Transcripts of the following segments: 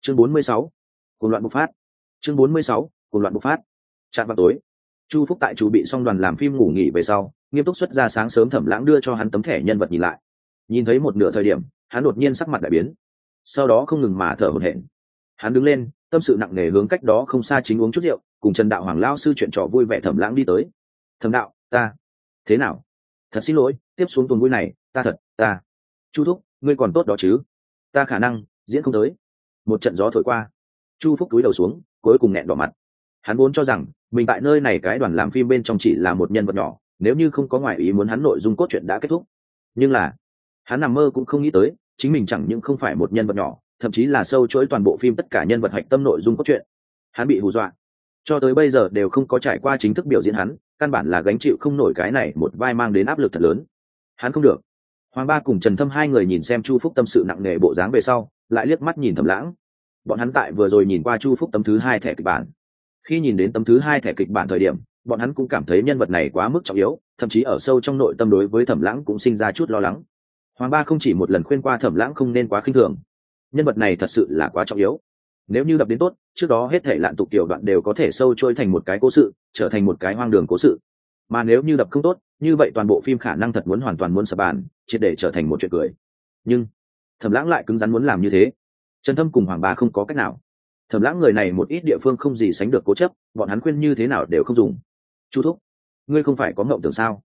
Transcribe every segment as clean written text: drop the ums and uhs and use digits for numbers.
chương 46, cuồng loạn bộc phát. chương 46, cuồng loạn bộc phát. Chạm vào tối, Chu Phúc tại chủ bị xong đoàn làm phim ngủ nghỉ về sau, nghiêm túc xuất ra sáng sớm Thẩm Lãng đưa cho hắn tấm thẻ nhân vật nhìn lại. Nhìn thấy một nửa thời điểm, hắn đột nhiên sắc mặt đại biến, sau đó không ngừng mà thở hổn hển. Hắn đứng lên, tâm sự nặng nề hướng cách đó không xa chính uống chút rượu, cùng Trần Đạo Hoàng lão sư chuyện trò vui vẻ Thẩm Lãng đi tới. Thẩm đạo, ta thế nào? Thật xin lỗi, tiếp xuống tuần vui này, ta. Chu Thúc, ngươi còn tốt đó chứ? Ta khả năng diễn không tới. Một trận gió thổi qua, Chu Phúc cúi đầu xuống, cuối cùng nghẹn đỏ mặt. Hắn vốn cho rằng mình tại nơi này cái đoàn làm phim bên trong chỉ là một nhân vật nhỏ, nếu như không có ngoại ý muốn hắn nội dung cốt truyện đã kết thúc. Nhưng là hắn nằm mơ cũng không nghĩ tới, chính mình chẳng những không phải một nhân vật nhỏ, thậm chí là sâu chuỗi toàn bộ phim tất cả nhân vật hạch tâm nội dung cốt truyện. Hắn bị hù dọa, cho tới bây giờ đều không có trải qua chính thức biểu diễn hắn, căn bản là gánh chịu không nổi cái này một vai mang đến áp lực thật lớn. Hắn không được. Hoàng Ba cùng Trần Thâm hai người nhìn xem Chu Phúc tâm sự nặng nề bộ dáng về sau, lại liếc mắt nhìn Thẩm Lãng. Bọn hắn tại vừa rồi nhìn qua Chu Phúc tấm thứ 2 thẻ kịch bản. Khi nhìn đến tấm thứ 2 thẻ kịch bản thời điểm, bọn hắn cũng cảm thấy nhân vật này quá mức trọng yếu, thậm chí ở sâu trong nội tâm đối với Thẩm Lãng cũng sinh ra chút lo lắng. Hoàng Ba không chỉ một lần khuyên qua Thẩm Lãng không nên quá khinh thường. Nhân vật này thật sự là quá trọng yếu. Nếu như đập đến tốt, trước đó hết thể lạn tục tiểu đoạn đều có thể sâu trôi thành một cái cố sự, trở thành một cái hoang đường cố sự. Mà nếu như đập không tốt, như vậy toàn bộ phim khả năng thật muốn hoàn toàn muốn sập bàn, triệt để trở thành một chuyện cười. Nhưng Thẩm Lãng lại cứng rắn muốn làm như thế. Trần Thâm cùng Hoàng Ba không có cách nào. Thẩm Lãng người này một ít địa phương không gì sánh được cố chấp, bọn hắn khuyên như thế nào đều không dùng. Chu Thúc, ngươi không phải có ngộng tưởng sao?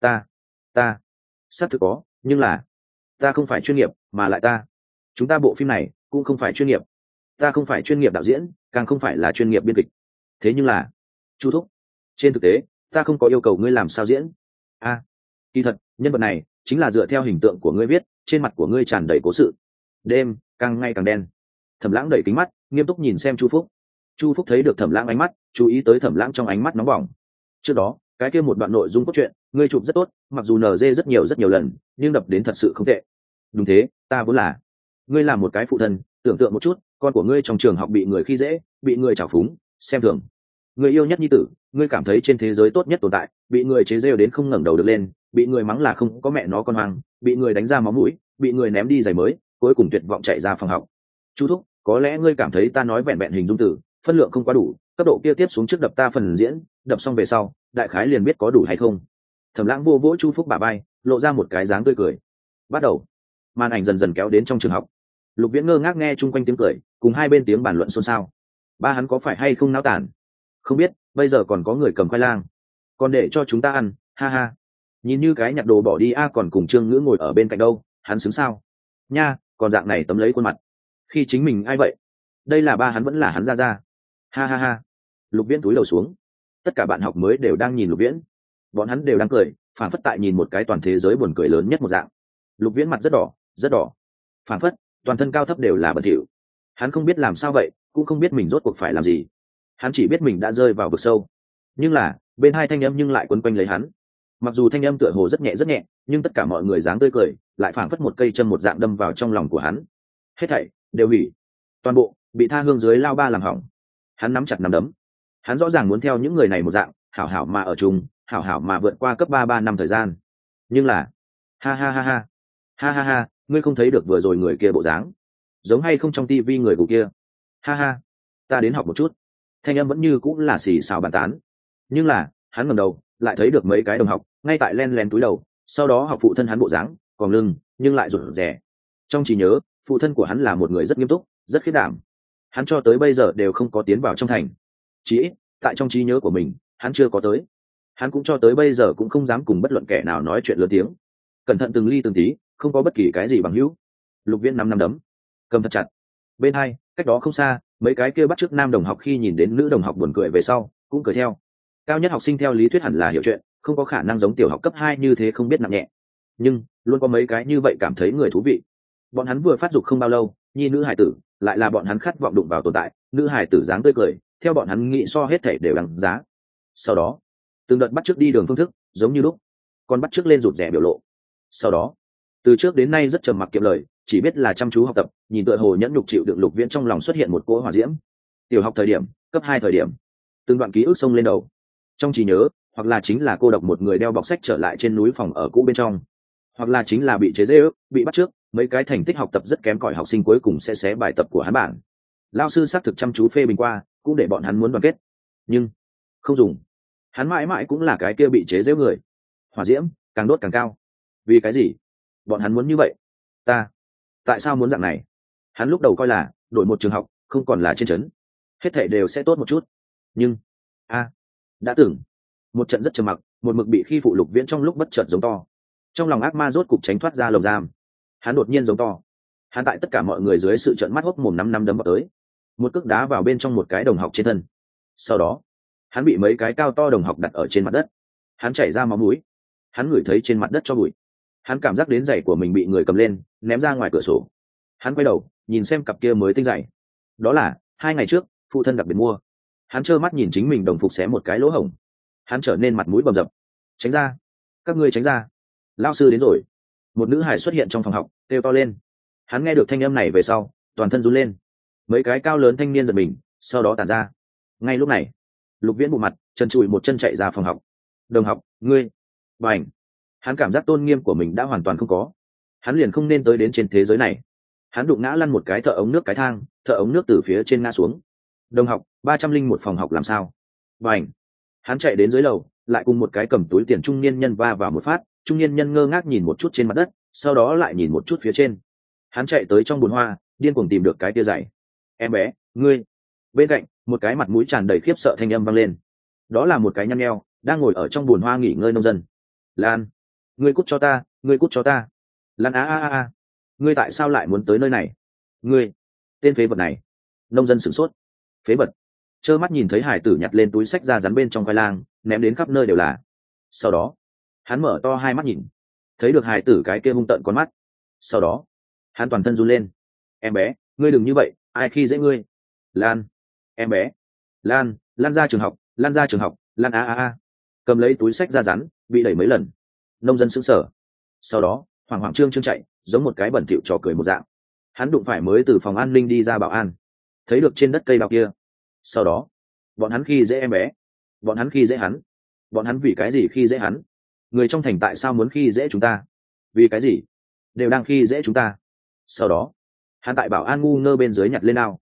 Ta xác thực có, nhưng là ta không phải chuyên nghiệp, mà lại chúng ta bộ phim này cũng không phải chuyên nghiệp. Ta không phải chuyên nghiệp đạo diễn, càng không phải là chuyên nghiệp biên kịch. Thế nhưng là, Chu Thúc, trên thực tế, ta không có yêu cầu ngươi làm sao diễn. Kỳ thật, nhân vật này chính là dựa theo hình tượng của ngươi viết, trên mặt của ngươi tràn đầy cố sự. Đêm càng ngày càng đen. Thẩm Lãng đẩy kính mắt, nghiêm túc nhìn xem Chu Phúc. Chu Phúc thấy được Thẩm Lãng ánh mắt, chú ý tới Thẩm Lãng trong ánh mắt nóng bỏng. Trước đó, cái kia một đoạn nội dung cốt truyện, ngươi chụp rất tốt, mặc dù NG rất nhiều lần, nhưng đập đến thật sự không tệ. Đúng thế, ta vốn là. Ngươi là một cái phụ thân, tưởng tượng một chút, con của ngươi trong trường học bị người khi dễ, bị người trào phúng, xem thường. Người yêu nhất nhi tử, ngươi cảm thấy trên thế giới tốt nhất tồn tại, bị người chế giễu đến không ngẩng đầu được lên, bị người mắng là không có mẹ nó con hoang, bị người đánh ra máu mũi, bị người ném đi giày mới, cuối cùng tuyệt vọng chạy ra phòng học. Chu Thúc, có lẽ ngươi cảm thấy ta nói vẹn vẹn hình dung từ, phân lượng không quá đủ, cấp độ kia tiếp xuống trước đập ta phần diễn, đập xong về sau, đại khái liền biết có đủ hay không. Thẩm Lãng vô vỗ Chu Phúc bả vai, lộ ra một cái dáng tươi cười. Bắt đầu. Màn ảnh dần dần kéo đến trong trường học. Lục Viễn ngơ ngác nghe chung quanh tiếng cười, cùng hai bên tiếng bàn luận xôn xao. Ba hắn có phải hay không náo tản? Không biết, bây giờ còn có người cầm khoai lang, còn để cho chúng ta ăn, ha ha. Nhìn như cái nhặt đồ bỏ đi còn cùng Trương Ngữ ngồi ở bên cạnh đâu, hắn xứng sao? Nha, còn dạng này tấm lấy khuôn mặt. Khi chính mình ai vậy? Đây là ba hắn vẫn là hắn ra. Ha ha ha. Lục Viễn cúi đầu xuống. Tất cả bạn học mới đều đang nhìn Lục Viễn. Bọn hắn đều đang cười, phản phất tại nhìn một cái toàn thế giới buồn cười lớn nhất một dạng. Lục Viễn mặt rất đỏ, phản phất toàn thân cao thấp đều là bẩn thỉu. Hắn không biết làm sao vậy, cũng không biết mình rốt cuộc phải làm gì. Hắn chỉ biết mình đã rơi vào vực sâu. Nhưng là bên hai thanh âm nhưng lại quấn quanh lấy hắn. Mặc dù thanh âm tựa hồ rất nhẹ, nhưng tất cả mọi người dáng tươi cười, lại phảng phất một cây châm một dạng đâm vào trong lòng của hắn. Hết thảy đều hủy, toàn bộ bị tha hương dưới lao ba làm hỏng. Hắn nắm chặt nắm đấm. Hắn rõ ràng muốn theo những người này một dạng, hảo hảo mà ở chung, hảo hảo mà vượt qua cấp 3 năm thời gian. Nhưng là, ha, ngươi không thấy được vừa rồi người kia bộ dáng, giống hay không trong tivi người cụ kia. Ha, ta đến học một chút. Thanh âm vẫn như cũng là xì xào bàn tán. Nhưng là, hắn ngẩng đầu, lại thấy được mấy cái đồng học, ngay tại len túi đầu, sau đó học phụ thân hắn bộ dáng, còn lưng, nhưng lại rụt rè. Trong trí nhớ, phụ thân của hắn là một người rất nghiêm túc, rất khiết đảm. Hắn cho tới bây giờ đều không có tiến vào trong thành. Chỉ ít, tại trong trí nhớ của mình, hắn chưa có tới. Hắn cũng cho tới bây giờ cũng không dám cùng bất luận kẻ nào nói chuyện lớn tiếng. Cẩn thận từng ly từng tí, không có bất kỳ cái gì bằng hữu. Lục Viễn nắm đấm, cầm thật chặt. Bên hai, cách đó không xa, mấy cái kia bắt chước nam đồng học khi nhìn đến nữ đồng học buồn cười về sau, cũng cười theo. Cao nhất học sinh theo lý thuyết hẳn là hiểu chuyện, không có khả năng giống tiểu học cấp 2 như thế không biết nặng nhẹ. Nhưng, luôn có mấy cái như vậy cảm thấy người thú vị. Bọn hắn vừa phát dục không bao lâu, nhi nữ hải tử, lại là bọn hắn khát vọng đụng vào tồn tại, nữ hải tử dáng tươi cười, theo bọn hắn nghĩ so hết thảy đều đằng giá. Sau đó, từng đợt bắt chước đi đường phương thức, giống như lúc, còn bắt chước lên rụt rè biểu lộ. Sau đó, từ trước đến nay rất trầm mặc kiệm lời, chỉ biết là chăm chú học tập, nhìn tựa hồ nhẫn nhục chịu đựng Lục Viễn trong lòng xuất hiện một cỗ hỏa diễm. Tiểu học thời điểm, cấp 2 thời điểm, từng đoạn ký ức xông lên đầu. Trong trí nhớ, hoặc là chính là cô độc một người đeo bọc sách trở lại trên núi phòng ở cũ bên trong, hoặc là chính là bị chế giễu, bị bắt chước, mấy cái thành tích học tập rất kém cỏi học sinh cuối cùng sẽ xé bài tập của hắn bản. Lão sư xác thực chăm chú phê bình qua, cũng để bọn hắn muốn đoàn kết, nhưng không dùng. Hắn mãi mãi cũng là cái kia bị chế giễu người. Hỏa diễm càng đốt càng cao. Vì cái gì bọn hắn muốn như vậy? Tại sao muốn dạng này? Hắn lúc đầu coi là đổi một trường học, không còn là trên trấn, hết thảy đều sẽ tốt một chút. Nhưng đã tưởng một trận rất trầm mặc, một mực bị khi phụ Lục Viễn trong lúc bất chợt giống to. Trong lòng ác ma rốt cục tránh thoát ra lồng giam. Hắn đột nhiên giống to. Hắn tại tất cả mọi người dưới sự trợn mắt hốc mồm năm đấm vào tới, một cước đá vào bên trong một cái đồng học trên thân. Sau đó hắn bị mấy cái cao to đồng học đặt ở trên mặt đất. Hắn chảy ra máu mũi. Hắn ngửi thấy trên mặt đất cho bụi. Hắn cảm giác đến giày của mình bị người cầm lên ném ra ngoài cửa sổ. Hắn quay đầu nhìn xem cặp kia mới tinh giày, đó là 2 ngày trước phụ thân đặc biệt mua. Hắn trơ mắt nhìn chính mình đồng phục xé một cái lỗ hổng. Hắn trở nên mặt mũi bầm dập. Tránh ra, các ngươi tránh ra, lao sư đến rồi. Một nữ hài xuất hiện trong phòng học kêu to lên. Hắn nghe được thanh âm này về sau toàn thân run lên. Mấy cái cao lớn thanh niên giật mình, sau đó tản ra. Ngay lúc này Lục Viễn bụng mặt chân trụi một chân chạy ra phòng học. Đồng học, ngươi. Bành. Hắn cảm giác tôn nghiêm của mình đã hoàn toàn không có. Hắn liền không nên tới đến trên thế giới này. Hắn đụng ngã lăn một cái thợ ống nước cái thang, thợ ống nước từ phía trên ngã xuống. Đồng học 301 phòng học làm sao? Bành. Hắn chạy đến dưới lầu, lại cùng một cái cầm túi tiền trung niên nhân va vào một phát. Trung niên nhân ngơ ngác nhìn một chút trên mặt đất, sau đó lại nhìn một chút phía trên. Hắn chạy tới trong bồn hoa, điên cuồng tìm được cái tia giày. Em bé, ngươi. Bên cạnh một cái mặt mũi tràn đầy khiếp sợ thanh âm vang lên. Đó là một cái nhăn nheo đang ngồi ở trong bồn hoa nghỉ ngơi nông dân. Lan, ngươi cút cho ta, ngươi cút cho ta. Lan ngươi tại sao lại muốn tới nơi này? Ngươi, tên phế vật này. Nông dân sửng sốt. Phế vật? Trơ mắt nhìn thấy hải tử nhặt lên túi sách ra rắn bên trong khoai lang, ném đến khắp nơi đều là. Sau đó hắn mở to hai mắt nhìn, thấy được hải tử cái kia hung tợn con mắt. Sau đó hắn toàn thân run lên. Em bé, ngươi đừng như vậy, ai khi dễ ngươi? Lan, em bé. Lan ra trường học, lan ra trường học, lan cầm lấy túi sách ra rắn, bị đẩy mấy lần. Nông dân sững sờ. Sau đó hoảng hoảng trương chạy, giống một cái bẩn thỉu trò cười một dạng. Hắn đụng phải mới từ phòng an ninh đi ra bảo an, thấy được trên đất cây đào kia. Sau đó bọn hắn khi dễ em bé, bọn hắn khi dễ hắn. Bọn hắn vì cái gì khi dễ hắn? Người trong thành tại sao muốn khi dễ chúng ta? Vì cái gì đều đang khi dễ chúng ta? Sau đó hắn tại bảo an ngu ngơ bên dưới nhặt lên ao.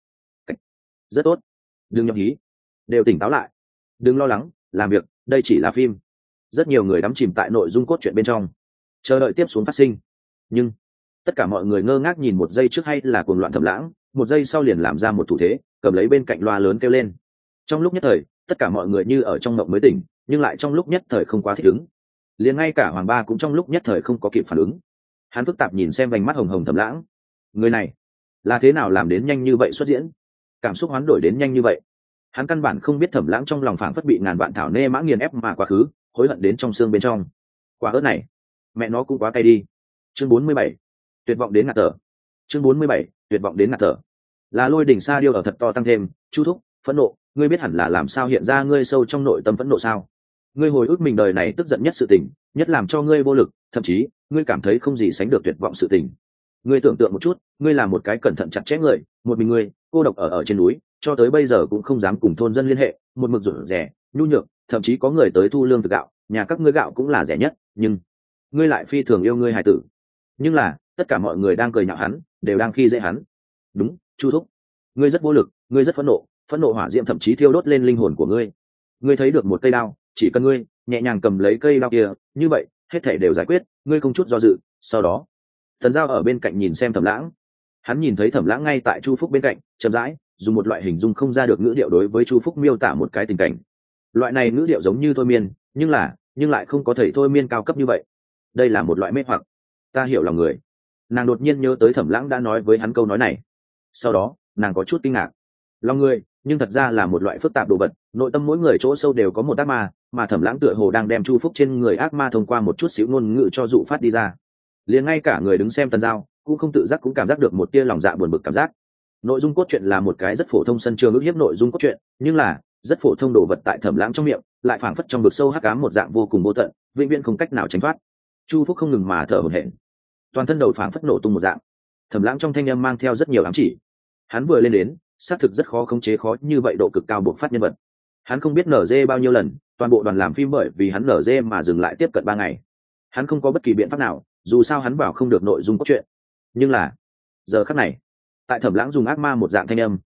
Rất tốt, đừng nhọc hí, đều tỉnh táo lại, đừng lo lắng, làm việc, đây chỉ là phim. Rất nhiều người đắm chìm tại nội dung cốt truyện bên trong, chờ đợi tiếp xuống phát sinh. Nhưng tất cả mọi người ngơ ngác nhìn một giây trước hay là cuồng loạn Thẩm Lãng, một giây sau liền làm ra một thủ thế, cầm lấy bên cạnh loa lớn kêu lên. Trong lúc nhất thời tất cả mọi người như ở trong mộng mới tỉnh, nhưng lại trong lúc nhất thời không quá thích ứng. Liền ngay cả Hoàng Ba cũng trong lúc nhất thời không có kịp phản ứng. Hắn phức tạp nhìn xem vành mắt hồng hồng Thẩm Lãng. Người này là thế nào làm đến nhanh như vậy xuất diễn, cảm xúc hoán đổi đến nhanh như vậy? Hắn căn bản không biết Thẩm Lãng trong lòng phảng phất bị ngàn vạn thảo nê mã nghiền ép mà quá khứ, hối hận đến trong xương bên trong. Quả ớt này mẹ nó cũng quá cay đi. Chương 47, tuyệt vọng đến ngạt thở. Chương 47, tuyệt vọng đến ngạt thở. Là Lôi Đỉnh Sa Điêu ở thật to tăng thêm. Chu thúc, phẫn nộ, ngươi biết hẳn là làm sao hiện ra ngươi sâu trong nội tâm phẫn nộ sao? Ngươi hồi ức mình đời này tức giận nhất sự tình, nhất làm cho ngươi vô lực, thậm chí ngươi cảm thấy không gì sánh được tuyệt vọng sự tình. Ngươi tưởng tượng một chút, ngươi là một cái cẩn thận chặt chẽ người, một mình ngươi cô độc ở trên núi, cho tới bây giờ cũng không dám cùng thôn dân liên hệ, một mực rủi rẻ, nhu nhược, thậm chí có người tới thu lương thực gạo, nhà các ngươi gạo cũng là rẻ nhất, nhưng ngươi lại phi thường yêu ngươi hài tử. Nhưng là tất cả mọi người đang cười nhạo hắn, đều đang khi dễ hắn. Đúng, Chu thúc, ngươi rất vô lực, ngươi rất phẫn nộ hỏa diễm thậm chí thiêu đốt lên linh hồn của ngươi. Ngươi thấy được một cây đao, chỉ cần ngươi nhẹ nhàng cầm lấy cây đao kia, như vậy hết thảy đều giải quyết. Ngươi không chút do dự. Sau đó Tần Giao ở bên cạnh nhìn xem Thẩm Lãng. Hắn nhìn thấy Thẩm Lãng ngay tại Chu Phúc bên cạnh, chậm rãi dùng một loại hình dung không ra được ngữ điệu đối với Chu Phúc miêu tả một cái tình cảnh. Loại này ngữ điệu giống như thôi miên, nhưng lại không có thể thôi miên cao cấp như vậy. Đây là một loại mê hoặc. Ta hiểu lòng người. Nàng đột nhiên nhớ tới Thẩm Lãng đã nói với hắn câu nói này. Sau đó nàng có chút kinh ngạc. Lòng người nhưng thật ra là một loại phức tạp đồ vật, nội tâm mỗi người chỗ sâu đều có một ác ma, mà Thẩm Lãng tựa hồ đang đem Chu Phúc trên người ác ma thông qua một chút xíu ngôn ngữ cho dụ phát đi ra. Liền ngay cả người đứng xem Tần Giao cũng không tự giác cũng cảm giác được một tia lòng dạ buồn bực cảm giác. Nội dung cốt truyện là một cái rất phổ thông sân trường ước hiếp nội dung cốt truyện, nhưng là rất phổ thông đồ vật tại Thẩm Lãng trong miệng lại phảng phất trong vực sâu hắc ám một dạng vô cùng vô tận, vĩnh viễn không cách nào tránh thoát. Chu Phúc không ngừng mà thở hổn hển, toàn thân đầu phảng phất nổ tung một dạng. Thẩm Lãng trong thanh âm mang theo rất nhiều ám chỉ. Hắn vừa lên đến xác thực rất khó khống chế khó như vậy độ cực cao bộc phát nhân vật. Hắn không biết nở dê bao nhiêu lần, toàn bộ đoàn làm phim bởi vì hắn nở dê mà dừng lại tiếp cận 3 ngày. Hắn không có bất kỳ biện pháp nào, dù sao hắn bảo không được nội dung cốt truyện. Nhưng là giờ khắc này, tại Thẩm Lãng dùng ác ma một dạng thanh âm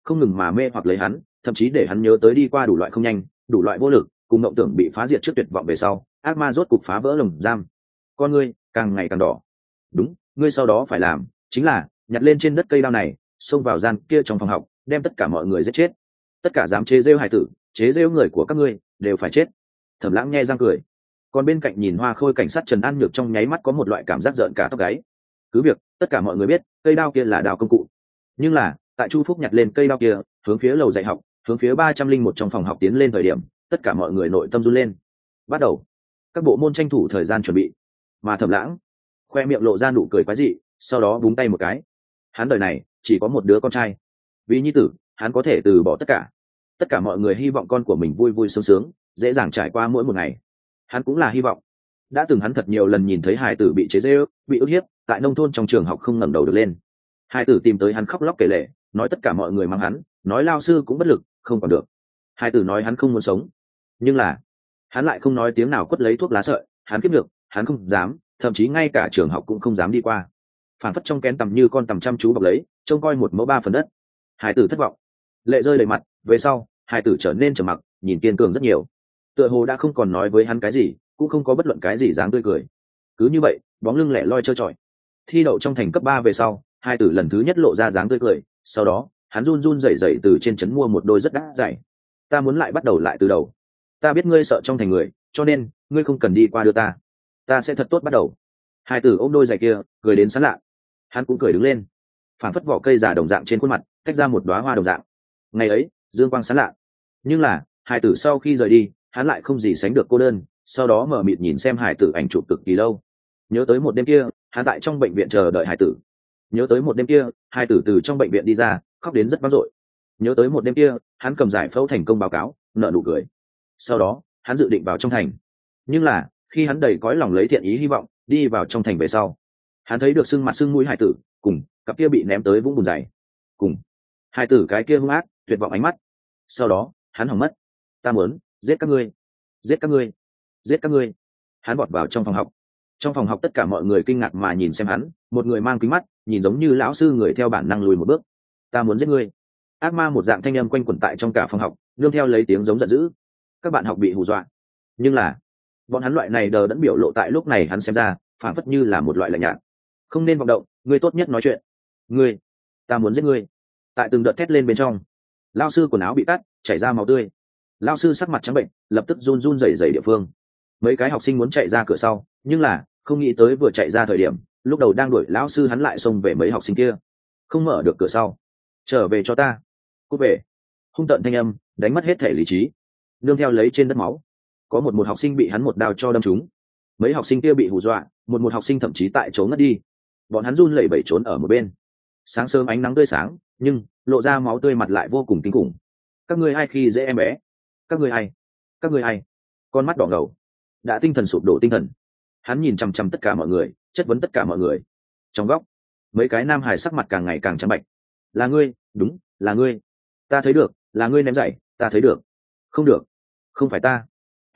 không ngừng mà mê hoặc lấy hắn, thậm chí để hắn nhớ tới đi qua đủ loại không nhanh, đủ loại vô lực, cùng mộng tưởng bị phá diệt trước tuyệt vọng về sau, ác ma rốt cục phá vỡ lồng giam. Con ngươi càng ngày càng đỏ. Đúng, ngươi sau đó phải làm chính là nhặt lên trên đất cây đao này, xông vào gian kia trong phòng học, đem tất cả mọi người giết chết. Tất cả dám chế rêu hài tử, chế rêu người của các ngươi đều phải chết. Thẩm Lãng nghe răng cười. Còn bên cạnh nhìn Hoa Khôi cảnh sát Trần An Nhược trong nháy mắt có một loại cảm giác rợn cả tóc gáy. Cứ việc tất cả mọi người biết cây đao kia là đao công cụ, nhưng là tại Chu Phúc nhặt lên cây đao kia, hướng phía lầu dạy học, hướng phía 301 trong phòng học tiến lên thời điểm, tất cả mọi người nội tâm run lên. Bắt đầu, các bộ môn tranh thủ thời gian chuẩn bị, mà Thẩm Lãng khoe miệng lộ ra nụ cười quái dị, sau đó búng tay một cái. Hắn đời này chỉ có một đứa con trai, vì nhi tử, hắn có thể từ bỏ tất cả. Tất cả mọi người hy vọng con của mình vui vui sướng sướng, dễ dàng trải qua mỗi một ngày. Hắn cũng là hy vọng. Đã từng hắn thật nhiều lần nhìn thấy hài tử bị chế giễu, bị ức hiếp, tại nông thôn trong trường học không ngẩng đầu được lên. Hài tử tìm tới hắn khóc lóc kể lể, nói tất cả mọi người mắng hắn, nói lao sư cũng bất lực, không còn được. Hài tử nói hắn không muốn sống, nhưng là hắn lại không nói tiếng nào quất lấy thuốc lá sợi, hắn kiếp được, hắn không dám, thậm chí ngay cả trường học cũng không dám đi qua. Phản phất trong kén tầm như con tầm chăm chú bọc lấy, trông coi 1/3 đất. Hài tử thất vọng, lệ rơi đầy mặt. Về sau hài tử trở nên trầm mặc, nhìn kiên cường rất nhiều, tựa hồ đã không còn nói với hắn cái gì, cũng không có bất luận cái gì dáng tươi cười. Cứ như vậy, bóng lưng lẻ loi trơ trọi. Thi đậu trong thành cấp 3 về sau, hai tử lần thứ nhất lộ ra dáng tươi cười. Sau đó hắn run run rẩy rẩy từ trên trấn mua một đôi rất đắt giày. Ta muốn lại bắt đầu lại từ đầu. Ta biết ngươi sợ trong thành người, cho nên ngươi không cần đi qua đưa ta. Ta sẽ thật tốt bắt đầu. Hai tử ôm đôi giày kia, cười đến sán lạ. Hắn cũng cười đứng lên, phảng phất vỏ cây già đồng dạng trên khuôn mặt tách ra một đóa hoa đồng dạng. Ngày ấy dương quang sán lạ, nhưng là hải tử sau khi rời đi, hắn lại không gì sánh được cô đơn. Sau đó mở mịt nhìn xem hải tử ảnh chụp cực kỳ lâu. Nhớ tới một đêm kia, hắn tại trong bệnh viện chờ đợi hải tử. Nhớ tới một đêm kia, hải tử từ trong bệnh viện đi ra, khóc đến rất vang dội. Nhớ tới một đêm kia, hắn cầm giải phẫu thành công báo cáo, nở nụ cười. Sau đó hắn dự định vào trong thành, nhưng là khi hắn đầy cõi lòng lấy thiện ý hy vọng đi vào trong thành về sau, hắn thấy được sưng mặt sưng mũi hải tử, cùng cặp kia bị ném tới vũng bùn dày, cùng hải tử cái kia hung ác tuyệt vọng ánh mắt. Sau đó hắn hỏng mất. Ta muốn giết các ngươi, giết các ngươi, giết các ngươi. Hắn bọt vào trong phòng học. Trong phòng học tất cả mọi người kinh ngạc mà nhìn xem hắn, một người mang kính mắt, nhìn giống như lão sư người theo bản năng lùi một bước. Ta muốn giết ngươi. Ác ma một dạng thanh âm quanh quẩn tại trong cả phòng học, nương theo lấy tiếng giống giận dữ. Các bạn học bị hù dọa, nhưng là bọn hắn loại này đờ đẫn biểu lộ tại lúc này hắn xem ra phản phất như là một loại lạnh nhạt. Không nên vọng động, ngươi tốt nhất nói chuyện. Ngươi, ta muốn giết ngươi. Tại từng đợt thét lên bên trong, lao sư quần áo bị cắt, chảy ra máu tươi. Lao sư sắc mặt trắng bệnh, lập tức run run rẩy rẩy địa phương. Mấy cái học sinh muốn chạy ra cửa sau, nhưng là không nghĩ tới vừa chạy ra thời điểm, lúc đầu đang đuổi lão sư hắn lại xông về mấy học sinh kia, không mở được cửa sau. Trở về cho ta, cút về. Hung tợn thanh âm đánh mất hết thể lý trí, nương theo lấy trên đất máu. Có một học sinh bị hắn một đao cho đâm trúng. Mấy học sinh kia bị hù dọa, một học sinh thậm chí tại chỗ ngất đi. Bọn hắn run lẩy bẩy trốn ở một bên. Sáng sớm ánh nắng tươi sáng, nhưng lộ ra máu tươi mặt lại vô cùng kinh khủng. Các ngươi ai khi dễ em bé? Các ngươi ai? Các ngươi ai? Con mắt đỏ ngầu, đã tinh thần sụp đổ tinh thần. Hắn nhìn chằm chằm tất cả mọi người, chất vấn tất cả mọi người. Trong góc, mấy cái nam hài sắc mặt càng ngày càng trắng bệch. Là ngươi, đúng, là ngươi. Ta thấy được, là ngươi ném giày, ta thấy được. Không được, không phải ta.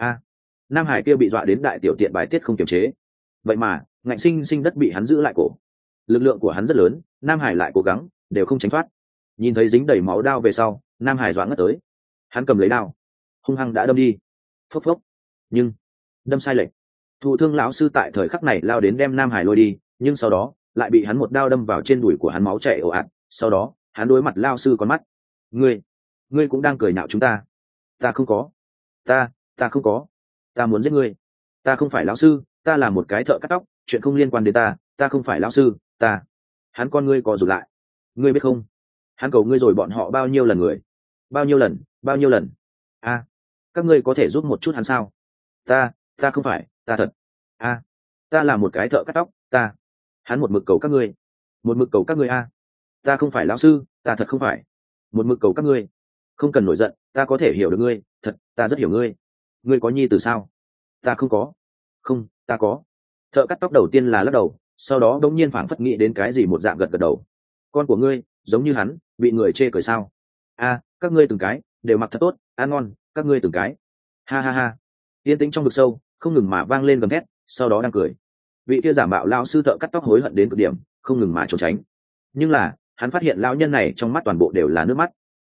Nam hải kia bị dọa đến đại tiểu tiện bài tiết không kiềm chế, vậy mà ngạnh sinh sinh đất bị hắn giữ lại cổ. Lực lượng của hắn rất lớn, Nam hải lại cố gắng đều không tránh thoát. Nhìn thấy dính đầy máu đao về sau, Nam hải dọa ngất tới. Hắn cầm lấy đao, hung hăng đã đâm đi. Phốc phốc, nhưng đâm sai lệch. Thụ thương lão sư tại thời khắc này lao đến đem Nam hải lôi đi, nhưng sau đó lại bị hắn một đao đâm vào trên đùi của hắn, máu chảy ồ ạt. Sau đó hắn đối mặt lao sư con mắt. Ngươi cũng đang cười nhạo chúng ta? Ta không có, ta không có. Ta muốn giết ngươi. Ta không phải lão sư, ta là một cái thợ cắt tóc, chuyện không liên quan đến ta. Ta không phải lão sư, ta. Hắn con ngươi co rụt lại. Ngươi biết không, hắn cầu ngươi rồi bọn họ bao nhiêu lần người, bao nhiêu lần. Các ngươi có thể giúp một chút hắn sao? Ta không phải, ta thật. Ta là một cái thợ cắt tóc, ta. Hắn một mực cầu các ngươi, một mực cầu các ngươi. Ta không phải lão sư, ta thật không phải. Một mực cầu các ngươi. Không cần nổi giận, ta có thể hiểu được ngươi, thật, ta rất hiểu ngươi. Ngươi có nhi tử sao? Ta không có. Không, ta có. Thợ cắt tóc đầu tiên là lắc đầu, sau đó đống nhiên phảng phất nghĩ đến cái gì một dạng gật gật đầu. Con của ngươi giống như hắn, bị người chê cười sao? Các ngươi từng cái đều mặc thật tốt, ăn ngon, các ngươi từng cái. Ha ha ha. Yên tĩnh trong vực sâu không ngừng mà vang lên gầm thét, sau đó đang cười. Vị kia giả mạo lão sư thợ cắt tóc hối hận đến cực điểm, không ngừng mà trốn tránh. Nhưng là hắn phát hiện lão nhân này trong mắt toàn bộ đều là nước mắt.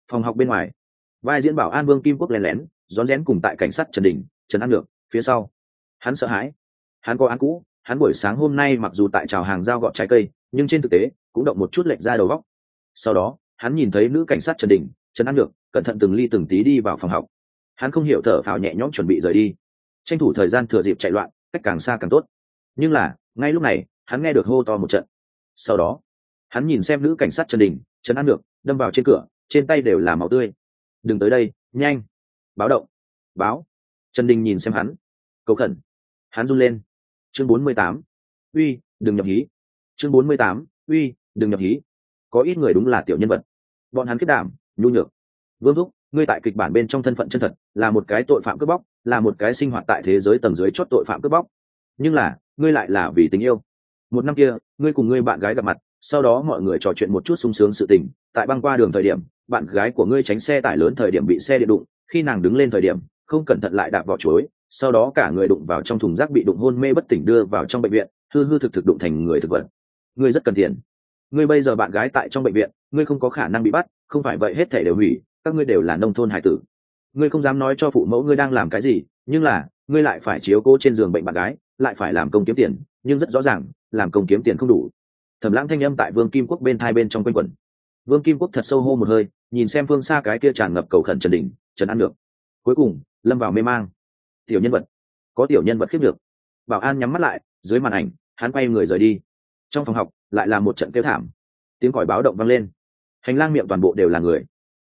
Phòng học bên ngoài, vai diễn bảo an Vương Kim Quốc lén lén rón rén cùng tại cảnh sát Trần Đình, Trần An Được phía sau. Hắn sợ hãi, hắn có án cũ, hắn buổi sáng hôm nay mặc dù tại chào hàng giao gọt trái cây, nhưng trên thực tế cũng động một chút lệch ra đầu góc. Sau đó hắn nhìn thấy nữ cảnh sát Trần Đình, Trần An Được cẩn thận từng ly từng tí đi vào phòng học. Hắn không hiểu thở phào nhẹ nhõm chuẩn bị rời đi, tranh thủ thời gian thừa dịp chạy loạn, cách càng xa càng tốt. Nhưng là ngay lúc này hắn nghe được hô to một trận. Sau đó hắn nhìn xem nữ cảnh sát Trần Đình, Trần An Được đâm vào trên cửa, trên tay đều là máu tươi. Đừng tới đây, nhanh, báo động, báo. Trần Đình nhìn xem hắn, cầu khẩn. Hắn run lên. Chương 48. Uy, đừng nhập hí. Chương 48. Uy, đừng nhập hí. Có ít người đúng là tiểu nhân vật, bọn hắn kết đảm nhu nhược. Vương Thúc, ngươi tại kịch bản bên trong thân phận chân thật là một cái tội phạm cướp bóc, là một cái sinh hoạt tại thế giới tầng dưới chót tội phạm cướp bóc, nhưng là ngươi lại là vì tình yêu. Một năm kia ngươi cùng ngươi bạn gái gặp mặt, sau đó mọi người trò chuyện một chút sung sướng sự tình. Tại băng qua đường thời điểm, bạn gái của ngươi tránh xe tải lớn thời điểm bị xe điện đụng, khi nàng đứng lên thời điểm không cẩn thận lại đạp vỏ chuối, sau đó cả người đụng vào trong thùng rác bị đụng hôn mê bất tỉnh đưa vào trong bệnh viện, hư hư thực thực đụng thành người thực vật. Ngươi rất cần tiền, ngươi bây giờ bạn gái tại trong bệnh viện, ngươi không có khả năng bị bắt, không phải vậy hết thể đều hủy, các ngươi đều là nông thôn hải tử. Ngươi không dám nói cho phụ mẫu ngươi đang làm cái gì, nhưng là ngươi lại phải chiếu cố trên giường bệnh bạn gái, lại phải làm công kiếm tiền, nhưng rất rõ ràng làm công kiếm tiền không đủ. Thẩm Lãng thanh âm tại Vương Kim Quốc bên thai bên trong quanh quẩn. Vương Kim Quốc thật sâu hô một hơi, nhìn xem phương xa cái kia tràn ngập cầu khẩn Trần Đình, Trần An Được, cuối cùng lâm vào mê mang. Tiểu nhân vật, có tiểu nhân vật khiếp được. Bảo an nhắm mắt lại, dưới màn ảnh hắn quay người rời đi. Trong phòng học lại là một trận kêu thảm, tiếng còi báo động vang lên. Hành lang miệng toàn bộ đều là người,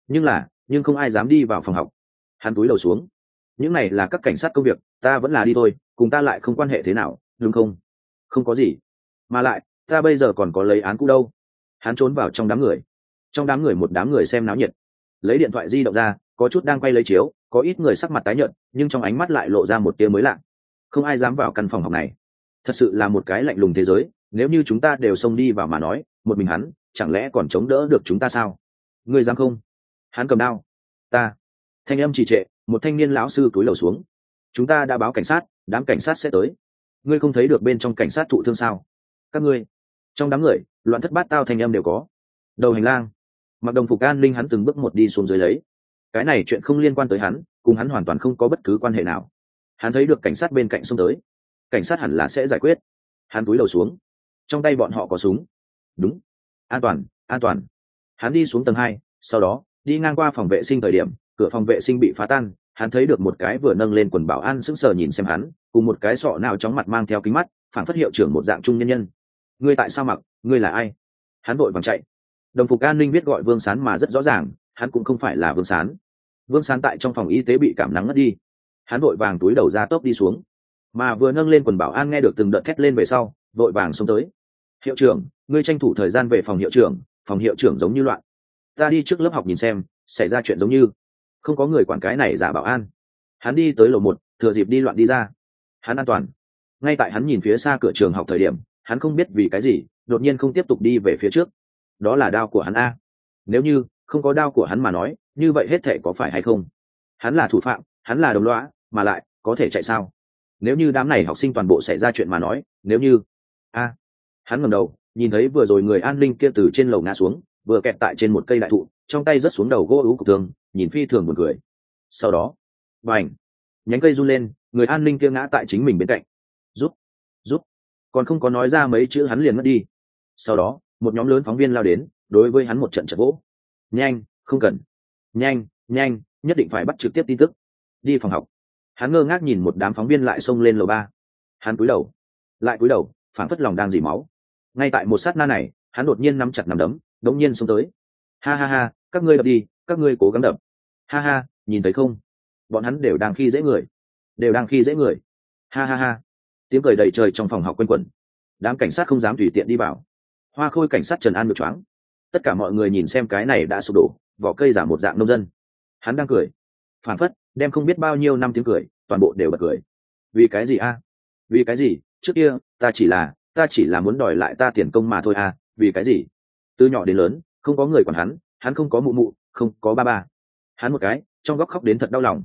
nhưng không ai dám đi vào phòng học. Hắn cúi đầu xuống. Những này là các cảnh sát công việc, ta vẫn là đi thôi, cùng ta lại không quan hệ thế nào, đúng không? Không có gì, mà lại ta bây giờ còn có lấy án cũ đâu. Hắn trốn vào trong đám người. Trong đám người một đám người xem náo nhiệt, lấy điện thoại di động ra, có chút đang quay lấy chiếu, có ít người sắc mặt tái nhợt, nhưng trong ánh mắt lại lộ ra một tia mới lạ. Không ai dám vào căn phòng học này. Thật sự là một cái lạnh lùng thế giới, nếu như chúng ta đều xông đi vào mà nói, một mình hắn chẳng lẽ còn chống đỡ được chúng ta sao? Ngươi dám không? Hắn cầm đao. Ta. Thanh âm trì trệ, một thanh niên lão sư cúi đầu xuống. Chúng ta đã báo cảnh sát, đám cảnh sát sẽ tới. Ngươi không thấy được bên trong cảnh sát thụ thương sao? Các ngươi. Trong đám người loạn thất bát tao thanh âm đều có. Đầu hành lang, mặc đồng phục an ninh hắn từng bước một đi xuống dưới lấy. Cái này chuyện không liên quan tới hắn, cùng hắn hoàn toàn không có bất cứ quan hệ nào. Hắn thấy được cảnh sát bên cạnh xông tới, cảnh sát hẳn là sẽ giải quyết. Hắn cúi đầu xuống, trong tay bọn họ có súng. Đúng, an toàn, an toàn. Hắn đi xuống tầng 2, sau đó đi ngang qua phòng vệ sinh thời điểm cửa phòng vệ sinh bị phá tan. Hắn thấy được một cái vừa nâng lên quần bảo an sững sờ nhìn xem hắn, cùng một cái sọ nào chóng mặt mang theo kính mắt, phản phất hiệu trưởng một dạng trung nhân nhân. Ngươi tại sao mặc, ngươi là ai? Hắn vội vàng chạy. Đồng phục an ninh biết gọi Vương Sán mà rất rõ ràng, hắn cũng không phải là Vương Sán. Vương Sán tại trong phòng y tế bị cảm nắng ngất đi. Hắn vội vàng túi đầu ra tốc đi xuống, mà vừa nâng lên quần bảo an nghe được từng đợt thét lên về sau, vội vàng xông tới. Hiệu trưởng, ngươi tranh thủ thời gian về phòng hiệu trưởng, phòng hiệu trưởng giống như loạn. Ta đi trước lớp học nhìn xem, xảy ra chuyện giống như không có người quản cái này giả bảo an. Hắn đi tới lầu 1, thừa dịp đi loạn đi ra. Hắn an toàn. Ngay tại hắn nhìn phía xa cửa trường học thời điểm, hắn không biết vì cái gì đột nhiên không tiếp tục đi về phía trước. Đó là đao của hắn a. Nếu như không có đao của hắn mà nói, như vậy hết thể có phải hay không? Hắn là thủ phạm, hắn là đồng lõa, mà lại có thể chạy sao? Nếu như đám này học sinh toàn bộ xảy ra chuyện mà nói, nếu như hắn ngẩng đầu nhìn thấy vừa rồi người an ninh kia từ trên lầu ngã xuống, vừa kẹt tại trên một cây đại thụ, trong tay rớt xuống đầu gỗ ú cục tường, nhìn phi thường buồn cười. Sau đó bành, nhánh cây run lên, người an ninh kia ngã tại chính mình bên cạnh. Giúp, còn không có nói ra mấy chữ hắn liền mất đi. Sau đó một nhóm lớn phóng viên lao đến, đối với hắn một trận chật vỗ. Nhanh, không cần. Nhanh, nhất định phải bắt trực tiếp tin tức. Đi phòng học. Hắn ngơ ngác nhìn một đám phóng viên lại xông lên lầu 3. Hắn cúi đầu, lại cúi đầu, phảng phất lòng đang dỉ máu. Ngay tại một sát na này, hắn đột nhiên nắm chặt nắm đấm, đống nhiên xông tới. Ha ha ha, các ngươi đập đi, các ngươi cố gắng đập. Ha ha, nhìn thấy không? Bọn hắn đều đang khi dễ người. Ha ha ha. Tiếng cười đầy trời trong phòng học quanh quẩn. Đám cảnh sát không dám tùy tiện đi vào. Hoa khôi cảnh sát Trần An được choáng. Tất cả mọi người nhìn xem cái này đã sụp đổ, vỏ cây giả một dạng nông dân. Hắn đang cười, phản phất đem không biết bao nhiêu năm tiếng cười toàn bộ đều bật cười. Vì cái gì a? Vì cái gì? Trước kia ta chỉ là muốn đòi lại ta tiền công mà thôi a. Vì cái gì? Từ nhỏ đến lớn không có người quản hắn không có mụ mụ, không có ba ba. Hắn một cái trong góc khóc đến thật đau lòng.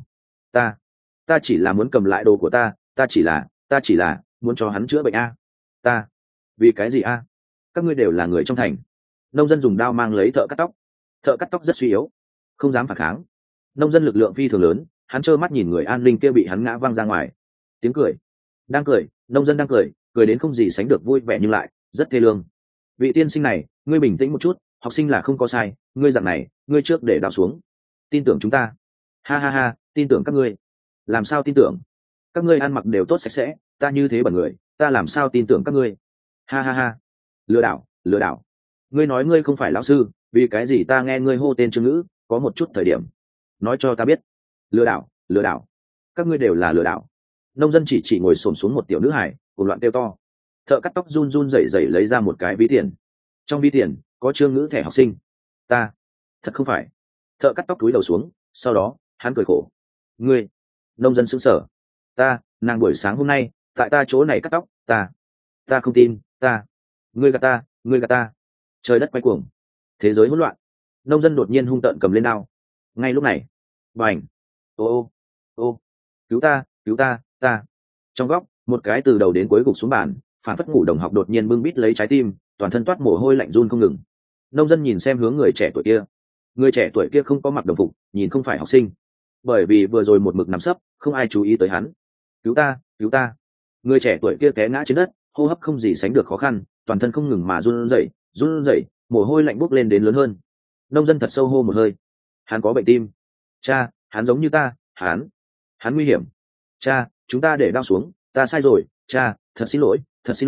Ta chỉ là muốn cầm lại đồ của ta chỉ là muốn cho hắn chữa bệnh a. Vì cái gì a? Các ngươi đều là người trong thành. Nông dân dùng đao mang lấy thợ cắt tóc rất suy yếu, không dám phản kháng. Nông dân lực lượng phi thường lớn, hắn trơ mắt nhìn người an ninh kia bị hắn ngã văng ra ngoài. Tiếng cười, đang cười, nông dân đang cười, cười đến không gì sánh được vui vẻ nhưng lại rất thê lương. Vị tiên sinh này, ngươi bình tĩnh một chút, học sinh là không có sai, ngươi dạng này, ngươi trước để đào xuống. Tin tưởng chúng ta. Ha ha ha, tin tưởng các ngươi. Làm sao tin tưởng? Các ngươi ăn mặc đều tốt sạch sẽ, ta như thế bẩn người, ta làm sao tin tưởng các ngươi? Ha ha ha. Lừa đảo, lừa đảo. Ngươi nói ngươi không phải lão sư, vì cái gì ta nghe ngươi hô tên Trương Ngữ, có một chút thời điểm. Nói cho ta biết. Lừa đảo, lừa đảo. Các ngươi đều là lừa đảo. Nông dân chỉ ngồi xổm xuống một tiểu nữ hải, cùng loạn kêu to. Thợ cắt tóc run run rẩy rẩy lấy ra một cái ví tiền. Trong ví tiền có Trương Ngữ thẻ học sinh. Ta, thật không phải. Thợ cắt tóc cúi đầu xuống, sau đó hắn cười khổ. Ngươi. Nông dân sững sờ. Nàng buổi sáng hôm nay tại ta chỗ này cắt tóc, ta không tin. Ngươi gạt ta. Trời đất quay cuồng, thế giới hỗn loạn. Nông dân đột nhiên hung tợn cầm lên đao. Ngay lúc này, bành, ô, cứu ta. Trong góc, một cái từ đầu đến cuối gục xuống bàn, phản phất ngủ đồng học đột nhiên bưng bít lấy trái tim, toàn thân toát mồ hôi lạnh run không ngừng. Nông dân nhìn xem hướng người trẻ tuổi kia không có mặc đồng phục, nhìn không phải học sinh, bởi vì vừa rồi một mực nằm sấp, không ai chú ý tới hắn. Cứu ta. Người trẻ tuổi kia té ngã trên đất, hô hấp không gì sánh được khó khăn, toàn thân không ngừng mà run rẩy, mồ hôi lạnh bốc lên đến lớn hơn. Nông dân thật sâu hô một hơi. Hắn có bệnh tim. Cha, hắn giống như ta. Hắn nguy hiểm. Cha, chúng ta để đao xuống, ta sai rồi. Cha, thật xin lỗi.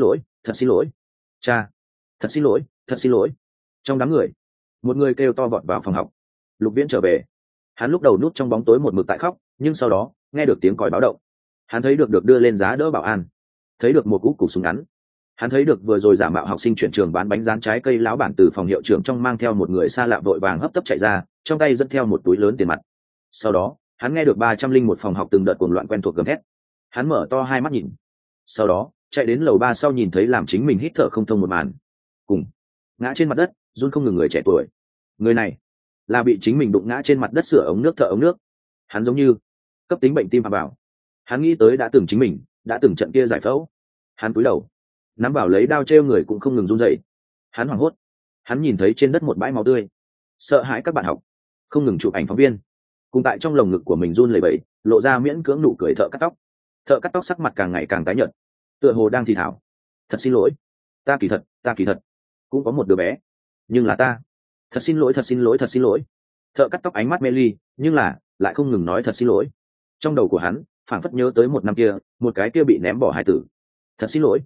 Cha, thật xin lỗi. Trong đám người, một người kêu to vọt vào phòng học. Lục Viễn trở về. Hắn lúc đầu núp trong bóng tối một mực tại khóc, nhưng sau đó nghe được tiếng còi báo động. Hắn thấy được đưa lên giá đỡ bảo an, thấy được một cú súng ngắn. Hắn thấy được vừa rồi giả mạo học sinh chuyển trường bán bánh rán trái cây lão bản từ phòng hiệu trưởng trong mang theo một người xa lạ vội vàng hấp tấp chạy ra, trong tay dẫn theo một túi lớn tiền mặt. Sau đó hắn nghe được 301 phòng học từng đợt cuồng loạn quen thuộc gầm thét. Hắn mở to hai mắt nhìn, sau đó chạy đến lầu 3 sau nhìn thấy làm chính mình hít thở không thông một màn. Cùng ngã trên mặt đất run không ngừng người trẻ tuổi. Người này là bị chính mình đụng ngã trên mặt đất sửa ống nước, thợ ống nước. Hắn giống như cấp tính bệnh tim vào. Hắn nghĩ tới đã từng chính mình đã từng trận kia giải phẫu. Hắn cúi đầu nắm bảo lấy đao treo người cũng không ngừng run rẩy. Hắn hoảng hốt, hắn nhìn thấy trên đất một bãi máu tươi, sợ hãi các bạn học không ngừng chụp ảnh phóng viên, cùng tại trong lồng ngực của mình run lẩy bẩy, lộ ra miễn cưỡng nụ cười thợ cắt tóc sắc mặt càng ngày càng tái nhợt, tựa hồ đang thì thào. Thật xin lỗi, ta kỳ thật cũng có một đứa bé, nhưng là ta thật xin lỗi. Thợ cắt tóc ánh mắt mê ly, nhưng là lại không ngừng nói thật xin lỗi. Trong đầu của hắn phảng phất nhớ tới một năm kia, một cái kia bị ném bỏ hài tử. Thật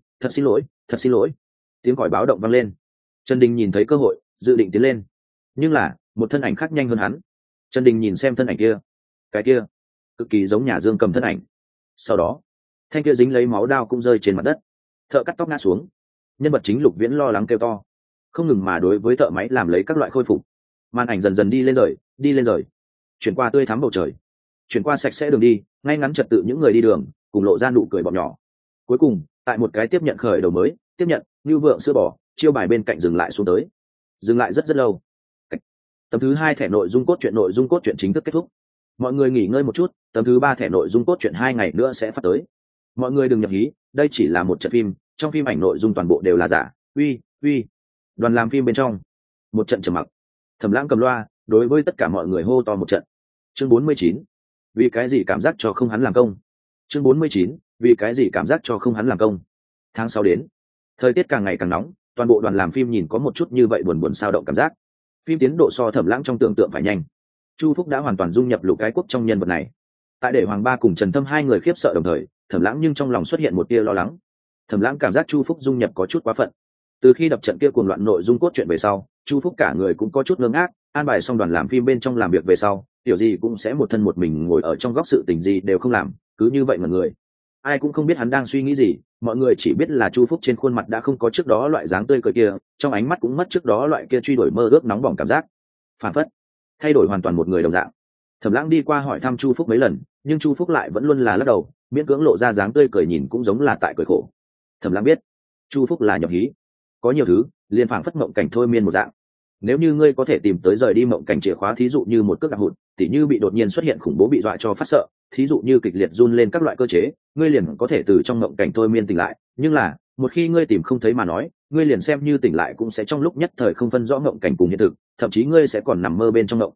xin lỗi. Tiếng còi báo động vang lên. Trần Đình nhìn thấy cơ hội, dự định tiến lên, nhưng là một thân ảnh khác nhanh hơn hắn. Trần Đình nhìn xem thân ảnh kia, cái kia cực kỳ giống nhà Dương Cầm thân ảnh. Sau đó thanh kia dính lấy máu đao cũng rơi trên mặt đất. Thợ cắt tóc ngã xuống. Nhân vật chính Lục Viễn lo lắng kêu to, không ngừng mà đối với thợ máy làm lấy các loại khôi phục. Màn ảnh dần dần đi lên rời, chuyển qua tươi thắm bầu trời, chuyển qua sạch sẽ đường đi, ngay ngắn trật tự những người đi đường cùng lộ ra nụ cười bọn nhỏ. Cuối cùng tại một cái tiếp nhận khởi đầu mới, tiếp nhận như vượng sữa bò chiêu bài bên cạnh dừng lại xuống tới, dừng lại rất lâu. Tấm thứ 2 thẻ nội dung cốt truyện chính thức kết thúc. Mọi người nghỉ ngơi một chút, tấm thứ 3 thẻ nội dung cốt truyện 2 ngày nữa sẽ phát tới. Mọi người đừng nhập hí, đây chỉ là một trận phim, trong phim ảnh nội dung toàn bộ đều là giả. Uy. Đoàn làm phim bên trong, một trận trầm mặc. Thẩm Lãng cầm loa, đối với tất cả mọi người hô to một trận. Chương 49. Vì cái gì cảm giác cho không hắn làm công? Chương 49. Vì cái gì cảm giác cho không hắn làm công? Tháng 6 đến, thời tiết càng ngày càng nóng, toàn bộ đoàn làm phim nhìn có một chút như vậy buồn sao động cảm giác. Phim tiến độ so Thẩm Lãng trong tưởng tượng phải nhanh. Chu Phúc đã hoàn toàn dung nhập Lục Ái Quốc trong nhân vật này. Tại để Hoàng Ba cùng Trần Thâm hai người khiếp sợ đồng thời, Thẩm Lãng nhưng trong lòng xuất hiện một tia lo lắng. Thẩm Lãng cảm giác Chu Phúc dung nhập có chút quá phận. Từ khi đập trận kia cuồng loạn nội dung cốt truyện về sau, Chu Phúc cả người cũng có chút ngơ ngác, an bài xong đoàn làm phim bên trong làm việc về sau, tiểu gì cũng sẽ một thân một mình ngồi ở trong góc, sự tình gì đều không làm, cứ như vậy mà người. Ai cũng không biết hắn đang suy nghĩ gì, mọi người chỉ biết là Chu Phúc trên khuôn mặt đã không có trước đó loại dáng tươi cười kia, trong ánh mắt cũng mất trước đó loại kia truy đuổi mơ ước nóng bỏng cảm giác. Phản phất thay đổi hoàn toàn một người đồng dạng. Thẩm Lãng đi qua hỏi thăm Chu Phúc mấy lần, nhưng Chu Phúc lại vẫn luôn là lắc đầu, miễn cưỡng lộ ra dáng tươi cười, nhìn cũng giống là tại cười khổ. Thẩm Lãng biết Chu Phúc là nhập hí, có nhiều thứ liền phảng phất mộng cảnh thôi miên một dạng. Nếu như ngươi có thể tìm tới rời đi mộng cảnh chìa khóa, thí dụ như một cước đạp hụt, tỉ như bị đột nhiên xuất hiện khủng bố bị dọa cho phát sợ, thí dụ như kịch liệt run lên các loại cơ chế, ngươi liền có thể từ trong mộng cảnh thôi miên tỉnh lại. Nhưng là một khi ngươi tìm không thấy mà nói, ngươi liền xem như tỉnh lại cũng sẽ trong lúc nhất thời không phân rõ mộng cảnh cùng hiện thực, thậm chí ngươi sẽ còn nằm mơ bên trong mộng.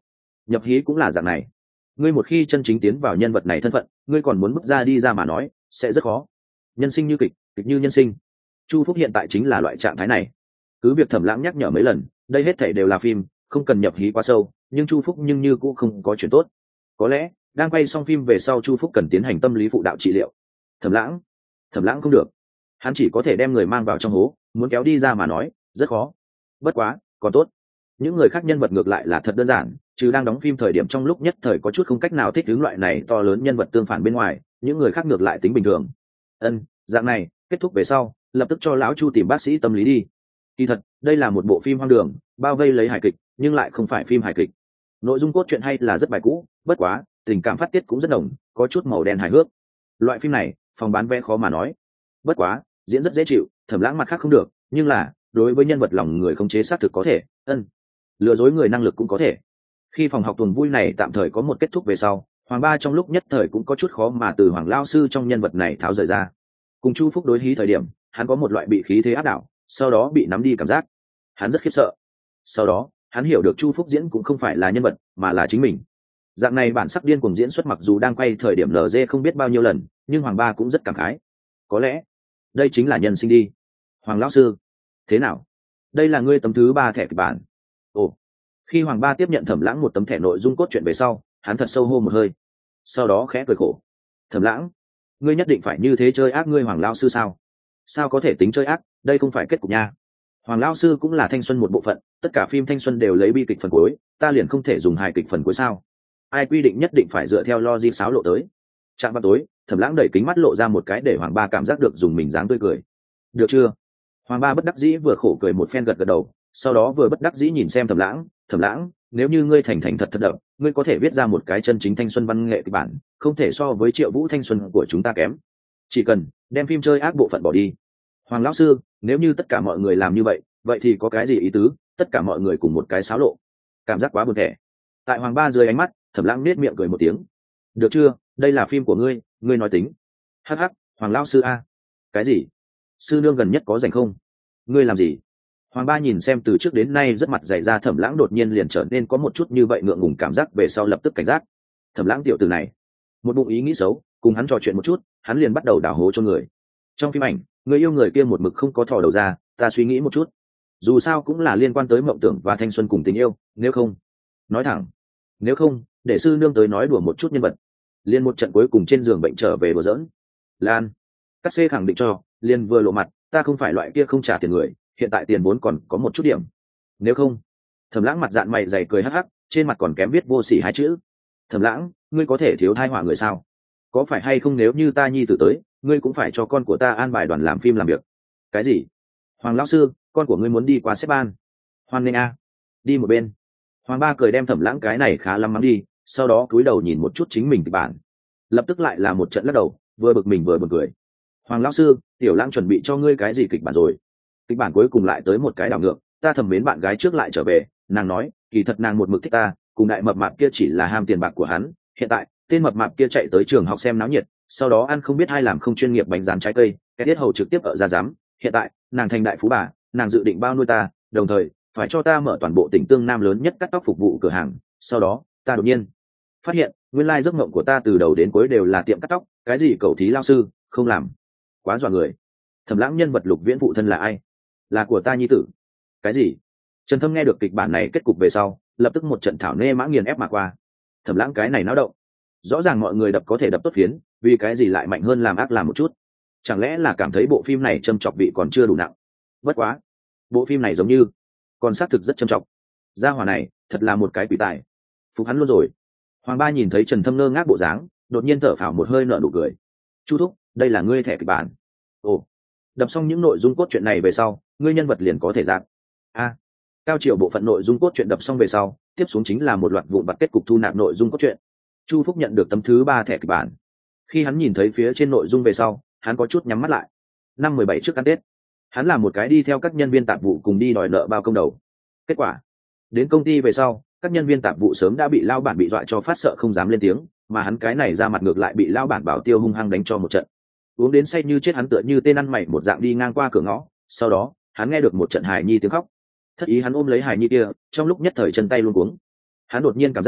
nhập hí cũng là dạng này, ngươi một khi chân chính tiến vào nhân vật này thân phận, ngươi còn muốn bước ra đi ra mà nói sẽ rất khó. Nhân sinh như kịch, kịch như nhân sinh, Chu Phúc hiện tại chính là loại trạng thái này. Cứ việc Thẩm Lãng nhắc nhở mấy lần, đây hết thảy đều là phim, không cần nhập hí quá sâu, nhưng Chu Phúc nhưng như cũng không có chuyện tốt. Có lẽ đang quay xong phim về sau Chu Phúc cần tiến hành tâm lý phụ đạo trị liệu. Thẩm Lãng không được, hắn chỉ có thể đem người mang vào trong hố, muốn kéo đi ra mà nói rất khó. Bất quá còn tốt, những người khác nhân vật ngược lại là thật đơn giản, chứ đang đóng phim thời điểm trong lúc nhất thời có chút không cách nào thích ứng loại này to lớn nhân vật tương phản bên ngoài, những người khác ngược lại tính bình thường. Dạng này kết thúc về sau lập tức cho lão Chu tìm bác sĩ tâm lý đi. Kỳ thật đây là một bộ phim hoang đường, bao vây lấy hài kịch nhưng lại không phải phim hài kịch. Nội dung cốt truyện hay là rất bài cũ, bất quá tình cảm phát tiết cũng rất nồng, có chút màu đen hài hước. Loại phim này phòng bán vé khó mà nói, bất quá diễn rất dễ chịu. Thẩm Lãng mặt khác không được, nhưng là đối với nhân vật lòng người khống chế xác thực có thể, lừa dối người năng lực cũng có thể. Khi phòng học tuần vui này tạm thời có một kết thúc về sau, Hoàng Ba trong lúc nhất thời cũng có chút khó mà từ Hoàng Lao sư trong nhân vật này tháo rời ra. Cùng Chu Phúc đối hí thời điểm, hắn có một loại bị khí thế áp đảo, sau đó bị nắm đi cảm giác, hắn rất khiếp sợ. Sau đó hắn hiểu được Chu Phúc diễn cũng không phải là nhân vật mà là chính mình. Dạng này bản sắc điên cuồng diễn xuất mặc dù đang quay thời điểm LG không biết bao nhiêu lần, nhưng Hoàng Ba cũng rất cảm khái. Có lẽ đây chính là nhân sinh đi. Hoàng lão sư, thế nào? Đây là ngươi tấm thứ 3 thẻ kịch bản. Ồ. Khi Hoàng Ba tiếp nhận Thẩm Lãng một tấm thẻ nội dung cốt truyện về sau, hắn thật sâu hô một hơi, sau đó khẽ cười khổ. Thẩm Lãng, ngươi nhất định phải như thế chơi ác ngươi Hoàng lão sư sao? Sao có thể tính chơi ác, đây không phải kết cục nha. Hoàng lão sư cũng là thanh xuân một bộ phận, tất cả phim thanh xuân đều lấy bi kịch phần cuối, ta liền không thể dùng hài kịch phần cuối sao? Ai quy định nhất định phải dựa theo logic sáo lộ tới. Trạm vào tối, Thẩm Lãng đẩy kính mắt lộ ra một cái để Hoàng Ba cảm giác được dùng mình dáng tươi cười. Được chưa? Hoàng Ba bất đắc dĩ vừa khổ cười một phen gật gật đầu, sau đó vừa bất đắc dĩ nhìn xem Thẩm Lãng, nếu như ngươi thành thật đậm, ngươi có thể viết ra một cái chân chính thanh xuân văn nghệ kịch bản, không thể so với Triệu Vũ thanh xuân của chúng ta kém. Chỉ cần đem phim chơi ác bộ phận bỏ đi. Hoàng lão sư, nếu như tất cả mọi người làm như vậy, vậy thì có cái gì ý tứ? Tất cả mọi người cùng một cái xáo lộ, cảm giác quá buồn tẻ. Tại Hoàng Ba dưới ánh mắt, Thẩm Lãng nết miệng cười một tiếng. Được chưa? Đây là phim của ngươi nói tính. Hắc hắc, Hoàng lão sư a. Cái gì? Sư nương gần nhất có rảnh không? Ngươi làm gì? Hoàng Ba nhìn xem từ trước đến nay rất mặt dày ra Thẩm Lãng đột nhiên liền trở nên có một chút như vậy ngượng ngùng cảm giác, về sau lập tức cảnh giác. Thẩm Lãng tiểu tử này, một bụng ý nghĩ xấu, cùng hắn trò chuyện một chút, hắn liền bắt đầu đào hố cho người. Trong phim ảnh, người yêu người kia một mực không có thò đầu ra, ta suy nghĩ một chút. Dù sao cũng là liên quan tới mộng tưởng và thanh xuân cùng tình yêu, nếu không, nói thẳng, nếu không, để sư nương tới nói đùa một chút nhân vật. Liên một trận cuối cùng trên giường bệnh trở về đùa giỡn. Lan, các C khẳng định cho, liên vừa lộ mặt, ta không phải loại kia không trả tiền người, hiện tại tiền vốn còn có một chút điểm. Nếu không, Thẩm Lãng mặt dạn mày dày cười hắc hắc, trên mặt còn kém viết vô sỉ 2 chữ. Thẩm Lãng, ngươi có thể thiếu thai họa người sao? Có phải hay không nếu như ta nhi tử tới, ngươi cũng phải cho con của ta an bài đoàn làm phim làm việc. Cái gì? Hoàng lão sư, con của ngươi muốn đi qua xếp ban. Hoan nghênh a. Đi một bên. Hoàng Ba cười đem Thẩm Lãng cái này khá lắm mắng đi, sau đó cúi đầu nhìn một chút chính mình kịch bản. Lập tức lại là một trận lắc đầu, vừa bực mình vừa buồn cười. Hoàng lão sư, Tiểu Lãng chuẩn bị cho ngươi cái gì kịch bản rồi? Kịch bản cuối cùng lại tới một cái đảo ngược, ta thầm mến bạn gái trước lại trở về, nàng nói, kỳ thật nàng một mực thích ta, cùng đại mập mạp kia chỉ là ham tiền bạc của hắn, hiện tại, tên mập mạp kia chạy tới trường học xem náo nhiệt, sau đó ăn không biết ai làm không chuyên nghiệp bánh rán trái cây, cái tiết hầu trực tiếp ở ra giám, hiện tại, nàng thành đại phú bà, nàng dự định bao nuôi ta, đồng thời, phải cho ta mở toàn bộ tỉnh Tương Nam lớn nhất cắt tóc phục vụ cửa hàng, sau đó, ta đột nhiên phát hiện, nguyên lai giấc mộng của ta từ đầu đến cuối đều là tiệm cắt tóc, cái gì cầu thí lao sư, không làm. Quá dọa người. Thẩm Lãng nhân vật Lục Viễn phụ thân là ai? Là của ta nhi tử. Cái gì? Trần Thâm nghe được kịch bản này kết cục về sau, lập tức một trận thảo nê mã nghiền ép mà qua. Thẩm Lãng cái này náo động. Rõ ràng mọi người đập có thể đập tốt phiến, vì cái gì lại mạnh hơn làm ác làm một chút? Chẳng lẽ là cảm thấy bộ phim này châm chọc vị còn chưa đủ nặng? Bất quá, bộ phim này giống như còn xác thực rất châm chọc. Gia hỏa này, thật là một cái quỷ tài. Phục hắn luôn rồi. Hoàng Ba nhìn thấy Trần Thâm ngơ ngác bộ dáng, đột nhiên thở phào một hơi nở nụ cười. Chu thúc, đây là ngươi thẻ kịch bản. Ồ, đập xong những nội dung cốt truyện này về sau, ngươi nhân vật liền có thể dạng. Cao chiều bộ phận nội dung cốt truyện đập xong về sau, tiếp xuống chính là một loạt vụn vặt kết cục thu nạp nội dung cốt truyện. Chu Phúc nhận được tấm thứ 3 thẻ kịch bản. Khi hắn nhìn thấy phía trên nội dung về sau, hắn có chút nhắm mắt lại. Năm 17 trước ăn Tết, hắn là một cái đi theo các nhân viên tạp vụ cùng đi đòi nợ bao công đầu. Kết quả, đến công ty về sau, các nhân viên tạp vụ sớm đã bị lao bản bị dọa cho phát sợ không dám lên tiếng, mà hắn cái này ra mặt ngược lại bị lao bản bảo tiêu hung hăng đánh cho một trận. Uống đến say như chết, hắn tựa như tên ăn mày một dạng đi ngang qua cửa ngõ, sau đó, hắn nghe được một trận hài nhi tiếng khóc. Thất ý hắn ôm lấy hài nhi kia, trong lúc nhất thời chân tay luống cuống. Hắn đột nhiên cảm giác,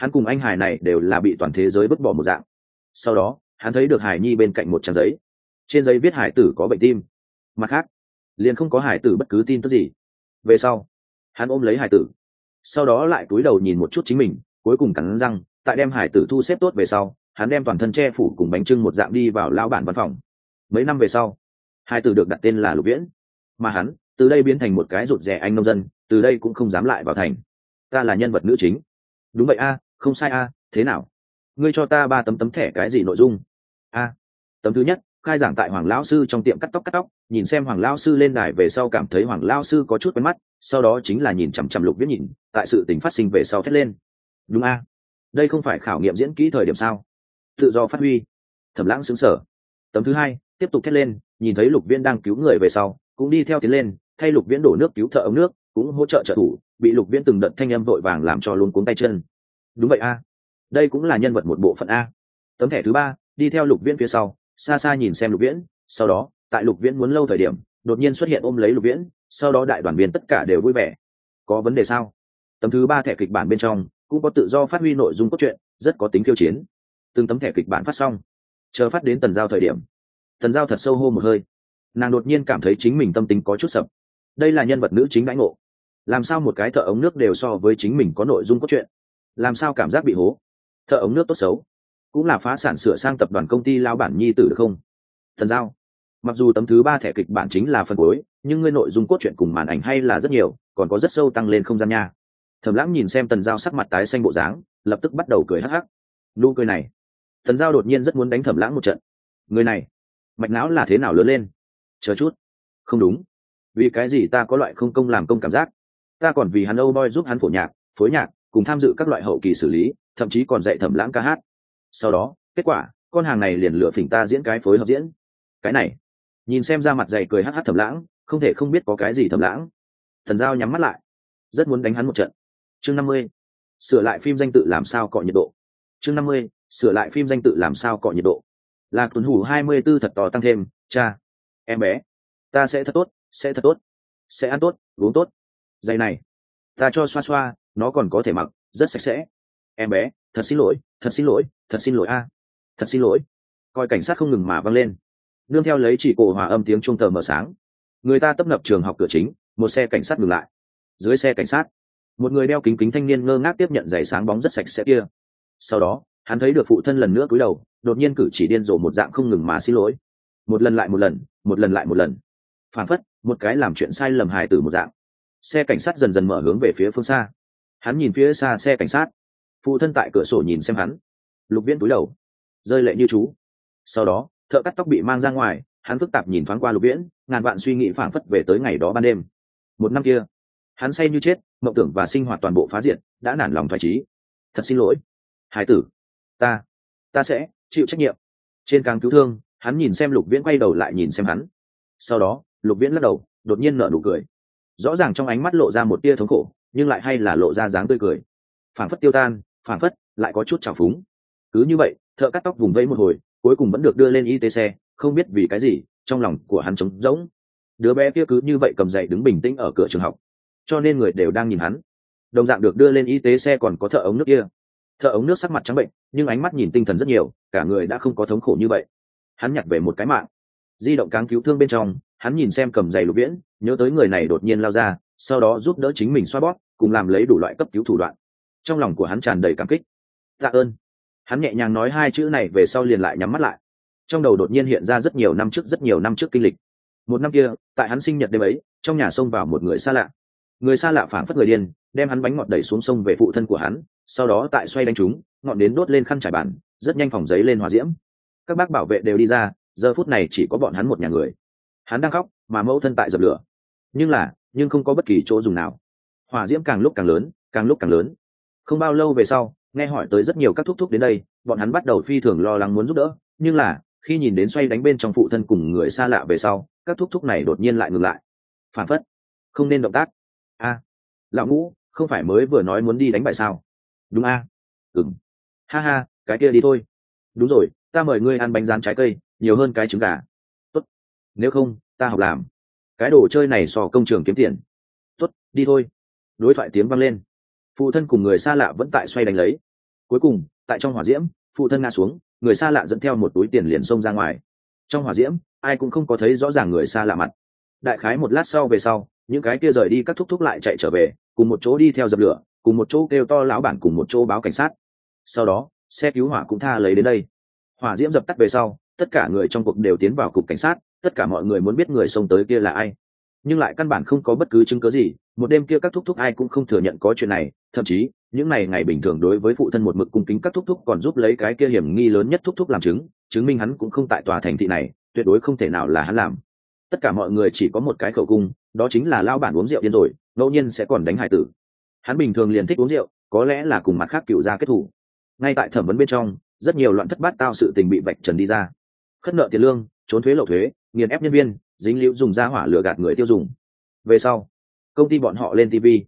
hắn cùng anh hải này đều là bị toàn thế giới vứt bỏ một dạng. Sau đó hắn thấy được hải nhi bên cạnh một trang giấy, trên giấy viết hải tử có bệnh tim, mặt khác liền không có hải tử bất cứ tin tức gì. Về sau hắn ôm lấy hải tử, sau đó lại cúi đầu nhìn một chút chính mình, cuối cùng cắn răng tại đem hải tử thu xếp tốt về sau, hắn đem toàn thân che phủ cùng bánh trưng một dạng đi vào lao bản văn phòng. Mấy năm về sau, hải tử được đặt tên là Lục Viễn, mà hắn từ đây biến thành một cái rụt rè anh nông dân, từ đây cũng không dám lại vào thành. Ta là nhân vật nữ chính. Đúng vậy a, không sai a, thế nào? Ngươi cho ta 3 tấm thẻ cái gì nội dung? A, tấm thứ nhất, khai giảng tại Hoàng lão sư trong tiệm cắt tóc, nhìn xem Hoàng lão sư lên đài về sau cảm thấy Hoàng lão sư có chút quen mắt, sau đó chính là nhìn chằm chằm Lục Viễn nhìn, tại sự tình phát sinh về sau thét lên. Đúng a, đây không phải khảo nghiệm diễn kỹ thời điểm sao? Tự do phát huy. Thẩm Lãng sững sờ. Tấm thứ hai, tiếp tục thét lên, nhìn thấy Lục Viễn đang cứu người về sau, cũng đi theo tiến lên, thay Lục Viễn đổ nước cứu thợ ống nước, cũng hỗ trợ trợ thủ, bị Lục Viễn từng đợt thanh âm vội vàng làm cho luống cuống tay chân. Đúng vậy a, đây cũng là nhân vật một bộ phận a. Tấm thẻ thứ ba, đi theo Lục Viễn phía sau, xa xa nhìn xem Lục Viễn, sau đó tại Lục Viễn muốn lâu thời điểm đột nhiên xuất hiện ôm lấy Lục Viễn, sau đó đại đoàn viên tất cả đều vui vẻ. Có vấn đề sao? Tấm thứ ba thẻ kịch bản bên trong cũng có tự do phát huy nội dung cốt truyện, rất có tính khiêu chiến. Từng tấm thẻ kịch bản phát xong, chờ phát đến Tần Giao thời điểm, Tần Giao thật sâu hô một hơi, nàng đột nhiên cảm thấy chính mình tâm tính có chút sập. Đây là nhân vật nữ chính đãi ngộ, làm sao một cái thợ ống nước đều so với chính mình có nội dung cốt truyện, làm sao cảm giác bị hố. Thợ ống nước tốt xấu cũng là phá sản sửa sang tập đoàn công ty lao bản nhi tử được không? Tần Giao, mặc dù tấm thứ ba thẻ kịch bản chính là phần cuối, nhưng ngươi nội dung cốt truyện cùng màn ảnh hay là rất nhiều, còn có rất sâu tăng lên không gian nha. Thẩm Lãng nhìn xem Tần Giao sắc mặt tái xanh bộ dáng, lập tức bắt đầu cười hắc hắc. Nụ cười này, Tần Giao đột nhiên rất muốn đánh Thẩm Lãng một trận. Người này mạch não là thế nào lớn lên? Chờ chút, không đúng, vì cái gì ta có loại không công làm công cảm giác? Ta còn vì hắn Âu Boy giúp hắn phổ nhạc, phối nhạc, cùng tham dự các loại hậu kỳ xử lý, thậm chí còn dạy Thẩm Lãng ca hát. Sau đó kết quả con hàng này liền lựa phỉnh ta diễn cái phối hợp diễn. Cái này, nhìn xem ra mặt dày cười hắc hắc Thẩm Lãng, không thể không biết có cái gì Thẩm Lãng. Thần Giao nhắm mắt lại, rất muốn đánh hắn một trận. Chương 50, sửa lại phim danh tự làm sao cọ nhiệt độ. Chương 50, sửa lại phim danh tự làm sao cọ nhiệt độ. Lạc Tuấn Hủ 24 thật to tăng thêm, cha, em bé, ta sẽ thật tốt, sẽ thật tốt, sẽ ăn tốt, uống tốt. Giày này ta cho xoa xoa, nó còn có thể mặc, rất sạch sẽ. Em bé, thật xin lỗi, thật xin lỗi, thật xin lỗi a, thật xin lỗi. Coi cảnh sát không ngừng mà văng lên, nương theo lấy chỉ cổ hòa âm tiếng chuông tờ mờ sáng, người ta tấp nập trường học cửa chính, một xe cảnh sát ngừng lại. Dưới xe cảnh sát, một người đeo kính kính thanh niên ngơ ngác tiếp nhận giày sáng bóng rất sạch sẽ kia. Sau đó hắn thấy được phụ thân lần nữa cúi đầu, đột nhiên cử chỉ điên rồ một dạng không ngừng mà xin lỗi, một lần lại một lần, một lần lại một lần, phản phất một cái làm chuyện sai lầm hài tử một dạng. Xe cảnh sát dần dần mở hướng về phía phương xa. Hắn nhìn phía xa xe cảnh sát, phụ thân tại cửa sổ nhìn xem hắn. Lục Viễn cúi đầu, rơi lệ như chú. Sau đó thợ cắt tóc bị mang ra ngoài, hắn phức tạp nhìn thoáng qua Lục Viễn, ngàn vạn suy nghĩ phảng phất về tới ngày đó ban đêm. Một năm kia hắn say như chết, mộng tưởng và sinh hoạt toàn bộ phá diệt, đã nản lòng thoái chí. Thật xin lỗi hải tử, ta sẽ chịu trách nhiệm. Trên càng cứu thương, hắn nhìn xem Lục Viễn quay đầu lại nhìn xem hắn. Sau đó Lục Viễn lắc đầu, đột nhiên nở nụ cười, rõ ràng trong ánh mắt lộ ra một tia thống khổ, nhưng lại hay là lộ ra dáng tươi cười, phảng phất tiêu tan, phảng phất lại có chút trào phúng. Cứ như vậy thợ cắt tóc vùng vẫy một hồi, cuối cùng vẫn được đưa lên y tế xe. Không biết vì cái gì trong lòng của hắn trống rỗng. Đứa bé kia cứ như vậy cầm dậy đứng bình tĩnh ở cửa trường học, cho nên người đều đang nhìn hắn. Đồng dạng được đưa lên y tế xe còn có thợ ống nước kia. Thợ ống nước sắc mặt trắng bệnh, nhưng ánh mắt nhìn tinh thần rất nhiều, cả người đã không có thống khổ như vậy. Hắn nhặt về một cái mạng. Di động cáng cứu thương bên trong, hắn nhìn xem cầm giày Lục Viễn, nhớ tới người này đột nhiên lao ra, sau đó giúp đỡ chính mình xoa bóp, cùng làm lấy đủ loại cấp cứu thủ đoạn. Trong lòng của hắn tràn đầy cảm kích. Tạ ơn. Hắn nhẹ nhàng nói 2 chữ này về sau liền lại nhắm mắt lại. Trong đầu đột nhiên hiện ra rất nhiều năm trước kinh lịch. Một năm kia tại hắn sinh nhật đêm ấy, trong nhà xông vào một người xa lạ. Người xa lạ phảng phất người điên, đem hắn bánh ngọt đẩy xuống sông về phụ thân của hắn, sau đó tại xoay đánh chúng, ngọn đến đốt lên khăn trải bàn, rất nhanh phòng giấy lên hỏa diễm. Các bác bảo vệ đều đi ra, giờ phút này chỉ có bọn hắn một nhà người. Hắn đang khóc, mà mẫu thân tại dập lửa, nhưng không có bất kỳ chỗ dùng nào. Hỏa diễm càng lúc càng lớn, càng lúc càng lớn. Không bao lâu về sau, nghe hỏi tới rất nhiều các thúc thúc đến đây, bọn hắn bắt đầu phi thường lo lắng muốn giúp đỡ, nhưng là khi nhìn đến xoay đánh bên trong phụ thân cùng người xa lạ về sau, các thúc thúc này đột nhiên lại ngừng lại. Phản phất không nên động tác. Lão Ngũ không phải mới vừa nói muốn đi đánh bại sao? Đúng ừm, ha ha, cái kia đi thôi. Đúng rồi, ta mời ngươi ăn bánh rán trái cây, nhiều hơn cái trứng gà. Tốt, nếu không ta học làm. Cái đồ chơi này so công trường kiếm tiền. Tốt, đi thôi. Đối thoại tiếng vang lên, phụ thân cùng người xa lạ vẫn tại xoay đánh lấy. Cuối cùng tại trong hỏa diễm, phụ thân ngã xuống, người xa lạ dẫn theo một túi tiền liền xông ra ngoài. Trong hỏa diễm ai cũng không có thấy rõ ràng người xa lạ mặt. Đại khái một lát sau về sau, những cái kia rời đi các thúc thúc lại chạy trở về, cùng một chỗ đi theo dập lửa, cùng một chỗ kêu to lão bản, cùng một chỗ báo cảnh sát. Sau đó xe cứu hỏa cũng tha lấy đến đây. Hỏa diễm dập tắt về sau, tất cả người trong cuộc đều tiến vào cục cảnh sát, tất cả mọi người muốn biết người xông tới kia là ai, nhưng lại căn bản không có bất cứ chứng cứ gì. Một đêm kia các thúc thúc ai cũng không thừa nhận có chuyện này, thậm chí những ngày bình thường đối với phụ thân một mực cung kính các thúc thúc còn giúp lấy cái kia hiểm nghi lớn nhất thúc thúc làm chứng minh hắn cũng không tại tòa thành thị này, tuyệt đối không thể nào là hắn làm. Tất cả mọi người chỉ có một cái khẩu cung, đó chính là lao bản uống rượu điên rồi, ngẫu nhiên sẽ còn đánh hải tử. Hắn bình thường liền thích uống rượu, có lẽ là cùng mặt khác cựu gia kết thù. Ngay tại thẩm vấn bên trong, rất nhiều loạn thất bát tao sự tình bị vạch trần đi ra: khất nợ tiền lương, trốn thuế lậu thuế, nghiền ép nhân viên, dính líu dùng ra hỏa lừa gạt người tiêu dùng. Về sau công ty bọn họ lên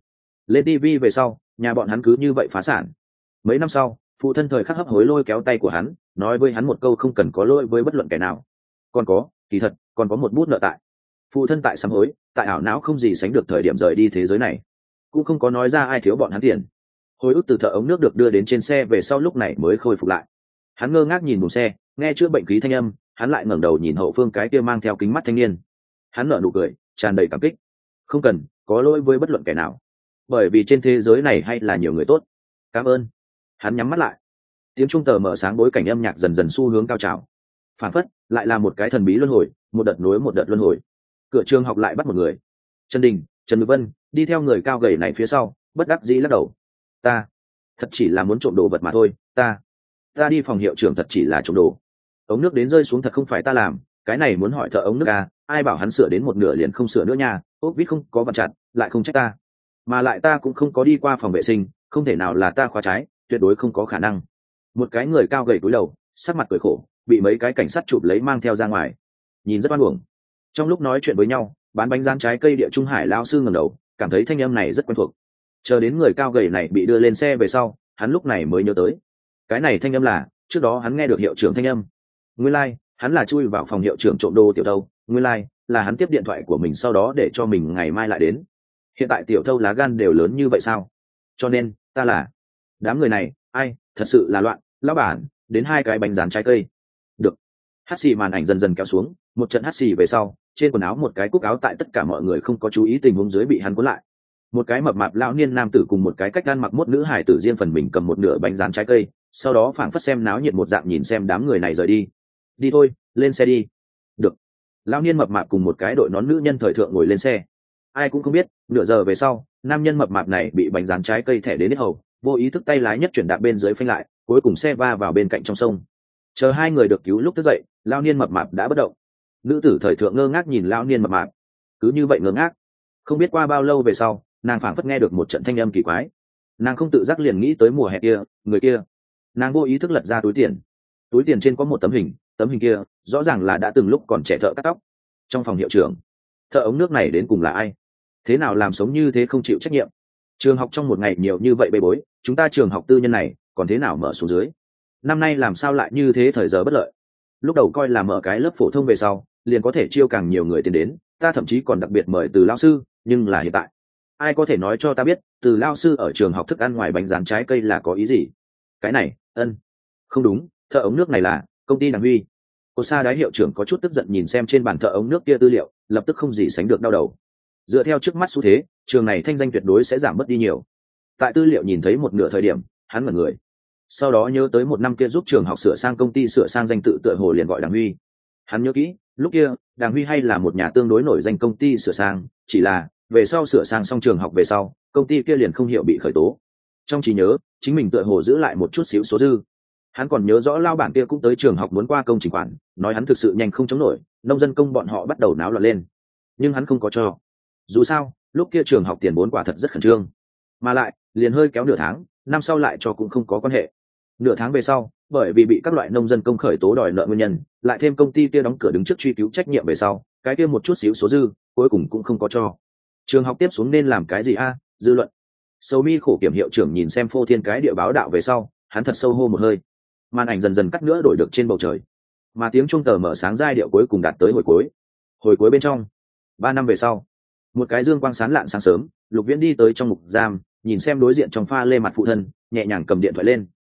TV về sau, nhà bọn hắn cứ như vậy phá sản. Mấy năm sau, phụ thân thời khắc hấp hối lôi kéo tay của hắn, nói với hắn một câu không cần có lỗi với bất luận kẻ nào. Còn có, kỳ thật còn có một bút nợ tại. Phụ thân tại sám hối, tại ảo não không gì sánh được thời điểm rời đi thế giới này, cũng không có nói ra ai thiếu bọn hắn tiền. Hồi ức từ thợ ống nước được đưa đến trên xe về sau lúc này mới khôi phục lại. Hắn ngơ ngác nhìn buồng xe, nghe chữa bệnh khí thanh âm, hắn lại ngẩng đầu nhìn hậu phương cái kia mang theo kính mắt thanh niên. Hắn nở nụ cười tràn đầy cảm kích. Không cần có lỗi với bất luận kẻ nào, bởi vì trên thế giới này hay là nhiều người tốt. Cảm ơn. Hắn nhắm mắt lại. Tiếng trung tờ mở sáng, bối cảnh âm nhạc dần dần xu hướng cao trào. Phản phất lại là một cái thần bí luân hồi, một đợt nối một đợt luân hồi. Cửa trường học lại bắt một người. Trần Đình, Trần Ngự Vân đi theo người cao gầy này phía sau, bất đắc dĩ lắc đầu. Ta thật chỉ là muốn trộm đồ vật mà thôi. Ta đi phòng hiệu trưởng thật chỉ là trộm đồ. Ống nước đến rơi xuống thật không phải ta làm, cái này muốn hỏi thợ ống nước à, ai bảo hắn sửa đến một nửa liền không sửa nữa nha. Ốp vít không có vặn chặt, lại không trách ta, mà lại ta cũng không có đi qua phòng vệ sinh, không thể nào là ta khóa trái, tuyệt đối không có khả năng. Một cái người cao gầy cúi đầu, sắc mặt cười khổ, bị mấy cái cảnh sát chụp lấy mang theo ra ngoài, nhìn rất oan uổng. Trong lúc nói chuyện với nhau, bán bánh rán trái cây địa trung hải lao sư ngẩng đầu, cảm thấy thanh âm này rất quen thuộc. Chờ đến người cao gầy này bị đưa lên xe về sau, hắn lúc này mới nhớ tới, cái này thanh âm là trước đó hắn nghe được hiệu trưởng thanh âm. Nguyên lai hắn là chui vào phòng hiệu trưởng trộm đồ tiểu đâu, nguyên lai là hắn tiếp điện thoại của mình sau đó để cho mình ngày mai lại đến. Hiện tại tiểu thâu lá gan đều lớn như vậy sao? Cho nên ta là đám người này ai thật sự là loạn. Lão bản đến 2 cái bánh rán trái cây. Được. Hắt xì màn ảnh dần dần kéo xuống, một trận hắt xì về sau, trên quần áo một cái cúc áo tại tất cả mọi người không có chú ý tình huống dưới bị hắn cuốn lại. Một cái mập mạp lão niên nam tử cùng một cái cách ăn mặc mốt nữ hải tử riêng phần mình cầm một nửa bánh rán trái cây, sau đó phảng phất xem náo nhiệt một dạng nhìn xem đám người này rời đi. Đi thôi, lên xe đi. Được. Lão niên mập mạp cùng một cái đội nón nữ nhân thời thượng ngồi lên xe. Ai cũng không biết, nửa giờ về sau, nam nhân mập mạp này bị bánh rán trái cây thẻ đến hết hầu, vô ý thức tay lái nhất chuyển đạp bên dưới phanh lại, cuối cùng xe va vào bên cạnh trong sông. Chờ hai người được cứu lúc thức dậy, lão niên mập mạp đã bất động. Nữ tử thời thượng ngơ ngác nhìn lão niên mập mạp, cứ như vậy ngơ ngác. Không biết qua bao lâu về sau, nàng phảng phất nghe được một trận thanh âm kỳ quái. Nàng không tự giác liền nghĩ tới mùa hè kia, người kia. Nàng vô ý thức lật ra túi tiền trên có một tấm hình kia rõ ràng là đã từng lúc còn trẻ thợ cắt tóc. Trong phòng hiệu trưởng, thợ ống nước này đến cùng là ai? Thế nào làm sống như thế không chịu trách nhiệm? Trường học trong một ngày nhiều như vậy bê bối, chúng ta trường học tư nhân này còn thế nào mở xuống dưới? Năm nay làm sao lại như thế, thời giờ bất lợi. Lúc đầu coi là mở cái lớp phổ thông về sau liền có thể chiêu càng nhiều người tiến đến, ta thậm chí còn đặc biệt mời từ lao sư, nhưng là hiện tại ai có thể nói cho ta biết từ lao sư ở trường học thức ăn ngoài bánh rán trái cây là có ý gì? Cái này không đúng, thợ ống nước này là công ty Đàng Huy. Cô Sa Đái hiệu trưởng có chút tức giận nhìn xem trên bàn thợ ống nước kia tư liệu, lập tức không gì sánh được đau đầu. Dựa theo trước mắt xu thế, trường này thanh danh tuyệt đối sẽ giảm bớt đi nhiều. Tại tư liệu nhìn thấy một nửa thời điểm, hắn ngẩn người, sau đó nhớ tới một năm kia giúp trường học sửa sang công ty sửa sang danh tự tựa hồ liền gọi Đàng Huy. Hắn nhớ kỹ, lúc kia Đàng Huy hay là một nhà tương đối nổi danh công ty sửa sang, chỉ là về sau sửa sang xong trường học về sau, công ty kia liền không hiểu bị khởi tố. Trong trí nhớ, chính mình tựa hồ giữ lại một chút xíu số dư. Hắn còn nhớ rõ lao bản kia cũng tới trường học muốn qua công trình khoản, nói hắn thực sự nhanh không chống nổi, nông dân công bọn họ bắt đầu náo loạn lên, nhưng hắn không có cho. Dù sao lúc kia trường học tiền vốn quả thật rất khẩn trương, mà lại liền hơi kéo nửa tháng, năm sau lại cho cũng không có quan hệ. Nửa tháng về sau, bởi vì bị các loại nông dân công khởi tố đòi nợ nguyên nhân, lại thêm công ty kia đóng cửa đứng trước truy cứu trách nhiệm về sau, cái kia một chút xíu số dư cuối cùng cũng không có cho. Trường học tiếp xuống nên làm cái gì a? Dư luận. Sầu mi khổ kiểm hiệu trưởng nhìn xem phô thiên cái địa báo đạo về sau, hắn thật sâu hô một hơi. Màn ảnh dần dần cắt nữa đổi được trên bầu trời, mà tiếng chuông tờ mở sáng giai điệu cuối cùng đạt tới hồi cuối bên trong. 3 năm về sau, một cái dương quang sáng lạn sáng sớm, Lục Viễn đi tới trong ngục giam, nhìn xem đối diện trong pha lê mặt phụ thân, nhẹ nhàng cầm điện thoại lên.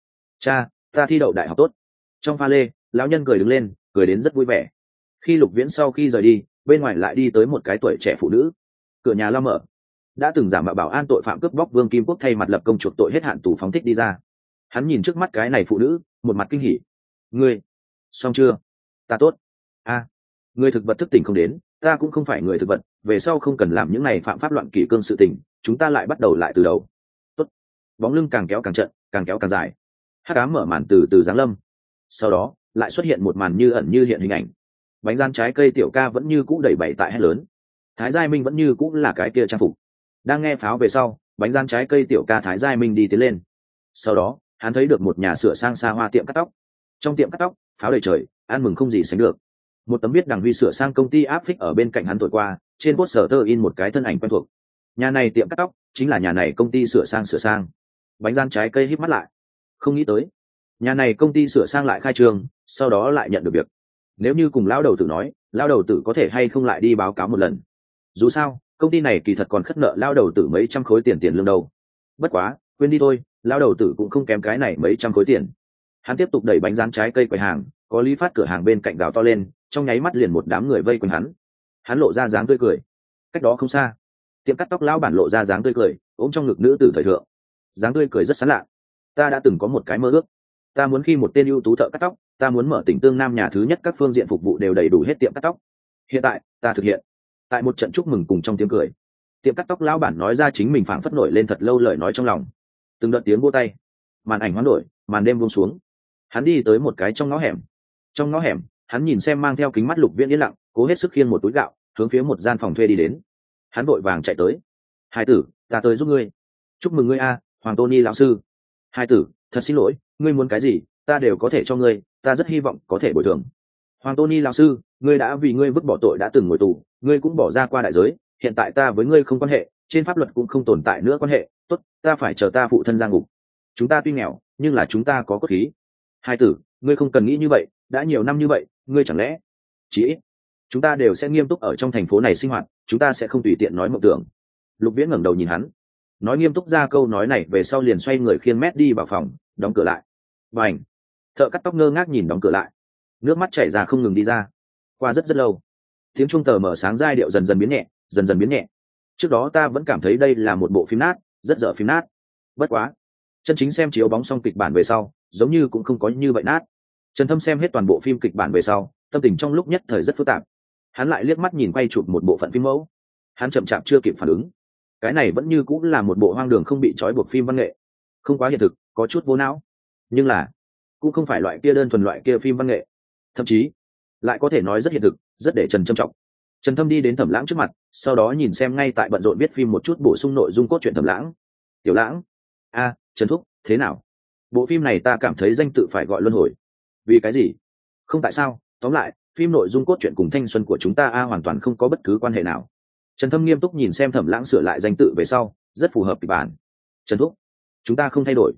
Cha, ta thi đậu đại học tốt. Trong pha lê, lão nhân cười đứng lên, cười đến rất vui vẻ. Khi Lục Viễn sau khi rời đi, bên ngoài lại đi tới một cái tuổi trẻ phụ nữ. Cửa nhà lao mở. Đã từng giả mạo bảo an tội phạm cướp bóc Vương Kim Quốc thay mặt lập công chuộc tội hết hạn tù phóng thích đi ra. Hắn nhìn trước mắt cái này phụ nữ, một mặt kinh hỉ. Ngươi, xong chưa? Ta tốt. A, người thực vật thức tỉnh không đến, ta cũng không phải người thực vật, về sau không cần làm những này phạm pháp loạn kỷ cương sự tình, chúng ta lại bắt đầu lại từ đầu. Tốt. Bóng lưng càng kéo càng trận, càng kéo càng dài. Hắc ám mở màn từ từ giáng lâm. Sau đó, lại xuất hiện một màn như ẩn như hiện hình ảnh. Bánh rán trái cây tiểu ca vẫn như cũ đẩy bẩy tại hét lớn. Thái Giai Minh vẫn như cũ là cái kia trang phục. Đang nghe pháo về sau, bánh rán trái cây tiểu ca Thái Giai Minh đi tiến lên. Sau đó, hắn thấy được một nhà sửa sang xa hoa tiệm cắt tóc. Trong tiệm cắt tóc, pháo đầy trời, ăn mừng không gì sánh được. Một tấm viết đằng Huy sửa sang công ty áp phích ở bên cạnh hắn thổi qua, trên poster in một cái thân ảnh quen thuộc. Nhà này tiệm cắt tóc chính là nhà này công ty sửa sang. Bánh rán trái cây híp mắt lại, không nghĩ tới nhà này công ty sửa sang lại khai trương, sau đó lại nhận được việc. Nếu như cùng lão đầu tử nói, lão đầu tử có thể hay không lại đi báo cáo một lần. Dù sao công ty này kỳ thật còn khất nợ lão đầu tử mấy trăm khối tiền lương đâu. Bất quá quên đi thôi, lão đầu tử cũng không kém cái này mấy trăm khối tiền. Hắn tiếp tục đẩy bánh rán trái cây quầy hàng, có Lý Phát cửa hàng bên cạnh gào to lên, trong nháy mắt liền một đám người vây quanh hắn lộ ra dáng tươi cười. Cách đó không xa, tiệm cắt tóc lão bản lộ ra dáng tươi cười, ôm trong ngực nữ tử thời thượng, dáng tươi cười rất sán lạ. Ta đã từng có một cái mơ ước, ta muốn khi một tên ưu tú thợ cắt tóc, ta muốn mở tỉnh Tương Nam nhà thứ nhất các phương diện phục vụ đều đầy đủ hết tiệm cắt tóc. Hiện tại ta thực hiện. Tại một trận chúc mừng cùng trong tiếng cười, tiệm cắt tóc lão bản nói ra chính mình phảng phất nổi lên thật lâu lời nói trong lòng. Từng đợt tiếng vỗ tay, màn ảnh hoán đổi, màn đêm buông xuống. Hắn đi tới một cái trong ngõ hẻm. Trong ngõ hẻm, hắn nhìn xem mang theo kính mắt Lục Viễn yên lặng, cố hết sức khiêng một túi gạo, hướng phía một gian phòng thuê đi đến. Hắn vội vàng chạy tới. Hai tử, ta tới giúp ngươi. Chúc mừng ngươi a, Hoàng Tony lão sư. Hai tử, thật xin lỗi, ngươi muốn cái gì, ta đều có thể cho ngươi, ta rất hy vọng có thể bồi thường. Hoàng Tony lão sư, ngươi đã vì ngươi vứt bỏ tội đã từng ngồi tù, ngươi cũng bỏ ra qua đại giới, hiện tại ta với ngươi không quan hệ, trên pháp luật cũng không tồn tại nữa quan hệ, tốt, ta phải chờ ta phụ thân ra ngục. Chúng ta tuy nghèo, nhưng là chúng ta có cốt khí. Hai tử, ngươi không cần nghĩ như vậy, đã nhiều năm như vậy, ngươi chẳng lẽ chỉ ít chúng ta đều sẽ nghiêm túc ở trong thành phố này sinh hoạt, chúng ta sẽ không tùy tiện nói mộng tưởng. Lục Viễn ngẩng đầu nhìn hắn, nói nghiêm túc ra câu nói này về sau liền xoay người khiêng mét đi vào phòng, đóng cửa lại. Bành! Thợ cắt tóc ngơ ngác nhìn đóng cửa lại, nước mắt chảy ra không ngừng đi ra. Qua rất rất lâu, tiếng chuông tờ mở sáng giai điệu dần dần biến nhẹ, dần dần biến nhẹ. Trước đó ta vẫn cảm thấy đây là một bộ phim nát, rất dở phim nát. Bất quá, chân chính xem chiếu bóng xong kịch bản về sau, giống như cũng không có như vậy nát. Trần Thâm xem hết toàn bộ phim kịch bản về sau, tâm tình trong lúc nhất thời rất phức tạp. Hắn lại liếc mắt nhìn quay chụp một bộ phận phim mẫu, hắn chậm chạp chưa kịp phản ứng. Cái này vẫn như cũng là một bộ hoang đường không bị trói buộc phim văn nghệ, không quá hiện thực, có chút vô não, nhưng là cũng không phải loại kia đơn thuần loại kia phim văn nghệ, thậm chí lại có thể nói rất hiện thực, rất để Trần trân trọng. Trần Thâm đi đến Thẩm Lãng trước mặt, sau đó nhìn xem ngay tại bận rộn viết phim một chút bổ sung nội dung cốt truyện Thẩm Lãng. Tiểu Lãng, a, Trần thúc, thế nào? Bộ phim này ta cảm thấy danh tự phải gọi luân hồi. Vì cái gì? Không tại sao, tóm lại, phim nội dung cốt truyện cùng thanh xuân của chúng ta hoàn toàn không có bất cứ quan hệ nào. Trần Thâm nghiêm túc nhìn xem Thẩm Lãng sửa lại danh tự về sau, rất phù hợp kịch bản. Trần thúc, chúng ta không thay đổi.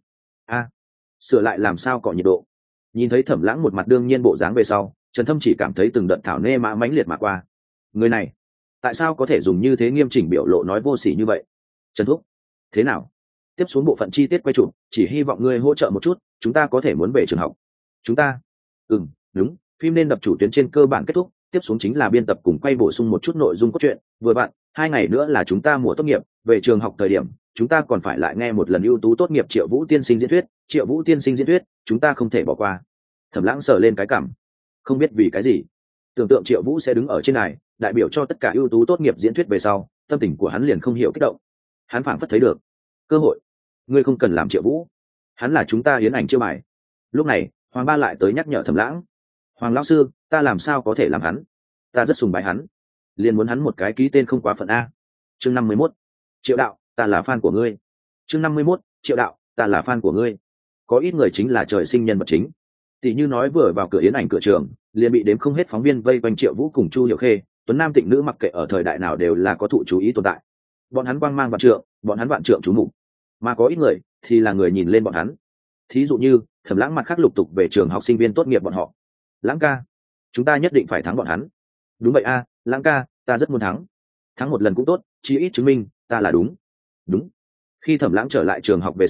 Sửa lại làm sao có nhiệt độ? Nhìn thấy Thẩm Lãng một mặt đương nhiên bộ dáng về sau, Trần Thâm chỉ cảm thấy từng đợt thảo nê mã mãnh liệt mà qua. Người này, tại sao có thể dùng như thế nghiêm chỉnh biểu lộ nói vô sỉ như vậy? Trần thúc, thế nào? Tiếp xuống bộ phận chi tiết quay chụp, chỉ hy vọng ngươi hỗ trợ một chút, chúng ta có thể muốn về trường học. Chúng ta? Đúng, phim nên đập chủ tuyến trên cơ bản kết thúc, tiếp xuống chính là biên tập cùng quay bổ sung một chút nội dung cốt truyện. Vừa vặn, 2 ngày nữa là chúng ta mùa tốt nghiệp, về trường học thời điểm, chúng ta còn phải lại nghe một lần ưu tú tốt nghiệp Triệu Vũ tiên sinh diễn thuyết. Triệu Vũ tiên sinh diễn thuyết, chúng ta không thể bỏ qua. Thẩm Lãng sờ lên cái cằm, không biết vì cái gì, tưởng tượng Triệu Vũ sẽ đứng ở trên này, đại biểu cho tất cả ưu tú tốt nghiệp diễn thuyết về sau, tâm tình của hắn liền không hiểu kích động. Hắn phảng phất thấy được cơ hội. Ngươi không cần làm Triệu Vũ, hắn là chúng ta hiến ảnh chiêu bài. Lúc này, Hoàng Ba lại tới nhắc nhở Thẩm Lãng. Hoàng lão sư, ta làm sao có thể làm hắn? Ta rất sùng bái hắn, liền muốn hắn một cái ký tên không quá phận a. Chương 51. Triệu đạo, ta là fan của ngươi. Chương 51. Triệu đạo, ta là fan của ngươi. Có ít người chính là trời sinh nhân vật chính. Tỷ như nói vừa vào cửa yến ảnh cửa trường, liền bị đếm không hết phóng viên vây quanh Triệu Vũ cùng Chu Hiểu Khê, tuấn nam tịnh nữ mặc kệ ở thời đại nào đều là có thụ chú ý tồn tại. Bọn hắn quang mang vạn trượng, bọn hắn vạn trượng chú mục. Mà có ít người thì là người nhìn lên bọn hắn. Thí dụ như Thẩm Lãng mặt khác lục tục về trường học sinh viên tốt nghiệp bọn họ. Lãng ca, chúng ta nhất định phải thắng bọn hắn. Đúng vậy a, Lãng ca, ta rất muốn thắng một lần cũng tốt, chí ít chứng minh ta là đúng. Khi Thẩm Lãng trở lại trường học về sau,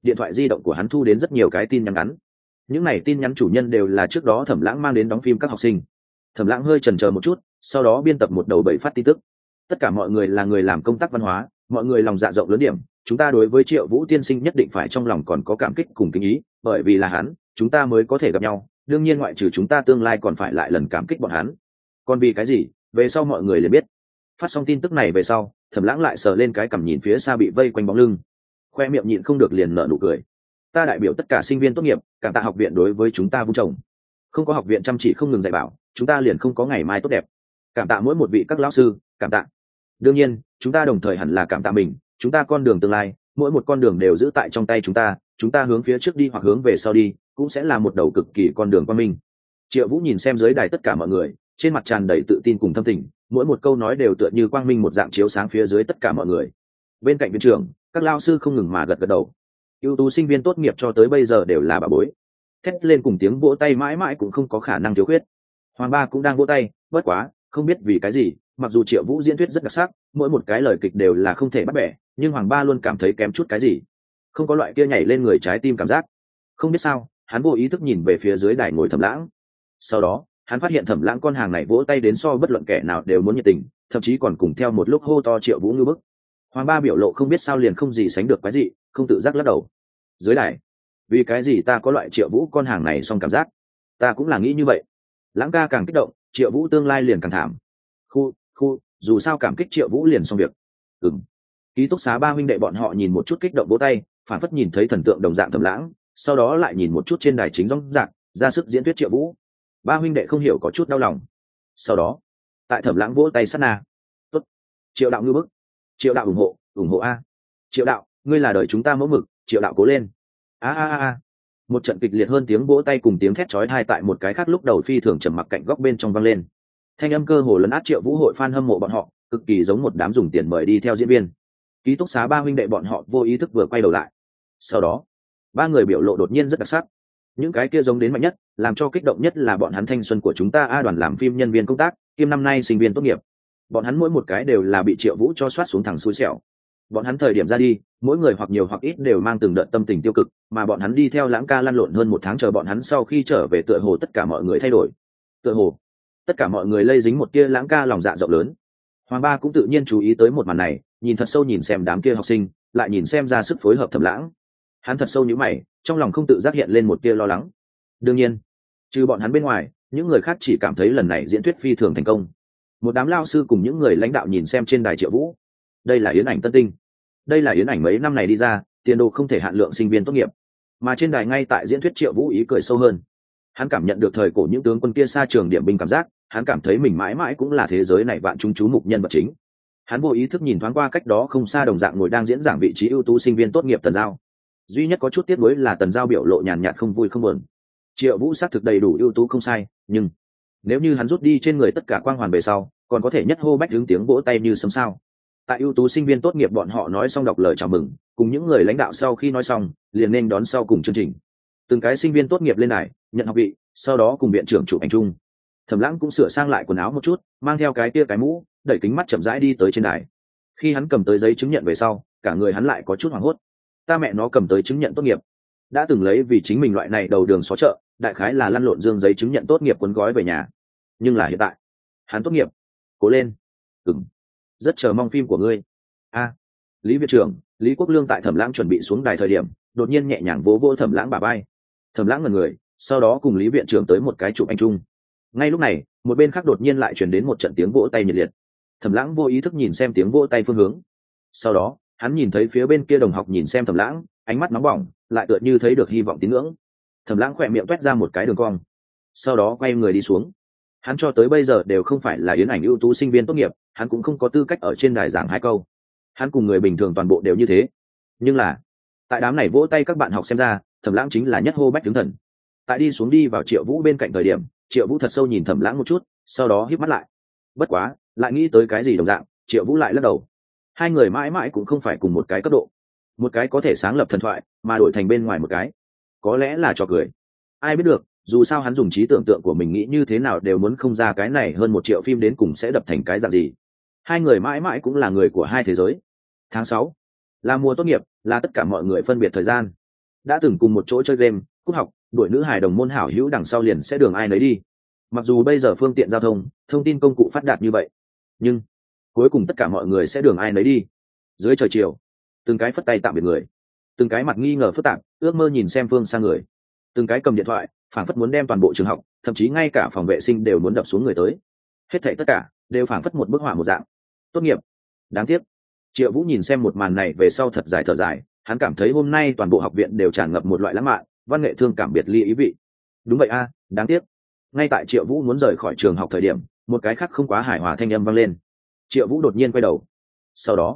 điện thoại di động của hắn thu đến rất nhiều cái tin nhắn ngắn. Những này tin nhắn chủ nhân đều là trước đó Thẩm Lãng mang đến đóng phim các học sinh. Thẩm Lãng hơi chần chờ một chút, sau đó biên tập một đầu bảy phát tin tức. Tất cả mọi người là người làm công tác văn hóa, mọi người lòng dạ rộng lớn điểm, chúng ta đối với Triệu Vũ tiên sinh nhất định phải trong lòng còn có cảm kích cùng kính ý, bởi vì là hắn, chúng ta mới có thể gặp nhau, đương nhiên ngoại trừ chúng ta tương lai còn phải lại lần cảm kích bọn hắn. Còn vì cái gì, về sau mọi người liền biết. Phát xong tin tức này về sau, Thẩm Lãng lại sờ lên cái cằm nhìn phía xa bị vây quanh bóng lưng, khoe miệng nhịn không được liền nở nụ cười. Ta đại biểu tất cả sinh viên tốt nghiệp, cảm tạ học viện đối với chúng ta vun trồng. Không có học viện chăm chỉ không ngừng dạy bảo, chúng ta liền không có ngày mai tốt đẹp. Cảm tạ mỗi một vị các lão sư, cảm tạ. Đương nhiên, chúng ta đồng thời hẳn là cảm tạ mình, chúng ta con đường tương lai, mỗi một con đường đều giữ tại trong tay chúng ta hướng phía trước đi hoặc hướng về sau đi, cũng sẽ là một đầu cực kỳ con đường quang minh. Triệu Vũ nhìn xem dưới đài tất cả mọi người, trên mặt tràn đầy tự tin cùng thâm tình, mỗi một câu nói đều tựa như quang minh một dạng chiếu sáng phía dưới tất cả mọi người. Bên cạnh viện trưởng, các lao sư không ngừng mà gật gật đầu. Ưu tú sinh viên tốt nghiệp cho tới bây giờ đều là bà bối. Thét lên cùng tiếng vỗ tay mãi mãi cũng không có khả năng thiếu khuyết. Hoàng Ba cũng đang vỗ tay, bất quá, không biết vì cái gì, mặc dù Triệu Vũ diễn thuyết rất đặc sắc, mỗi một cái lời kịch đều là không thể bắt bẻ, nhưng Hoàng Ba luôn cảm thấy kém chút cái gì, không có loại kia nhảy lên người trái tim cảm giác. Không biết sao, hắn vô ý thức nhìn về phía dưới đài ngồi Thẩm Lãng. Sau đó, hắn phát hiện Thẩm Lãng con hàng này vỗ tay đến so bất luận kẻ nào đều muốn nhiệt tình, thậm chí còn cùng theo một lúc hô to Triệu Vũ như bức. Hoàng Ba biểu lộ không biết sao liền không gì sánh được cái gì, không tự giác lắc đầu. Dưới đài, vì cái gì ta có loại Triệu Vũ con hàng này xong cảm giác? Ta cũng là nghĩ như vậy. Lãng ca càng kích động, Triệu Vũ tương lai liền càng thảm. Khu, dù sao cảm kích Triệu Vũ liền xong việc. Ký túc xá ba huynh đệ bọn họ nhìn một chút kích động vỗ tay, phản phất nhìn thấy thần tượng đồng dạng Thẩm Lãng, sau đó lại nhìn một chút trên đài chính rõng rạc ra sức diễn thuyết Triệu Vũ. Ba huynh đệ không hiểu có chút đau lòng. Sau đó, tại Thẩm Lãng vỗ tay sát na, tốt, Triệu đạo ngư bức, Triệu đạo ủng hộ a, Triệu đạo, ngươi là đời chúng ta mẫu mực, Triệu đạo cố lên. A. Một trận kịch liệt hơn tiếng vỗ tay cùng tiếng thét chói tai tại một cái khác lúc đầu phi thường trầm mặc cạnh góc bên trong vang lên. Thanh âm cơ hồ lấn át Triệu Vũ hội fan hâm mộ bọn họ, cực kỳ giống một đám dùng tiền mời đi theo diễn viên. Ký túc xá ba huynh đệ bọn họ vô ý thức vừa quay đầu lại. Sau đó, ba người biểu lộ đột nhiên rất đặc sắc. Những cái kia giống đến mạnh nhất, làm cho kích động nhất là bọn hắn thanh xuân của chúng ta A đoàn làm phim nhân viên công tác, kiêm năm nay sinh viên tốt nghiệp. Bọn hắn mỗi một cái đều là bị Triệu Vũ cho soát xuống thẳng xui xẻo. Bọn hắn thời điểm ra đi, mỗi người hoặc nhiều hoặc ít đều mang từng đợt tâm tình tiêu cực, mà bọn hắn đi theo Lãng ca lăn lộn hơn một tháng chờ bọn hắn sau khi trở về tựa hồ tất cả mọi người thay đổi. Tựa hồ tất cả mọi người lây dính một tia Lãng ca lòng dạ rộng lớn. Hoàng Ba cũng tự nhiên chú ý tới một màn này, nhìn thật sâu nhìn xem đám kia học sinh, lại nhìn xem ra sức phối hợp Thẩm Lãng. Hắn thật sâu nhíu mày, trong lòng không tự giác hiện lên một tia lo lắng. Đương nhiên, trừ bọn hắn bên ngoài, những người khác chỉ cảm thấy lần này diễn thuyết phi thường thành công. Một đám lao sư cùng những người lãnh đạo nhìn xem trên đài Triệu Vũ. Đây là yến ảnh tân tinh. Đây là yến ảnh mấy năm này đi ra, tiền đồ không thể hạn lượng sinh viên tốt nghiệp. Mà trên đài ngay tại diễn thuyết Triệu Vũ ý cười sâu hơn. Hắn cảm nhận được thời cổ những tướng quân kia xa trường điểm binh cảm giác, hắn cảm thấy mình mãi mãi cũng là thế giới này vạn chúng chú mục nhân vật chính. Hắn vô ý thức nhìn thoáng qua cách đó không xa đồng dạng ngồi đang diễn giảng vị trí ưu tú sinh viên tốt nghiệp Tần Giao. Duy nhất có chút tiếc nuối là Tần Giao biểu lộ nhàn nhạt không vui không buồn. Triệu Vũ xác thực đầy đủ ưu tú không sai, nhưng nếu như hắn rút đi trên người tất cả quang hoàn về sau, còn có thể nhất hô bách đứng tiếng vỗ tay như sấm sao. Tại ưu tú sinh viên tốt nghiệp bọn họ nói xong đọc lời chào mừng, cùng những người lãnh đạo sau khi nói xong, liền nên đón sau cùng chương trình. Từng cái sinh viên tốt nghiệp lên đài, nhận học vị, sau đó cùng viện trưởng chụp ảnh chung. Thẩm Lãng cũng sửa sang lại quần áo một chút, mang theo cái kia cái mũ, đẩy kính mắt chậm rãi đi tới trên đài. Khi hắn cầm tới giấy chứng nhận về sau, cả người hắn lại có chút hoảng hốt. Ta mẹ nó cầm tới chứng nhận tốt nghiệp. Đã từng lấy vì chính mình loại này đầu đường xó chợ, đại khái là lăn lộn dương giấy chứng nhận tốt nghiệp cuốn gói về nhà. Nhưng là hiện tại, hắn tốt nghiệp. Cố lên. Rất chờ mong phim của ngươi. Lý viện trưởng, Lý Quốc Lương tại Thẩm Lãng chuẩn bị xuống đài thời điểm, đột nhiên nhẹ nhàng vỗ vỗ Thẩm Lãng bả vai. Thẩm Lãng ngẩn người, sau đó cùng Lý viện trưởng tới một cái chụp ảnh chung. Ngay lúc này, một bên khác đột nhiên lại truyền đến một trận tiếng vỗ tay nhiệt liệt. Thẩm Lãng vô ý thức nhìn xem tiếng vỗ tay phương hướng. Sau đó, hắn nhìn thấy phía bên kia đồng học nhìn xem Thẩm Lãng, ánh mắt nóng bỏng, lại tựa như thấy được hy vọng tín ngưỡng. Thẩm Lãng khỏe miệng toét ra một cái đường cong, sau đó quay người đi xuống. Hắn cho tới bây giờ đều không phải là yến ảnh ưu tú sinh viên tốt nghiệp, hắn cũng không có tư cách ở trên đài giảng hai câu. Hắn cùng người bình thường toàn bộ đều như thế. Nhưng là, tại đám này vỗ tay các bạn học xem ra, Thẩm Lãng chính là nhất hô bách tướng thần. Tại đi xuống đi vào Triệu Vũ bên cạnh thời điểm, Triệu Vũ thật sâu nhìn Thẩm Lãng một chút, sau đó híp mắt lại. Bất quá, lại nghĩ tới cái gì đồng dạng, Triệu Vũ lại lắc đầu. Hai người mãi mãi cũng không phải cùng một cái cấp độ. Một cái có thể sáng lập thần thoại, mà đổi thành bên ngoài một cái, có lẽ là trò cười. Ai biết được, dù sao hắn dùng trí tưởng tượng của mình nghĩ như thế nào đều muốn không ra cái này hơn 1 triệu phim đến cùng sẽ đập thành cái dạng gì. Hai người mãi mãi cũng là người của hai thế giới. Tháng 6 là mùa tốt nghiệp, là tất cả mọi người phân biệt thời gian. đã từng cùng một chỗ chơi game, cúp học, đuổi nữ hài đồng môn hảo hữu đằng sau liền sẽ đường ai nấy đi. Mặc dù bây giờ phương tiện giao thông, thông tin công cụ phát đạt như vậy, nhưng cuối cùng tất cả mọi người sẽ đường ai nấy đi. Dưới trời chiều, từng cái phất tay tạm biệt người, từng cái mặt nghi ngờ phức tạp, ước mơ nhìn xem phương xa người, từng cái cầm điện thoại, phảng phất muốn đem toàn bộ trường học, thậm chí ngay cả phòng vệ sinh đều muốn đập xuống người tới. Hết thảy tất cả đều phảng phất một bức họa một dạng. Tốt nghiệp. Đáng tiếc. Triệu Vũ nhìn xem một màn này về sau thật dài thở dài, hắn cảm thấy hôm nay toàn bộ học viện đều tràn ngập một loại lãng mạn, văn nghệ thương cảm biệt ly ý vị. Đúng vậy a, đáng tiếc. Ngay tại Triệu Vũ muốn rời khỏi trường học thời điểm, một cái khác không quá hài hòa thanh âm vang lên. Triệu Vũ đột nhiên quay đầu. Sau đó,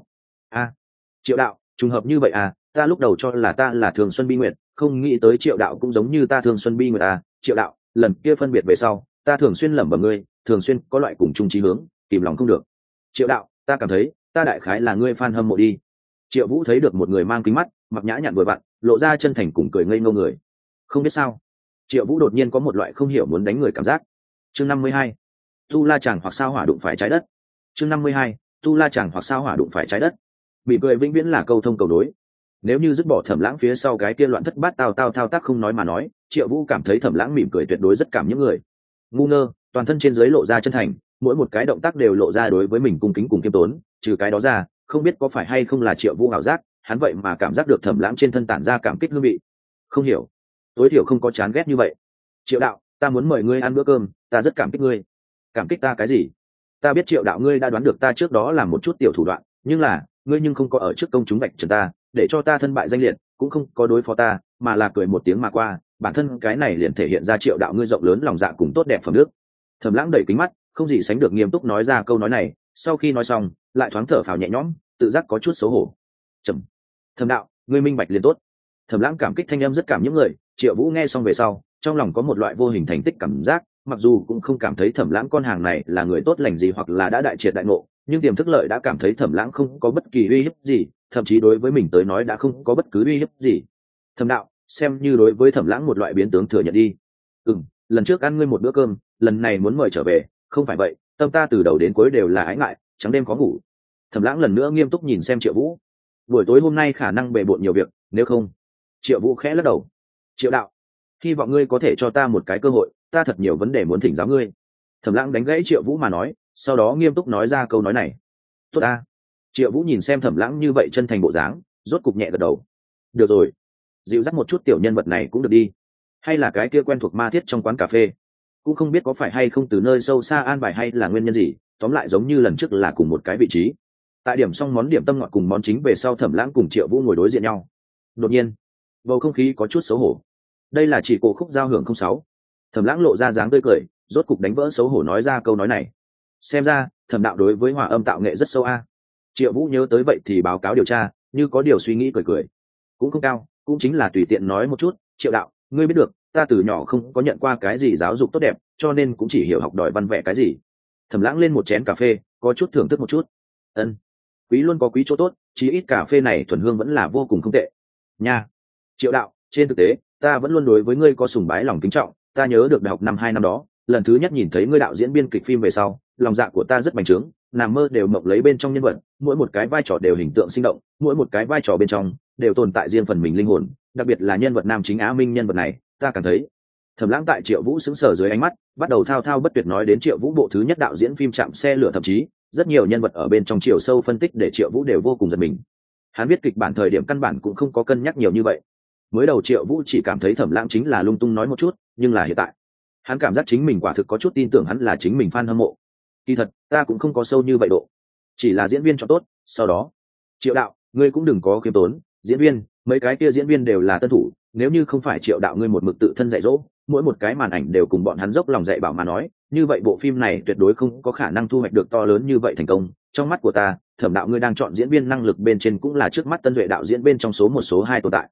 Triệu đạo, trùng hợp như vậy à, ta lúc đầu cho là ta là Thường Xuân Bi Nguyệt, không nghĩ tới Triệu đạo cũng giống như ta Thường Xuân Bi Nguyệt à. Triệu đạo, lần kia phân biệt về sau, ta thường xuyên lẩm bẩm ngươi, thường xuyên có loại cùng chung chí hướng, kìm lòng không được. Triệu đạo, ta cảm thấy ta đại khái là ngươi fan hâm mộ đi. Triệu Vũ thấy được một người mang kính mắt, mặc nhã nhặn vừa vặn, lộ ra chân thành cùng cười ngây ngô người. Không biết sao, Triệu Vũ đột nhiên có một loại không hiểu muốn đánh người cảm giác. Chương 52. Tu La Chàng hoặc sao hỏa đụng phải trái đất. Chương 52. Tu La Chàng hoặc sao hỏa đụng phải trái đất. Bị cười vĩnh viễn là câu thông cầu đối. Nếu như dứt bỏ Thẩm Lãng phía sau cái kia loạn thất bát tao thao tác không nói mà nói, Triệu Vũ cảm thấy Thẩm Lãng mỉm cười tuyệt đối rất cảm những người. Ngu ngơ, toàn thân trên dưới lộ ra chân thành, mỗi một cái động tác đều lộ ra đối với mình cung kính cùng kiêm tốn, trừ cái đó ra, không biết có phải hay không là Triệu Vũ ảo giác, hắn vậy mà cảm giác được Thẩm Lãng trên thân tản ra cảm kích hương vị. Không hiểu, tối thiểu không có chán ghét như vậy. Triệu đạo, ta muốn mời ngươi ăn bữa cơm, ta rất cảm kích ngươi. Cảm kích ta cái gì? Ta biết Triệu đạo ngươi đã đoán được ta trước đó làm một chút tiểu thủ đoạn, nhưng là ngươi nhưng không có ở trước công chúng vạch trần ta, để cho ta thân bại danh liệt, cũng không có đối phó ta, mà là cười một tiếng mà qua, bản thân cái này liền thể hiện ra Triệu đạo ngươi rộng lớn lòng dạ cùng tốt đẹp phẩm đức. Thẩm Lãng đẩy kính mắt, không gì sánh được nghiêm túc nói ra câu nói này, sau khi nói xong, lại thoáng thở phào nhẹ nhõm, tự giác có chút xấu hổ. Trầm. Thẩm đạo, ngươi minh bạch liền tốt. Thẩm Lãng cảm kích thanh âm rất cảm những người, Triệu Vũ nghe xong về sau, trong lòng có một loại vô hình thành tích cảm giác, mặc dù cũng không cảm thấy Thẩm Lãng con hàng này là người tốt lành gì hoặc là đã đại triệt đại ngộ, nhưng tiềm thức lợi đã cảm thấy Thẩm Lãng không có bất kỳ uy hiếp gì, thậm chí đối với mình tới nói đã không có bất cứ uy hiếp gì. Thẩm đạo, xem như đối với Thẩm Lãng một loại biến tướng thừa nhận đi. Lần trước ăn ngươi một bữa cơm, lần này muốn mời trở về, không phải vậy, tâm ta từ đầu đến cuối đều là ái ngại, trắng đêm khó ngủ. Thẩm Lãng lần nữa nghiêm túc nhìn xem Triệu Vũ. Buổi tối hôm nay khả năng bề bộn nhiều việc, nếu không. Triệu Vũ khẽ lắc đầu. Triệu đạo, hy vọng ngươi có thể cho ta một cái cơ hội, ta thật nhiều vấn đề muốn thỉnh giáo ngươi. Thẩm Lãng đánh gãy Triệu Vũ mà nói, sau đó nghiêm túc nói ra câu nói này. Tốt ta. Triệu Vũ nhìn xem Thẩm Lãng như vậy chân thành bộ dáng, rốt cục nhẹ gật đầu. Được rồi, dịu dắt một chút tiểu nhân vật này cũng được đi. Hay là cái kia quen thuộc ma thiết trong quán cà phê, cũng không biết có phải hay không từ nơi sâu xa an bài hay là nguyên nhân gì, tóm lại giống như lần trước là cùng một cái vị trí. Tại điểm xong món điểm tâm ngọt cùng món chính về sau, Thẩm Lãng cùng Triệu Vũ ngồi đối diện nhau. Đột nhiên, bầu không khí có chút xấu hổ. Đây là chỉ cổ khúc giao hưởng 06. Thẩm Lãng lộ ra dáng tươi cười, rốt cục đánh vỡ xấu hổ nói ra câu nói này. Xem ra Thẩm đạo đối với hòa âm tạo nghệ rất sâu a. Triệu Vũ nhớ tới vậy thì báo cáo điều tra, như có điều suy nghĩ cười cười. Cũng không cao, cũng chính là tùy tiện nói một chút. Triệu đạo, ngươi biết được, ta từ nhỏ không có nhận qua cái gì giáo dục tốt đẹp, cho nên cũng chỉ hiểu học đòi văn vẽ cái gì. Thẩm Lãng lên một chén cà phê, có chút thưởng thức một chút. Quý luôn có quý chỗ tốt, chí ít cà phê này thuần hương vẫn là vô cùng không tệ nha. Triệu đạo, trên thực tế ta vẫn luôn đối với ngươi có sùng bái lòng kính trọng, ta nhớ được đại học năm 2 năm đó, lần thứ nhất nhìn thấy ngươi đạo diễn biên kịch phim về sau, lòng dạ của ta rất bành trướng, nằm mơ đều mộng lấy bên trong nhân vật, mỗi một cái vai trò đều hình tượng sinh động, mỗi một cái vai trò bên trong đều tồn tại riêng phần mình linh hồn, đặc biệt là nhân vật nam chính Á Minh nhân vật này, ta cảm thấy. Thẩm Lãng tại Triệu Vũ sững sờ dưới ánh mắt, bắt đầu thao thao bất tuyệt nói đến Triệu Vũ bộ thứ nhất đạo diễn phim Trạm xe lửa, thậm chí rất nhiều nhân vật ở bên trong chiều sâu phân tích để Triệu Vũ đều vô cùng giật mình. Hắn viết kịch bản thời điểm căn bản cũng không có cân nhắc nhiều như vậy. Mới đầu Triệu Vũ chỉ cảm thấy Thẩm Lãng chính là lung tung nói một chút, nhưng là hiện tại, hắn cảm giác chính mình quả thực có chút tin tưởng hắn là chính mình fan hâm mộ. Kỳ thật, ta cũng không có sâu như vậy độ, chỉ là diễn viên cho tốt, sau đó. Triệu đạo, ngươi cũng đừng có khiêm tốn, diễn viên, mấy cái kia diễn viên đều là tân thủ, nếu như không phải Triệu đạo ngươi một mực tự thân dạy dỗ, mỗi một cái màn ảnh đều cùng bọn hắn dốc lòng dạy bảo mà nói, như vậy bộ phim này tuyệt đối không có khả năng thu hoạch được to lớn như vậy thành công. Trong mắt của ta, Thẩm đạo ngươi đang chọn diễn viên năng lực bên trên cũng là trước mắt tân duệ đạo diễn bên trong số 1 số 2 tồn tại.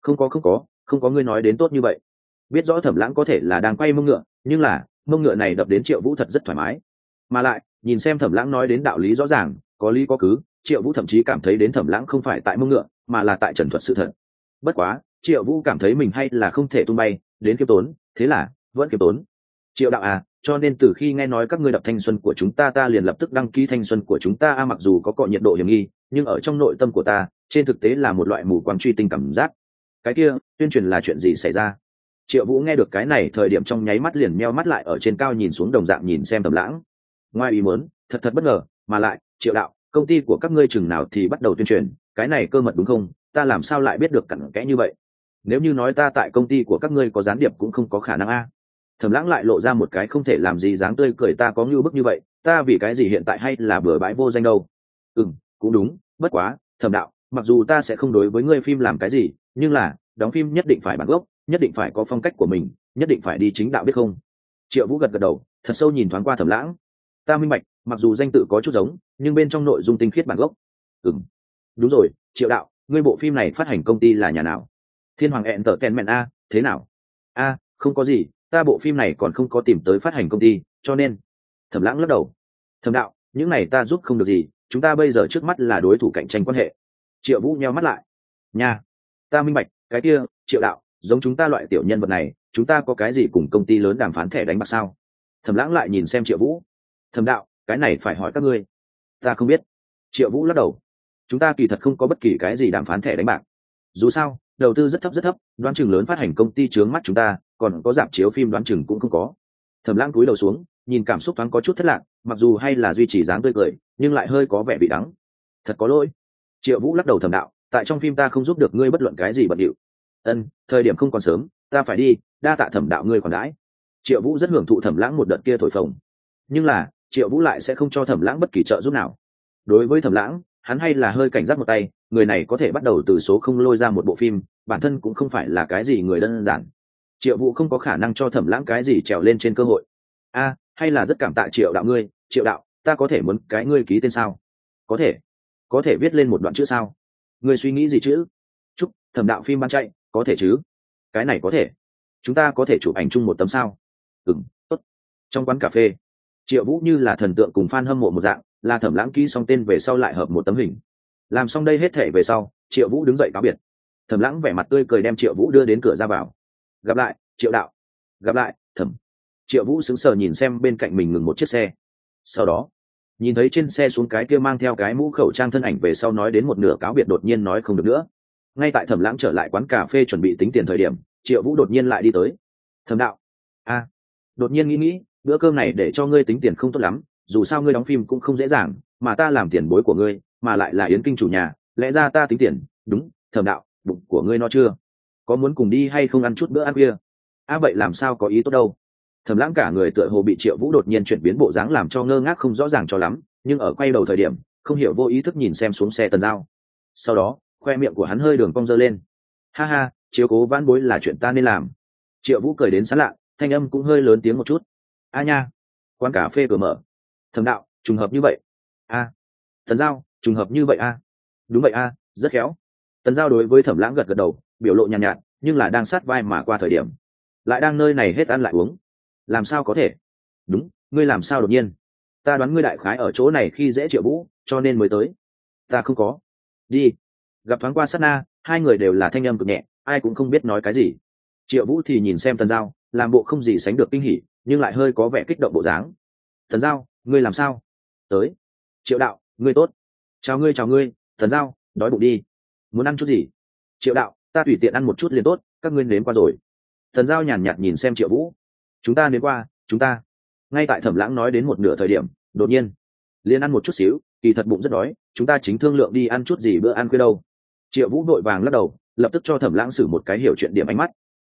Không có ngươi nói đến tốt như vậy. Biết rõ Thẩm Lãng có thể là đang quay mông ngựa, nhưng là mông ngựa này đập đến Triệu Vũ thật rất thoải mái. Mà lại, nhìn xem Thẩm Lãng nói đến đạo lý rõ ràng, có lý có cứ, Triệu Vũ thậm chí cảm thấy đến Thẩm Lãng không phải tại mông ngựa, mà là tại trần thuật sự thật. Bất quá, Triệu Vũ cảm thấy mình hay là không thể tung bay, đến kiếp tốn, thế là vẫn kiếp tốn. Triệu đạo à, cho nên từ khi nghe nói các ngươi đập thanh xuân của chúng ta liền lập tức đăng ký thanh xuân của chúng ta mặc dù có cọ nhiệt độ hiểm nghi, nhưng ở trong nội tâm của ta, trên thực tế là một loại mù quáng truy tinh cảm giác. cái kia tuyên truyền là chuyện gì xảy ra? Triệu Vũ nghe được cái này thời điểm trong nháy mắt liền meo mắt lại, ở trên cao nhìn xuống đồng dạng nhìn xem Thẩm Lãng. Ngoài ý muốn, thật bất ngờ, mà lại, Triệu đạo, công ty của các ngươi chừng nào thì bắt đầu tuyên truyền, cái này cơ mật đúng không? Ta làm sao lại biết được cặn kẽ như vậy? Nếu như nói ta tại công ty của các ngươi có gián điệp cũng không có khả năng a. Thẩm Lãng lại lộ ra một cái không thể làm gì dáng tươi cười, ta có ngưu bức như vậy, ta vì cái gì hiện tại hay là bừa bãi vô danh đâu? Cũng đúng, bất quá, Thẩm đạo, mặc dù ta sẽ không đối với ngươi phim làm cái gì, nhưng là đóng phim nhất định phải bản gốc, nhất định phải có phong cách của mình, nhất định phải đi chính đạo biết không? Triệu Vũ gật đầu, thật sâu nhìn thoáng qua Thẩm Lãng. Ta minh bạch, mặc dù danh tự có chút giống, nhưng bên trong nội dung tinh khiết bản gốc. Đúng rồi, Triệu đạo, ngươi bộ phim này phát hành công ty là nhà nào? Thiên Hoàng Entertainment a, thế nào? A, không có gì, ta bộ phim này còn không có tìm tới phát hành công ty, cho nên. Thẩm Lãng lắc đầu. Thẩm đạo, những này ta giúp không được gì, chúng ta bây giờ trước mắt là đối thủ cạnh tranh quan hệ. Triệu Vũ nheo mắt lại. Nha, ta minh bạch, cái kia, Triệu đạo, giống chúng ta loại tiểu nhân vật này, chúng ta có cái gì cùng công ty lớn đàm phán thẻ đánh bạc sao? Thẩm Lãng lại nhìn xem Triệu Vũ. Thẩm đạo, cái này phải hỏi các ngươi. Ta không biết. Triệu Vũ lắc đầu. Chúng ta kỳ thật không có bất kỳ cái gì đàm phán thẻ đánh bạc. Dù sao, đầu tư rất thấp, đoán chừng lớn phát hành công ty trướng mắt chúng ta, còn có rạp chiếu phim đoán chừng cũng không có. Thẩm Lãng cúi đầu xuống, nhìn cảm xúc thoáng có chút thất lạc, mặc dù hay là duy trì dáng tươi cười, nhưng lại hơi có vẻ bị đắng. Thật có lỗi. Triệu Vũ lắc đầu. Thẩm đạo, tại trong phim ta không giúp được ngươi bất luận cái gì bận điệu. Thời điểm không còn sớm, ta phải đi, đa tạ Thẩm đạo ngươi còn đãi. Triệu Vũ rất hưởng thụ Thẩm Lãng một đợt kia thổi phồng, nhưng là Triệu Vũ lại sẽ không cho Thẩm Lãng bất kỳ trợ giúp nào. Đối với Thẩm Lãng, hắn hay là hơi cảnh giác một tay, người này có thể bắt đầu từ số không lôi ra một bộ phim, bản thân cũng không phải là cái gì người đơn giản. Triệu Vũ không có khả năng cho Thẩm Lãng cái gì trèo lên trên cơ hội. Hay là rất cảm tạ Triệu đạo ngươi, Triệu đạo, ta có thể muốn cái ngươi ký tên sao? Có thể viết lên một đoạn chữ sao? Ngươi suy nghĩ gì chữ? Chúc Thẩm đạo phim ban chạy, có thể chứ? Cái này có thể. Chúng ta có thể chụp ảnh chung một tấm sao? Tốt. Trong quán cà phê, Triệu Vũ như là thần tượng cùng fan hâm mộ một dạng, là Thẩm Lãng ký xong tên về sau lại hợp một tấm hình. Làm xong đây hết thể về sau, Triệu Vũ đứng dậy cáo biệt. Thẩm Lãng vẻ mặt tươi cười đem Triệu Vũ đưa đến cửa ra vào. Gặp lại, Triệu đạo. Gặp lại, Thẩm. Triệu Vũ sững sờ nhìn xem bên cạnh mình ngừng một chiếc xe. Sau đó, nhìn thấy trên xe xuống cái kia mang theo cái mũ khẩu trang thân ảnh về sau nói đến một nửa cáo biệt đột nhiên nói không được nữa. Ngay tại Thẩm Lãng trở lại quán cà phê chuẩn bị tính tiền thời điểm, Triệu Vũ đột nhiên lại đi tới. Thẩm đạo. Đột nhiên nghĩ, bữa cơm này để cho ngươi tính tiền không tốt lắm, dù sao ngươi đóng phim cũng không dễ dàng, mà ta làm tiền bối của ngươi, mà lại là Yến Kinh chủ nhà, lẽ ra ta tính tiền, đúng, Thẩm đạo, bụng của ngươi no chưa? Có muốn cùng đi hay không ăn chút bữa ăn khuya? Vậy làm sao có ý tốt đâu. Thẩm Lãng cả người tựa hồ bị Triệu Vũ đột nhiên chuyển biến bộ dáng làm cho ngơ ngác không rõ ràng cho lắm, nhưng ở quay đầu thời điểm, không hiểu vô ý thức nhìn xem xuống xe Tần Giao. Sau đó, khoe miệng của hắn hơi đường cong giơ lên. Ha ha, chiếu cố vãn bối là chuyện ta nên làm. Triệu Vũ cười đến sán lạ, thanh âm cũng hơi lớn tiếng một chút. Nha, quán cà phê cửa mở. Thẩm đạo, trùng hợp như vậy. Tần Giao, trùng hợp như vậy Đúng vậy rất khéo. Tần Giao đối với Thẩm Lãng gật đầu, biểu lộ nhàn nhạt, nhưng là đang sát vai mà qua thời điểm, lại đang nơi này hết ăn lại uống. Làm sao có thể? Đúng, ngươi làm sao đột nhiên? Ta đoán ngươi đại khái ở chỗ này khi dễ Triệu Vũ, cho nên mới tới. Ta không có. Đi. Gặp thoáng qua sát na, hai người đều là thanh âm cực nhẹ, ai cũng không biết nói cái gì. Triệu Vũ thì nhìn xem Tần Giao, làm bộ không gì sánh được kinh hỉ, nhưng lại hơi có vẻ kích động bộ dáng. Tần Giao, ngươi làm sao? Tới. Triệu đạo, ngươi tốt. Chào ngươi. Tần Giao, đói bụng đi. Muốn ăn chút gì? Triệu đạo, ta tùy tiện ăn một chút liền tốt, các ngươi nếm qua rồi. Tần Giao nhàn nhạt nhìn xem Triệu Vũ. Chúng ta nếm qua, chúng ta. Ngay tại Thẩm Lãng nói đến một nửa thời điểm, đột nhiên, liền ăn một chút xíu, kỳ thật bụng rất đói, chúng ta chính thương lượng đi ăn chút gì bữa ăn khuya đâu. Triệu Vũ vội vàng lắc đầu, lập tức cho Thẩm Lãng xử một cái hiểu chuyện điểm ánh mắt.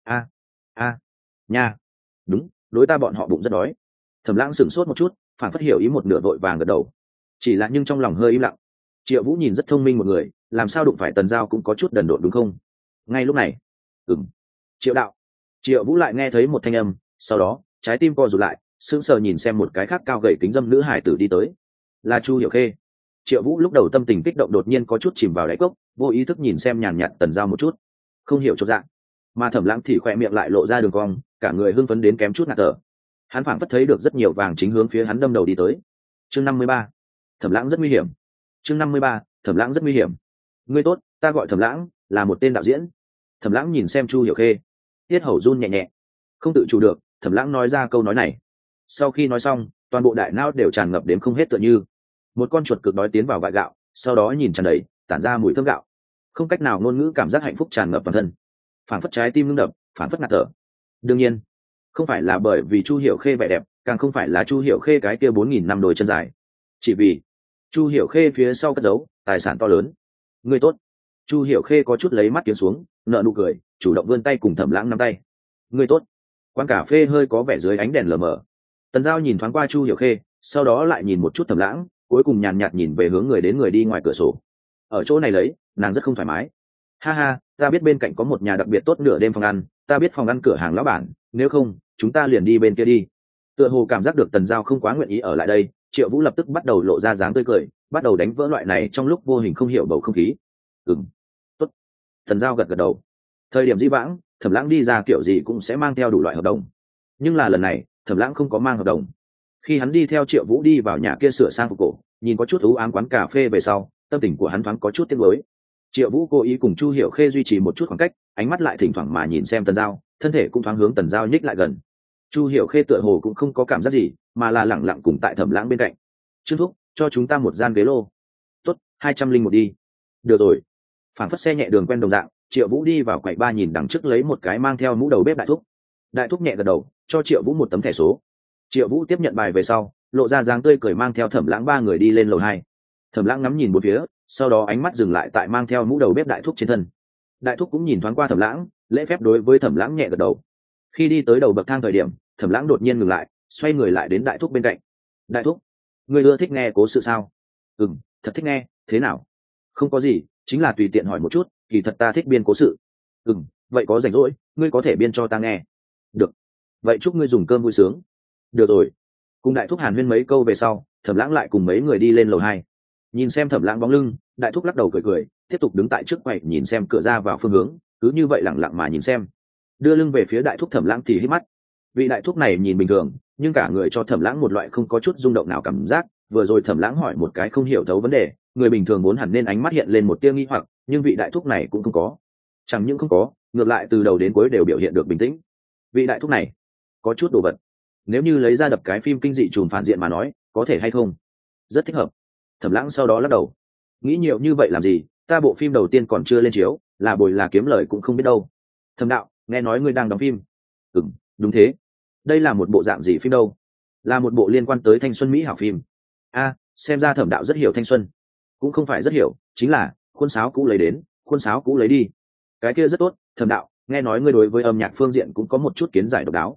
Nha, đúng, đối ta bọn họ bụng rất đói. Thẩm Lãng sửng sốt một chút, phản phất hiểu ý một nửa vội vàng gật đầu. Chỉ là nhưng trong lòng hơi im lặng. Triệu Vũ nhìn rất thông minh một người, làm sao đụng phải Tần Giao cũng có chút đần độn đúng không? Ngay lúc này, Triệu đạo. Triệu Vũ lại nghe thấy một thanh âm, sau đó trái tim co rụt lại, sững sờ nhìn xem một cái khác cao gầy kính dâm nữ hải tử đi tới, là Chu Hiểu Khê. Triệu Vũ lúc đầu tâm tình kích động đột nhiên có chút chìm vào đáy cốc, vô ý thức nhìn xem nhàn nhạt Tần Giao một chút, không hiểu chột dạ. Mà Thẩm Lãng thì khỏe miệng lại lộ ra đường cong, cả người hưng phấn đến kém chút ngạt thở. Hắn phảng phất thấy được rất nhiều vàng chính hướng phía hắn đâm đầu đi tới. Chương 53. Thẩm Lãng rất nguy hiểm. Chương 53. Thẩm Lãng rất nguy hiểm. Ngươi tốt, ta gọi Thẩm Lãng, là một tên đạo diễn. Thẩm Lãng nhìn xem Chu Hiểu Khê, tiết hầu run nhẹ nhẹ, không tự chủ được, Thẩm Lãng nói ra câu nói này. Sau khi nói xong, toàn bộ đại não đều tràn ngập đến không hết tựa như một con chuột cực đói tiến vào vại gạo, sau đó nhìn tràn đầy, tản ra mùi thơm gạo, không cách nào ngôn ngữ cảm giác hạnh phúc tràn ngập toàn thân. phản phất trái tim ngưng đập, phản phất ngạt thở. Đương nhiên không phải là bởi vì Chu Hiểu Khê vẻ đẹp, càng không phải là Chu Hiểu Khê cái kia 4.000 năm đôi chân dài, chỉ vì Chu Hiểu Khê phía sau cất giấu tài sản to lớn. Người tốt. Chu Hiểu Khê có chút lấy mắt kiếm xuống, nợ nụ cười, chủ động vươn tay cùng Thẩm Lãng nắm tay. Người tốt. Quán cà phê hơi có vẻ dưới ánh đèn lờ mờ. Tần Giao nhìn thoáng qua Chu Hiểu Khê, sau đó lại nhìn một chút Thẩm Lãng, cuối cùng nhàn nhạt nhìn về hướng người đến người đi ngoài cửa sổ. Ở chỗ này lấy, nàng rất không thoải mái. Ha ha, ta biết bên cạnh có một nhà đặc biệt tốt nửa đêm phòng ăn, ta biết phòng ăn cửa hàng lão bản, nếu không chúng ta liền đi bên kia đi. Tựa hồ cảm giác được Tần Giao không quá nguyện ý ở lại đây, Triệu Vũ lập tức bắt đầu lộ ra dáng tươi cười, bắt đầu đánh vỡ loại này trong lúc vô hình không hiểu bầu không khí. Tốt. Tần Giao gật gật đầu. Thời điểm di vãng, Thẩm Lãng đi ra kiểu gì cũng sẽ mang theo đủ loại hợp đồng, nhưng là lần này Thẩm Lãng không có mang hợp đồng. Khi hắn đi theo Triệu Vũ đi vào nhà kia sửa sang phục cổ, nhìn có chút u ám quán cà phê về sau, tâm tình của hắn thoáng có chút tiếc nuối. Triệu Vũ cố ý cùng Chu Hiểu Khê duy trì một chút khoảng cách, ánh mắt lại thỉnh thoảng mà nhìn xem Tần Giao, thân thể cũng thoáng hướng Tần Giao nhích lại gần. Chu Hiểu Khê tựa hồ cũng không có cảm giác gì, mà là lẳng lặng cùng tại Thẩm Lãng bên cạnh. Trương thúc, cho chúng ta một gian ghế lô. Tốt, 201 đi. Được rồi. Phản phất xe nhẹ đường quen đồng dạng, Triệu Vũ đi vào quầy ba nhìn đằng trước lấy một cái mang theo mũ đầu bếp đại thúc. Đại thúc nhẹ gật đầu, cho Triệu Vũ một tấm thẻ số. Triệu Vũ tiếp nhận bài về sau, lộ ra dáng tươi cười mang theo Thẩm Lãng ba người đi lên lầu 2. Thẩm Lãng ngắm nhìn bốn phía, sau đó ánh mắt dừng lại tại mang theo mũ đầu bếp đại thúc trên thân. Đại thúc cũng nhìn thoáng qua Thẩm Lãng, lễ phép đối với Thẩm Lãng nhẹ gật đầu. Khi đi tới đầu bậc thang thời điểm, Thẩm Lãng đột nhiên ngừng lại, xoay người lại đến đại thúc bên cạnh. Đại thúc, ngươi ưa thích nghe cố sự sao? Thật thích nghe. Thế nào? Không có gì, chính là tùy tiện hỏi một chút, kỳ thật ta thích biên cố sự. Vậy có rảnh rỗi ngươi có thể biên cho ta nghe. Được. Vậy chúc ngươi dùng cơm vui sướng. Được rồi. Cùng đại thúc hàn huyên mấy câu về sau, Thẩm Lãng lại cùng mấy người đi lên lầu 2. Nhìn xem Thẩm Lãng bóng lưng, đại thúc lắc đầu cười cười, tiếp tục đứng tại trước quầy nhìn xem cửa ra vào phương hướng, cứ như vậy lặng lặng mà nhìn xem. Đưa lưng về phía đại thúc Thẩm Lãng thì hít mắt. Vị đại thúc này nhìn bình thường, nhưng cả người cho Thẩm Lãng một loại không có chút rung động nào cảm giác. Vừa rồi Thẩm Lãng hỏi một cái không hiểu thấu vấn đề, người bình thường muốn hẳn nên ánh mắt hiện lên một tia nghi hoặc, nhưng vị đại thúc này cũng không có. Chẳng những không có, ngược lại từ đầu đến cuối đều biểu hiện được bình tĩnh. Vị đại thúc này có chút đồ vật, nếu như lấy ra đập cái phim kinh dị trùm phản diện mà nói, có thể hay không? Rất thích hợp. Thẩm Lãng sau đó lắc đầu. Nghĩ nhiều như vậy làm gì, ta bộ phim đầu tiên còn chưa lên chiếu, là bồi là kiếm lời cũng không biết đâu. Thẩm đạo, nghe nói ngươi đang đóng phim. Đúng thế. Đây là một bộ dạng gì phim đâu? Là một bộ liên quan tới thanh xuân mỹ hảo phim. Xem ra Thẩm đạo rất hiểu thanh xuân. Cũng không phải rất hiểu, chính là khuôn sáo cũ lấy đến, khuôn sáo cũ lấy đi. Cái kia rất tốt. Thẩm đạo, nghe nói ngươi đối với âm nhạc phương diện cũng có một chút kiến giải độc đáo.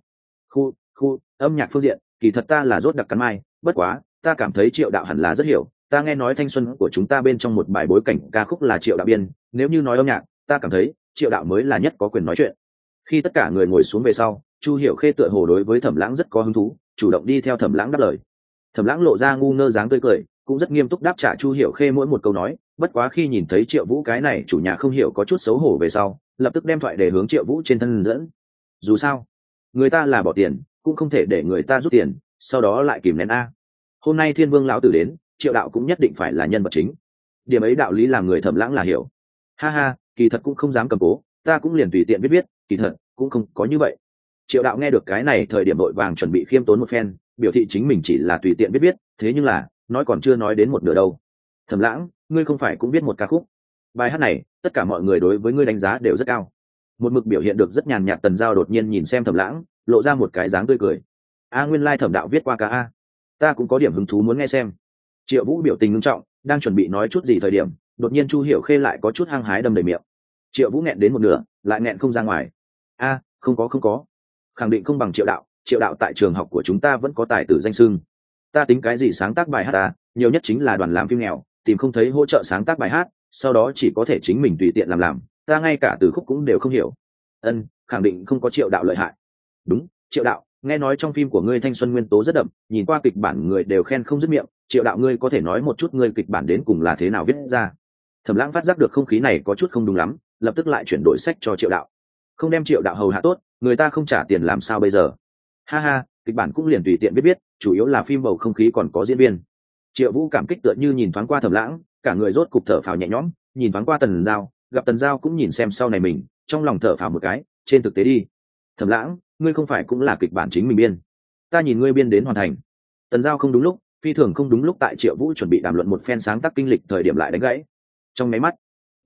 Âm nhạc phương diện, kỳ thật ta là rốt đặc cắn mai, bất quá ta cảm thấy Triệu đạo hẳn là rất hiểu. Ta nghe nói thanh xuân của chúng ta bên trong một bài bối cảnh ca khúc là Triệu đạo biên, nếu như nói âm nhạc, ta cảm thấy Triệu đạo mới là nhất có quyền nói chuyện. Khi tất cả người ngồi xuống về sau, Chu Hiểu Khê tựa hồ đối với Thẩm Lãng rất có hứng thú, chủ động đi theo Thẩm Lãng đáp lời. Thẩm Lãng lộ ra ngu ngơ dáng tươi cười, cũng rất nghiêm túc đáp trả Chu Hiểu Khê mỗi một câu nói, bất quá khi nhìn thấy Triệu Vũ cái này chủ nhà không hiểu có chút xấu hổ về sau, lập tức đem thoại để hướng Triệu Vũ trên thân dẫn. Dù sao, người ta là bỏ tiền, cũng không thể để người ta rút tiền, sau đó lại kìm nén a. Hôm nay Thiên Vương lão tử đến, Triệu đạo cũng nhất định phải là nhân vật chính. Điểm ấy đạo lý làm người Thẩm Lãng là hiểu. Ha ha, kỳ thật cũng không dám cầm cố, ta cũng liền tùy tiện viết, kỳ thật cũng không có như vậy. Triệu đạo nghe được cái này thời điểm vội vàng chuẩn bị khiêm tốn một phen, biểu thị chính mình chỉ là tùy tiện viết, thế nhưng là nói còn chưa nói đến một nửa đâu. Thẩm Lãng, ngươi không phải cũng viết một ca khúc? Bài hát này, tất cả mọi người đối với ngươi đánh giá đều rất cao. Một mực biểu hiện được rất nhàn nhạt Tần Giao đột nhiên nhìn xem Thẩm Lãng, lộ ra một cái dáng tươi cười. Nguyên lai Thẩm đạo viết qua ca a, ta cũng có điểm hứng thú muốn nghe xem. Triệu Vũ biểu tình nghiêm trọng, đang chuẩn bị nói chút gì thời điểm, đột nhiên Chu Hiểu Khê lại có chút hăng hái đâm đầy miệng. Triệu Vũ nghẹn đến một nửa, lại nghẹn không ra ngoài. Không có, khẳng định không bằng Triệu đạo. Triệu đạo tại trường học của chúng ta vẫn có tài tử danh xưng. Ta tính cái gì sáng tác bài hát ta, nhiều nhất chính là đoàn làm phim nghèo, tìm không thấy hỗ trợ sáng tác bài hát, sau đó chỉ có thể chính mình tùy tiện làm. Ta ngay cả từ khúc cũng đều không hiểu. Khẳng định không có Triệu đạo lợi hại. Đúng, Triệu đạo, nghe nói trong phim của ngươi thanh xuân nguyên tố rất đậm, nhìn qua kịch bản người đều khen không dứt miệng. Triệu đạo, ngươi có thể nói một chút ngươi kịch bản đến cùng là thế nào viết ra? Thẩm Lãng phát giác được không khí này có chút không đúng lắm, lập tức lại chuyển đổi sách cho Triệu đạo. Không đem Triệu đạo hầu hạ tốt, người ta không trả tiền làm sao bây giờ? Ha ha, kịch bản cũng liền tùy tiện viết, chủ yếu là phim bầu không khí còn có diễn viên. Triệu Vũ cảm kích tựa như nhìn thoáng qua Thẩm Lãng, cả người rốt cục thở phào nhẹ nhõm, nhìn thoáng qua Tần Giao, gặp Tần Giao cũng nhìn xem sau này mình, trong lòng thở phào một cái, trên thực tế đi. Thẩm Lãng, ngươi không phải cũng là kịch bản chính mình biên? Ta nhìn ngươi biên đến hoàn thành. Tần Giao không đúng lúc, phi thường không đúng lúc tại Triệu Vũ chuẩn bị đàm luận một phen sáng tác kinh lịch thời điểm lại đánh gãy. Trong máy mắt,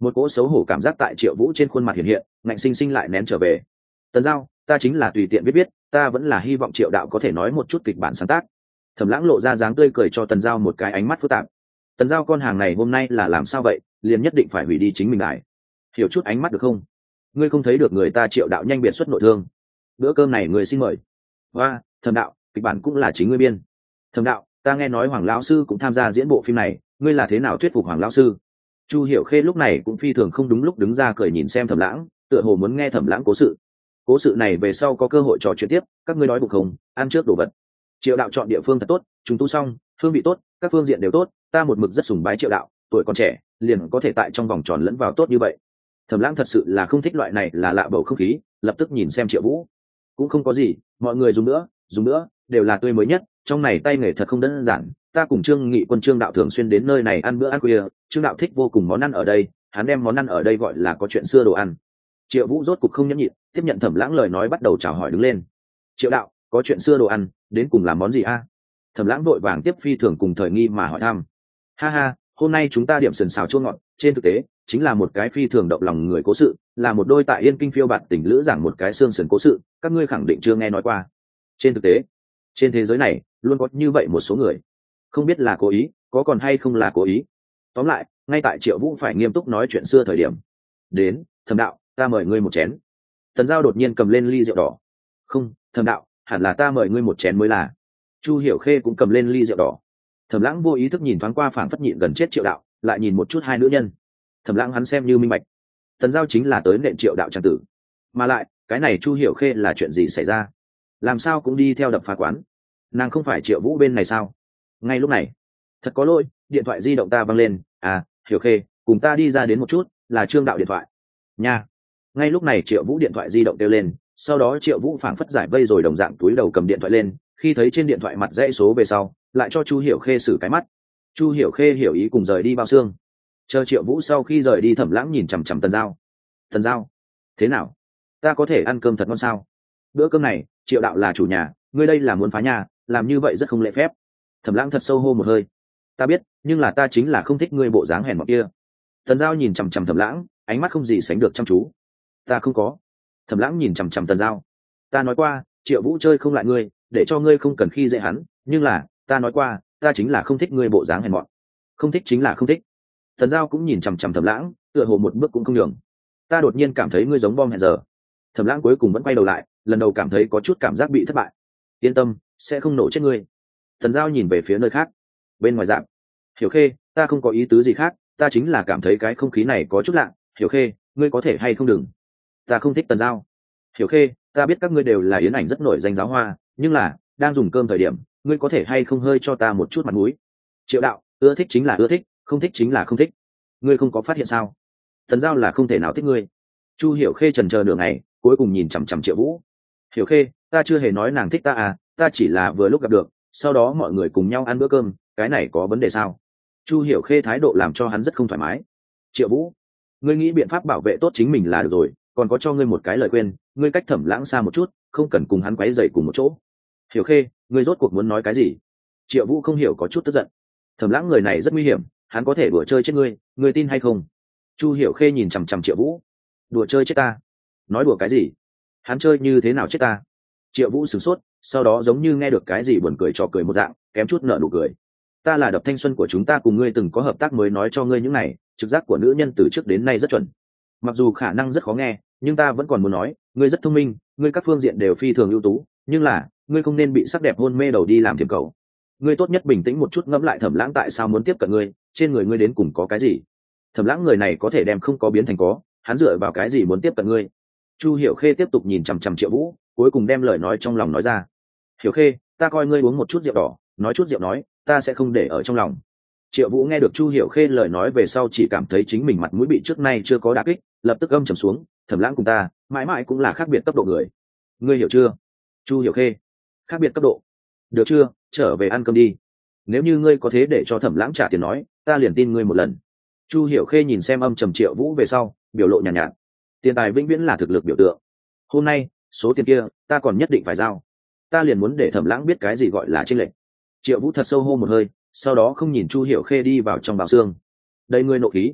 Một cỗ xấu hổ cảm giác tại Triệu Vũ trên khuôn mặt hiện hiện, ngạnh sinh sinh lại nén trở về. Tần Giao, ta chính là tùy tiện viết, ta vẫn là hy vọng Triệu đạo có thể nói một chút kịch bản sáng tác. Thẩm Lãng lộ ra dáng tươi cười cho Tần Giao một cái ánh mắt phức tạp. Tần Giao con hàng này hôm nay là làm sao vậy, liền nhất định phải hủy đi chính mình lại. Hiểu chút ánh mắt được không? Ngươi không thấy được người ta Triệu đạo nhanh biệt xuất nội thương. Bữa cơm này người xin mời. Và, Thẩm đạo, kịch bản cũng là chính ngươi biên. Thẩm đạo, ta nghe nói Hoàng lão sư cũng tham gia diễn bộ phim này, ngươi là thế nào thuyết phục Hoàng lão sư? Chu Hiểu Khê lúc này cũng phi thường không đúng lúc đứng ra cười nhìn xem Thẩm Lãng, tựa hồ muốn nghe Thẩm Lãng cố sự này về sau có cơ hội trò chuyện tiếp, các ngươi nói bụng không, ăn trước đồ vật. Triệu đạo chọn địa phương thật tốt, chúng tu xong, hương vị tốt, các phương diện đều tốt, ta một mực rất sùng bái Triệu đạo, tuổi còn trẻ liền có thể tại trong vòng tròn lẫn vào tốt như vậy. Thẩm Lãng thật sự là không thích loại này là lạ bầu không khí, lập tức nhìn xem Triệu Vũ. Cũng không có gì, mọi người dùng nữa, đều là tươi mới nhất, trong này tay nghề thật không đơn giản. Ta cùng Trương Nghị Quân Trương đạo thường xuyên đến nơi này ăn bữa ăn khuya, Trương đạo thích vô cùng món ăn ở đây, hắn đem món ăn ở đây gọi là có chuyện xưa đồ ăn. Triệu Vũ rốt cục không nhẫn nhịn, tiếp nhận Thẩm Lãng lời nói bắt đầu chào hỏi đứng lên. Triệu đạo, có chuyện xưa đồ ăn, đến cùng làm món gì a? Thẩm Lãng vội vàng tiếp phi thường cùng thời nghi mà hỏi thăm. Ha ha, hôm nay chúng ta điểm sườn xào chua ngọt, trên thực tế chính là một cái phi thường động lòng người cố sự, là một đôi tại Yên Kinh phiêu bạt tình lữ giảng một cái xương sườn cố sự, các ngươi khẳng định chưa nghe nói qua. Trên thực tế, trên thế giới này luôn có như vậy một số người, không biết là cố ý, có còn hay không là cố ý. Tóm lại, ngay tại Triệu Vũ phải nghiêm túc nói chuyện xưa thời điểm, đến, Thẩm đạo, ta mời ngươi một chén. Tần Giao đột nhiên cầm lên ly rượu đỏ. Không, Thẩm đạo, hẳn là ta mời ngươi một chén mới là. Chu Hiểu Khê cũng cầm lên ly rượu đỏ. Thẩm Lãng vô ý thức nhìn thoáng qua phảng phất nhịn gần chết Triệu đạo, lại nhìn một chút hai nữ nhân. Thẩm Lãng hắn xem như minh bạch, Tần Giao chính là tới nện Triệu đạo trang tử. Mà lại, cái này Chu Hiểu Khê là chuyện gì xảy ra? Làm sao cũng đi theo đập phá quán? Nàng không phải Triệu Vũ bên này sao? Ngay lúc này, thật có lỗi, điện thoại di động ta vang lên. À, Hiểu Khê, cùng ta đi ra đến một chút, là Trương đạo điện thoại. Nha. Ngay lúc này Triệu Vũ điện thoại di động kêu lên, sau đó Triệu Vũ phảng phất giải vây rồi đồng dạng túi đầu cầm điện thoại lên, khi thấy trên điện thoại mặt dãy số về sau, lại cho Chu Hiểu Khê xử cái mắt. Chu Hiểu Khê hiểu ý cùng rời đi bao xương. Chờ Triệu Vũ sau khi rời đi, Thẩm Lãng nhìn chằm chằm Tần Giao. Tần Giao, thế nào? Ta có thể ăn cơm thật ngon sao? Bữa cơm này, Triệu đạo là chủ nhà, ngươi đây là muốn phá nhà, làm như vậy rất không lễ phép. Thẩm Lãng thật sâu hô một hơi. Ta biết, nhưng là ta chính là không thích ngươi bộ dáng hèn mọn kia. Tần Giao nhìn chằm chằm Thẩm Lãng, ánh mắt không gì sánh được chăm chú. Ta không có. Thẩm Lãng nhìn chằm chằm Tần Giao. Ta nói qua, Triệu Vũ chơi không lại ngươi, để cho ngươi không cần khi dễ hắn, nhưng là, ta nói qua, ta chính là không thích ngươi bộ dáng hèn mọn. Không thích chính là không thích. Tần Giao cũng nhìn chằm chằm Thẩm Lãng, tựa hồ một bước cũng không nhường. Ta đột nhiên cảm thấy ngươi giống bom hẹn giờ. Thẩm Lãng cuối cùng vẫn quay đầu lại, lần đầu cảm thấy có chút cảm giác bị thất bại. Yên tâm, sẽ không nổ chết ngươi. Tần Giao nhìn về phía nơi khác. Bên ngoài rạp. Hiểu Khê, ta không có ý tứ gì khác, ta chính là cảm thấy cái không khí này có chút lạ. Hiểu Khê, ngươi có thể hay không đừng. Ta không thích Tần Giao. Hiểu Khê, ta biết các ngươi đều là yến ảnh rất nổi danh giáo hoa, nhưng là đang dùng cơm thời điểm, ngươi có thể hay không hơi cho ta một chút mặt mũi. Triệu đạo, ưa thích chính là ưa thích, không thích chính là không thích. Ngươi không có phát hiện sao? Tần Giao là không thể nào thích ngươi. Chu Hiểu Khê chần chờ nửa ngày, cuối cùng nhìn chằm chằm Triệu Vũ. Hiểu Khê, ta chưa hề nói nàng thích ta à, ta chỉ là vừa lúc gặp được, sau đó mọi người cùng nhau ăn bữa cơm, cái này có vấn đề sao? Chu Hiểu Khê thái độ làm cho hắn rất không thoải mái. Triệu Vũ, ngươi nghĩ biện pháp bảo vệ tốt chính mình là được rồi, còn có cho ngươi một cái lời khuyên, ngươi cách Thẩm Lãng xa một chút, không cần cùng hắn quấy rầy cùng một chỗ. Hiểu Khê, ngươi rốt cuộc muốn nói cái gì? Triệu Vũ không hiểu, có chút tức giận. Thẩm Lãng người này rất nguy hiểm, hắn có thể đùa chơi chết ngươi, ngươi tin hay không? Chu Hiểu Khê nhìn chằm chằm Triệu Vũ. Đùa chơi chết ta? Nói đùa cái gì? Hắn chơi như thế nào chết ta? Triệu Vũ sửng sốt, sau đó giống như nghe được cái gì buồn cười trò cười một dạng, kém chút nở nụ cười. Ta là đập thanh xuân của chúng ta cùng ngươi từng có hợp tác mới nói cho ngươi những này, trực giác của nữ nhân từ trước đến nay rất chuẩn. Mặc dù khả năng rất khó nghe, nhưng ta vẫn còn muốn nói, ngươi rất thông minh, ngươi các phương diện đều phi thường ưu tú, nhưng là, ngươi không nên bị sắc đẹp hôn mê đầu đi làm thiểm cầu. Ngươi tốt nhất bình tĩnh một chút, ngẫm lại Thẩm Lãng tại sao muốn tiếp cận ngươi, trên người ngươi đến cùng có cái gì? Thẩm Lãng người này có thể đem không có biến thành có, hắn dựa vào cái gì muốn tiếp cận ngươi? Chu Hiểu Khê tiếp tục nhìn chằm chằm Triệu Vũ, cuối cùng đem lời nói trong lòng nói ra. Hiểu Khê, ta coi ngươi uống một chút rượu đỏ, nói chút rượu nói, ta sẽ không để ở trong lòng. Triệu Vũ nghe được Chu Hiểu Khê lời nói về sau chỉ cảm thấy chính mình mặt mũi bị trước nay chưa có đả kích, lập tức âm trầm xuống. Thẩm Lãng cùng ta mãi mãi cũng là khác biệt cấp độ người, ngươi hiểu chưa? Chu Hiểu Khê, khác biệt cấp độ? Được chưa, trở về ăn cơm đi. Nếu như ngươi có thế để cho Thẩm Lãng trả tiền nói, ta liền tin ngươi một lần. Chu Hiểu Khê nhìn xem âm trầm Triệu Vũ về sau, biểu lộ nhàn nhạt. Tiền tài vĩnh viễn là thực lực biểu tượng. Hôm nay, số tiền kia, ta còn nhất định phải giao. Ta liền muốn để Thẩm Lãng biết cái gì gọi là chênh lệch. Triệu Vũ thật sâu hô một hơi, sau đó không nhìn Chu Hiểu Khê đi vào trong bào xương. Đầy người nộ khí.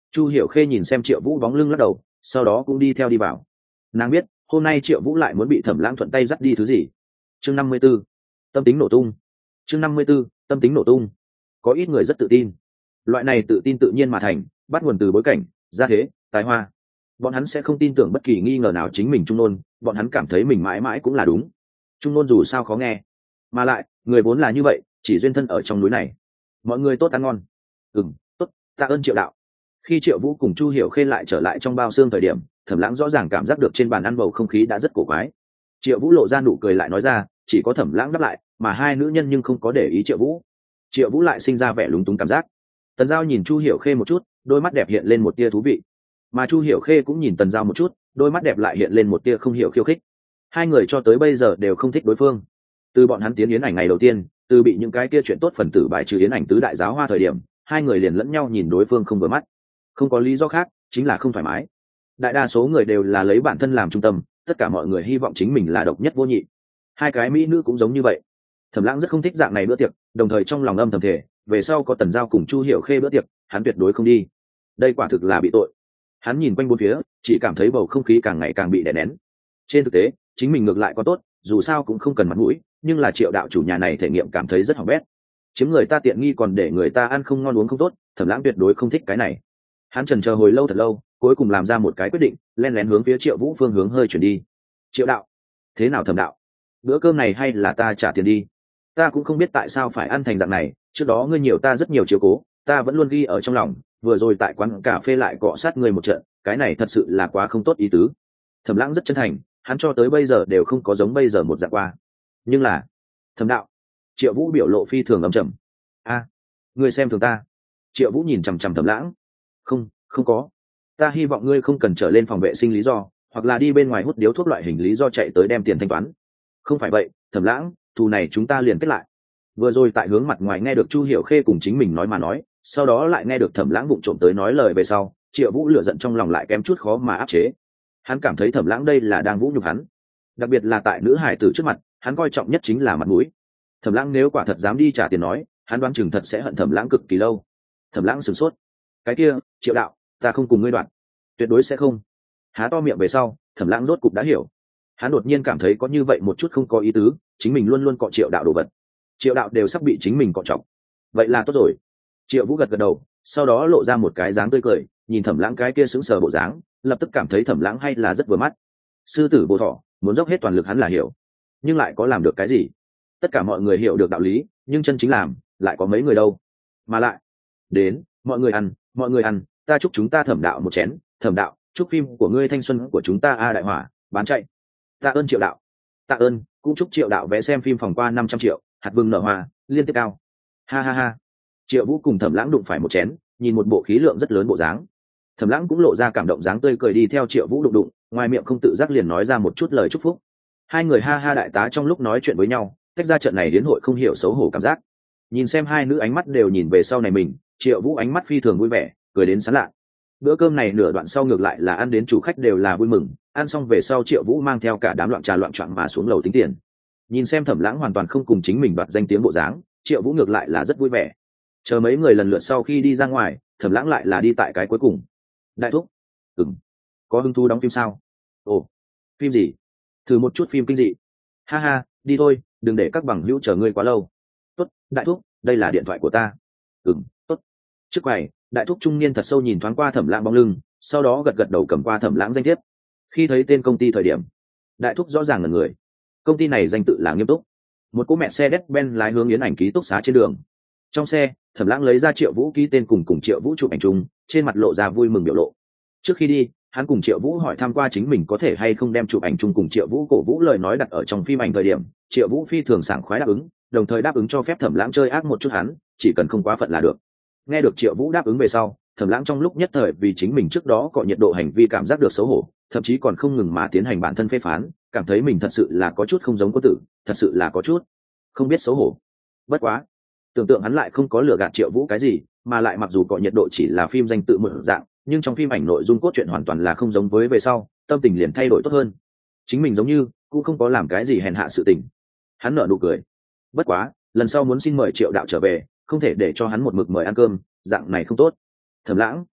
Chu hiểu khê nhìn xem Triệu Vũ bóng lưng lắc đầu, sau đó cũng đi theo đi vào. Nàng biết hôm nay Triệu Vũ lại muốn bị Thẩm Lãng thuận tay dắt đi thứ gì. Chương 54, tâm tính nổ tung. Chương 54, tâm tính nổ tung. Có ít người rất tự tin, loại này tự tin tự nhiên mà thành, bắt nguồn từ bối cảnh, gia thế, tài hoa. Bọn hắn sẽ không tin tưởng bất kỳ nghi ngờ nào chính mình trung nôn, bọn hắn cảm thấy mình mãi mãi cũng là đúng. Trung nôn dù sao khó nghe, mà lại người vốn là như vậy, chỉ duyên thân ở trong núi này. Mọi người tốt ăn ngon. Tốt, tạ ơn Triệu đạo. Khi Triệu Vũ cùng Chu Hiểu Khê lại trở lại trong bao xương thời điểm, Thẩm Lãng rõ ràng cảm giác được trên bàn ăn bầu không khí đã rất cổ quái. Triệu Vũ lộ ra nụ cười lại nói ra, chỉ có Thẩm Lãng đáp lại, mà hai nữ nhân nhưng không có để ý Triệu Vũ. Triệu Vũ lại sinh ra vẻ lúng túng cảm giác. Tần Giao nhìn Chu Hiểu Khê một chút, đôi mắt đẹp hiện lên một tia thú vị, mà Chu Hiểu Khê cũng nhìn Tần Giao một chút, đôi mắt đẹp lại hiện lên một tia không hiểu khiêu khích. Hai người cho tới bây giờ đều không thích đối phương. Từ bọn hắn tiến yến ảnh ngày đầu tiên, từ bị những cái kia chuyện tốt phần tử bài trừ yến ảnh tứ đại giáo hoa thời điểm, hai người liền lẫn nhau nhìn đối phương không vừa mắt. Không có lý do khác, chính là không thoải mái. Đại đa số người đều là lấy bản thân làm trung tâm, tất cả mọi người hy vọng chính mình là độc nhất vô nhị. Hai cái mỹ nữ cũng giống như vậy. Thẩm Lãng rất không thích dạng này bữa tiệc, đồng thời trong lòng âm thầm thề, về sau có Tần Giao cùng Chu Hiểu Khê bữa tiệc, hắn tuyệt đối không đi. Đây quả thực là bị tội. Hắn nhìn quanh bốn phía, chỉ cảm thấy bầu không khí càng ngày càng bị đè nén. Trên thực tế, chính mình ngược lại có tốt, dù sao cũng không cần mặt mũi, nhưng là Triệu đạo chủ nhà này thể nghiệm cảm thấy rất hỏng bét. Chiếm người ta tiện nghi còn để người ta ăn không ngon uống không tốt, Thẩm Lãng tuyệt đối không thích cái này. Hắn chần chờ hồi lâu thật lâu, cuối cùng làm ra một cái quyết định, lén lén hướng phía Triệu Vũ phương hướng hơi chuyển đi. Triệu đạo, thế nào Thẩm đạo? Bữa cơm này hay là ta trả tiền đi? Ta cũng không biết tại sao phải ăn thành dạng này, trước đó ngươi nhiều ta rất nhiều chiếu cố, ta vẫn luôn ghi ở trong lòng, vừa rồi tại quán cà phê lại cọ sát ngươi một trận, cái này thật sự là quá không tốt ý tứ. Thẩm Lãng rất chân thành, hắn cho tới bây giờ đều không có giống bây giờ một dạng qua. Nhưng là, Thẩm đạo. Triệu Vũ biểu lộ phi thường âm trầm. Ngươi xem thường ta. Triệu Vũ nhìn chằm chằm Thẩm Lãng. Không có. Ta hy vọng ngươi không cần trở lên phòng vệ sinh lý do, hoặc là đi bên ngoài hút điếu thuốc loại hình lý do chạy tới đem tiền thanh toán. Không phải vậy, Thẩm Lãng, thù này chúng ta liền kết lại. Vừa rồi tại hướng mặt ngoài nghe được Chu Hiểu Khê cùng chính mình nói mà nói, sau đó lại nghe được Thẩm Lãng vụng trộm tới nói lời về sau, Triệu Vũ lửa giận trong lòng lại kém chút khó mà áp chế. Hắn cảm thấy Thẩm Lãng đây là đang vũ nhục hắn, đặc biệt là tại nữ hải tử trước mặt, hắn coi trọng nhất chính là mặt mũi. Thẩm Lãng nếu quả thật dám đi trả tiền nói, hắn đoán chừng thật sẽ hận Thẩm Lãng cực kỳ lâu. Thẩm Lãng sửng sốt. Cái kia, Triệu đạo, ta không cùng ngươi đoạn. Tuyệt đối sẽ không. Há to miệng về sau, Thẩm Lãng rốt cục đã hiểu. Hắn đột nhiên cảm thấy có như vậy một chút không có ý tứ, chính mình luôn luôn cọ Triệu đạo đồ vật. Triệu đạo đều sắp bị chính mình cọ trọng. Vậy là tốt rồi. Triệu Vũ gật gật đầu, sau đó lộ ra một cái dáng tươi cười, nhìn Thẩm Lãng cái kia sững sờ bộ dáng, lập tức cảm thấy Thẩm Lãng hay là rất vừa mắt. Sư tử Bồ Thỏ, muốn dốc hết toàn lực hắn là hiểu, nhưng lại có làm được cái gì? Tất cả mọi người hiểu được đạo lý, nhưng chân chính làm, lại có mấy người đâu? Mà lại, đến, mọi người ăn, ta chúc chúng ta Thẩm đạo một chén, Thẩm đạo, chúc phim của ngươi thanh xuân của chúng ta đại hỏa, bán chạy. Tạ ơn Triệu đạo. Tạ ơn, cũng chúc Triệu đạo vẽ xem phim phòng qua 500 triệu, hạt vừng nở hoa, liên tiếp cao. Ha ha ha. Triệu Vũ cùng Thẩm Lãng đụng phải một chén, nhìn một bộ khí lượng rất lớn bộ dáng. Thẩm Lãng cũng lộ ra cảm động dáng tươi cười đi theo Triệu Vũ đụng, ngoài miệng không tự giác liền nói ra một chút lời chúc phúc. Hai người ha ha đại tá trong lúc nói chuyện với nhau, tách ra trận này đến hội không hiểu xấu hổ cảm giác. Nhìn xem hai nữ ánh mắt đều nhìn về sau này mình, Triệu Vũ ánh mắt phi thường vui vẻ, cười đến sán lạ. Bữa cơm này nửa đoạn sau ngược lại là ăn đến chủ khách đều là vui mừng, ăn xong về sau Triệu Vũ mang theo cả đám loạn trà loạn choạng mà xuống lầu tính tiền. Nhìn xem Thẩm Lãng hoàn toàn không cùng chính mình đoạt danh tiếng bộ dáng, Triệu Vũ ngược lại là rất vui vẻ. Chờ mấy người lần lượt sau khi đi ra ngoài, Thẩm Lãng lại là đi tại cái cuối cùng. Đại thúc, có hứng thú đóng phim sao? Ồ, phim gì? Thử một chút phim kinh dị. Ha ha, đi thôi, đừng để các bằng hữu chờ ngươi quá lâu. Tốt, đại thúc, đây là điện thoại của ta. Tốt. Trước quầy, đại thúc trung niên thật sâu nhìn thoáng qua Thẩm Lãng bóng lưng, sau đó gật gật đầu cầm qua Thẩm Lãng danh thiếp. Khi thấy tên công ty thời điểm, đại thúc rõ ràng là người. Công ty này danh tự là Nghiêm Túc. Một cỗ mẹ xe Mercedes-Benz lái hướng Yến Ảnh ký túc xá trên đường. Trong xe, Thẩm Lãng lấy ra Triệu Vũ ký tên cùng Triệu Vũ chụp ảnh chung, trên mặt lộ ra vui mừng biểu lộ. Trước khi đi, hắn cùng Triệu Vũ hỏi thăm qua chính mình có thể hay không đem chụp ảnh chung cùng Triệu Vũ cổ vũ lời nói đặt ở trong phim ảnh thời điểm, Triệu Vũ phi thường sảng khoái đáp ứng, đồng thời đáp ứng cho phép Thẩm Lãng chơi ác một chút hắn, chỉ cần không quá phận là được. Nghe được Triệu Vũ đáp ứng về sau, Thẩm Lãng trong lúc nhất thời vì chính mình trước đó có nhiệt độ hành vi cảm giác được xấu hổ, thậm chí còn không ngừng mà tiến hành bản thân phê phán, cảm thấy mình thật sự là có chút không giống quân tử, thật sự là có chút không biết xấu hổ. Bất quá, tưởng tượng hắn lại không có lừa gạt Triệu Vũ cái gì, mà lại mặc dù có nhiệt độ chỉ là phim danh tự một dạng, nhưng trong phim ảnh nội dung cốt truyện hoàn toàn là không giống với về sau, tâm tình liền thay đổi tốt hơn. Chính mình giống như cũng không có làm cái gì hèn hạ sự tình. Hắn nở nụ cười. Bất quá, lần sau muốn xin mời Triệu đạo trở về, không thể để cho hắn một mực mời ăn cơm, dạng này không tốt. Thẩm Lãng,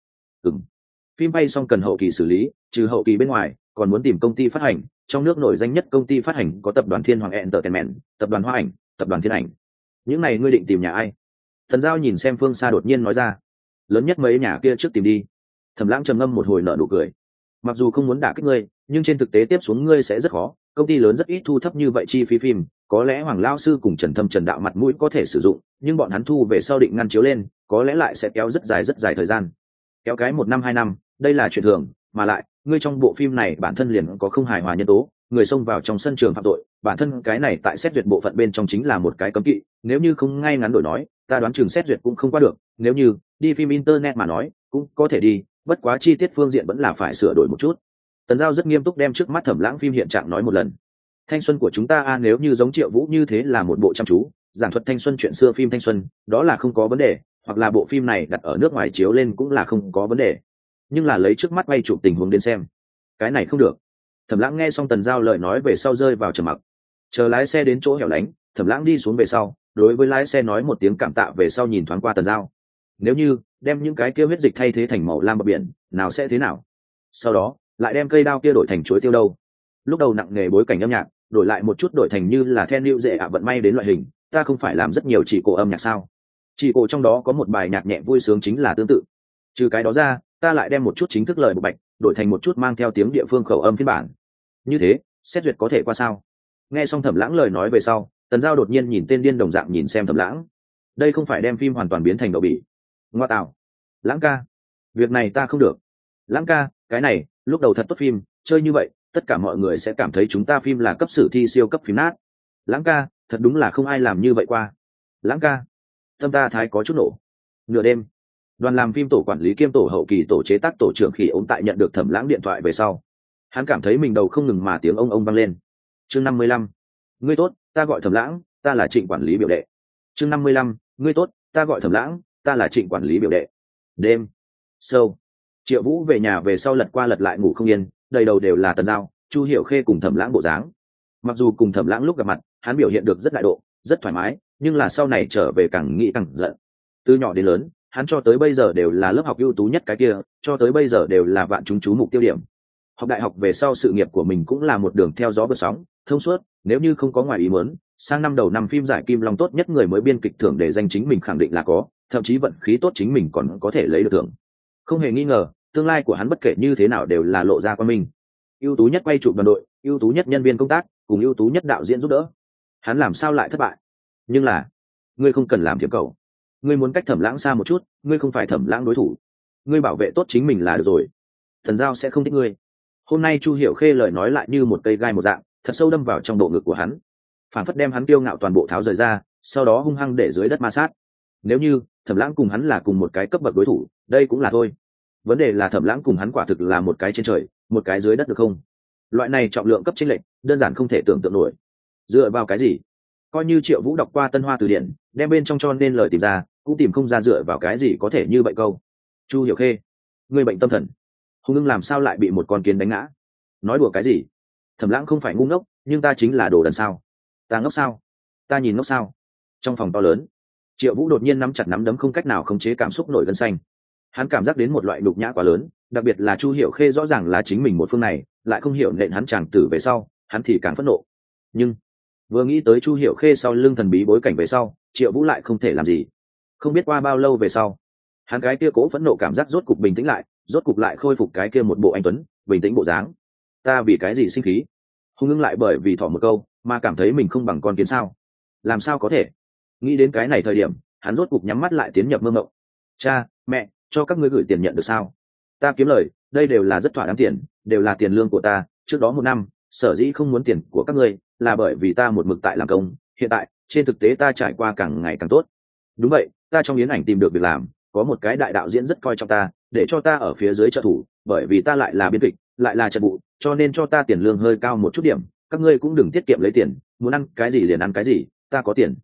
Ừm. Phim bay xong cần hậu kỳ xử lý, trừ hậu kỳ bên ngoài còn muốn tìm công ty phát hành. Trong nước nổi danh nhất công ty phát hành có tập đoàn Thiên Hoàng Entertainment, tập đoàn Hoa Ảnh, tập đoàn Thiên Ảnh. Những này ngươi định tìm nhà ai? Thần Giao nhìn xem phương xa đột nhiên nói ra. Lớn nhất mấy nhà kia trước tìm đi. Thẩm Lãng trầm ngâm một hồi nở nụ cười. Mặc dù không muốn đả kích ngươi, nhưng trên thực tế tiếp xuống ngươi sẽ rất khó. Công ty lớn rất ít thu thấp như vậy chi phí phim, có lẽ Hoàng Lao Sư cùng Trần Thâm Trần Đạo mặt mũi có thể sử dụng, nhưng bọn hắn thu về sau định ngăn chiếu lên, có lẽ lại sẽ kéo rất dài thời gian. Kéo cái 1 năm 2 năm, đây là chuyện thường, mà lại, ngươi trong bộ phim này bản thân liền có không hài hòa nhân tố, người xông vào trong sân trường phạm tội, bản thân cái này tại xét duyệt bộ phận bên trong chính là một cái cấm kỵ, nếu như không ngay ngắn đổi nói, ta đoán trường xét duyệt cũng không qua được, nếu như đi phim internet mà nói, cũng có thể đi, bất quá chi tiết phương diện vẫn là phải sửa đổi một chút. Tần Giao rất nghiêm túc đem trước mắt Thẩm Lãng phim hiện trạng nói một lần. Thanh xuân của chúng ta nếu như giống Triệu Vũ như thế là một bộ chăm chú giảng thuật thanh xuân chuyện xưa phim thanh xuân, đó là không có vấn đề, hoặc là bộ phim này đặt ở nước ngoài chiếu lên cũng là không có vấn đề. Nhưng là lấy trước mắt bay chụp tình huống đến xem, cái này không được. Thẩm Lãng nghe xong Tần Giao lời nói về sau rơi vào trầm mặc. Chờ lái xe đến chỗ hẻo lánh, Thẩm Lãng đi xuống về sau, đối với lái xe nói một tiếng cảm tạ về sau nhìn thoáng qua Tần Giao. Nếu như đem những cái kia huyết dịch thay thế thành màu lam bờ biển, nào sẽ thế nào? Sau đó lại đem cây đao kia đổi thành chuối tiêu đâu? Lúc đầu nặng nghề bối cảnh âm nhạc, đổi lại một chút đổi thành như là then lưu dễ vận may đến loại hình, ta không phải làm rất nhiều chỉ cổ âm nhạc sao? Chỉ cổ trong đó có một bài nhạc nhẹ vui sướng chính là tương tự. Trừ cái đó ra, ta lại đem một chút chính thức lời bộ bạch, đổi thành một chút mang theo tiếng địa phương khẩu âm phiên bản. Như thế, xét duyệt có thể qua sao? Nghe xong Thẩm Lãng lời nói về sau, Tần Giao đột nhiên nhìn tên điên đồng dạng nhìn xem Thẩm Lãng. Đây không phải đem phim hoàn toàn biến thành đậu bỉ. Ngoa tạo. Lãng ca, việc này ta không được. Lãng ca, cái này, lúc đầu thật tốt phim, chơi như vậy, tất cả mọi người sẽ cảm thấy chúng ta phim là cấp sử thi siêu cấp phim nát. Lãng ca, thật đúng là không ai làm như vậy qua. Lãng ca, tâm ta thái có chút nổ. Nửa đêm, đoàn làm phim tổ quản lý kiêm tổ hậu kỳ tổ chế tác tổ trưởng Khỉ ốm tại nhận được Thẩm Lãng điện thoại về sau, hắn cảm thấy mình đầu không ngừng mà tiếng ông vang lên. Chương 55. Ngươi tốt, ta gọi Thẩm Lãng, ta là Trịnh quản lý biểu đệ. Chương 55. Ngươi tốt, ta gọi Thẩm Lãng, ta là Trịnh quản lý biểu đệ. Đêm sâu, Triệu Vũ về nhà về sau lật qua lật lại ngủ không yên, đầy đầu đều là Tần Giao, Chu Hiểu Khê cùng Thẩm Lãng bộ dáng. Mặc dù cùng Thẩm Lãng lúc gặp mặt, hắn biểu hiện được rất đại độ, rất thoải mái, nhưng là sau này trở về càng nghĩ càng giận. Từ nhỏ đến lớn, hắn cho tới bây giờ đều là lớp học ưu tú nhất cái kia, cho tới bây giờ đều là vạn chúng chú mục tiêu điểm. Học đại học về sau sự nghiệp của mình cũng là một đường theo gió bật sóng, thông suốt, nếu như không có ngoài ý muốn, sang năm đầu năm phim giải Kim Long tốt nhất người mới biên kịch thưởng để danh chính mình khẳng định là có, thậm chí vận khí tốt chính mình còn có thể lấy được thưởng. Không hề nghi ngờ, tương lai của hắn bất kể như thế nào đều là lộ ra qua mình. Ưu tú nhất quay chụp đoàn đội, ưu tú nhất nhân viên công tác, cùng ưu tú nhất đạo diễn giúp đỡ. Hắn làm sao lại thất bại? Nhưng là, ngươi không cần làm thiểm cầu. Ngươi muốn cách Thẩm Lãng xa một chút, ngươi không phải Thẩm Lãng đối thủ. Ngươi bảo vệ tốt chính mình là được rồi. Thần Giao sẽ không thích ngươi. Hôm nay Chu Hiểu Khê lời nói lại như một cây gai một dạng, thật sâu đâm vào trong bộ ngực của hắn, phản phất đem hắn kiêu ngạo toàn bộ tháo rời ra, sau đó hung hăng để dưới đất ma sát. Nếu như Thẩm Lãng cùng hắn là cùng một cái cấp bậc đối thủ, đây cũng là thôi. Vấn đề là Thẩm Lãng cùng hắn quả thực là một cái trên trời, một cái dưới đất được không? Loại này trọng lượng cấp chênh lệch, đơn giản không thể tưởng tượng nổi. Dựa vào cái gì? Coi như Triệu Vũ đọc qua Tân Hoa từ điển, đem bên trong cho nên lời tìm ra, cũng tìm không ra dựa vào cái gì có thể như vậy câu. Chu Hiểu Khê, ngươi bệnh tâm thần. Hùng Ưng làm sao lại bị một con kiến đánh ngã? Nói đùa cái gì? Thẩm Lãng không phải ngu ngốc, nhưng ta chính là đồ đần sao? Ta ngốc sao? Ta nhìn ngốc sao? Trong phòng to lớn, Triệu Vũ đột nhiên nắm chặt nắm đấm không cách nào khống chế cảm xúc nổi gân xanh. Hắn cảm giác đến một loại nhục nhã quá lớn, đặc biệt là Chu Hiểu Khê rõ ràng là chính mình một phương này, lại không hiểu nện hắn chàng tử về sau, hắn thì càng phẫn nộ. Nhưng vừa nghĩ tới Chu Hiểu Khê sau lưng thần bí bối cảnh về sau, Triệu Vũ lại không thể làm gì. Không biết qua bao lâu về sau, hắn cái kia cố phẫn nộ cảm giác rốt cục bình tĩnh lại, rốt cục lại khôi phục cái kia một bộ anh tuấn bình tĩnh bộ dáng. Ta vì cái gì sinh khí? Hùng Ưng lại bởi vì thỏ một câu mà cảm thấy mình không bằng con kiến sao? Làm sao có thể? Nghĩ đến cái này thời điểm, hắn rốt cục nhắm mắt lại tiến nhập mơ mộng. Cha mẹ, cho các ngươi gửi tiền nhận được sao? Ta kiếm lời, đây đều là rất thỏa đáng tiền, đều là tiền lương của ta. Trước đó 1 năm, sở dĩ không muốn tiền của các ngươi là bởi vì ta một mực tại làm công, hiện tại trên thực tế ta trải qua càng ngày càng tốt. Đúng vậy, ta trong yến ảnh tìm được việc làm, có một cái đại đạo diễn rất coi trọng ta, để cho ta ở phía dưới trợ thủ, bởi vì ta lại là biên kịch, lại là trận vụ, cho nên cho ta tiền lương hơi cao một chút điểm. Các ngươi cũng đừng tiết kiệm lấy tiền, muốn ăn cái gì liền ăn cái gì, ta có tiền.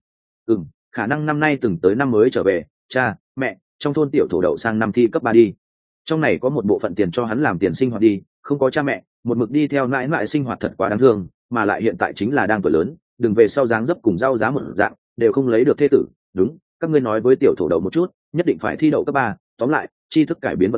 Khả năng năm nay từng tới năm mới trở về, cha mẹ, trong thôn tiểu thổ đậu sang năm thi cấp 3 đi. Trong này có một bộ phận tiền cho hắn làm tiền sinh hoạt đi, không có cha mẹ, một mực đi theo mãi mãi sinh hoạt thật quá đáng thương, mà lại hiện tại chính là đang tuổi lớn, đừng về sau dáng dấp cùng rau giá một dạng, đều không lấy được thê tử. Đúng, các ngươi nói với tiểu thổ đậu một chút, nhất định phải thi đậu cấp 3, tóm lại, tri thức cải biến vận mệnh,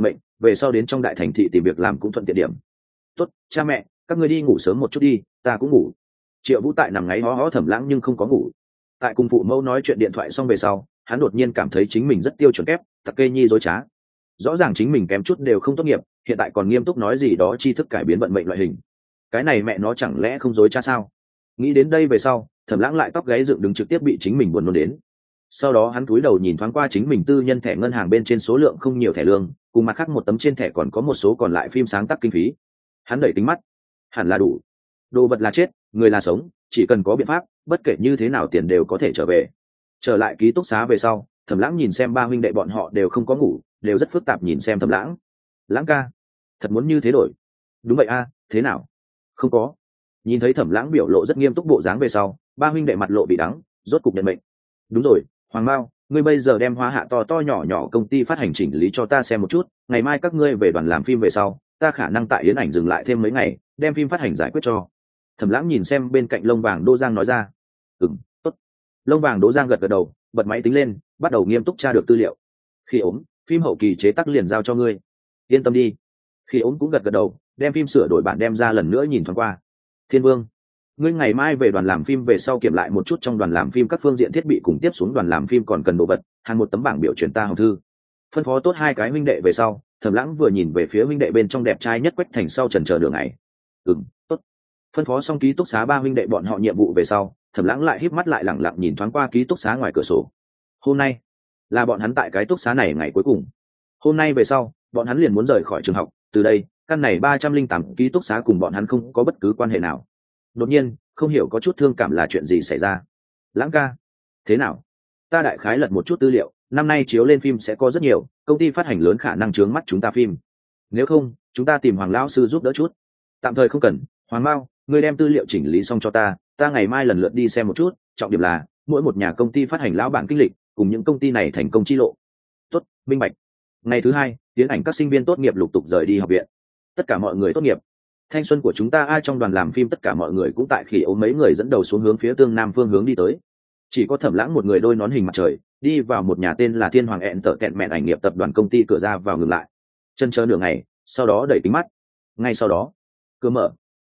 về sau đến trong đại thành thị tìm việc làm cũng thuận tiện điểm. Tốt, cha mẹ các ngươi đi ngủ sớm một chút đi, ta cũng ngủ. Triệu Vũ tại nằm ngáy hó hó Thẩm Lãng nhưng không có ngủ. Tại cùng phụ mẫu nói chuyện điện thoại xong về sau, hắn đột nhiên cảm thấy chính mình rất tiêu chuẩn kép, tặc kê nhi dối trá. Rõ ràng chính mình kém chút đều không tốt nghiệp, hiện tại còn nghiêm túc nói gì đó tri thức cải biến vận mệnh loại hình. Cái này mẹ nó chẳng lẽ không dối trá sao? Nghĩ đến đây về sau, Thẩm Lãng lại tóc gáy dựng đứng trực tiếp bị chính mình buồn nôn đến. Sau đó hắn cúi đầu nhìn thoáng qua chính mình tư nhân thẻ ngân hàng bên trên số lượng không nhiều thẻ lương, cùng mặt khác một tấm trên thẻ còn có một số còn lại phim sáng tác kinh phí. Hắn đẩy tính mắt, hẳn là đủ. Đồ vật là chết, người là sống, chỉ cần có biện pháp, bất kể như thế nào tiền đều có thể trở về. Trở lại ký túc xá về sau, Thẩm Lãng nhìn xem ba huynh đệ bọn họ đều không có ngủ, đều rất phức tạp nhìn xem Thẩm Lãng. Lãng ca, thật muốn như thế đổi? Đúng vậy a, thế nào? Không có. Nhìn thấy Thẩm Lãng biểu lộ rất nghiêm túc bộ dáng về sau, ba huynh đệ mặt lộ bị đắng, rốt cục nhận mệnh. Đúng rồi, Hoàng Mao, ngươi bây giờ đem Hoa Hạ to to nhỏ nhỏ công ty phát hành chỉnh lý cho ta xem một chút, ngày mai các ngươi về đoàn làm phim về sau, ta khả năng tại Yến Ảnh dừng lại thêm mấy ngày, đem phim phát hành giải quyết cho. Thẩm Lãng nhìn xem bên cạnh Lông Vàng Đỗ Giang nói ra. Tốt. Lông Vàng Đỗ Giang gật gật đầu, bật máy tính lên, bắt đầu nghiêm túc tra được tư liệu. Khi ốm, phim hậu kỳ chế tác liền giao cho ngươi. Yên tâm đi. Khi ốm cũng gật gật đầu, đem phim sửa đổi bản đem ra lần nữa nhìn thoáng qua. Thiên Vương, ngươi ngày mai về đoàn làm phim về sau kiểm lại một chút trong đoàn làm phim các phương diện thiết bị cùng tiếp xuống đoàn làm phim còn cần đồ vật, hàng một tấm bảng biểu truyền ta hồng thư. Phân phó tốt hai cái huynh đệ về sau, Thẩm Lãng vừa nhìn về phía huynh đệ bên trong đẹp trai nhất Quách Thành sau chần chờ đường này. Tốt. Phân phó xong ký túc xá ba huynh đệ bọn họ nhiệm vụ về sau, Thẩm Lãng lại híp mắt lại lẳng lặng nhìn thoáng qua ký túc xá ngoài cửa sổ. Hôm nay là bọn hắn tại cái túc xá này ngày cuối cùng. Hôm nay về sau, bọn hắn liền muốn rời khỏi trường học, từ đây, căn này 308 ký túc xá cùng bọn hắn không có bất cứ quan hệ nào. Đột nhiên, không hiểu có chút thương cảm là chuyện gì xảy ra. Lãng ca, thế nào? Ta đại khái lật một chút tư liệu, năm nay chiếu lên phim sẽ có rất nhiều, công ty phát hành lớn khả năng chướng mắt chúng ta phim. Nếu không, chúng ta tìm Hoàng lão sư giúp đỡ chút. Tạm thời không cần, Hoàng Mao, ngươi đem tư liệu chỉnh lý xong cho ta ngày mai lần lượt đi xem một chút, trọng điểm là mỗi một nhà công ty phát hành lão bản kinh lịch cùng những công ty này thành công chi lộ. Tốt, minh bạch. Ngày thứ hai, Yến Ảnh các sinh viên tốt nghiệp lục tục rời đi học viện. Tất cả mọi người tốt nghiệp. Thanh xuân của chúng ta ai trong đoàn làm phim tất cả mọi người cũng tại Khỉ Ốm mấy người dẫn đầu xuống hướng phía tương nam phương hướng đi tới. Chỉ có Thẩm Lãng một người đôi nón hình mặt trời, đi vào một nhà tên là Thiên Hoàng ẹn tở kẹn mẹn ảnh nghiệp tập đoàn công ty cửa ra vào ngừng lại. Chân chờ nửa ngày, sau đó đẩy kính mắt. Ngay sau đó, cửa mở.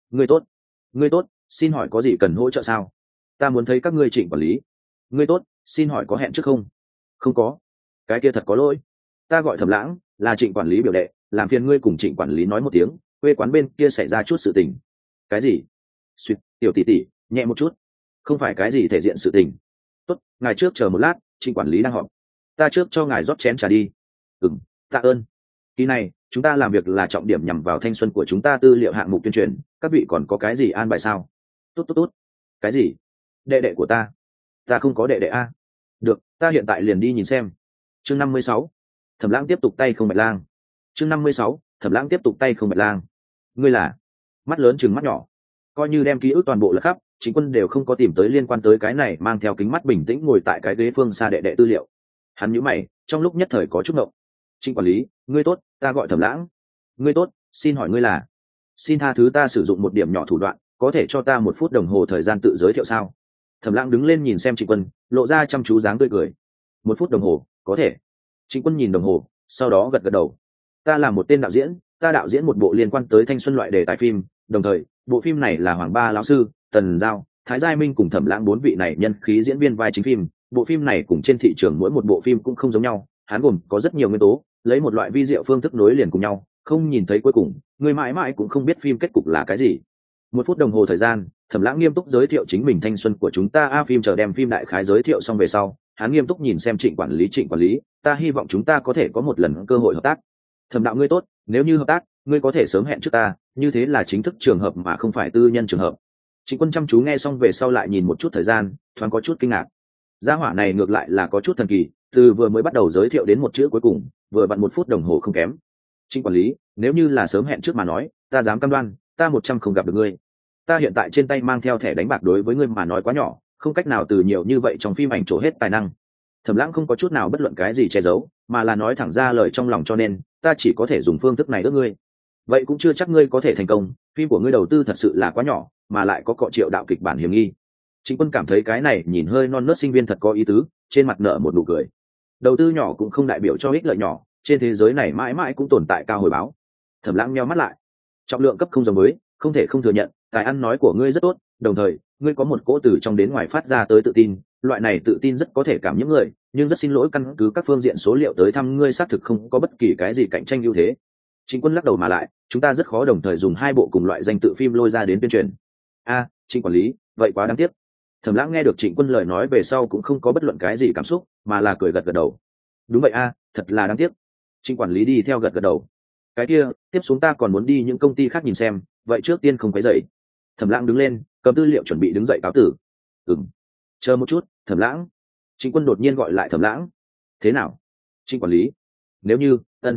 Ngươi tốt, xin hỏi có gì cần hỗ trợ sao? Ta muốn thấy các ngươi Trịnh quản lý. Ngươi tốt, xin hỏi có hẹn trước không? Không có. Cái kia thật có lỗi. Ta gọi Thẩm Lãng, là Trịnh quản lý biểu đệ, làm phiền ngươi cùng Trịnh quản lý nói một tiếng, quê quán bên kia xảy ra chút sự tình. Cái gì? Xuyệt, tiểu tỷ tỷ, nhẹ một chút. Không phải cái gì thể diện sự tình. Tốt, ngài trước chờ một lát, Trịnh quản lý đang họp. Ta trước cho ngài rót chén trà đi. Tạ ơn. Kỳ này, chúng ta làm việc là trọng điểm nhằm vào thanh xuân của chúng ta tư liệu hạng mục tuyên truyền, các vị còn có cái gì an bài sao? Tốt. Cái gì? Đệ đệ của ta? Ta không có đệ đệ a. Được, ta hiện tại liền đi nhìn xem. Chương 56. Thẩm Lãng tiếp tục tay không Bạch Lang. Chương 56. Thẩm Lãng tiếp tục tay không Bạch Lang. Ngươi là? Mắt lớn chừng mắt nhỏ. Coi như đem ký ức toàn bộ lật khắp, Chính Quân đều không có tìm tới liên quan tới cái này, mang theo kính mắt bình tĩnh ngồi tại cái ghế phương xa đệ đệ tư liệu. Hắn nhíu mày, trong lúc nhất thời có chút ngộng. Trịnh quản lý, ngươi tốt, ta gọi Thẩm Lãng. Ngươi tốt, xin hỏi ngươi là? Xin tha thứ ta sử dụng một điểm nhỏ thủ đoạn, có thể cho ta 1 phút đồng hồ thời gian tự giới thiệu sao? Thẩm Lãng đứng lên nhìn xem Trịnh Quân, lộ ra chăm chú dáng tươi cười. 1 phút đồng hồ, có thể. Trịnh Quân nhìn đồng hồ, sau đó gật gật đầu. Ta là một tên đạo diễn, ta đạo diễn một bộ liên quan tới thanh xuân loại đề tài phim, đồng thời, bộ phim này là Hoàng Ba lão sư, Tần Giao, Thái Giai Minh cùng Thẩm Lãng 4 vị này nhân khí diễn viên vai chính phim. Bộ phim này cùng trên thị trường mỗi một bộ phim cũng không giống nhau, hắn gồm có rất nhiều nguyên tố, lấy một loại vi diệu phương thức nối liền cùng nhau, không nhìn thấy cuối cùng, người mãi mãi cũng không biết phim kết cục là cái gì. 1 phút đồng hồ thời gian, Thẩm Lãng nghiêm túc giới thiệu chính mình thanh xuân của chúng ta phim chờ đem phim đại khái giới thiệu xong về sau, hắn nghiêm túc nhìn xem Trịnh quản lý, ta hy vọng chúng ta có thể có một lần cơ hội hợp tác. Thẩm đạo ngươi tốt, nếu như hợp tác, ngươi có thể sớm hẹn trước ta, như thế là chính thức trường hợp mà không phải tư nhân trường hợp. Trịnh Quân chăm chú nghe xong về sau lại nhìn một chút thời gian, thoáng có chút kinh ngạc. Gia hỏa này ngược lại là có chút thần kỳ, từ vừa mới bắt đầu giới thiệu đến một chữ cuối cùng, vừa vặn 1 phút đồng hồ không kém. Trịnh quản lý, nếu như là sớm hẹn trước mà nói, ta dám cam đoan, ta 100 không gặp được ngươi. Ta hiện tại trên tay mang theo thẻ đánh bạc đối với ngươi mà nói quá nhỏ, không cách nào từ nhiều như vậy trong phim ảnh trổ hết tài năng. Thẩm Lãng không có chút nào bất luận cái gì che giấu, mà là nói thẳng ra lời trong lòng, cho nên ta chỉ có thể dùng phương thức này đỡ ngươi. Vậy cũng chưa chắc ngươi có thể thành công, phim của ngươi đầu tư thật sự là quá nhỏ, mà lại có cọ triệu đạo kịch bản hiểm nghi. Trịnh Quân cảm thấy cái này nhìn hơi non nớt sinh viên thật có ý tứ, trên mặt nở một nụ cười. Đầu tư nhỏ cũng không đại biểu cho ích lợi nhỏ, trên thế giới này mãi mãi cũng tồn tại cao hồi báo. Thẩm Lãng nheo mắt lại. Trọng lượng cấp không giống với, không thể không thừa nhận, tài ăn nói của ngươi rất tốt, đồng thời ngươi có một cỗ từ trong đến ngoài phát ra tới tự tin, loại này tự tin rất có thể cảm nhiễm người, nhưng rất xin lỗi căn cứ các phương diện số liệu tới thăm ngươi xác thực không có bất kỳ cái gì cạnh tranh ưu thế. Trịnh Quân lắc đầu mà lại, chúng ta rất khó đồng thời dùng hai bộ cùng loại danh tự phim lôi ra đến tuyên truyền. Trịnh quản lý, vậy quá đáng tiếc. Thẩm Lãng nghe được Trịnh Quân lời nói về sau cũng không có bất luận cái gì cảm xúc, mà là cười gật gật đầu. Đúng vậy thật là đáng tiếc. Trịnh quản lý đi theo gật gật đầu. Cái kia, tiếp xuống ta còn muốn đi những công ty khác nhìn xem, vậy trước tiên không quấy rầy. Thẩm Lãng đứng lên, cầm tư liệu chuẩn bị đứng dậy cáo tử. Chờ một chút, Thẩm Lãng. Trịnh Quân đột nhiên gọi lại Thẩm Lãng. Thế nào? Trịnh quản lý, nếu như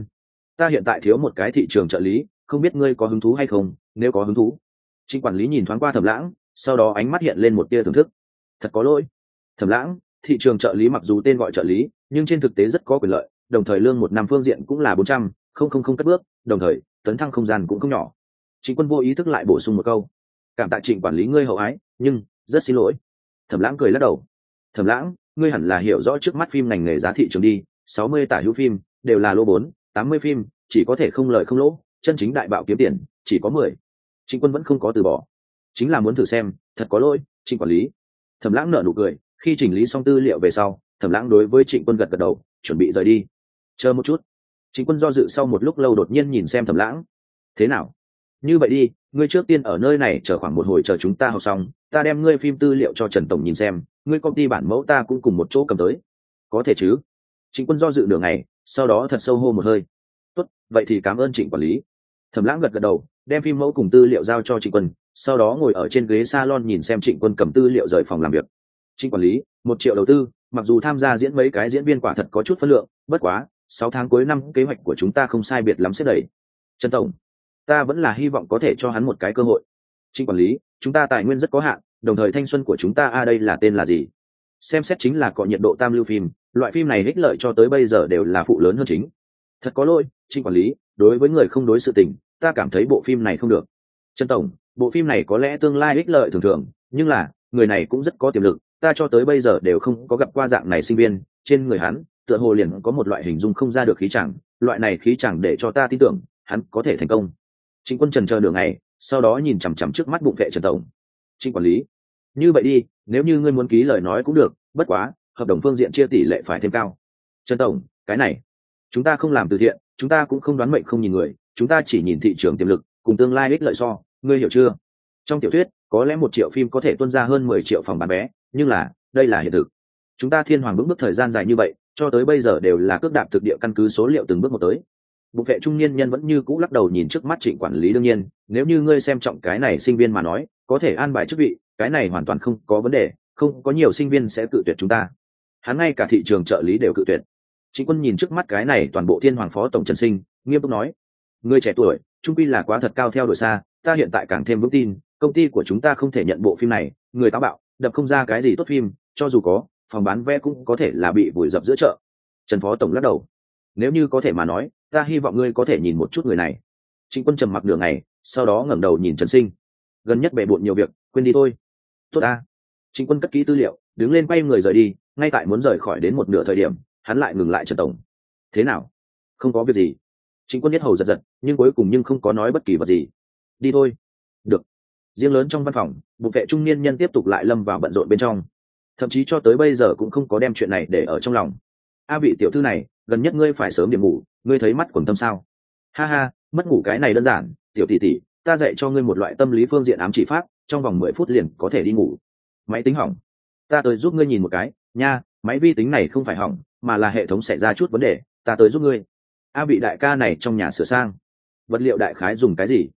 ta hiện tại thiếu một cái thị trường trợ lý, không biết ngươi có hứng thú hay không? Nếu có hứng thú. Trịnh quản lý nhìn thoáng qua Thẩm Lãng, sau đó ánh mắt hiện lên một tia thưởng thức. Thật có lỗi. Thẩm Lãng, thị trường trợ lý mặc dù tên gọi trợ lý, nhưng trên thực tế rất có quyền lợi, đồng thời lương một năm phương diện cũng là 400,000 cất bước, đồng thời tấn thăng không gian cũng không nhỏ. Trịnh Quân vô ý thức lại bổ sung một câu. Cảm tạ Trịnh quản lý ngươi hậu ái, nhưng rất xin lỗi. Thẩm Lãng cười lắc đầu. Thẩm Lãng, ngươi hẳn là hiểu rõ trước mắt phim ngành nghề giá thị trường đi, 60 tả hữu phim đều là lỗ 4, 80 phim chỉ có thể không lời không lỗ, chân chính đại bạo kiếm tiền chỉ có 10. Trịnh Quân vẫn không có từ bỏ, chính là muốn thử xem. Thật có lỗi, Trịnh quản lý. Thẩm Lãng nở nụ cười, khi chỉnh lý xong tư liệu về sau, Thẩm Lãng đối với Trịnh Quân gật gật đầu, chuẩn bị rời đi. Chờ một chút. Trịnh Quân do dự sau một lúc lâu đột nhiên nhìn xem Thẩm Lãng. Thế nào? Như vậy đi, ngươi trước tiên ở nơi này chờ khoảng một hồi, chờ chúng ta học xong, ta đem ngươi phim tư liệu cho Trần tổng nhìn xem, ngươi công ty bản mẫu ta cũng cùng một chỗ cầm tới. Có thể chứ? Trịnh Quân do dự nửa ngày, sau đó thật sâu hô một hơi. Tốt, vậy thì cảm ơn Trịnh quản lý. Thẩm Lãng gật gật đầu, đem phim mẫu cùng tư liệu giao cho Trịnh Quân, sau đó ngồi ở trên ghế salon nhìn xem Trịnh Quân cầm tư liệu rời phòng làm việc. Trịnh quản lý, 1 triệu đầu tư, mặc dù tham gia diễn mấy cái diễn viên quả thật có chút phân lượng, bất quá 6 tháng cuối năm kế hoạch của chúng ta không sai biệt lắm xếp đẩy. Trần tổng, ta vẫn là hy vọng có thể cho hắn một cái cơ hội. Trịnh quản lý, chúng ta tài nguyên rất có hạn, đồng thời thanh xuân của chúng ta đây là tên là gì? Xem xét chính là cọ nhiệt độ tam lưu phim, loại phim này ích lợi cho tới bây giờ đều là phụ lớn hơn chính. Thật có lỗi, Trịnh quản lý, đối với người không đối sự tình, ta cảm thấy bộ phim này không được. Trần tổng, bộ phim này có lẽ tương lai ích lợi thường thường, nhưng là người này cũng rất có tiềm lực, ta cho tới bây giờ đều không có gặp qua dạng này sinh viên, trên người hắn tựa hồ liền có một loại hình dung không ra được khí chàng, loại này khí chàng để cho ta tin tưởng hắn có thể thành công. Trịnh Quân chần chờ nửa ngày, sau đó nhìn chằm chằm trước mắt bụng vệ Trần tổng. Trịnh quản lý, như vậy đi, nếu như ngươi muốn ký lời nói cũng được, bất quá hợp đồng phương diện chia tỷ lệ phải thêm cao. Trần tổng, cái này chúng ta không làm từ thiện, chúng ta cũng không đoán mệnh không nhìn người, chúng ta chỉ nhìn thị trường tiềm lực cùng tương lai ích lợi so, ngươi hiểu chưa? Trong tiểu thuyết có lẽ 1 triệu phim có thể tuôn ra hơn 10 triệu phòng bán vé, nhưng là đây là hiện thực. Chúng ta Thiên Hoàng vững bước thời gian dài như vậy, cho tới bây giờ đều là cước đạp thực địa, căn cứ số liệu từng bước một tới. Bục vệ trung niên nhân vẫn như cũ lắc đầu nhìn trước mắt Trịnh quản lý. Đương nhiên, nếu như ngươi xem trọng cái này sinh viên mà nói, có thể an bài chức vị, cái này hoàn toàn không có vấn đề, không có nhiều sinh viên sẽ cự tuyệt chúng ta. Hắn ngay cả thị trường trợ lý đều cự tuyệt. Trịnh Quân nhìn trước mắt cái này toàn bộ Thiên Hoàng phó tổng Trần Sinh, nghiêm túc nói: ngươi trẻ tuổi, trung quy là quá thật cao theo đuổi xa, ta hiện tại càng thêm vững tin, công ty của chúng ta không thể nhận bộ phim này, người táo bạo, đập không ra cái gì tốt phim, cho dù có, phòng bán vé cũng có thể là bị vùi dập giữa chợ. Trần phó tổng lắc đầu: nếu như có thể mà nói, ta hy vọng ngươi có thể nhìn một chút người này. Trịnh Quân trầm mặc nửa ngày, sau đó ngẩng đầu nhìn Trần Sinh: gần nhất bề bộn nhiều việc, quên đi thôi. Tốt ta. Trịnh Quân cất kỹ tư liệu, đứng lên quay người rời đi. Ngay tại muốn rời khỏi đến một nửa thời điểm, hắn lại ngừng lại: Trần tổng, thế nào? Không có việc gì. Trịnh Quân nhất hầu giật giật, nhưng cuối cùng không có nói bất kỳ vật gì. Đi thôi. Được. Riêng lớn trong văn phòng, bục vệ trung niên nhân tiếp tục lại lâm vào bận rộn bên trong, thậm chí cho tới bây giờ cũng không có đem chuyện này để ở trong lòng. Vị tiểu thư này, gần nhất ngươi phải sớm điểm ngủ, ngươi thấy mắt quầng tâm sao? Ha ha, mất ngủ cái này đơn giản, tiểu tỷ tỷ, ta dạy cho ngươi một loại tâm lý phương diện ám chỉ pháp, trong vòng 10 phút liền có thể đi ngủ. Máy tính hỏng, ta tới giúp ngươi nhìn một cái nha. Máy vi tính này không phải hỏng, mà là hệ thống xảy ra chút vấn đề, ta tới giúp ngươi. Vị đại ca này trong nhà sửa sang, vật liệu đại khái dùng cái gì?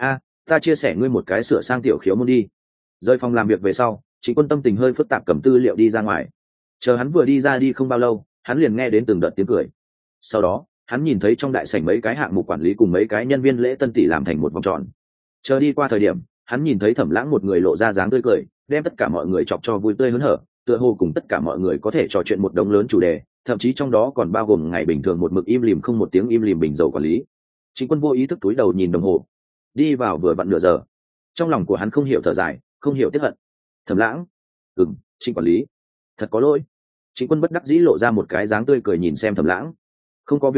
Ta chia sẻ ngươi một cái sửa sang tiểu khiếu môn đi. Rời phòng làm việc về sau, Trịnh Quân tâm tình hơi phức tạp, cầm tư liệu đi ra ngoài. Chờ hắn vừa đi ra đi không bao lâu, hắn liền nghe đến từng đợt tiếng cười. Sau đó hắn nhìn thấy trong đại sảnh mấy cái hạng mục quản lý cùng mấy cái nhân viên lễ tân tỷ làm thành một vòng tròn. Chờ đi qua thời điểm, hắn nhìn thấy Thẩm Lãng một người lộ ra dáng tươi cười, đem tất cả mọi người chọc cho vui tươi hớn hở, tựa hồ cùng tất cả mọi người có thể trò chuyện một đống lớn chủ đề, thậm chí trong đó còn bao gồm ngày bình thường một mực im lìm không một tiếng im lìm bình dầu quản lý. Trịnh Quân vô ý thức túi đầu nhìn đồng hồ, đi vào vừa vặn nửa giờ. Trong lòng của hắn không hiểu thở dài, không hiểu tiếc hận. Thẩm Lãng, Trịnh quản lý, thật có lỗi. Trịnh Quân bất đắc dĩ lộ ra một cái dáng tươi cười nhìn xem Thẩm Lãng. Không có việc gì,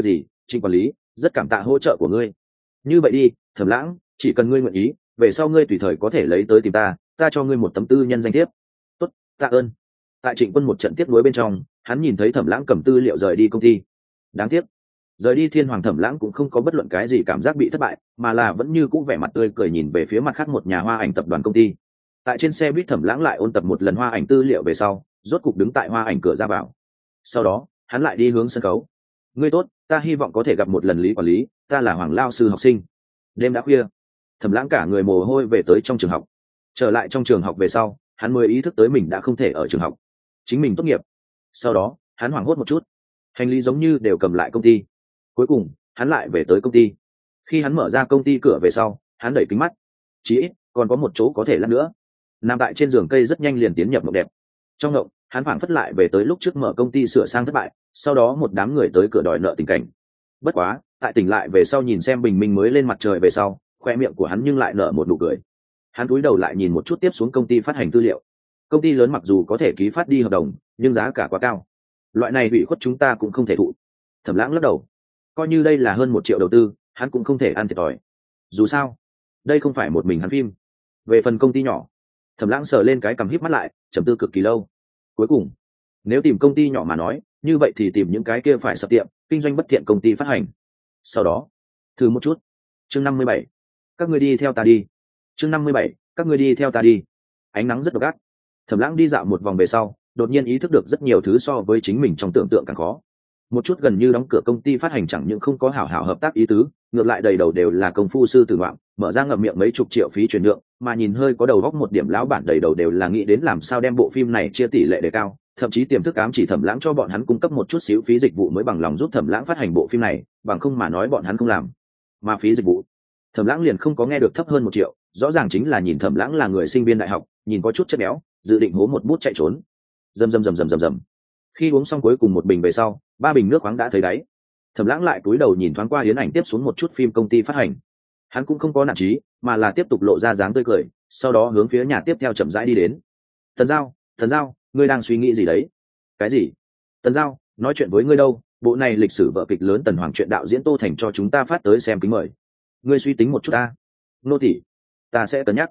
Trịnh quản lý, rất cảm tạ hỗ trợ của ngươi. Như vậy đi, Thẩm Lãng, chỉ cần ngươi nguyện ý, về sau ngươi tùy thời có thể lấy tới tìm ta cho ngươi một tấm tư nhân danh thiếp. Tốt, tạ ơn. Tại Trịnh Quân một trận tiếp nối bên trong, hắn nhìn thấy Thẩm Lãng cầm tư liệu rời đi công ty. Đáng tiếc, rời đi Thiên Hoàng, Thẩm Lãng cũng không có bất luận cái gì cảm giác bị thất bại, mà là vẫn như cũ vẻ mặt tươi cười nhìn về phía mặt khác một nhà hoa ảnh tập đoàn công ty. Tại trên xe buýt, Thẩm Lãng lại ôn tập một lần hoa ảnh tư liệu về sau, rốt cục đứng tại hoa ảnh cửa ra vào. Sau đó, hắn lại đi hướng sân khấu. Ngươi tốt, ta hy vọng có thể gặp một lần Lý quản lý, ta là Hoàng Lao sư học sinh. Đêm đã khuya, Thẩm Lãng cả người mồ hôi về tới trong trường học. Trở lại trong trường học về sau, hắn mới ý thức tới mình đã không thể ở trường học, chính mình tốt nghiệp. Sau đó, hắn hoảng hốt một chút, hành lý giống như đều cầm lại công ty. Cuối cùng, hắn lại về tới công ty. Khi hắn mở ra công ty cửa về sau, hắn đẩy kính mắt, chí ít còn có một chỗ có thể lăn nữa. Nằm tại trên giường cây rất nhanh liền tiến nhập mộng đẹp. Trong mộng, hắn phảng phất lại về tới lúc trước mở công ty sửa sang thất bại, sau đó một đám người tới cửa đòi nợ tình cảnh. Bất quá, tại tỉnh lại về sau nhìn xem bình minh mới lên mặt trời về sau, khoe miệng của hắn nhưng lại nở một nụ cười. Hắn cúi đầu lại nhìn một chút tiếp xuống công ty phát hành tư liệu. Công ty lớn mặc dù có thể ký phát đi hợp đồng, nhưng giá cả quá cao, loại này bị khuất chúng ta cũng không thể thụ. Thẩm Lãng lắc đầu, coi như đây là hơn 1 triệu đầu tư, hắn cũng không thể ăn thiệt thòi. Dù sao, đây không phải một mình hắn phim. Về phần công ty nhỏ, Thẩm Lãng sờ lên cái cằm híp mắt lại, trầm tư cực kỳ lâu. Cuối cùng, nếu tìm công ty nhỏ mà nói, như vậy thì tìm những cái kia phải sập tiệm, kinh doanh bất thiện công ty phát hành. Sau đó, thử một chút. Chương 57, các ngươi đi theo ta đi. Chương 57, các ngươi đi theo ta đi. Ánh nắng rất độc ác. Thẩm Lãng đi dạo một vòng về sau, đột nhiên ý thức được rất nhiều thứ so với chính mình trong tưởng tượng càng khó. Một chút gần như đóng cửa công ty phát hành chẳng những không có hảo hảo hợp tác ý tứ, ngược lại đầy đầu đều là công phu sư tử ngoạm, mở ra ngậm miệng mấy chục triệu phí chuyển nhượng, mà nhìn hơi có đầu góc một điểm lão bản đầy đầu đều là nghĩ đến làm sao đem bộ phim này chia tỷ lệ đề cao, thậm chí tiềm thức ám chỉ Thẩm Lãng cho bọn hắn cung cấp một chút xíu phí dịch vụ mới bằng lòng giúp Thẩm Lãng phát hành bộ phim này, bằng không mà nói bọn hắn không làm. Mà phí dịch vụ, Thẩm Lãng liền không có nghe được thấp hơn 1 triệu, rõ ràng chính là nhìn Thẩm Lãng là người sinh viên đại học, nhìn có chút chất béo, dự định hố một bút chạy trốn. Rầm rầm rầm rầm rầm rầm. Khi uống xong cuối cùng một bình về sau, 3 bình nước khoáng đã thấy đáy. Thẩm Lãng lại cúi đầu nhìn thoáng qua Yến Ảnh tiếp xuống một chút phim công ty phát hành. Hắn cũng không có nản chí, mà là tiếp tục lộ ra dáng tươi cười, sau đó hướng phía nhà tiếp theo chậm rãi đi đến. Thần Giao, ngươi đang suy nghĩ gì đấy? Cái gì? Tần Giao, nói chuyện với ngươi đâu? Bộ này lịch sử vở kịch lớn Tần Hoàng truyện đạo diễn Tô Thành cho chúng ta phát tới xem, kính mời. Ngươi suy tính một chút ta. Nô tỳ, ta sẽ cân nhắc.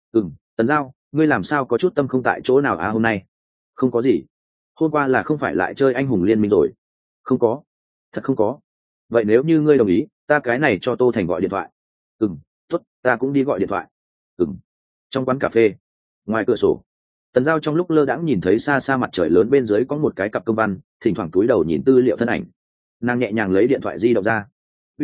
Tần Giao, ngươi làm sao có chút tâm không tại chỗ nào hôm nay? Không có gì. Hôm qua là không phải lại chơi anh hùng liên minh rồi? Không có, thật không có. Vậy nếu như ngươi đồng ý, ta cái này cho Tô Thành gọi điện thoại. Tốt, ta cũng đi gọi điện thoại. Trong quán cà phê, ngoài cửa sổ, Tần Giao trong lúc lơ đãng nhìn thấy xa xa mặt trời lớn bên dưới có một cái cặp công văn, thỉnh thoảng cúi đầu nhìn tư liệu thân ảnh. Nàng nhẹ nhàng lấy điện thoại di động ra.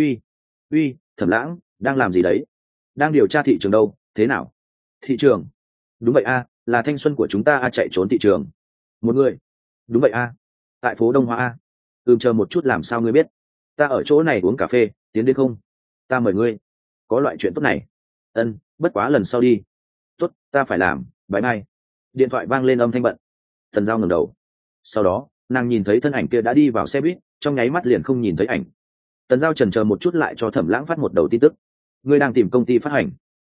Uy, Thẩm Lãng, đang làm gì đấy? Đang điều tra thị trường đâu, thế nào? Thị trường? Đúng vậy là thanh xuân của chúng ta chạy trốn thị trường. Một người? Đúng vậy tại phố Đông Hoa chờ một chút, làm sao ngươi biết? Ta ở chỗ này uống cà phê, tiến đến không? Ta mời ngươi. Có loại chuyện tốt này. Bất quá lần sau đi. Tốt, ta phải làm, bye bye. Điện thoại vang lên âm thanh bận. Tần Giao ngẩng đầu. Sau đó, nàng nhìn thấy thân ảnh kia đã đi vào xe buýt, trong nháy mắt liền không nhìn thấy ảnh. Tần Giao chần chờ một chút lại cho Thẩm Lãng phát một đầu tin tức. Ngươi đang tìm công ty phát hành?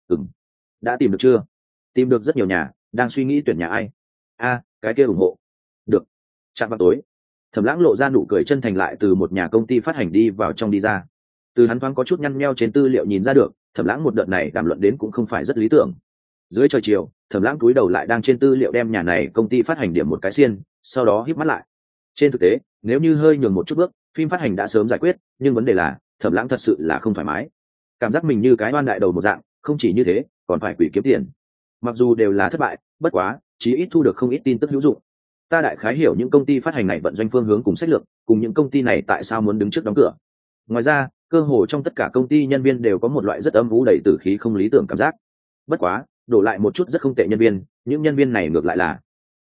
Đã tìm được chưa? Tìm được rất nhiều nhà, đang suy nghĩ tuyển nhà ai. Cái kia ủng hộ. Được. Chạm vào tối, Thẩm Lãng lộ ra nụ cười chân thành lại từ một nhà công ty phát hành đi vào trong đi ra. Từ hắn thoáng có chút nhăn nheo trên tư liệu nhìn ra được, Thẩm Lãng một đợt này đàm luận đến cũng không phải rất lý tưởng. Dưới trời chiều, Thẩm Lãng cúi đầu lại đang trên tư liệu đem nhà này công ty phát hành điểm một cái xiên, sau đó híp mắt lại. Trên thực tế, nếu như hơi nhường một chút bước, phim phát hành đã sớm giải quyết, nhưng vấn đề là, Thẩm Lãng thật sự là không thoải mái. Cảm giác mình như cái oan đại đầu một dạng, không chỉ như thế, còn phải quỷ kiếm tiền. Mặc dù đều là thất bại, bất quá, chí ít thu được không ít tin tức hữu dụng. Ta đại khái hiểu những công ty phát hành này vận doanh phương hướng cùng sách lược, cùng những công ty này tại sao muốn đứng trước đóng cửa. Ngoài ra, cơ hồ trong tất cả công ty nhân viên đều có một loại rất âm u đầy tử khí không lý tưởng cảm giác. Bất quá, đổ lại một chút rất không tệ nhân viên, những nhân viên này ngược lại là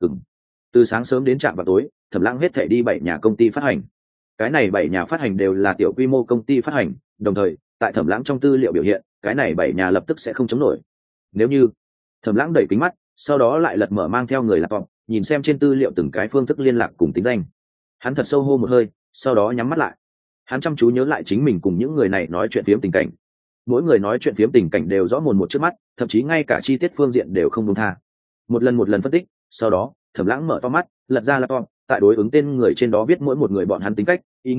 từ sáng sớm đến trạm vào tối, Thẩm Lãng hết thảy đi 7 nhà công ty phát hành. Cái này 7 nhà phát hành đều là tiểu quy mô công ty phát hành, đồng thời, tại Thẩm Lãng trong tư liệu biểu hiện, cái này 7 nhà lập tức sẽ không chống nổi. Nếu như Thẩm Lãng đẩy kính mắt, sau đó lại lật mở mang theo người laptop, nhìn xem trên tư liệu từng cái phương thức liên lạc cùng tính danh. Hắn thật sâu hô một hơi, sau đó nhắm mắt lại. Hắn chăm chú nhớ lại chính mình cùng những người này nói chuyện phiếm tình cảnh. Mỗi người nói chuyện phiếm tình cảnh đều rõ mồn một trước mắt, thậm chí ngay cả chi tiết phương diện đều không buông tha. Một lần phân tích, sau đó, Thẩm Lãng mở to mắt, lật ra laptop, tại đối ứng tên người trên đó viết mỗi một người bọn hắn tính cách, ý nghĩ,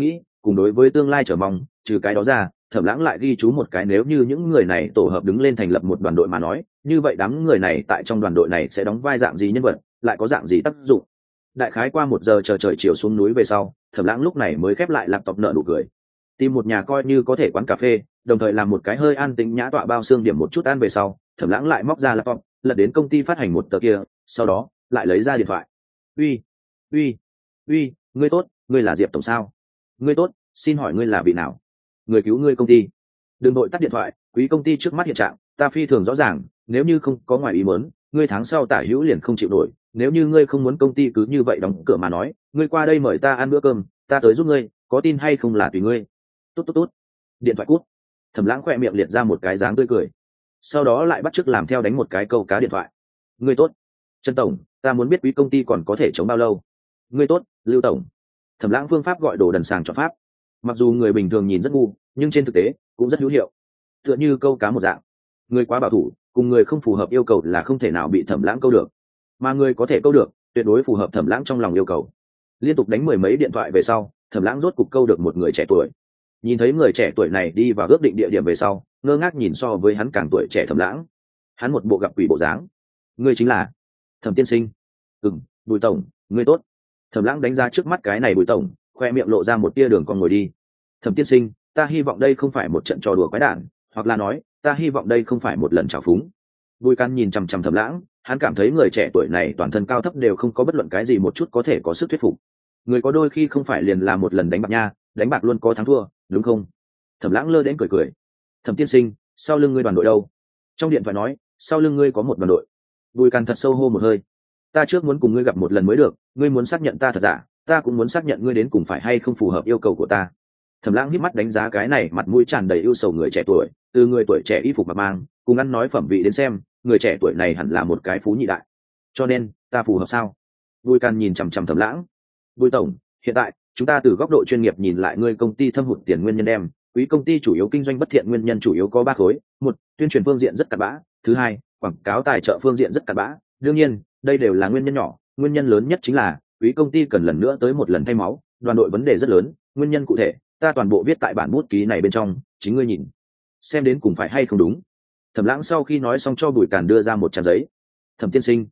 cùng đối với tương lai chờ mong. Trừ cái đó ra, Thẩm Lãng lại ghi chú một cái, nếu như những người này tổ hợp đứng lên thành lập một đoàn đội mà nói, như vậy đám người này tại trong đoàn đội này sẽ đóng vai dạng gì nhân vật, lại có dạng gì tác dụng. Đại khái qua 1 giờ chờ trời chiều xuống núi về sau, Thẩm Lãng lúc này mới khép lại laptop nở nụ cười. Tìm một nhà coi như có thể quán cà phê, đồng thời làm một cái hơi an tĩnh nhã tọa bao xương điểm một chút ăn về sau, Thẩm Lãng lại móc ra laptop, lật đến công ty phát hành một tờ kia, sau đó lại lấy ra điện thoại. Uy, uy, uy, ngươi tốt, ngươi là Diệp tổng sao? Ngươi tốt, xin hỏi ngươi là vị nào? Người cứu ngươi công ty. Đừng vội tắt điện thoại, quý công ty trước mắt hiện trạng, ta phi thường rõ ràng, nếu như không có ngoài ý muốn, ngươi tháng sau tả hữu liền không chịu nổi, nếu như ngươi không muốn công ty cứ như vậy đóng cửa mà nói, ngươi qua đây mời ta ăn bữa cơm, ta tới giúp ngươi, có tin hay không là tùy ngươi. Tốt tốt tốt. Điện thoại cút. Thẩm Lãng khẽ miệng liệt ra một cái dáng tươi cười, sau đó lại bắt chước làm theo đánh một cái câu cá điện thoại. Ngươi tốt, Trần tổng, ta muốn biết quý công ty còn có thể chống bao lâu. Ngươi tốt, Lưu tổng. Thẩm Lãng phương pháp gọi đồ đần sàng cho pháp, mặc dù người bình thường nhìn rất ngu, nhưng trên thực tế cũng rất hữu hiệu, tựa như câu cá một dạng. Người quá bảo thủ cùng người không phù hợp yêu cầu là không thể nào bị Thẩm Lãng câu được, mà người có thể câu được tuyệt đối phù hợp Thẩm Lãng trong lòng yêu cầu. Liên tục đánh 10 mấy điện thoại về sau, Thẩm Lãng rốt cục câu được một người trẻ tuổi. Nhìn thấy người trẻ tuổi này đi vào ước định địa điểm về sau, ngơ ngác nhìn so với hắn càng tuổi trẻ Thẩm Lãng. Hắn một bộ gặp quỷ bộ dáng. Ngươi chính là Thẩm tiên sinh? Bùi tổng, ngươi tốt. Thẩm Lãng đánh giá trước mắt cái này Bùi tổng, khoe miệng lộ ra một tia đường cong ngồi đi. Thẩm tiên sinh, ta hy vọng đây không phải một trận trò đùa quái đản, hoặc là nói, ta hy vọng đây không phải một lần trào phúng. Bùi Căn nhìn chằm chằm Thẩm Lãng, hắn cảm thấy người trẻ tuổi này toàn thân cao thấp đều không có bất luận cái gì một chút có thể có sức thuyết phục. Người có đôi khi không phải liền là một lần đánh bạc nha, đánh bạc luôn có thắng thua, đúng không? Thẩm Lãng lơ đến cười cười. Thẩm tiên sinh, sau lưng ngươi đoàn đội đâu? Trong điện thoại nói, sau lưng ngươi có một đoàn đội. Bùi Căn thật sâu hô một hơi. Ta trước muốn cùng ngươi gặp một lần mới được, ngươi muốn xác nhận ta thật giả, ta cũng muốn xác nhận ngươi đến cùng phải hay không phù hợp yêu cầu của ta. Thẩm Lãng híp mắt đánh giá cái này mặt mũi tràn đầy ưu sầu người trẻ tuổi, từ người tuổi trẻ y phục mặc mang, cùng ăn nói phẩm vị đến xem, người trẻ tuổi này hẳn là một cái phú nhị đại. Cho nên, ta phù hợp sao? Bùi Căn nhìn chằm chằm Thẩm Lãng. Bùi tổng, hiện tại chúng ta từ góc độ chuyên nghiệp nhìn lại ngươi công ty thâm hụt tiền nguyên nhân đem, quý công ty chủ yếu kinh doanh bất thiện nguyên nhân chủ yếu có 3 khối. 1, tuyên truyền phương diện rất cặn bã. Thứ 2, quảng cáo tài trợ phương diện rất cặn bã. Đương nhiên, đây đều là nguyên nhân nhỏ, nguyên nhân lớn nhất chính là quý công ty cần lần nữa tới một lần thay máu, đoàn đội vấn đề rất lớn, nguyên nhân cụ thể ta toàn bộ viết tại bản bút ký này bên trong, chính ngươi nhìn xem đến cùng phải hay không đúng. Thẩm Lãng sau khi nói xong cho Bùi Càn đưa ra một trang giấy. Thẩm tiên sinh,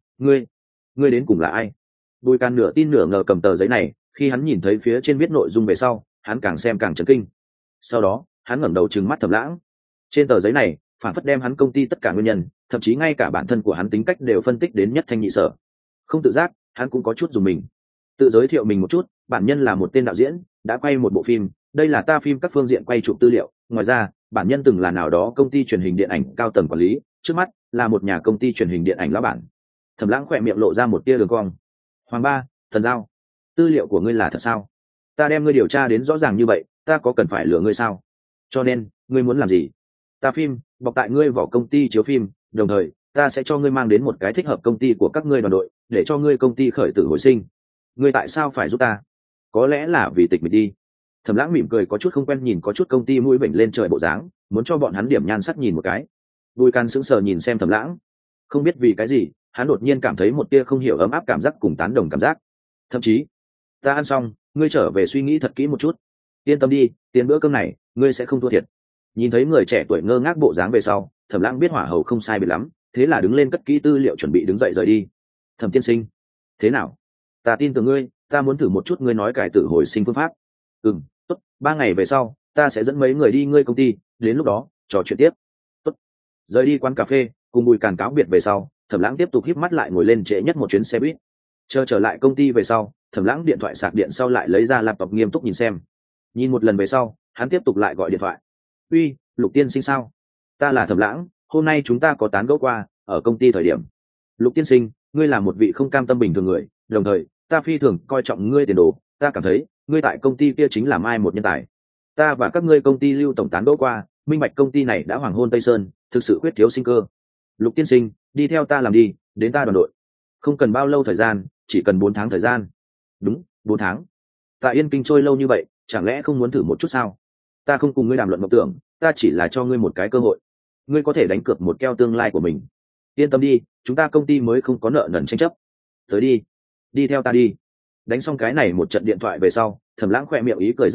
ngươi đến cùng là ai? Bùi Càn nửa tin nửa ngờ cầm tờ giấy này, khi hắn nhìn thấy phía trên viết nội dung về sau, hắn càng xem càng chấn kinh. Sau đó hắn ngẩng đầu trừng mắt Thẩm Lãng. Trên tờ giấy này phản phất đem hắn công ty tất cả nguyên nhân, thậm chí ngay cả bản thân của hắn tính cách đều phân tích đến nhất thanh nhị sở. Không tự giác hắn cũng có chút dùng mình. Tự giới thiệu mình một chút, bản nhân là một tên đạo diễn, đã quay một bộ phim, đây là ta phim các phương diện quay chụp tư liệu. Ngoài ra bản nhân từng là nào đó công ty truyền hình điện ảnh cao tầng quản lý, trước mắt là một nhà công ty truyền hình điện ảnh lão bản. Thẩm Lãng khỏe miệng lộ ra một tia đường cong. Hoàng Ba, Thần Giao, tư liệu của ngươi là thật sao? Ta đem ngươi điều tra đến rõ ràng như vậy, ta có cần phải lừa ngươi sao? Cho nên ngươi muốn làm gì? Ta phim bọc tại ngươi vào công ty chiếu phim, đồng thời ta sẽ cho ngươi mang đến một cái thích hợp công ty của các ngươi đoàn đội, để cho ngươi công ty khởi tử hồi sinh. Ngươi tại sao phải giúp ta? Có lẽ là vì tịch mịch đi. Thẩm Lãng mỉm cười, có chút không quen nhìn có chút công ty mũi vểnh lên trời bộ dáng, muốn cho bọn hắn điểm nhan sắc nhìn một cái. Bùi Can sững sờ nhìn xem Thẩm Lãng, không biết vì cái gì, hắn đột nhiên cảm thấy một tia không hiểu ấm áp cảm giác cùng tán đồng cảm giác. Thậm chí, ta ăn xong, ngươi trở về suy nghĩ thật kỹ một chút. Yên tâm đi, tiền bữa cơm này, ngươi sẽ không thua thiệt. Nhìn thấy người trẻ tuổi ngơ ngác bộ dáng về sau, Thẩm Lãng biết hỏa hầu không sai biệt lắm, thế là đứng lên cất kỹ tư liệu chuẩn bị đứng dậy rời đi. Thẩm tiên sinh, thế nào? Ta tin tưởng ngươi, ta muốn thử một chút ngươi nói cải tử hồi sinh phương pháp. Tốt, 3 ngày về sau ta sẽ dẫn mấy người đi ngươi công ty, đến lúc đó trò chuyện tiếp. Tốt. Rời đi quán cà phê cùng Bùi Càn cáo biệt về sau, Thẩm Lãng tiếp tục híp mắt lại ngồi lên trễ nhất một chuyến xe buýt. Chờ trở lại công ty về sau, Thẩm Lãng điện thoại sạc điện sau lại lấy ra laptop nghiêm túc nhìn xem. Nhìn một lần về sau, hắn tiếp tục lại gọi điện thoại. Uy, Lục tiên sinh sao? Ta là Thẩm Lãng, hôm nay chúng ta có tán gẫu qua ở công ty thời điểm. Lục tiên sinh, ngươi là một vị không cam tâm bình thường người, đồng thời ta phi thường coi trọng ngươi tiền đồ, ta cảm thấy ngươi tại công ty kia chính là mai một nhân tài. Ta và các ngươi công ty Lưu tổng tán gẫu qua, minh bạch công ty này đã hoàng hôn Tây Sơn, thực sự khuyết thiếu sinh cơ. Lục tiên sinh, đi theo ta làm đi, đến ta đoàn đội. Không cần bao lâu thời gian, chỉ cần 4 tháng thời gian. Đúng, 4 tháng. Tại Yên Kinh trôi lâu như vậy, chẳng lẽ không muốn thử một chút sao? Ta không cùng ngươi đàm luận mộng tưởng, ta chỉ là cho ngươi một cái cơ hội. Ngươi có thể đánh cược một keo tương lai của mình. Yên tâm đi, chúng ta công ty mới không có nợ nần tranh chấp. Tới đi, đi theo ta đi. Đánh xong cái này một trận điện thoại về sau, Thẩm Lãng khỏe miệng ý cười rất đậm,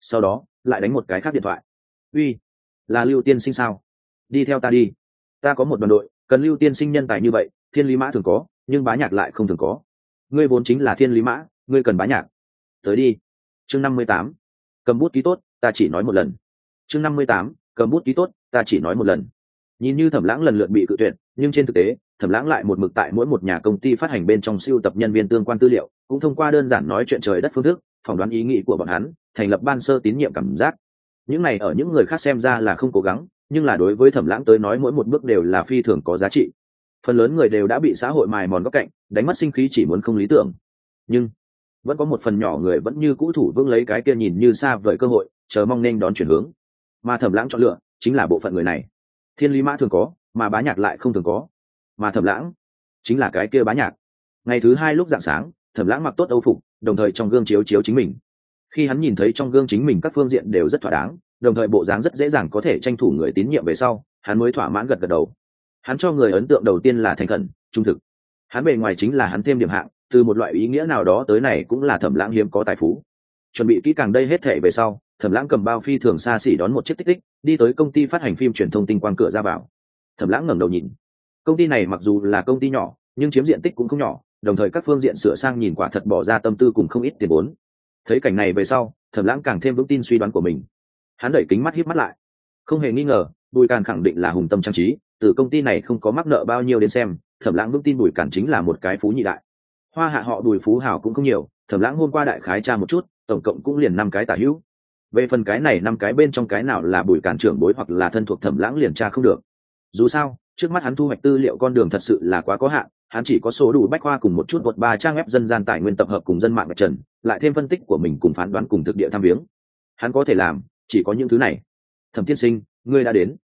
sau đó lại đánh một cái khác điện thoại. Uy, là Lưu tiên sinh sao? Đi theo ta đi, ta có một đoàn đội cần Lưu tiên sinh nhân tài như vậy. Thiên lý mã thường có, nhưng bá nhạc lại không thường có. Ngươi vốn chính là thiên lý mã, ngươi cần bá nhạc. Tới đi. Chương 58. Cầm bút ký tốt, ta chỉ nói một lần. Chương 58. Cầm bút ký tốt, ta chỉ nói một lần. Nhìn như Thẩm Lãng lần lượt bị cự tuyệt, nhưng trên thực tế Thẩm Lãng lại một mực tại mỗi một nhà công ty phát hành bên trong siêu tập nhân viên tương quan tư liệu, cũng thông qua đơn giản nói chuyện trời đất phương thức phỏng đoán ý nghĩ của bọn hắn, thành lập ban sơ tín nhiệm cảm giác. Những này ở những người khác xem ra là không cố gắng, nhưng là đối với Thẩm Lãng tới nói mỗi một bước đều là phi thường có giá trị. Phần lớn người đều đã bị xã hội mài mòn góc cạnh, đánh mất sinh khí, chỉ muốn không lý tưởng, nhưng vẫn có một phần nhỏ người vẫn như cũ thủ vững lấy cái kia nhìn như xa vời cơ hội, chờ mong nên đón chuyển hướng. Mà Thẩm Lãng chọn lựa chính là bộ phận người này. Thiên lý mã thường có, mà bá nhạc lại không thường có, mà Thẩm Lãng chính là cái kia bá nhạc. Ngày thứ hai lúc rạng sáng, Thẩm Lãng mặc tốt âu phục, đồng thời trong gương chiếu chính mình. Khi hắn nhìn thấy trong gương chính mình các phương diện đều rất thỏa đáng, đồng thời bộ dáng rất dễ dàng có thể tranh thủ người tín nhiệm về sau, hắn mới thỏa mãn gật đầu. Hắn cho người ấn tượng đầu tiên là thành khẩn, trung thực. Hắn bề ngoài chính là hắn thêm điểm hạng, từ một loại ý nghĩa nào đó tới này cũng là Thẩm Lãng hiếm có tài phú. Chuẩn bị kỹ càng đây hết thảy về sau, Thẩm Lãng cầm bao phi thường xa xỉ đón một chiếc tích tích, đi tới công ty phát hành phim truyền thông Tinh Quang cửa ra vào. Thẩm Lãng ngẩng đầu nhìn. Công ty này mặc dù là công ty nhỏ, nhưng chiếm diện tích cũng không nhỏ, đồng thời các phương diện sửa sang nhìn quả thật bỏ ra tâm tư cùng không ít tiền vốn. Thấy cảnh này về sau, Thẩm Lãng càng thêm vững tin suy đoán của mình. Hắn đẩy kính mắt híp mắt lại. Không hề nghi ngờ, Bùi Càn khẳng định là hùng tâm trang trí, từ công ty này không có mắc nợ bao nhiêu đến xem, Thẩm Lãng vững tin Bùi Càn chính là một cái phú nhị đại. Hoa hạ họ Bùi phú hào cũng không nhiều, Thẩm Lãng hôm qua đại khái tra một chút, tổng cộng cũng liền 5 cái tả hữu. Về phần cái này 5 cái bên trong cái nào là Bùi Càn trưởng bối hoặc là thân thuộc Thẩm Lãng liền tra không được. Dù sao, trước mắt hắn thu hoạch tư liệu con đường thật sự là quá có hạn, hắn chỉ có số đủ bách khoa cùng một chút một 3 trang web dân gian tài nguyên tập hợp cùng dân mạng mặt trần, lại thêm phân tích của mình cùng phán đoán cùng thực địa tham viếng. Hắn có thể làm chỉ có những thứ này. Thẩm tiên sinh, ngươi đã đến.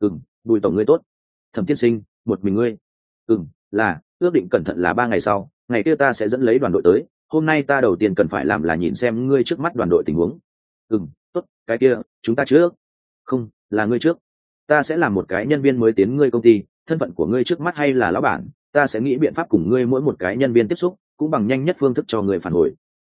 Bùi tổng ngươi tốt. Thẩm tiên sinh, một mình ngươi? Là, ước định cẩn thận là 3 ngày sau, ngày kia ta sẽ dẫn lấy đoàn đội tới. Hôm nay ta đầu tiên cần phải làm là nhìn xem ngươi trước mắt đoàn đội tình huống. Tốt, cái kia chúng ta trước. Không, là ngươi trước. Ta sẽ làm một cái nhân viên mới tiến ngươi công ty, thân phận của ngươi trước mắt hay là lão bản, ta sẽ nghĩ biện pháp cùng ngươi mỗi một cái nhân viên tiếp xúc, cũng bằng nhanh nhất phương thức cho người phản hồi.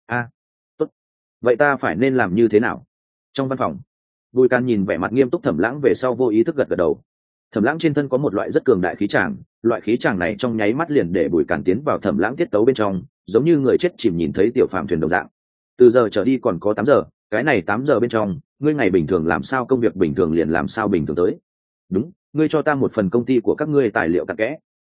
Tốt. Vậy ta phải nên làm như thế nào? Trong văn phòng, Bùi Càn nhìn vẻ mặt nghiêm túc Thẩm Lãng về sau vô ý thức gật đầu. Thẩm Lãng trên thân có một loại rất cường đại khí tràng, loại khí tràng này trong nháy mắt liền để Bùi Càn tiến vào Thẩm Lãng tiết tấu bên trong, giống như người chết chìm nhìn thấy tiểu phàm thuyền đồng dạng. Từ giờ trở đi còn có 8 giờ, cái này 8 giờ bên trong, ngươi ngày bình thường làm sao công việc bình thường liền làm sao bình thường tới. Đúng, ngươi cho ta một phần công ty của các ngươi tài liệu cặn kẽ.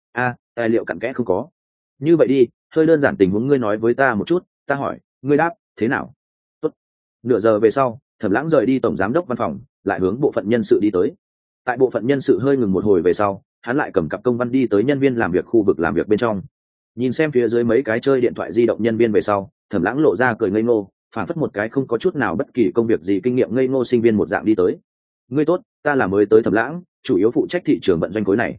Tài liệu cặn kẽ không có. Như vậy đi, hơi đơn giản tình huống ngươi nói với ta một chút, ta hỏi, ngươi đáp, thế nào? Tốt. Nửa giờ về sau, Thẩm Lãng rời đi tổng giám đốc văn phòng, lại hướng bộ phận nhân sự đi tới. Tại bộ phận nhân sự hơi ngừng một hồi về sau, hắn lại cầm cặp công văn đi tới nhân viên làm việc khu vực làm việc bên trong. Nhìn xem phía dưới mấy cái chơi điện thoại di động nhân viên về sau, Thẩm Lãng lộ ra cười ngây ngô, phản phất một cái không có chút nào bất kỳ công việc gì kinh nghiệm ngây ngô sinh viên một dạng đi tới. Ngươi tốt, ta là mới tới Thẩm Lãng, chủ yếu phụ trách thị trường vận doanh khối này.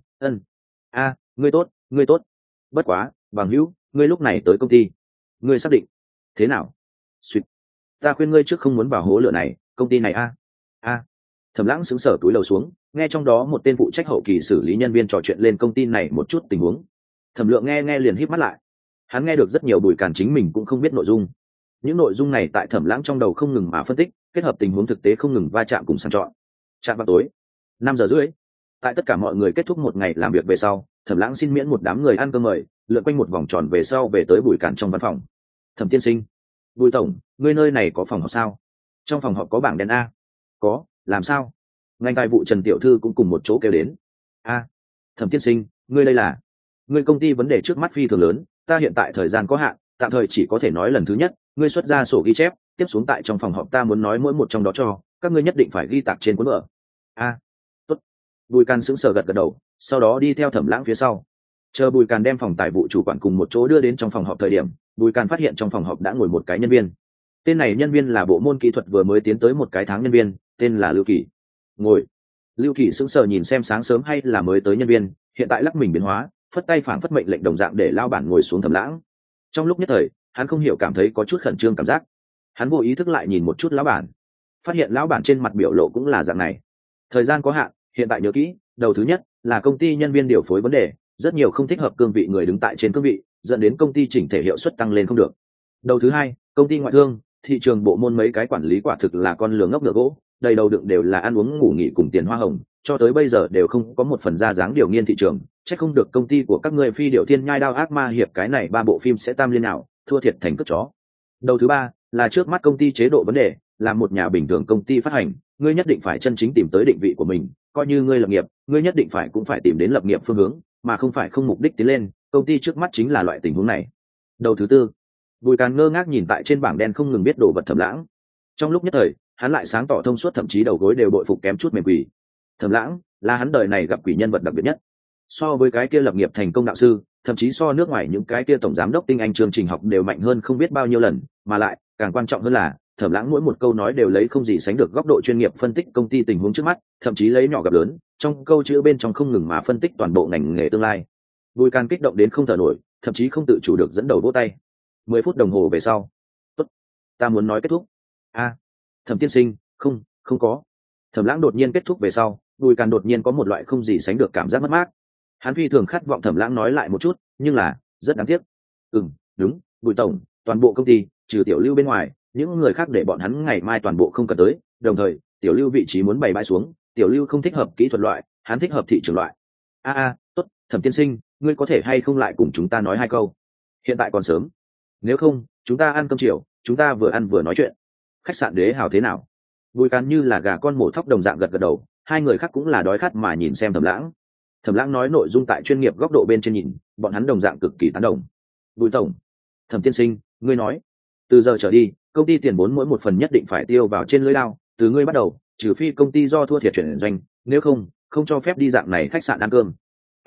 Ngươi tốt. Bất quá, bằng hữu, ngươi lúc này tới công ty, ngươi xác định thế nào? Xuyệt. Ta khuyên ngươi trước không muốn vào hố lửa này, công ty này Thẩm Lãng sững sờ túi lầu xuống, nghe trong đó một tên phụ trách hậu kỳ xử lý nhân viên trò chuyện lên công ty này một chút tình huống. Thẩm Lượng nghe liền híp mắt lại. Hắn nghe được rất nhiều Bùi Càn chính mình cũng không biết nội dung. Những nội dung này tại Thẩm Lãng trong đầu không ngừng mà phân tích, kết hợp tình huống thực tế không ngừng va chạm cùng sàng chọn. Chạm vào tối, 5:30. Tại tất cả mọi người kết thúc một ngày làm việc về sau, Thẩm Lãng xin miễn một đám người ăn cơm mời, lượn quanh một vòng tròn về sau về tới Bùi Càn trong văn phòng. Thẩm tiên sinh, Bùi tổng, ngươi nơi này có phòng họp sao? Trong phòng họp có bảng đen a. Có, làm sao? Ngành tài vụ Trần tiểu thư cũng cùng một chỗ kêu đến. Thẩm tiên sinh, ngươi đây là? Ngươi công ty vấn đề trước mắt phi thường lớn, ta hiện tại thời gian có hạn, tạm thời chỉ có thể nói lần thứ nhất, ngươi xuất ra sổ ghi chép, tiếp xuống tại trong phòng họp ta muốn nói mỗi một trong đó cho các ngươi nhất định phải ghi tạc trên cuốn vở. Tốt. Bùi Càn sững sờ gật đầu, sau đó đi theo Thẩm Lãng phía sau. Chờ Bùi Càn đem phòng tài vụ chủ quản cùng một chỗ đưa đến trong phòng họp thời điểm, Bùi Càn phát hiện trong phòng họp đã ngồi một cái nhân viên. Tên này nhân viên là bộ môn kỹ thuật vừa mới tiến tới một cái tháng nhân viên, tên là Lưu Kỳ. Ngồi. Lưu Kỳ sững sờ nhìn xem sáng sớm hay là mới tới nhân viên, hiện tại lắc mình biến hóa, phất tay phảng phất mệnh lệnh đồng dạng để lao bản ngồi xuống Thẩm Lãng. Trong lúc nhất thời, hắn không hiểu cảm thấy có chút khẩn trương cảm giác. Hắn vô ý thức lại nhìn một chút lão bản, phát hiện lão bản trên mặt biểu lộ cũng là dạng này. Thời gian có hạn, hiện tại nhớ kỹ, đầu thứ nhất là công ty nhân viên điều phối vấn đề, rất nhiều không thích hợp cương vị người đứng tại trên cương vị, dẫn đến công ty chỉnh thể hiệu suất tăng lên không được. Đầu thứ hai, công ty ngoại thương, thị trường bộ môn mấy cái quản lý quả thực là con lừa ngốc ngựa gỗ, đầy đầu đựng đều là ăn uống ngủ nghỉ cùng tiền hoa hồng, cho tới bây giờ đều không có một phần ra dáng điều nghiên thị trường. Chắc không được công ty của các ngươi phi điệu thiên nhai đao ác ma hiệp cái này 3 bộ phim sẽ tam liên nào, thua thiệt thành cất chó. Đầu thứ ba là trước mắt công ty chế độ vấn đề, là một nhà bình thường công ty phát hành, ngươi nhất định phải chân chính tìm tới định vị của mình, coi như ngươi lập nghiệp, ngươi nhất định phải cũng phải tìm đến lập nghiệp phương hướng, mà không phải không mục đích tiến lên, công ty trước mắt chính là loại tình huống này. Đầu thứ tư, Bùi Càn ngơ ngác nhìn tại trên bảng đen không ngừng biết đồ vật Thẩm Lãng. Trong lúc nhất thời, hắn lại sáng tỏ thông suốt, thậm chí đầu gối đều bội phục kém chút mềm quỷ. Thẩm Lãng là hắn đời này gặp quỷ nhân vật đặc biệt nhất. So với cái kia lập nghiệp thành công đạo sư, thậm chí so nước ngoài những cái kia tổng giám đốc tinh anh chương trình học đều mạnh hơn không biết bao nhiêu lần, mà lại, càng quan trọng hơn là, Thẩm Lãng mỗi một câu nói đều lấy không gì sánh được góc độ chuyên nghiệp phân tích công ty tình huống trước mắt, thậm chí lấy nhỏ gặp lớn, trong câu chữ bên trong không ngừng mà phân tích toàn bộ ngành nghề tương lai. Bùi Càn kích động đến không thở nổi, thậm chí không tự chủ được dẫn đầu vỗ tay. 10 phút đồng hồ về sau, tốt, ta muốn nói kết thúc. Thẩm tiên sinh, không có. Thẩm Lãng đột nhiên kết thúc về sau, Bùi Càn đột nhiên có một loại không gì sánh được cảm giác mất mát. Hắn phi thường khát vọng Thẩm Lãng nói lại một chút, nhưng là rất đáng tiếc. Đúng, Bùi tổng, toàn bộ công ty trừ Tiểu Lưu bên ngoài, những người khác để bọn hắn ngày mai toàn bộ không cần tới, đồng thời Tiểu Lưu vị trí muốn bày bãi xuống, Tiểu Lưu không thích hợp kỹ thuật loại, hắn thích hợp thị trường loại. Tốt, Thẩm tiên sinh, ngươi có thể hay không lại cùng chúng ta nói hai câu? Hiện tại còn sớm, nếu không chúng ta ăn cơm chiều, chúng ta vừa ăn vừa nói chuyện. Khách sạn Đế Hào thế nào? Bùi Càn như là gà con mổ thóc đồng dạng gật gật đầu, hai người khác cũng là đói khát mà nhìn xem Thẩm Lãng. Thẩm Lãng nói nội dung tại chuyên nghiệp góc độ bên trên nhìn, bọn hắn đồng dạng cực kỳ tán đồng. Bùi tổng, Thẩm tiên sinh, ngươi nói, từ giờ trở đi, công ty tiền vốn mỗi một phần nhất định phải tiêu vào trên lưỡi lao, từ ngươi bắt đầu, trừ phi công ty do thua thiệt chuyển doanh, nếu không cho phép đi dạng này khách sạn ăn cơm.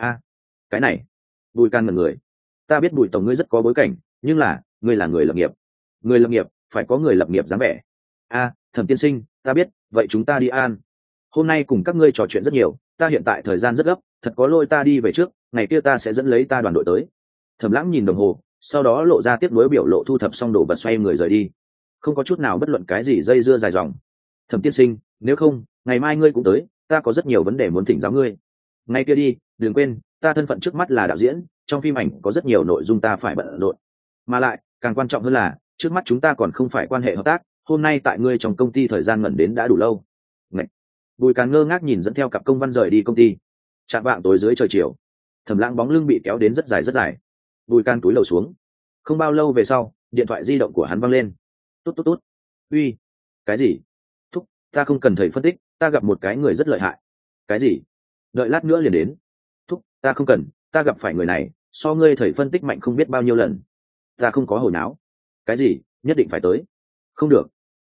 Cái này, Bùi Càn ngẩn người. Ta biết Bùi tổng ngươi rất có bối cảnh, nhưng là, ngươi là người lập nghiệp. Người lập nghiệp phải có người lập nghiệp dáng vẻ. Thẩm tiên sinh, ta biết, vậy chúng ta đi ăn. Hôm nay cùng các ngươi trò chuyện rất nhiều, ta hiện tại thời gian rất gấp, thật có lỗi ta đi về trước, ngày kia ta sẽ dẫn lấy ta đoàn đội tới. Thẩm Lãng nhìn đồng hồ, sau đó lộ ra tiếc nuối biểu lộ, thu thập xong đồ vật xoay người rời đi, không có chút nào bất luận cái gì dây dưa dài dòng. Thẩm tiên sinh, nếu không, ngày mai ngươi cũng tới, ta có rất nhiều vấn đề muốn thỉnh giáo ngươi. Ngay kia đi, đừng quên, ta thân phận trước mắt là đạo diễn, trong phim ảnh có rất nhiều nội dung ta phải bận rộn, mà lại càng quan trọng hơn là trước mắt chúng ta còn không phải quan hệ hợp tác, hôm nay tại ngươi trong công ty thời gian ngẩn đến đã đủ lâu. Bùi Càn ngơ ngác nhìn dẫn theo cặp công văn rời đi công ty. Chạm vạng tối dưới trời chiều, Thẩm Lãng bóng lưng bị kéo đến rất dài rất dài. Bùi Càn cúi đầu xuống. Không bao lâu về sau, điện thoại di động của hắn vang lên. Tốt. Uy, cái gì? Thúc, ta không cần thầy phân tích, ta gặp một cái người rất lợi hại. Cái gì? Đợi lát nữa liền đến. Thúc, ta không cần, ta gặp phải người này, so ngươi thầy phân tích mạnh không biết bao nhiêu lần. Ta không có hồi não. Cái gì? Nhất định phải tới. Không được.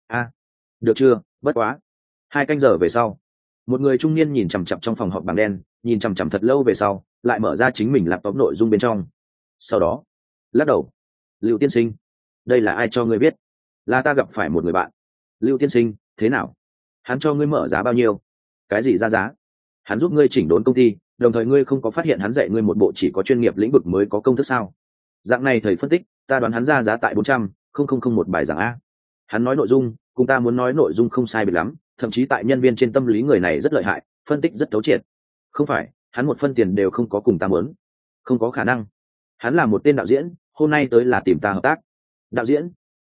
Được chưa, bất quá. 2 canh giờ về sau, một người trung niên nhìn chằm chằm trong phòng họp bảng đen, nhìn chằm chằm thật lâu về sau, lại mở ra chính mình laptop nội dung bên trong. Sau đó, lắc đầu. Lưu tiên sinh, đây là ai cho ngươi biết? Là ta gặp phải một người bạn. Lưu tiên sinh, thế nào? Hắn cho ngươi mở giá bao nhiêu? Cái gì ra giá? Hắn giúp ngươi chỉnh đốn công ty, đồng thời ngươi không có phát hiện hắn dạy ngươi một bộ chỉ có chuyên nghiệp lĩnh vực mới có công thức sao? Dạng này thầy phân tích, ta đoán hắn ra giá tại 400.000 một bài giảng a. Hắn nói nội dung cùng ta muốn nói nội dung không sai biệt lắm, thậm chí tại nhân viên trên tâm lý người này rất lợi hại, phân tích rất thấu triệt. Không phải, hắn một phân tiền đều không có cùng ta muốn. Không có khả năng. Hắn là một tên đạo diễn, hôm nay tới là tìm ta hợp tác. Đạo diễn?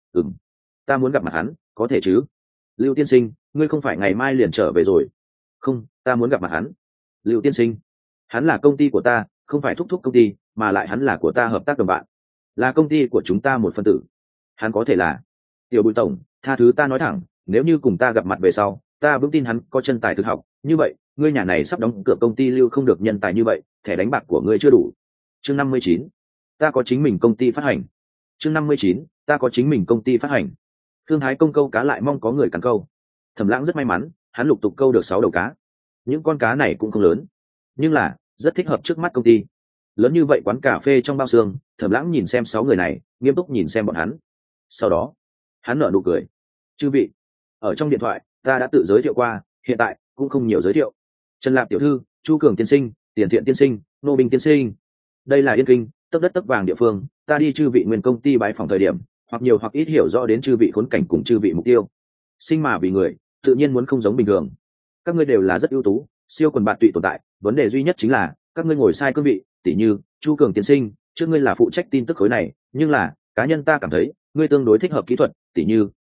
Ta muốn gặp mặt hắn, có thể chứ? Lưu tiên sinh, ngươi không phải ngày mai liền trở về rồi? Không, ta muốn gặp mặt hắn. Lưu tiên sinh, hắn là công ty của ta, không phải thúc công ty, mà lại hắn là của ta hợp tác đồng bạn, là công ty của chúng ta một phân tử. Hắn có thể là Tiểu Bùi tổng, tha thứ ta nói thẳng, nếu như cùng ta gặp mặt về sau, ta vững tin hắn có chân tài thực học, như vậy ngươi nhà này sắp đóng cửa công ty Lưu không được nhân tài như vậy, thẻ đánh bạc của ngươi chưa đủ. Chương 59, ta có chính mình công ty phát hành. Chương 59, ta có chính mình công ty phát hành. Thương Thái công câu cá lại mong có người cắn câu. Thẩm Lãng rất may mắn, hắn lục tục câu được 6 đầu cá. Những con cá này cũng không lớn, nhưng là rất thích hợp trước mắt công ty. Lớn như vậy quán cà phê trong bao xương, Thẩm Lãng nhìn xem 6 người này, nghiêm túc nhìn xem bọn hắn. Sau đó, hắn nở nụ cười. Chư vị, ở trong điện thoại ta đã tự giới thiệu qua, hiện tại cũng không nhiều giới thiệu. Trần Lạp tiểu thư, Chu Cường tiên sinh, Tiền Thiện tiên sinh, Nô Bình tiên sinh. Đây là Yên Kinh, tấc đất tấc vàng địa phương, ta đi chư vị nguyên công ty bái phòng thời điểm, hoặc nhiều hoặc ít hiểu rõ đến chư vị khốn cảnh cùng chư vị mục tiêu. Sinh mà vì người, tự nhiên muốn không giống bình thường. Các ngươi đều là rất ưu tú, siêu quần bạn tụy tồn tại, vấn đề duy nhất chính là các ngươi ngồi sai cương vị, tỉ như Chu Cường tiên sinh, trước ngươi là phụ trách tin tức khối này, nhưng là cá nhân ta cảm thấy ngươi tương đối thích hợp kỹ thuật, tỉ như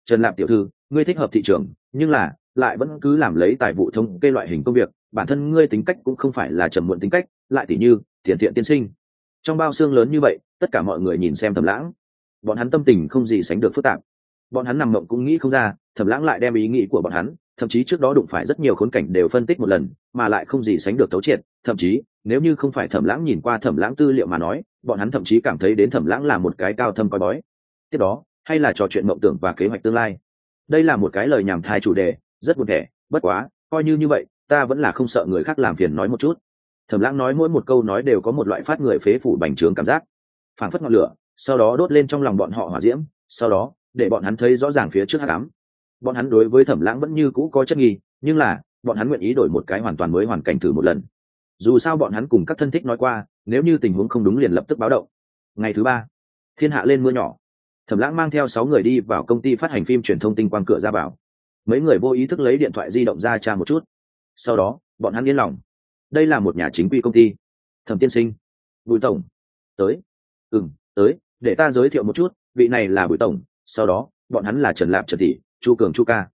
Trần Lạp tiểu thư, ngươi thích hợp thị trường, nhưng là lại vẫn cứ làm lấy tài vụ thống kê loại hình công việc, bản thân ngươi tính cách cũng không phải là trầm muộn tính cách, lại tỉ như Thiện Thiện tiên sinh. Trong bao xương lớn như vậy, tất cả mọi người nhìn xem Thẩm Lãng, bọn hắn tâm tình không gì sánh được phức tạp. Bọn hắn nằm mộng cũng nghĩ không ra, Thẩm Lãng lại đem ý nghĩ của bọn hắn, thậm chí trước đó đụng phải rất nhiều khốn cảnh đều phân tích một lần, mà lại không gì sánh được thấu triệt, thậm chí nếu như không phải Thẩm Lãng nhìn qua Thẩm Lãng tư liệu mà nói, bọn hắn thậm chí cảm thấy đến Thẩm Lãng là một cái cao thâm coi bói. Tiếp đó, hay là trò chuyện mộng tưởng và kế hoạch tương lai. Đây là một cái lời nhảm thai chủ đề, rất buồn tẻ, bất quá, coi như vậy, ta vẫn là không sợ người khác làm phiền nói một chút. Thẩm Lãng nói mỗi một câu nói đều có một loại phát người phế phủ bành trướng cảm giác, phảng phất ngọn lửa, sau đó đốt lên trong lòng bọn họ hỏa diễm, sau đó để bọn hắn thấy rõ ràng phía trước hắc ám. Bọn hắn đối với Thẩm Lãng vẫn như cũ có chất nghi, nhưng là bọn hắn nguyện ý đổi một cái hoàn toàn mới hoàn cảnh thử một lần. Dù sao bọn hắn cùng các thân thích nói qua, nếu như tình huống không đúng liền lập tức báo động. Ngày thứ ba, thiên hạ lên mưa nhỏ. Thẩm Lãng mang theo 6 người đi vào công ty phát hành phim truyền thông tinh quang cửa ra vào. Mấy người vô ý thức lấy điện thoại di động ra tra một chút. Sau đó, bọn hắn yên lòng. Đây là một nhà chính quy công ty. Thẩm tiên sinh, Bùi tổng, tới. Tới, để ta giới thiệu một chút, vị này là Bùi tổng, sau đó, bọn hắn là Trần Lạp Trần tỷ, Chu Cường Chu ca.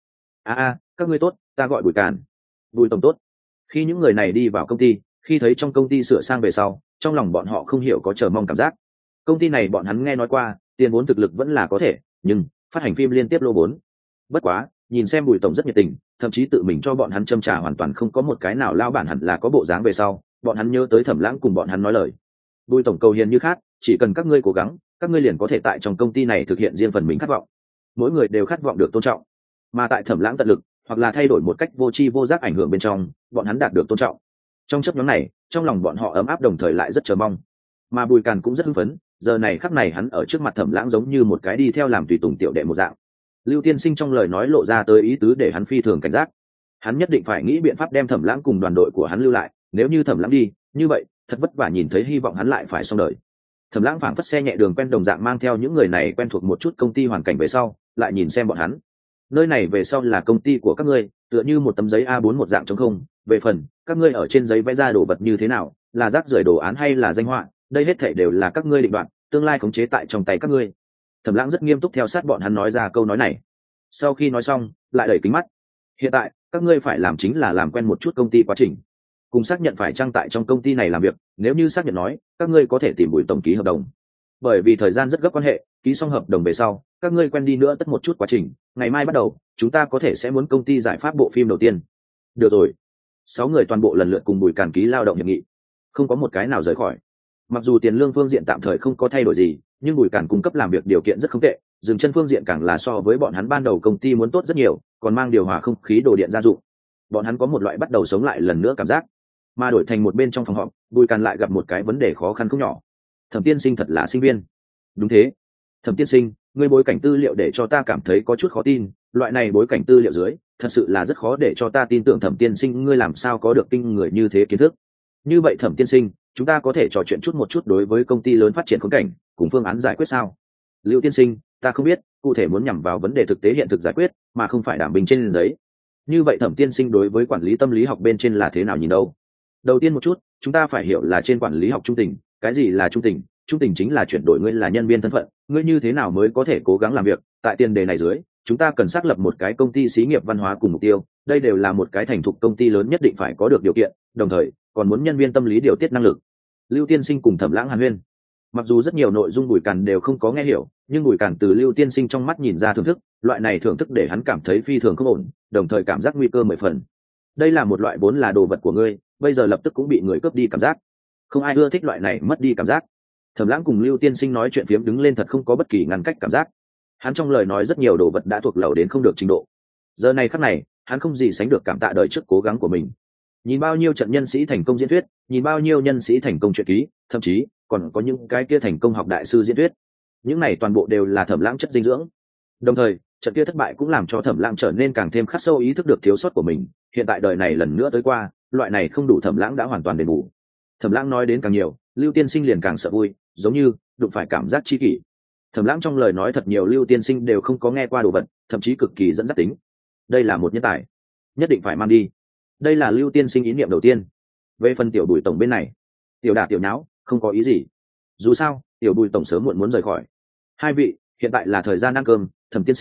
Các ngươi tốt, ta gọi Bùi Càn. Bùi tổng tốt. Khi những người này đi vào công ty, khi thấy trong công ty sửa sang về sau, trong lòng bọn họ không hiểu có chờ mong cảm giác. Công ty này bọn hắn nghe nói qua, tiền vốn thực lực vẫn là có thể, nhưng phát hành phim liên tiếp lô vốn. Bất quá, nhìn xem Bùi tổng rất nhiệt tình, thậm chí tự mình cho bọn hắn châm trà hoàn toàn không có một cái nào lao bản hẳn là có bộ dáng về sau, bọn hắn nhớ tới Thẩm Lãng cùng bọn hắn nói lời. Bùi tổng cầu hiền như khác, chỉ cần các ngươi cố gắng, các ngươi liền có thể tại trong công ty này thực hiện riêng phần mình khát vọng. Mỗi người đều khát vọng được tôn trọng, mà tại Thẩm Lãng tận lực hoặc là thay đổi một cách vô tri vô giác ảnh hưởng bên trong, bọn hắn đạt được tôn trọng. Trong chấp nhóm này, trong lòng bọn họ ấm áp đồng thời lại rất chờ mong. Mà Bùi Càn cũng rất hưng phấn, giờ này khắc này hắn ở trước mặt Thẩm Lãng giống như một cái đi theo làm tùy tùng tiểu đệ một dạng. Lưu tiên sinh trong lời nói lộ ra tới ý tứ để hắn phi thường cảnh giác. Hắn nhất định phải nghĩ biện pháp đem Thẩm Lãng cùng đoàn đội của hắn lưu lại, nếu như Thẩm Lãng đi, như vậy, thật vất vả nhìn thấy hy vọng hắn lại phải xong đời. Thẩm Lãng phảng phất xe nhẹ đường quen đồng dạng mang theo những người này quen thuộc một chút công ty hoàn cảnh về sau, lại nhìn xem bọn hắn. Nơi này về sau là công ty của các ngươi, tựa như một tấm giấy A4 một dạng trống không, về phần các ngươi ở trên giấy vẽ ra đồ vật như thế nào, là rác rưởi đồ án hay là danh họa, đây hết thảy đều là các ngươi định đoạt, tương lai khống chế tại trong tay các ngươi. Thẩm Lãng rất nghiêm túc theo sát bọn hắn nói ra câu nói này. Sau khi nói xong, lại đẩy kính mắt. Hiện tại, các ngươi phải làm chính là làm quen một chút công ty quá trình, cùng xác nhận phải trang tại trong công ty này làm việc, nếu như xác nhận nói, các ngươi có thể tìm Bùi tổng ký hợp đồng. Bởi vì thời gian rất gấp quan hệ, ký xong hợp đồng về sau, các ngươi quen đi nữa tất một chút quá trình, ngày mai bắt đầu, chúng ta có thể sẽ muốn công ty giải pháp bộ phim đầu tiên. Được rồi. 6 người toàn bộ lần lượt cùng Bùi Càn ký lao động hiệp nghị, không có một cái nào rời khỏi. Mặc dù tiền lương phương diện tạm thời không có thay đổi gì, nhưng Bùi Càn cung cấp làm việc điều kiện rất không tệ, dừng chân phương diện càng là so với bọn hắn ban đầu công ty muốn tốt rất nhiều, còn mang điều hòa không khí đồ điện gia dụng. Bọn hắn có một loại bắt đầu sống lại lần nữa cảm giác. Mà đổi thành một bên trong phòng họp, Bùi Càn lại gặp một cái vấn đề khó khăn không nhỏ. Thẩm tiên sinh thật là sinh viên. Đúng thế. Thẩm tiên sinh, ngươi bối cảnh tư liệu để cho ta cảm thấy có chút khó tin, loại này bối cảnh tư liệu dưới, thật sự là rất khó để cho ta tin tưởng Thẩm tiên sinh ngươi làm sao có được kinh người như thế kiến thức. Như vậy Thẩm tiên sinh, chúng ta có thể trò chuyện một chút đối với công ty lớn phát triển khốn cảnh, cùng phương án giải quyết sao? Lưu tiên sinh, ta không biết, cụ thể muốn nhằm vào vấn đề thực tế hiện thực giải quyết, mà không phải đảm bình trên giấy. Như vậy Thẩm tiên sinh đối với quản lý tâm lý học bên trên là thế nào nhìn đâu? Đầu tiên một chút, chúng ta phải hiểu là trên quản lý học trung tình, cái gì là trung tình? Trung tình chính là chuyển đổi ngươi là nhân viên thân phận, ngươi như thế nào mới có thể cố gắng làm việc. Tại tiền đề này dưới, chúng ta cần xác lập một cái công ty xí nghiệp văn hóa cùng mục tiêu, đây đều là một cái thành thục công ty lớn nhất định phải có được điều kiện, đồng thời còn muốn nhân viên tâm lý điều tiết năng lực. Lưu tiên sinh cùng Thẩm Lãng hàn huyên, mặc dù rất nhiều nội dung Bùi Càn đều không có nghe hiểu, nhưng Bùi Càn từ Lưu tiên sinh trong mắt nhìn ra thưởng thức, loại này thưởng thức để hắn cảm thấy phi thường không ổn, đồng thời cảm giác nguy cơ mười phần. Đây là một loại vốn là đồ vật của ngươi, bây giờ lập tức cũng bị người cướp đi cảm giác. Không ai ưa thích loại này mất đi cảm giác. Thẩm Lãng cùng Lưu tiên sinh nói chuyện phiếm đứng lên thật không có bất kỳ ngăn cách cảm giác. Hắn trong lời nói rất nhiều đồ vật đã thuộc lầu đến không được trình độ. Giờ này khắc này, hắn không gì sánh được cảm tạ đời trước cố gắng của mình. Nhìn bao nhiêu trận nhân sĩ thành công diễn thuyết, nhìn bao nhiêu nhân sĩ thành công truyện ký, thậm chí còn có những cái kia thành công học đại sư diễn thuyết. Những này toàn bộ đều là Thẩm Lãng chất dinh dưỡng. Đồng thời, trận kia thất bại cũng làm cho Thẩm Lãng trở nên càng thêm khắc sâu ý thức được thiếu sót của mình. Hiện tại đời này lần nữa tới qua, loại này không đủ Thẩm Lãng đã hoàn toàn đền bù. Thẩm Lãng nói đến càng nhiều, Lưu tiên sinh liền càng sợ vui, giống như đụng phải cảm giác chi kỷ. Thẩm Lãng trong lời nói thật nhiều Lưu tiên sinh đều không có nghe qua đồ vật, thậm chí cực kỳ dẫn dắt tính. Đây là một nhân tài, nhất định phải mang đi. Đây là Lưu tiên sinh ý niệm đầu tiên. Về phần tiểu Bùi tổng bên này, tiểu đả tiểu nháo, không có ý gì. Dù sao, tiểu Bùi tổng sớm muộn muốn rời khỏi. Hai vị, hiện tại là thời gian ăn cơm, Thẩm tiên sinh,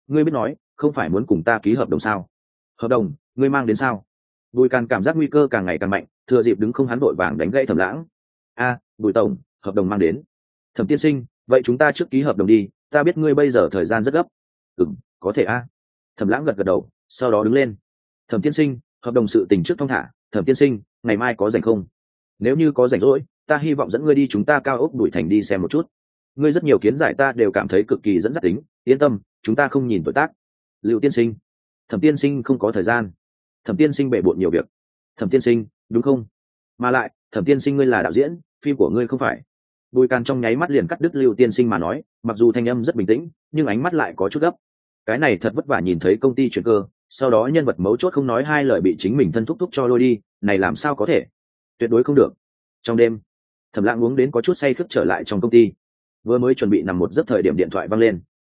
ngươi biết nói không phải muốn cùng ta ký hợp đồng sao? Hợp đồng ngươi mang đến sao? Bùi Càn cảm giác nguy cơ càng ngày càng mạnh, thừa dịp đứng không hắn vội vàng đánh gãy Thẩm Lãng. Bùi tổng, hợp đồng mang đến. Thẩm tiên sinh, vậy chúng ta trước ký hợp đồng đi, ta biết ngươi bây giờ thời gian rất gấp. Có thể a. Thẩm Lãng gật gật đầu, sau đó đứng lên. Thẩm tiên sinh, hợp đồng sự tình trước thong thả. Thẩm tiên sinh, ngày mai có rảnh không? Nếu như có rảnh rỗi, ta hy vọng dẫn ngươi đi chúng ta cao ốc Bùi Thành đi xem một chút. Ngươi rất nhiều kiến giải ta đều cảm thấy cực kỳ dẫn dắt tính, yên tâm, chúng ta không nhìn tuổi tác. Lưu tiên sinh. Thẩm tiên sinh không có thời gian. Thẩm tiên sinh bể bộn nhiều việc. Thẩm tiên sinh, đúng không? Mà lại, Thẩm tiên sinh ngươi là đạo diễn, phim của ngươi không phải. Bùi Càn trong nháy mắt liền cắt đứt Lưu tiên sinh mà nói, mặc dù thanh âm rất bình tĩnh, nhưng ánh mắt lại có chút gấp. Cái này thật vất vả nhìn thấy công ty chuyển cơ, sau đó nhân vật mấu chốt không nói hai lời bị chính mình thân thúc thúc cho lôi đi, này làm sao có thể? Tuyệt đối không được. Trong đêm, Thẩm Lãng uống đến có chút say khướt trở lại trong công ty. Vừa mới chuẩn bị nằm một giấc thời điểm điện thoại vang lên.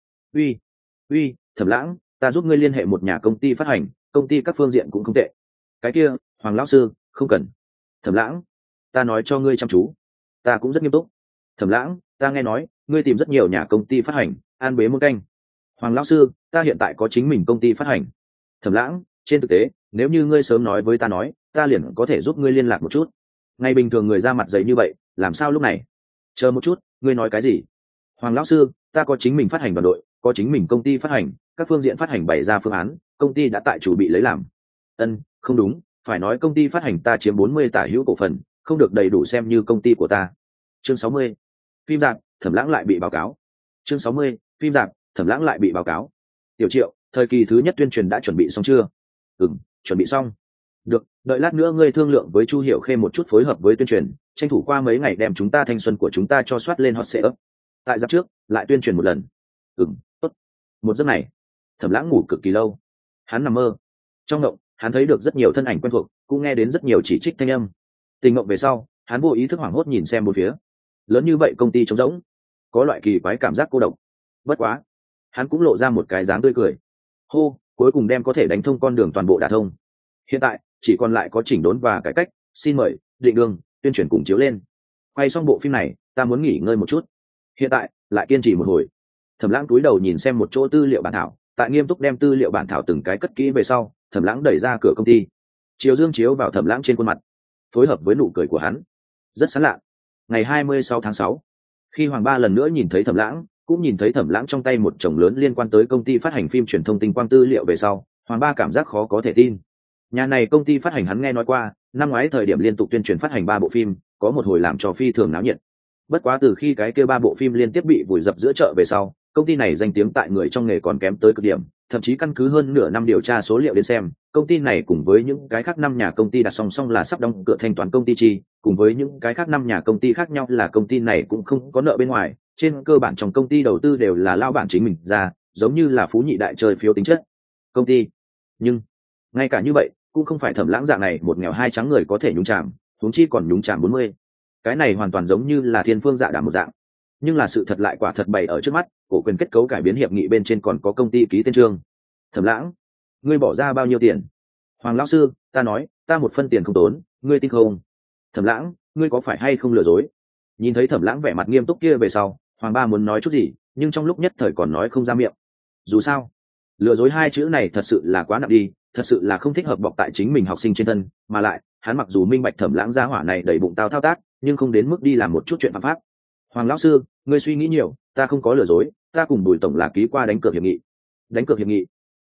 Uy, Thẩm Lãng, ta giúp ngươi liên hệ một nhà công ty phát hành, công ty các phương diện cũng không tệ. Cái kia, Hoàng lão sư, không cần. Thẩm Lãng, ta nói cho ngươi chăm chú, ta cũng rất nghiêm túc. Thẩm Lãng, ta nghe nói ngươi tìm rất nhiều nhà công ty phát hành, an bế muôn canh. Hoàng lão sư, ta hiện tại có chính mình công ty phát hành. Thẩm Lãng, trên thực tế, nếu như ngươi sớm nói với ta nói, ta liền có thể giúp ngươi liên lạc một chút. Ngày bình thường người ra mặt dày như vậy, làm sao lúc này? Chờ một chút, ngươi nói cái gì? Hoàng lão sư, ta có chính mình phát hành đoàn đội, có chính mình công ty phát hành, các phương diện phát hành bày ra phương án, công ty đã tại chủ bị lấy làm. Không đúng, phải nói công ty phát hành ta chiếm 40 tả hữu cổ phần, không được đầy đủ xem như công ty của ta. Chương 60. Phim rạp, Thẩm Lãng lại bị báo cáo. Chương 60. Phim rạp, Thẩm Lãng lại bị báo cáo. Tiểu Triệu, thời kỳ thứ nhất tuyên truyền đã chuẩn bị xong chưa? Chuẩn bị xong. Được, đợi lát nữa ngươi thương lượng với Chu Hiểu Khê một chút phối hợp với tuyên truyền, tranh thủ qua mấy ngày đem chúng ta thanh xuân của chúng ta cho soát lên hot search. Tại giáp trước, lại tuyên truyền một lần. Tốt. Một giấc này, Thẩm Lãng ngủ cực kỳ lâu. Hắn nằm mơ. Trong mộng, hắn thấy được rất nhiều thân ảnh quen thuộc, cũng nghe đến rất nhiều chỉ trích thanh âm. Tình mộng về sau, hắn vô ý thức hoảng hốt nhìn xem bốn phía. Lớn như vậy công ty trống rỗng, có loại kỳ quái cảm giác cô độc. Bất quá, hắn cũng lộ ra một cái dáng tươi cười. Hô, cuối cùng đem có thể đánh thông con đường toàn bộ đả thông. Hiện tại, chỉ còn lại có chỉnh đốn và cải cách, xin mời, định đường, tuyên truyền cùng chiếu lên. Quay xong bộ phim này, ta muốn nghỉ ngơi một chút. Hiện tại, lại kiên trì một hồi. Thẩm Lãng cúi đầu nhìn xem một chỗ tư liệu bản thảo, tại nghiêm túc đem tư liệu bản thảo từng cái cất kỹ về sau, Thẩm Lãng đẩy ra cửa công ty. Chiếu dương chiếu vào Thẩm Lãng trên khuôn mặt, phối hợp với nụ cười của hắn, rất sán lạ. Ngày 26 tháng 6, khi Hoàng Ba lần nữa nhìn thấy Thẩm Lãng, cũng nhìn thấy Thẩm Lãng trong tay một chồng lớn liên quan tới công ty phát hành phim truyền thông tinh quang tư liệu về sau, Hoàng Ba cảm giác khó có thể tin. Nhà này công ty phát hành hắn nghe nói qua, năm ngoái thời điểm liên tục tuyên truyền phát hành 3 bộ phim, có một hồi làm cho phi thường náo nhiệt. Bất quá từ khi cái kia 3 bộ phim liên tiếp bị vùi dập giữa chợ về sau, công ty này danh tiếng tại người trong nghề còn kém tới cực điểm, thậm chí căn cứ hơn nửa năm điều tra số liệu đến xem, công ty này cùng với những cái khác 5 nhà công ty đặt song song là sắp đóng cửa thanh toán công ty chi, cùng với những cái khác 5 nhà công ty khác nhau là công ty này cũng không có nợ bên ngoài, trên cơ bản trong công ty đầu tư đều là lao bản chính mình ra, giống như là phú nhị đại chơi phiếu tính chất công ty. Nhưng ngay cả như vậy, cũng không phải Thẩm Lãng dạng này một nghèo hai trắng người có thể nhúng chàm, huống chi còn nhúng chàm 40. Cái này hoàn toàn giống như là thiên phương dạ đàm một dạng. Nhưng là sự thật lại quả thật bày ở trước mắt, cổ quyền kết cấu cải biến hiệp nghị bên trên còn có công ty ký tên chương. Thẩm Lãng, ngươi bỏ ra bao nhiêu tiền? Hoàng lão sư, ta nói, ta một phân tiền không tốn, ngươi tin không? Thẩm Lãng, ngươi có phải hay không lừa dối? Nhìn thấy Thẩm Lãng vẻ mặt nghiêm túc kia về sau, Hoàng Ba muốn nói chút gì, nhưng trong lúc nhất thời còn nói không ra miệng. Dù sao, lừa dối hai chữ này thật sự là quá nặng đi, thật sự là không thích hợp bọc tại chính mình học sinh trên thân, mà lại, hắn mặc dù minh bạch Thẩm Lãng gia hỏa này đầy bụng tao thao tác, nhưng không đến mức đi làm một chút chuyện phạm pháp. Hoàng lão sư, ngươi suy nghĩ nhiều, ta không có lừa dối, ta cùng Bùi tổng là ký qua đánh cược hiệp nghị. Đánh cược hiệp nghị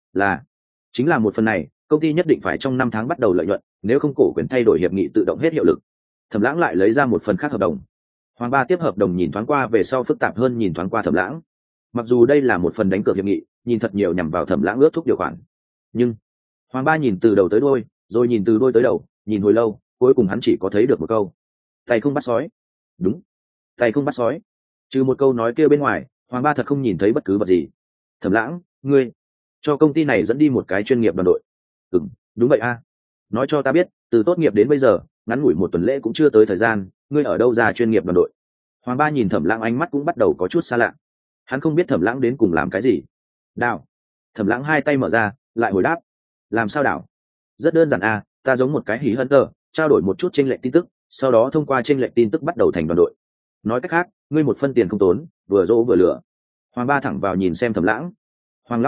chính là một phần này, công ty nhất định phải trong 5 tháng bắt đầu lợi nhuận, nếu không cổ quyền thay đổi hiệp nghị tự động hết hiệu lực. Thẩm Lãng lại lấy ra một phần khác hợp đồng. Hoàng Ba tiếp hợp đồng nhìn thoáng qua về sau phức tạp hơn nhìn thoáng qua Thẩm Lãng. Mặc dù đây là một phần đánh cược hiệp nghị, nhìn thật nhiều nhằm vào Thẩm Lãng ước thúc điều khoản, nhưng Hoàng Ba nhìn từ đầu tới đuôi, rồi nhìn từ đuôi tới đầu, nhìn hồi lâu, cuối cùng hắn chỉ có thấy được một câu: tay không bắt sói. Đúng, tay không bắt sói. Trừ một câu nói kia bên ngoài, Hoàng Ba thật không nhìn thấy bất cứ vật gì. Thẩm Lãng, ngươi cho công ty này dẫn đi một cái chuyên nghiệp đoàn đội. Đúng vậy a. Nói cho ta biết, từ tốt nghiệp đến bây giờ, ngắn ngủi một tuần lễ cũng chưa tới thời gian, ngươi ở đâu ra chuyên nghiệp đoàn đội? Hoàng Ba nhìn Thẩm Lãng ánh mắt cũng bắt đầu có chút xa lạ. Hắn không biết Thẩm Lãng đến cùng làm cái gì. Đào. Thẩm Lãng hai tay mở ra, lại hồi đáp. Làm sao đảo? Rất đơn giản a, ta giống một cái hí hân tờ, trao đổi một chút chênh lệch tin tức, sau đó thông qua chênh lệch tin tức bắt đầu thành đoàn đội. Nói cách khác, ngươi một phân tiền không tốn, vừa dỗ vừa lừa. Hoàng Ba thẳng vào nhìn xem Thẩm Lãng. Hoàng lão sư,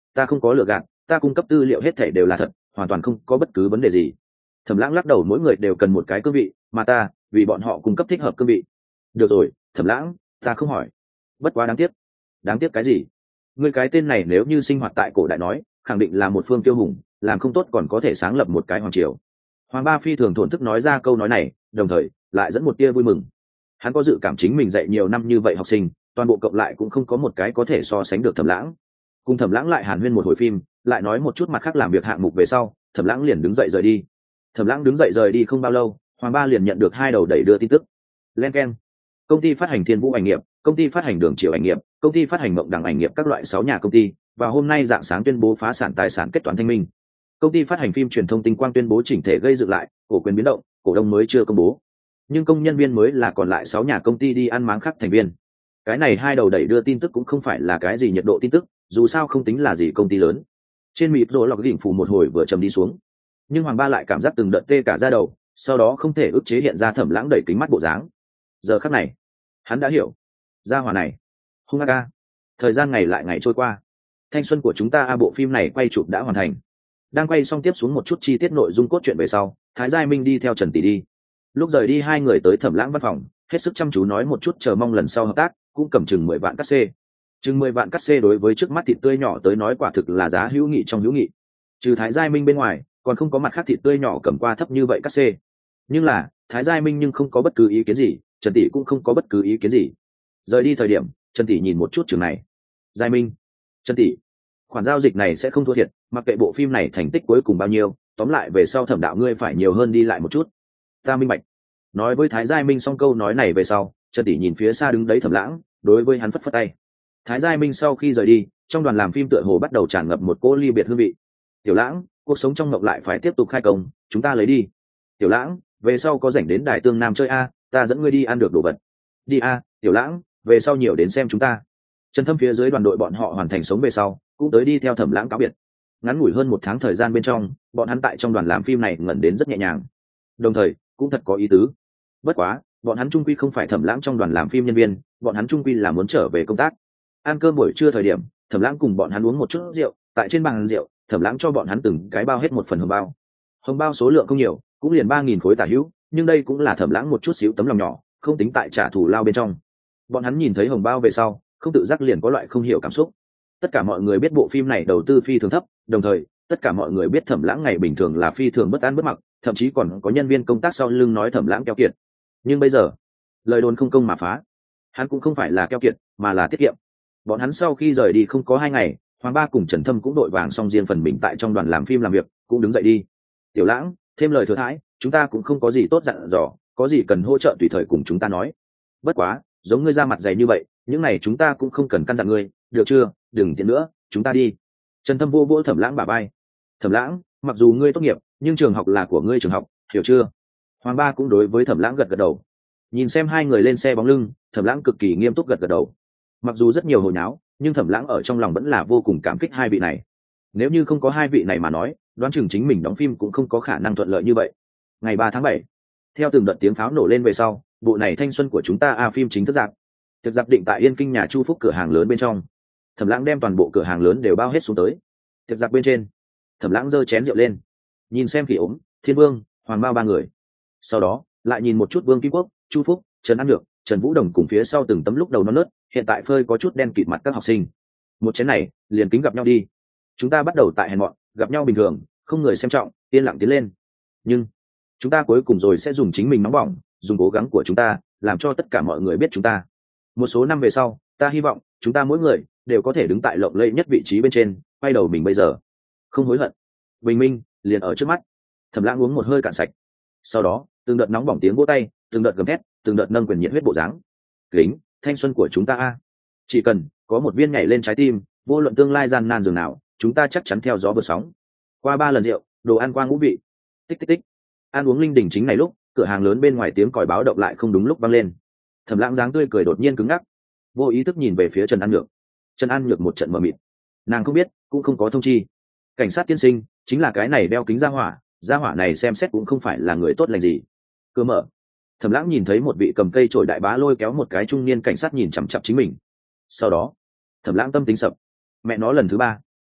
ta không có lừa gạt, ta cung cấp tư liệu hết thể đều là thật, hoàn toàn không có bất cứ vấn đề gì. Thẩm Lãng lắc đầu, mỗi người đều cần một cái cương vị, mà ta vì bọn họ cung cấp thích hợp cương vị. Được rồi, Thẩm Lãng, ta không hỏi. Bất quá đáng tiếc. Đáng tiếc cái gì? Ngươi cái tên này nếu như sinh hoạt tại cổ đại nói, khẳng định là một phương tiêu hùng, làm không tốt còn có thể sáng lập một cái hoàng triều. Hoàng Ba phi thường thổn thức nói ra câu nói này, đồng thời lại dẫn một tia vui mừng. Hắn có dự cảm chính mình dạy nhiều năm như vậy học sinh, toàn bộ cộng lại cũng không có một cái có thể so sánh được Thẩm Lãng. Cùng Thẩm Lãng lại hàn huyên một hồi phim, lại nói một chút mặt khác làm việc hạng mục về sau, Thẩm Lãng liền đứng dậy rời đi. Thẩm Lãng đứng dậy rời đi không bao lâu, Hoàng Ba liền nhận được hai đầu đẩy đưa tin tức. Len keng. Công ty phát hành Thiên Vũ ảnh nghiệp, công ty phát hành Đường Triều ảnh nghiệp, công ty phát hành Mộng Đằng ảnh nghiệp các loại 6 nhà công ty, và hôm nay rạng sáng tuyên bố phá sản tài sản kết toán thanh minh. Công ty phát hành phim truyền thông Tinh Quang tuyên bố chỉnh thể gây dựng lại, cổ quyền biến động, cổ đông mới chưa công bố. Nhưng công nhân viên mới là còn lại 6 nhà công ty đi ăn máng khác thành viên. Cái này hai đầu đẩy đưa tin tức cũng không phải là cái gì nhiệt độ tin tức, dù sao không tính là gì công ty lớn. Trên mịt rồi lọc đỉnh phủ một hồi vừa trầm đi xuống. Nhưng Hoàng Ba lại cảm giác từng đợt tê cả da đầu, sau đó không thể ức chế hiện ra Thẩm Lãng đẩy kính mắt bộ dáng. Giờ khắc này, hắn đã hiểu. Gia hỏa này, hung ác a. Thời gian ngày lại ngày trôi qua. Thanh xuân của chúng ta bộ phim này quay chụp đã hoàn thành. Đang quay xong tiếp xuống một chút chi tiết nội dung cốt truyện về sau, Thái Giai Minh đi theo Trần Tỷ đi. Lúc rời đi hai người tới Thẩm Lãng văn phòng, hết sức chăm chú nói một chút chờ mong lần sau hợp tác, cũng cầm chừng 10 vạn cát xê. Chừng 10 vạn cát xê đối với trước mắt thịt tươi nhỏ tới nói quả thực là giá hữu nghị trong hữu nghị. Trừ Thái Giai Minh bên ngoài, còn không có mặt khác thịt tươi nhỏ cầm qua thấp như vậy cát xê. Nhưng là, Thái Giai Minh nhưng không có bất cứ ý kiến gì, Trần Tỷ cũng không có bất cứ ý kiến gì. Rời đi thời điểm, Trần Tỷ nhìn một chút trường này. Giai Minh, Trần Tỷ, khoản giao dịch này sẽ không thua thiệt, mặc kệ bộ phim này thành tích cuối cùng bao nhiêu, tóm lại về sau Thẩm đạo ngươi phải nhiều hơn đi lại một chút. Ta minh bạch. Nói với Thái Giai Minh xong câu nói này về sau, Trần Tỷ nhìn phía xa đứng đấy Thẩm Lãng, đối với hắn phất phất tay. Thái Giai Minh sau khi rời đi, trong đoàn làm phim tựa hồ bắt đầu tràn ngập một cỗ ly biệt hương vị. Tiểu Lãng, cuộc sống trong mộng lại phải tiếp tục khai công, chúng ta lấy đi. Tiểu Lãng, về sau có rảnh đến Đài Tương Nam chơi a, ta dẫn ngươi đi ăn được đồ vật. Đi a, Tiểu Lãng, về sau nhiều đến xem chúng ta. Trần Thâm phía dưới đoàn đội bọn họ hoàn thành sống về sau, cũng tới đi theo Thẩm Lãng cáo biệt. Ngắn ngủi hơn 1 tháng thời gian bên trong, bọn hắn tại trong đoàn làm phim này ngẩn đến rất nhẹ nhàng, đồng thời cũng thật có ý tứ. Bất quá, bọn hắn trung quy không phải Thẩm Lãng trong đoàn làm phim nhân viên, bọn hắn trung quy là muốn trở về công tác. Ăn cơm buổi trưa thời điểm, Thẩm Lãng cùng bọn hắn uống một chút rượu, tại trên bàn rượu, Thẩm Lãng cho bọn hắn từng cái bao hết một phần hồng bao. Hồng bao số lượng không nhiều, cũng liền 3000 khối tả hữu, nhưng đây cũng là Thẩm Lãng một chút xíu tấm lòng nhỏ, không tính tại trả thù lao bên trong. Bọn hắn nhìn thấy hồng bao về sau, không tự giác liền có loại không hiểu cảm xúc. Tất cả mọi người biết bộ phim này đầu tư phi thường thấp, đồng thời tất cả mọi người biết Thẩm Lãng ngày bình thường là phi thường bất an bất mặc, thậm chí còn có nhân viên công tác sau lưng nói Thẩm Lãng keo kiệt. Nhưng bây giờ, lời đồn không công mà phá. Hắn cũng không phải là keo kiệt, mà là tiết kiệm. Bọn hắn sau khi rời đi không có 2 ngày, Hoàng Ba cùng Trần Thâm cũng đội vàng xong riêng phần mình tại trong đoàn làm phim làm việc, cũng đứng dậy đi. Tiểu Lãng, thêm lời thừa thãi, chúng ta cũng không có gì tốt dặn dò, có gì cần hỗ trợ tùy thời cùng chúng ta nói. Bất quá, giống ngươi ra mặt dày như vậy, những này chúng ta cũng không cần căn dặn ngươi, được chưa? Đừng tiện nữa, chúng ta đi. Trần Thâm vô vỗ Thẩm Lãng bả vai. Thẩm Lãng, mặc dù ngươi tốt nghiệp, nhưng trường học là của ngươi trường học, hiểu chưa? Hoàng Ba cũng đối với Thẩm Lãng gật gật đầu. Nhìn xem hai người lên xe bóng lưng, Thẩm Lãng cực kỳ nghiêm túc gật gật đầu. Mặc dù rất nhiều hồi nháo, nhưng Thẩm Lãng ở trong lòng vẫn là vô cùng cảm kích hai vị này. Nếu như không có hai vị này mà nói, đoán chừng chính mình đóng phim cũng không có khả năng thuận lợi như vậy. Ngày 3 tháng 7, theo từng đợt tiếng pháo nổ lên về sau, bộ này thanh xuân của chúng ta phim chính thức dạp. Tiệc dạp định tại Yên Kinh nhà Chu Phúc cửa hàng lớn bên trong. Thẩm Lãng đem toàn bộ cửa hàng lớn đều bao hết xuống tới. Tiệc dạp bên trên, Thẩm Lãng giơ chén rượu lên, nhìn xem Kỳ Ốm, Thiên Vương, Hoàng Bao 3 người. Sau đó, lại nhìn một chút Vương Kim Quốc, Chu Phúc, Trần An Nhược, Trần Vũ Đồng cùng phía sau từng tấm lúc đầu non nớt, hiện tại phơi có chút đen kịt mặt các học sinh. Một chén này, liền kính gặp nhau đi. Chúng ta bắt đầu tại hèn mọn, gặp nhau bình thường, không người xem trọng, yên lặng tiến lên. Nhưng chúng ta cuối cùng rồi sẽ dùng chính mình nóng bỏng, dùng cố gắng của chúng ta, làm cho tất cả mọi người biết chúng ta. Một số năm về sau, ta hy vọng chúng ta mỗi người đều có thể đứng tại lộng lẫy nhất vị trí bên trên, quay đầu mình bây giờ, không hối hận. Bình minh liền ở trước mắt. Thẩm Lãng uống một hơi cạn sạch. Sau đó, từng đợt nóng bỏng tiếng vỗ tay, từng đợt gầm thét, từng đợt nâng quyền nhiệt huyết bộ dáng. Kính, thanh xuân của chúng ta chỉ cần có một viên nhảy lên trái tim, vô luận tương lai gian nan dường nào, chúng ta chắc chắn theo gió vượt sóng. Qua 3 lần rượu, đồ ăn qua ngũ vị. Tích tích tích. Ăn uống linh đình chính này lúc, cửa hàng lớn bên ngoài tiếng còi báo động lại không đúng lúc vang lên. Thẩm Lãng dáng tươi cười đột nhiên cứng ngắc, vô ý thức nhìn về phía Trần An Nhược. Trần An Nhược một trận mờ mịt, nàng không biết, cũng không có thông chi. Cảnh sát tiên sinh chính là cái này đeo kính gia hỏa này xem xét cũng không phải là người tốt lành gì. Cửa mở, Thẩm Lãng nhìn thấy một vị cầm cây chổi đại bá lôi kéo một cái trung niên cảnh sát nhìn chằm chằm chính mình. Sau đó, Thẩm Lãng tâm tính sập. Mẹ nó lần thứ 3.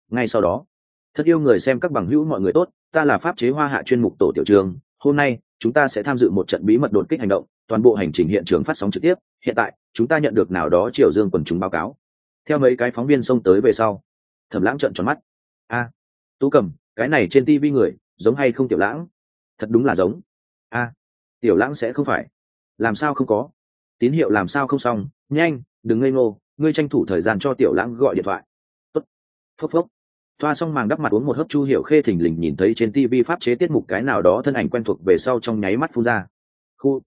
Ngay sau đó, thật yêu người xem các bằng hữu mọi người tốt, ta là pháp chế hoa hạ chuyên mục tổ tiểu trường, hôm nay chúng ta sẽ tham dự một trận bí mật đột kích hành động, toàn bộ hành trình hiện trường phát sóng trực tiếp, hiện tại chúng ta nhận được nào đó Triều Dương quần chúng báo cáo. Theo mấy cái phóng viên xông tới về sau, Thẩm Lãng trợn tròn mắt. A, Tú Cầm, cái này trên tivi người giống hay không Tiểu Lãng? Thật đúng là giống. A, Tiểu Lãng sẽ không phải? Làm sao không có? Tín hiệu làm sao không xong? Nhanh, đừng ngây ngô, ngươi tranh thủ thời gian cho Tiểu Lãng gọi điện thoại. Tốt. Phốc phốc. Thoa xong màng đắp mặt uống một hớp Chu Hiểu Khê thình lình nhìn thấy trên tivi pháp chế tiết mục cái nào đó thân ảnh quen thuộc về sau trong nháy mắt phun ra. Khu,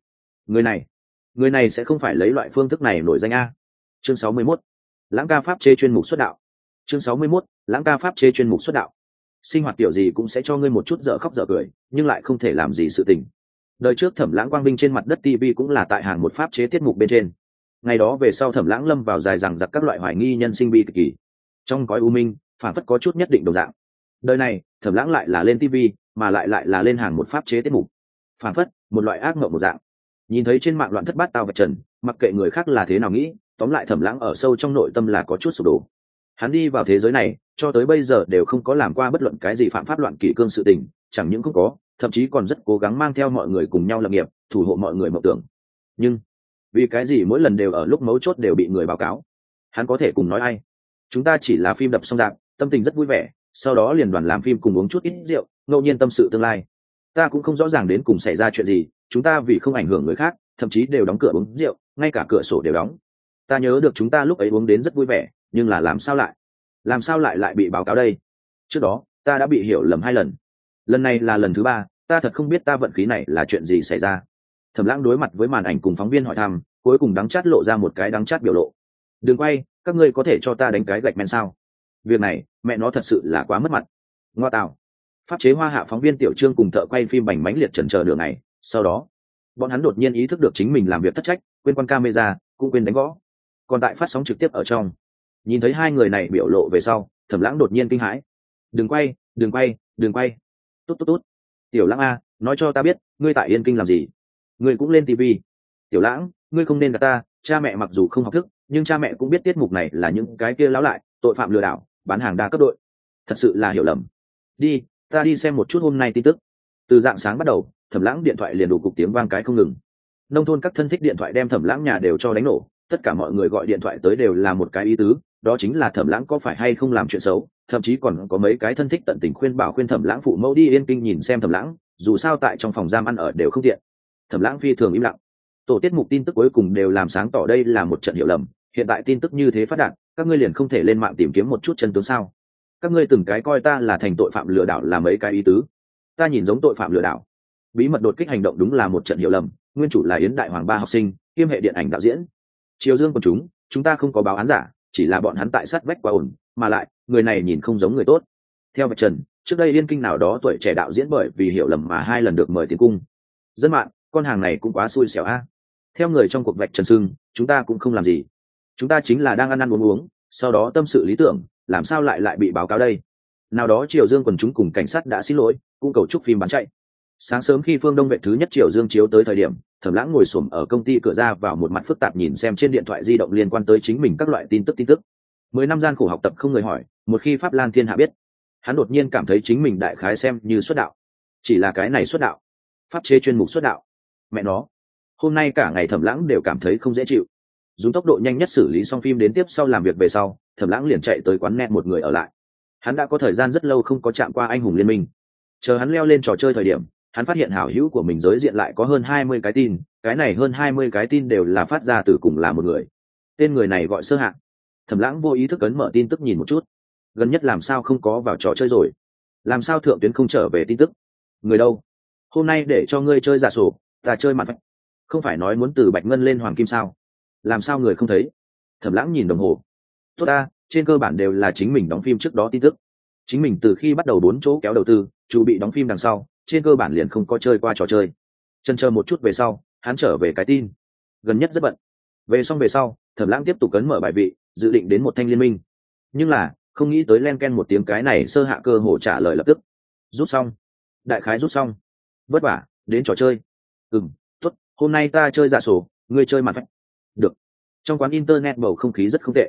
người này sẽ không phải lấy loại phương thức này nổi danh a. Chương 61. Lãng ca pháp chế chuyên mục xuất đạo. Chương 61. Lãng ca pháp chế chuyên mục xuất đạo. Sinh hoạt kiểu gì cũng sẽ cho ngươi một chút dở khóc dở cười, nhưng lại không thể làm gì sự tình. Đời trước Thẩm Lãng quang vinh trên mặt đất TV cũng là tại hàng một pháp chế tiết mục bên trên. Ngày đó về sau Thẩm Lãng lâm vào dài dằng dặc các loại hoài nghi nhân sinh bi kịch kỳ. Trong cõi u minh, phản phất có chút nhất định đồng dạng. Đời này, Thẩm Lãng lại là lên TV, mà lại là lên hàng một pháp chế tiết mục. Phản phất, một loại ác mộng một dạng. Nhìn thấy trên mạng loạn thất bát tao vạch trần, mặc kệ người khác là thế nào nghĩ, tóm lại Thẩm Lãng ở sâu trong nội tâm là có chút sụp đổ. Hắn đi vào thế giới này, cho tới bây giờ đều không có làm qua bất luận cái gì phạm pháp loạn kỷ cương sự tình, chẳng những không có, thậm chí còn rất cố gắng mang theo mọi người cùng nhau lập nghiệp, thủ hộ mọi người mộng tưởng. Nhưng vì cái gì mỗi lần đều ở lúc mấu chốt đều bị người báo cáo? Hắn có thể cùng nói ai? Chúng ta chỉ là phim đập xong rạp, tâm tình rất vui vẻ, sau đó liền đoàn làm phim cùng uống chút ít rượu, ngẫu nhiên tâm sự tương lai. Ta cũng không rõ ràng đến cùng xảy ra chuyện gì, chúng ta vì không ảnh hưởng người khác, thậm chí đều đóng cửa uống rượu, ngay cả cửa sổ đều đóng. Ta nhớ được chúng ta lúc ấy uống đến rất vui vẻ, nhưng là làm sao lại bị báo cáo đây? Trước đó ta đã bị hiểu lầm 2 lần, lần này là lần thứ 3, ta thật không biết ta vận khí này là chuyện gì xảy ra. Thẩm Lãng đối mặt với màn ảnh cùng phóng viên hỏi thăm, cuối cùng đắng chát lộ ra một cái đắng chát biểu lộ. Đừng quay, các ngươi có thể cho ta đánh cái gạch men sao? Việc này mẹ nó thật sự là quá mất mặt. Ngoa tạo. Pháp chế hoa hạ phóng viên Tiểu Trương cùng thợ quay phim bành mánh liệt chần chờ đường này, sau đó bọn hắn đột nhiên ý thức được chính mình làm việc thất trách, quên quan camera, cũng quên đánh gõ. Còn tại phát sóng trực tiếp ở trong, nhìn thấy 2 người này biểu lộ về sau, Thẩm Lãng đột nhiên kinh hãi. Đừng quay. Tốt. Tiểu Lãng a, nói cho ta biết, ngươi tại Yên Kinh làm gì? Ngươi cũng lên TV. Tiểu Lãng, ngươi không nên gạt ta, cha mẹ mặc dù không học thức, nhưng cha mẹ cũng biết tiết mục này là những cái kia lão lại, tội phạm lừa đảo, bán hàng đa cấp đội. Thật sự là hiểu lầm. Đi, ta đi xem một chút hôm nay tin tức. Từ dạng sáng bắt đầu, Thẩm Lãng điện thoại liền đủ cục tiếng vang cái không ngừng. Nông thôn các thân thích điện thoại đem Thẩm Lãng nhà đều cho đánh nổ, tất cả mọi người gọi điện thoại tới đều là một cái ý tứ, đó chính là Thẩm Lãng có phải hay không làm chuyện xấu, thậm chí còn có mấy cái thân thích tận tình khuyên bảo khuyên Thẩm Lãng phụ mẫu đi Yên Kinh nhìn xem Thẩm Lãng, dù sao tại trong phòng giam ăn ở đều không tiện. Thẩm Lãng phi thường im lặng. Tổ tiết mục tin tức cuối cùng đều làm sáng tỏ đây là một trận hiểu lầm, hiện tại tin tức như thế phát đạt, các ngươi liền không thể lên mạng tìm kiếm một chút chân tướng sao? Các ngươi từng cái coi ta là thành tội phạm lừa đảo là mấy cái ý tứ? Ta nhìn giống tội phạm lừa đảo. Bí mật đột kích hành động đúng là một trận hiểu lầm, nguyên chủ là Yến Đại Hoàng 3 học sinh, kiêm hệ điện ảnh đạo diễn. Triều Dương của chúng ta không có báo án giả, chỉ là bọn hắn tại sát vách quá ổn, mà lại người này nhìn không giống người tốt. Theo Bạch Trần, trước đây Yên Kinh nào đó tuổi trẻ đạo diễn bởi vì hiểu lầm mà 2 lần được mời tiến cung. Dân mạng, con hàng này cũng quá xui xẻo a. Theo người trong cuộc Bạch Trần xưng, chúng ta cũng không làm gì, chúng ta chính là đang ăn uống, sau đó tâm sự lý tưởng, làm sao lại bị báo cáo đây? Nào đó Triều Dương quần chúng cùng cảnh sát đã xin lỗi, cũng cầu chúc phim bán chạy. Sáng sớm khi Phương Đông vệ thứ nhất Triều Dương chiếu tới thời điểm, Thẩm Lãng ngồi xổm ở công ty cửa ra vào một mặt phức tạp nhìn xem trên điện thoại di động liên quan tới chính mình các loại tin tức. 10 năm gian khổ học tập không người hỏi, một khi Pháp Lan thiên hạ biết, hắn đột nhiên cảm thấy chính mình đại khái xem như xuất đạo. Chỉ là cái này xuất đạo, pháp chế chuyên mục xuất đạo. Mẹ nó, hôm nay cả ngày Thẩm Lãng đều cảm thấy không dễ chịu. Dùng tốc độ nhanh nhất xử lý xong phim đến tiếp sau làm việc về sau, Thẩm Lãng liền chạy tới quán net một người ở lại. Hắn đã có thời gian rất lâu không có chạm qua anh hùng liên minh. Chờ hắn leo lên trò chơi thời điểm, hắn phát hiện hảo hữu của mình giới diện lại có hơn 20 cái tin, cái này hơn 20 cái tin đều là phát ra từ cùng là một người. Tên người này gọi Sơ Hạng. Thẩm Lãng vô ý thức ấn mở tin tức nhìn một chút. Gần nhất làm sao không có vào trò chơi rồi? Làm sao thượng tuyến không trở về tin tức? Người đâu? Hôm nay để cho ngươi chơi giả sổ, ta chơi mặt vạch. Không phải nói muốn từ bạch ngân lên hoàng kim sao? Làm sao người không thấy? Thẩm Lãng nhìn đồng hồ. Tốt ta, trên cơ bản đều là chính mình đóng phim trước đó tin tức. Chính mình từ khi bắt đầu 4 chỗ kéo đầu tư, chuẩn bị đóng phim đằng sau, trên cơ bản liền không có chơi qua trò chơi. Chần chờ một chút về sau, hắn trở về cái tin. Gần nhất rất bận. Về sau, Thẩm Lãng tiếp tục cấn mở bài vị, dự định đến một thanh liên minh. Nhưng là, không nghĩ tới len ken một tiếng cái này Sơ Hạ cơ hồ trả lời lập tức. Rút xong. Đại khái rút xong. Vất vả, đến trò chơi. Tốt, hôm nay ta chơi giả sổ, ngươi chơi mặt vạch. Được. Trong quán internet bầu không khí rất không tệ.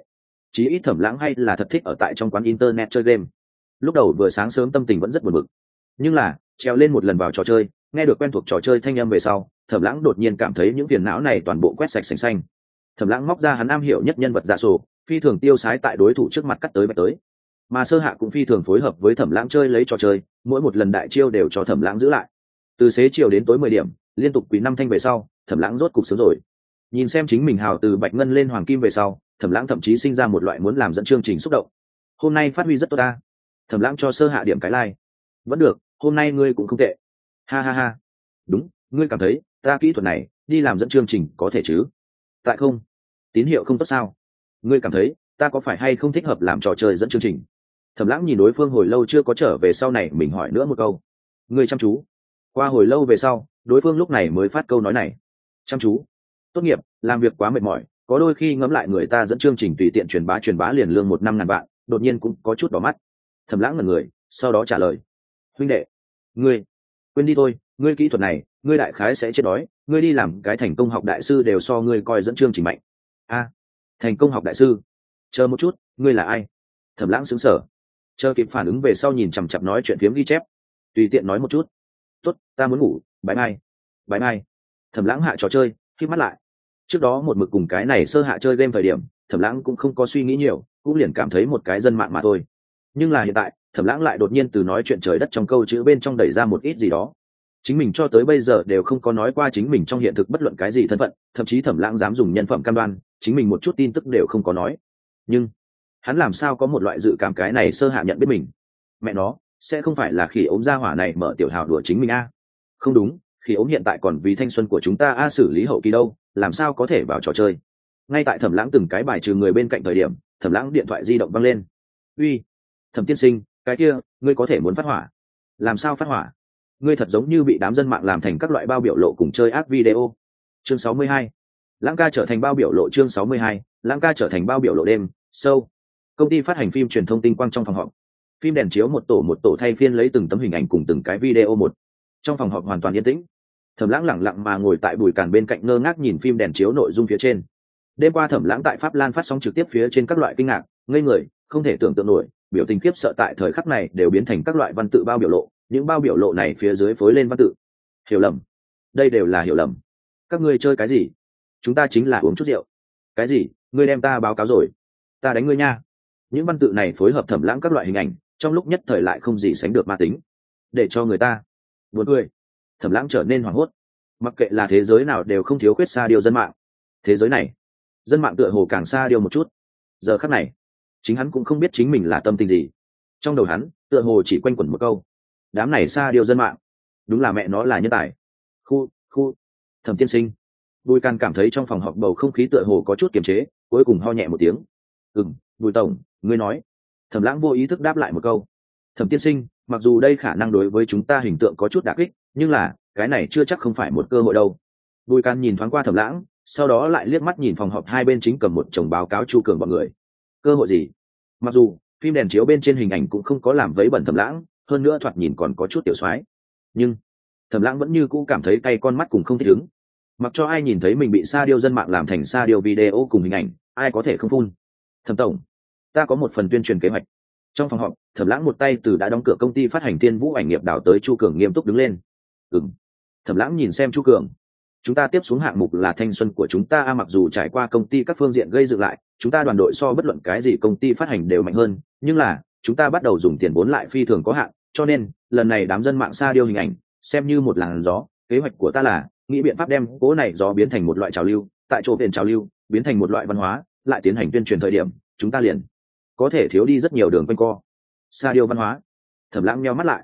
chí ít Thẩm Lãng hay là thật thích ở tại trong quán internet chơi game. Lúc đầu vừa sáng sớm tâm tình vẫn rất buồn bực, nhưng là treo lên một lần vào trò chơi, nghe được quen thuộc trò chơi thanh âm về sau, Thẩm Lãng đột nhiên cảm thấy những phiền não này toàn bộ quét sạch sành xanh. Thẩm Lãng móc ra hắn am hiểu nhất nhân vật giả sổ, phi thường tiêu sái tại đối thủ trước mặt cắt tới bạch tới. Mà Sơ Hạ cũng phi thường phối hợp với Thẩm Lãng chơi lấy trò chơi, mỗi một lần đại chiêu đều cho Thẩm Lãng giữ lại. Từ xế chiều đến tối 10 điểm, liên tục quý 5 thanh về sau, Thẩm Lãng rốt cục sướng rồi. Nhìn xem chính mình hào từ bạch ngân lên hoàng kim về sau, Thẩm Lãng thậm chí sinh ra một loại muốn làm dẫn chương trình xúc động. Hôm nay phát huy rất tốt ta. Thẩm Lãng cho Sơ Hạ điểm cái like. Vẫn được, hôm nay ngươi cũng không tệ. Ha ha ha. Đúng, ngươi cảm thấy ta kỹ thuật này đi làm dẫn chương trình có thể chứ? Tại không? Tín hiệu không tốt sao? Ngươi cảm thấy ta có phải hay không thích hợp làm trò chơi dẫn chương trình? Thẩm Lãng nhìn đối phương hồi lâu chưa có trở về, sau này mình hỏi nữa một câu. Ngươi chăm chú. Qua hồi lâu về sau, đối phương lúc này mới phát câu nói này. Chăm chú. Tốt nghiệp, làm việc quá mệt mỏi, có đôi khi ngẫm lại người ta dẫn chương trình tùy tiện truyền bá liền lương 1 năm ngàn vạn, đột nhiên cũng có chút đỏ mắt. Thẩm Lãng ngẩn người, sau đó trả lời. Huynh đệ, ngươi quên đi thôi, ngươi kỹ thuật này, ngươi đại khái sẽ chết đói, ngươi đi làm cái thành công học đại sư đều so ngươi coi dẫn chương trình mạnh. A, thành công học đại sư? Chờ một chút, ngươi là ai? Thẩm Lãng sững sờ, chờ kịp phản ứng về sau nhìn chằm chằm nói chuyện phiếm ghi chép, tùy tiện nói một chút. Tốt, ta muốn ngủ, bye bye. Bye bye. Thẩm Lãng hạ trò chơi, khép mắt lại. Trước đó một mực cùng cái này Sơ Hạ chơi game thời điểm, Thẩm Lãng cũng không có suy nghĩ nhiều, cũng liền cảm thấy một cái dân mạng mà thôi. Nhưng là hiện tại, Thẩm Lãng lại đột nhiên từ nói chuyện trời đất trong câu chữ bên trong đẩy ra một ít gì đó. Chính mình cho tới bây giờ đều không có nói qua chính mình trong hiện thực bất luận cái gì thân phận, thậm chí Thẩm Lãng dám dùng nhân phẩm cam đoan, chính mình một chút tin tức đều không có nói. Nhưng hắn làm sao có một loại dự cảm cái này Sơ Hạ nhận biết mình? Mẹ nó, sẽ không phải là Khỉ Ốm gia hỏa này mở tiểu hào đùa chính mình a? Không đúng, Khỉ Ốm hiện tại còn vì thanh xuân của chúng ta xử lý hậu kỳ đâu, làm sao có thể vào trò chơi? Ngay tại Thẩm Lãng từng cái bài trừ người bên cạnh thời điểm, Thẩm Lãng điện thoại di động vang lên. Uy, Thẩm tiên sinh, cái kia, ngươi có thể muốn phát hỏa? Làm sao phát hỏa? Ngươi thật giống như bị đám dân mạng làm thành các loại bao biểu lộ cùng chơi ác video. Chương 62. Lãng ca trở thành bao biểu lộ. Chương 62. Lãng ca trở thành bao biểu lộ đêm sâu. Công ty phát hành phim truyền thông tinh quang trong phòng họp. Phim đèn chiếu một tổ thay phiên lấy từng tấm hình ảnh cùng từng cái video một. Trong phòng họp hoàn toàn yên tĩnh. Thẩm Lãng lẳng lặng mà ngồi tại bùi càn bên cạnh ngơ ngác nhìn phim đèn chiếu nội dung phía trên. Đêm qua Thẩm Lãng tại Pháp Lan phát sóng trực tiếp phía trên các loại kinh ngạc, ngây người, không thể tưởng tượng nổi, biểu tình khiếp sợ tại thời khắc này đều biến thành các loại văn tự bao biểu lộ, những bao biểu lộ này phía dưới phối lên văn tự. Hiểu lầm, đây đều là hiểu lầm. Các ngươi chơi cái gì? Chúng ta chính là uống chút rượu. Cái gì? Ngươi đem ta báo cáo rồi? Ta đánh ngươi nha. Những văn tự này phối hợp Thẩm Lãng các loại hình ảnh, trong lúc nhất thời lại không gì sánh được ma tính, để cho người ta buồn cười. Thẩm Lãng trở nên hoảng hốt. Mặc kệ là thế giới nào đều không thiếu khuyết sa điêu dân mạng. Thế giới này, dân mạng tựa hồ càng sa điêu một chút. Giờ khắc này, chính hắn cũng không biết chính mình là tâm tình gì. Trong đầu hắn, tựa hồ chỉ quanh quẩn một câu: đám này sa điêu dân mạng, đúng là mẹ nó là nhân tài. Khu. Thẩm tiên sinh. Bùi Can cảm thấy trong phòng họp bầu không khí tựa hồ có chút kiềm chế, cuối cùng ho nhẹ một tiếng. Bùi tổng, ngươi nói. Thẩm Lãng vô ý thức đáp lại một câu. Thẩm tiên sinh, mặc dù đây khả năng đối với chúng ta hình tượng có chút đả kích, nhưng là cái này chưa chắc không phải một cơ hội đâu. Bùi Can nhìn thoáng qua Thẩm Lãng, sau đó lại liếc mắt nhìn phòng họp hai bên chính cầm một chồng báo cáo Chu Cường bọn người. Cơ hội gì? Mặc dù phim đèn chiếu bên trên hình ảnh cũng không có làm vấy bẩn Thẩm Lãng, hơn nữa thoạt nhìn còn có chút tiểu soái, nhưng Thẩm Lãng vẫn như cũ cảm thấy cay con mắt cùng không thích ứng. Mặc cho ai nhìn thấy mình bị sa điêu dân mạng làm thành sa điêu video cùng hình ảnh, ai có thể không phun. Thẩm tổng, ta có một phần tuyên truyền kế hoạch. Trong phòng họp, Thẩm Lãng một tay từ đã đóng cửa công ty phát hành Thiên Vũ ảnh nghiệp đảo tới Chu Cường nghiêm túc đứng lên. Thẩm Lãng nhìn xem Chu Cường. Chúng ta tiếp xuống hạng mục là thanh xuân của chúng ta, mặc dù trải qua công ty các phương diện gây dựng lại, chúng ta đoàn đội so bất luận cái gì công ty phát hành đều mạnh hơn, nhưng là chúng ta bắt đầu dùng tiền vốn lại phi thường có hạn, cho nên lần này đám dân mạng sa điêu hình ảnh xem như một làn gió. Kế hoạch của ta là nghĩ biện pháp đem cố này gió biến thành một loại trào lưu, tại chỗ tiền trào lưu biến thành một loại văn hóa, lại tiến hành tuyên truyền thời điểm, chúng ta liền có thể thiếu đi rất nhiều đường quanh co. Sa điêu văn hóa. Thẩm Lãng nheo mắt lại.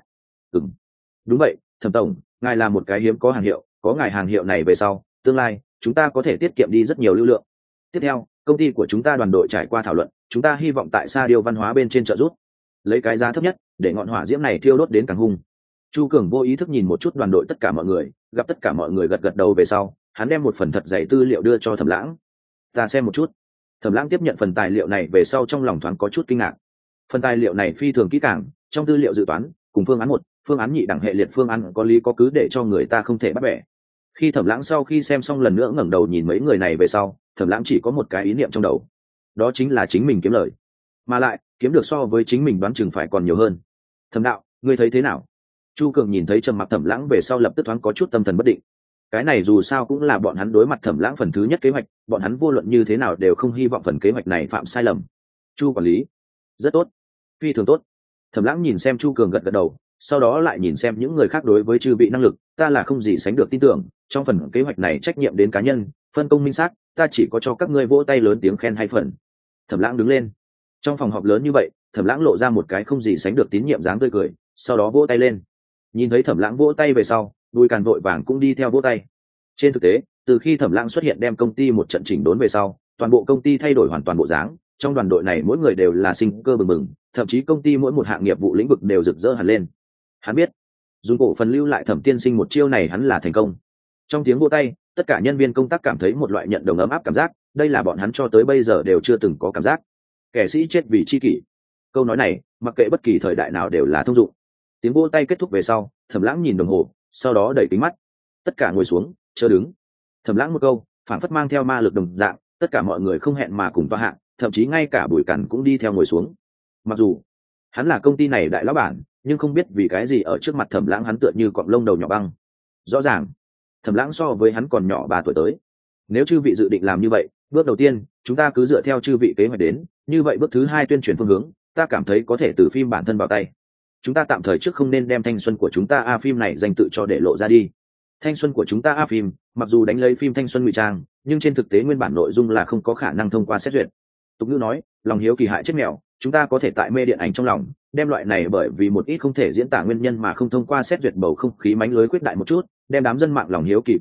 Đúng vậy, Thẩm tổng, ngài là một cái hiếm có hàng hiệu, có ngài hàng hiệu này về sau, tương lai chúng ta có thể tiết kiệm đi rất nhiều lưu lượng. Tiếp theo, công ty của chúng ta đoàn đội trải qua thảo luận, chúng ta hy vọng tại sa điêu văn hóa bên trên trợ giúp, lấy cái giá thấp nhất để ngọn hỏa diễm này thiêu đốt đến càng hung. Chu Cường vô ý thức nhìn một chút đoàn đội tất cả mọi người, gặp tất cả mọi người gật gật đầu về sau, hắn đem một phần thật dày tư liệu đưa cho Thẩm Lãng. Ta xem một chút. Thẩm Lãng tiếp nhận phần tài liệu này về sau trong lòng thoáng có chút kinh ngạc. Phần tài liệu này phi thường kỹ càng, trong tư liệu dự toán cùng phương án 1, phương án nhị đẳng hệ liệt phương án có lý có cứ để cho người ta không thể bắt bẻ. Khi Thẩm Lãng sau khi xem xong lần nữa ngẩng đầu nhìn mấy người này về sau, Thẩm Lãng chỉ có một cái ý niệm trong đầu. đó chính là chính mình kiếm lời, mà lại kiếm được so với chính mình đoán chừng phải còn nhiều hơn. Thẩm đạo, ngươi thấy thế nào? Chu Cường nhìn thấy trầm mặc Thẩm Lãng về sau lập tức thoáng có chút tâm thần bất định. Cái này dù sao cũng là bọn hắn đối mặt Thẩm Lãng phần thứ nhất kế hoạch, bọn hắn vô luận như thế nào đều không hy vọng phần kế hoạch này phạm sai lầm. Chu quản lý, rất tốt, phi thường tốt. Thẩm Lãng nhìn xem Chu Cường gật gật đầu, sau đó lại nhìn xem những người khác đối với chư vị năng lực, ta là không gì sánh được tin tưởng, trong phần kế hoạch này trách nhiệm đến cá nhân, phân công minh xác, ta chỉ có cho các ngươi vỗ tay lớn tiếng khen hay phần. Thẩm Lãng đứng lên. Trong phòng họp lớn như vậy, Thẩm Lãng lộ ra một cái không gì sánh được tín nhiệm dáng tươi cười, sau đó vỗ tay lên. Nhìn thấy Thẩm Lãng vỗ tay về sau, Bùi Càn vội vàng cũng đi theo vỗ tay. Trên thực tế, từ khi Thẩm Lãng xuất hiện đem công ty một trận chỉnh đốn về sau, toàn bộ công ty thay đổi hoàn toàn bộ dáng, trong đoàn đội này mỗi người đều là sinh cơ bừng bừng, thậm chí công ty mỗi một hạng nghiệp vụ lĩnh vực đều rực rỡ hẳn lên. Hắn biết, dùng cổ phần lưu lại Thẩm tiên sinh một chiêu này hắn là thành công. Trong tiếng vỗ tay, tất cả nhân viên công tác cảm thấy một loại nhận đồng ấm áp cảm giác, đây là bọn hắn cho tới bây giờ đều chưa từng có cảm giác. Kẻ sĩ chết vì chi kỷ. Câu nói này, mặc kệ bất kỳ thời đại nào đều là thông dụng. Tiếng vỗ tay kết thúc về sau, Thẩm Lãng nhìn đồng hồ, sau đó đẩy kính mắt. Tất cả ngồi xuống, chờ đứng. Thẩm Lãng một câu, phản phất mang theo ma lực đồng dạng, tất cả mọi người không hẹn mà cùng toa hạng, thậm chí ngay cả Bùi Cẩn cũng đi theo ngồi xuống. Mặc dù hắn là công ty này đại lão bản, nhưng không biết vì cái gì ở trước mặt Thẩm Lãng hắn tựa như cọng lông đầu nhỏ băng. Rõ ràng, Thẩm Lãng so với hắn còn nhỏ 3 tuổi tới. Nếu chư vị dự định làm như vậy, bước đầu tiên, chúng ta cứ dựa theo chư vị kế hoạch đến, như vậy bước thứ 2 tuyên truyền phương hướng, ta cảm thấy có thể từ phim bản thân vào tay. Chúng ta tạm thời trước không nên đem thanh xuân của chúng ta A phim này danh tự cho để lộ ra đi. Thanh xuân của chúng ta A phim, mặc dù đánh lấy phim thanh xuân ngụy trang, nhưng trên thực tế nguyên bản nội dung là không có khả năng thông qua xét duyệt. Tục ngữ nói, lòng hiếu kỳ hại chết mèo, chúng ta có thể tại mê điện ảnh trong lòng, đem loại này bởi vì một ít không thể diễn tả nguyên nhân mà không thông qua xét duyệt bầu không khí mánh lưới quyết đại một chút, đem đám dân mạng lòng hiếu kỳ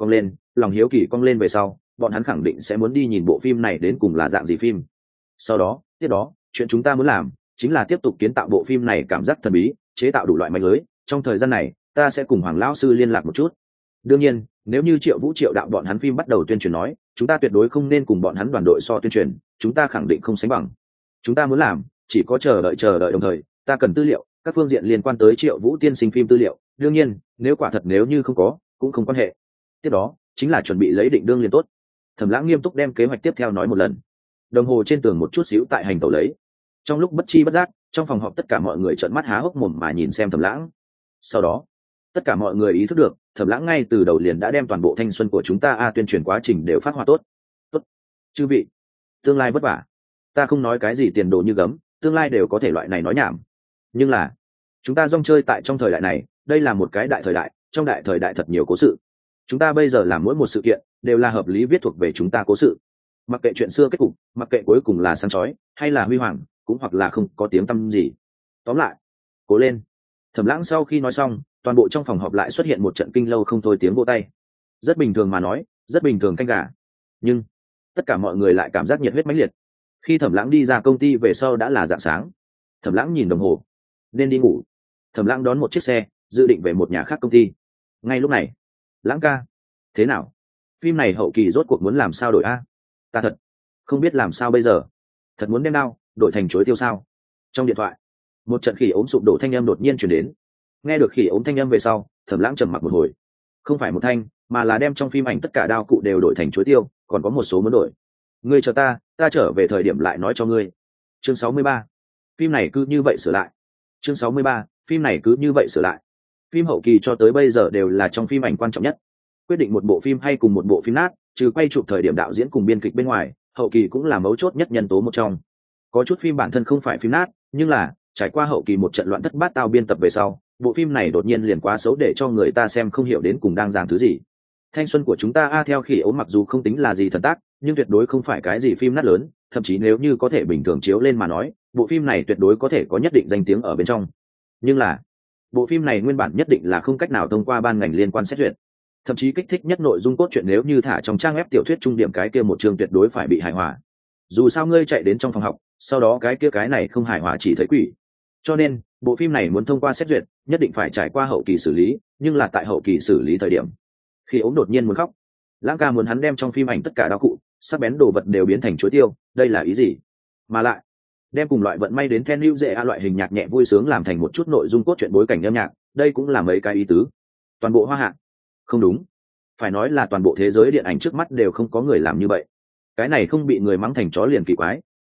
cong lên về sau, bọn hắn khẳng định sẽ muốn đi nhìn bộ phim này đến cùng là dạng gì phim. Sau đó, tiếp đó, chuyện chúng ta muốn làm chính là tiếp tục kiến tạo bộ phim này cảm giác thần bí, chế tạo đủ loại mánh lưới. Trong thời gian này, ta sẽ cùng Hoàng lão sư liên lạc một chút. Đương nhiên, nếu như Triệu Vũ Triệu đạo bọn hắn phim bắt đầu tuyên truyền nói, chúng ta tuyệt đối không nên cùng bọn hắn đoàn đội so tuyên truyền, chúng ta khẳng định không sánh bằng. Chúng ta muốn làm, chỉ có chờ đợi đồng thời, ta cần tư liệu, các phương diện liên quan tới Triệu Vũ tiên sinh phim tư liệu. Đương nhiên, nếu quả thật nếu như không có, cũng không quan hệ. Tiếp đó, chính là chuẩn bị lấy định đương liền tốt. Thẩm Lãng nghiêm túc đem kế hoạch tiếp theo nói một lần. Đồng hồ trên tường một chút xíu tại hành tẩu lấy. Trong lúc bất chi bất giác, trong phòng họp tất cả mọi người trợn mắt há hốc mồm mà nhìn xem Thẩm Lãng. Sau đó, tất cả mọi người ý thức được, Thẩm Lãng ngay từ đầu liền đã đem toàn bộ thanh xuân của chúng ta tuyên truyền quá trình đều phát họa tốt. Tốt, chư vị, tương lai vất vả. Ta không nói cái gì tiền đồ như gấm, tương lai đều có thể loại này nói nhảm. Nhưng là, chúng ta rong chơi tại trong thời đại này, đây là một cái đại thời đại, trong đại thời đại thật nhiều cố sự. Chúng ta bây giờ làm mỗi một sự kiện đều là hợp lý viết thuộc về chúng ta cố sự. Mặc kệ chuyện xưa kết cục, mặc kệ cuối cùng là sáng chói hay là huy hoàng, cũng hoặc là không có tiếng tăm gì. Tóm lại, cố lên. Thẩm Lãng sau khi nói xong, toàn bộ trong phòng họp lại xuất hiện một trận kinh lâu không thôi tiếng vỗ tay. Rất bình thường mà nói, rất bình thường canh gà. Nhưng tất cả mọi người lại cảm giác nhiệt huyết mãnh liệt. Khi Thẩm Lãng đi ra công ty về sau đã là rạng sáng. Thẩm Lãng nhìn đồng hồ, nên đi ngủ. Thẩm Lãng đón một chiếc xe, dự định về một nhà khác công ty. Ngay lúc này, Lãng ca, thế nào? Phim này hậu kỳ rốt cuộc muốn làm sao đổi a? Ta thật không biết làm sao bây giờ. Thật muốn đem đao đổi thành chuối tiêu sao? Trong điện thoại, một trận khỉ ốm sụp đổ thanh âm đột nhiên chuyển đến. Nghe được khỉ ốm thanh âm về sau, Thẩm Lãng trầm mặc một hồi. Không phải một thanh, mà là đem trong phim ảnh tất cả đao cụ đều đổi thành chuối tiêu, còn có một số muốn đổi. Ngươi chờ ta trở về thời điểm lại nói cho ngươi. Chương 63. Phim này cứ như vậy sửa lại. Chương 63. Phim này cứ như vậy sửa lại. Phim hậu kỳ cho tới bây giờ đều là trong phim ảnh quan trọng nhất. Quyết định một bộ phim hay cùng một bộ phim nát, trừ quay chụp thời điểm đạo diễn cùng biên kịch bên ngoài, hậu kỳ cũng là mấu chốt nhất nhân tố một trong. Có chút phim bản thân không phải phim nát, nhưng là trải qua hậu kỳ một trận loạn thất bát tao biên tập về sau, bộ phim này đột nhiên liền quá xấu để cho người ta xem không hiểu đến cùng đang giảng thứ gì. Thanh xuân của chúng ta theo Khỉ Ốm mặc dù không tính là gì thần tác, nhưng tuyệt đối không phải cái gì phim nát lớn, thậm chí nếu như có thể bình thường chiếu lên mà nói, bộ phim này tuyệt đối có thể có nhất định danh tiếng ở bên trong. Nhưng là, bộ phim này nguyên bản nhất định là không cách nào thông qua ban ngành liên quan xét duyệt. Thậm chí kích thích nhất nội dung cốt truyện nếu như thả trong trang web tiểu thuyết trung điểm cái kia một chương tuyệt đối phải bị hài hòa. Dù sao ngươi chạy đến trong phòng học, sau đó cái này không hài hòa chỉ thấy quỷ. Cho nên, bộ phim này muốn thông qua xét duyệt, nhất định phải trải qua hậu kỳ xử lý, nhưng là tại hậu kỳ xử lý thời điểm, Khi Ốm đột nhiên muốn khóc. Lãng ca muốn hắn đem trong phim ảnh tất cả đao cụ, sắc bén đồ vật đều biến thành chuối tiêu, đây là ý gì? Mà lại, đem cùng loại vận may đến then lưu dễ loại hình nhạc nhẹ vui sướng làm thành một chút nội dung cốt truyện bối cảnh âm nhạc, đây cũng là mấy cái ý tứ. Toàn bộ hoa hạ, không đúng, phải nói là toàn bộ thế giới điện ảnh trước mắt đều không có người làm như vậy. Cái này không bị người mắng thành chó liền kỳ quái.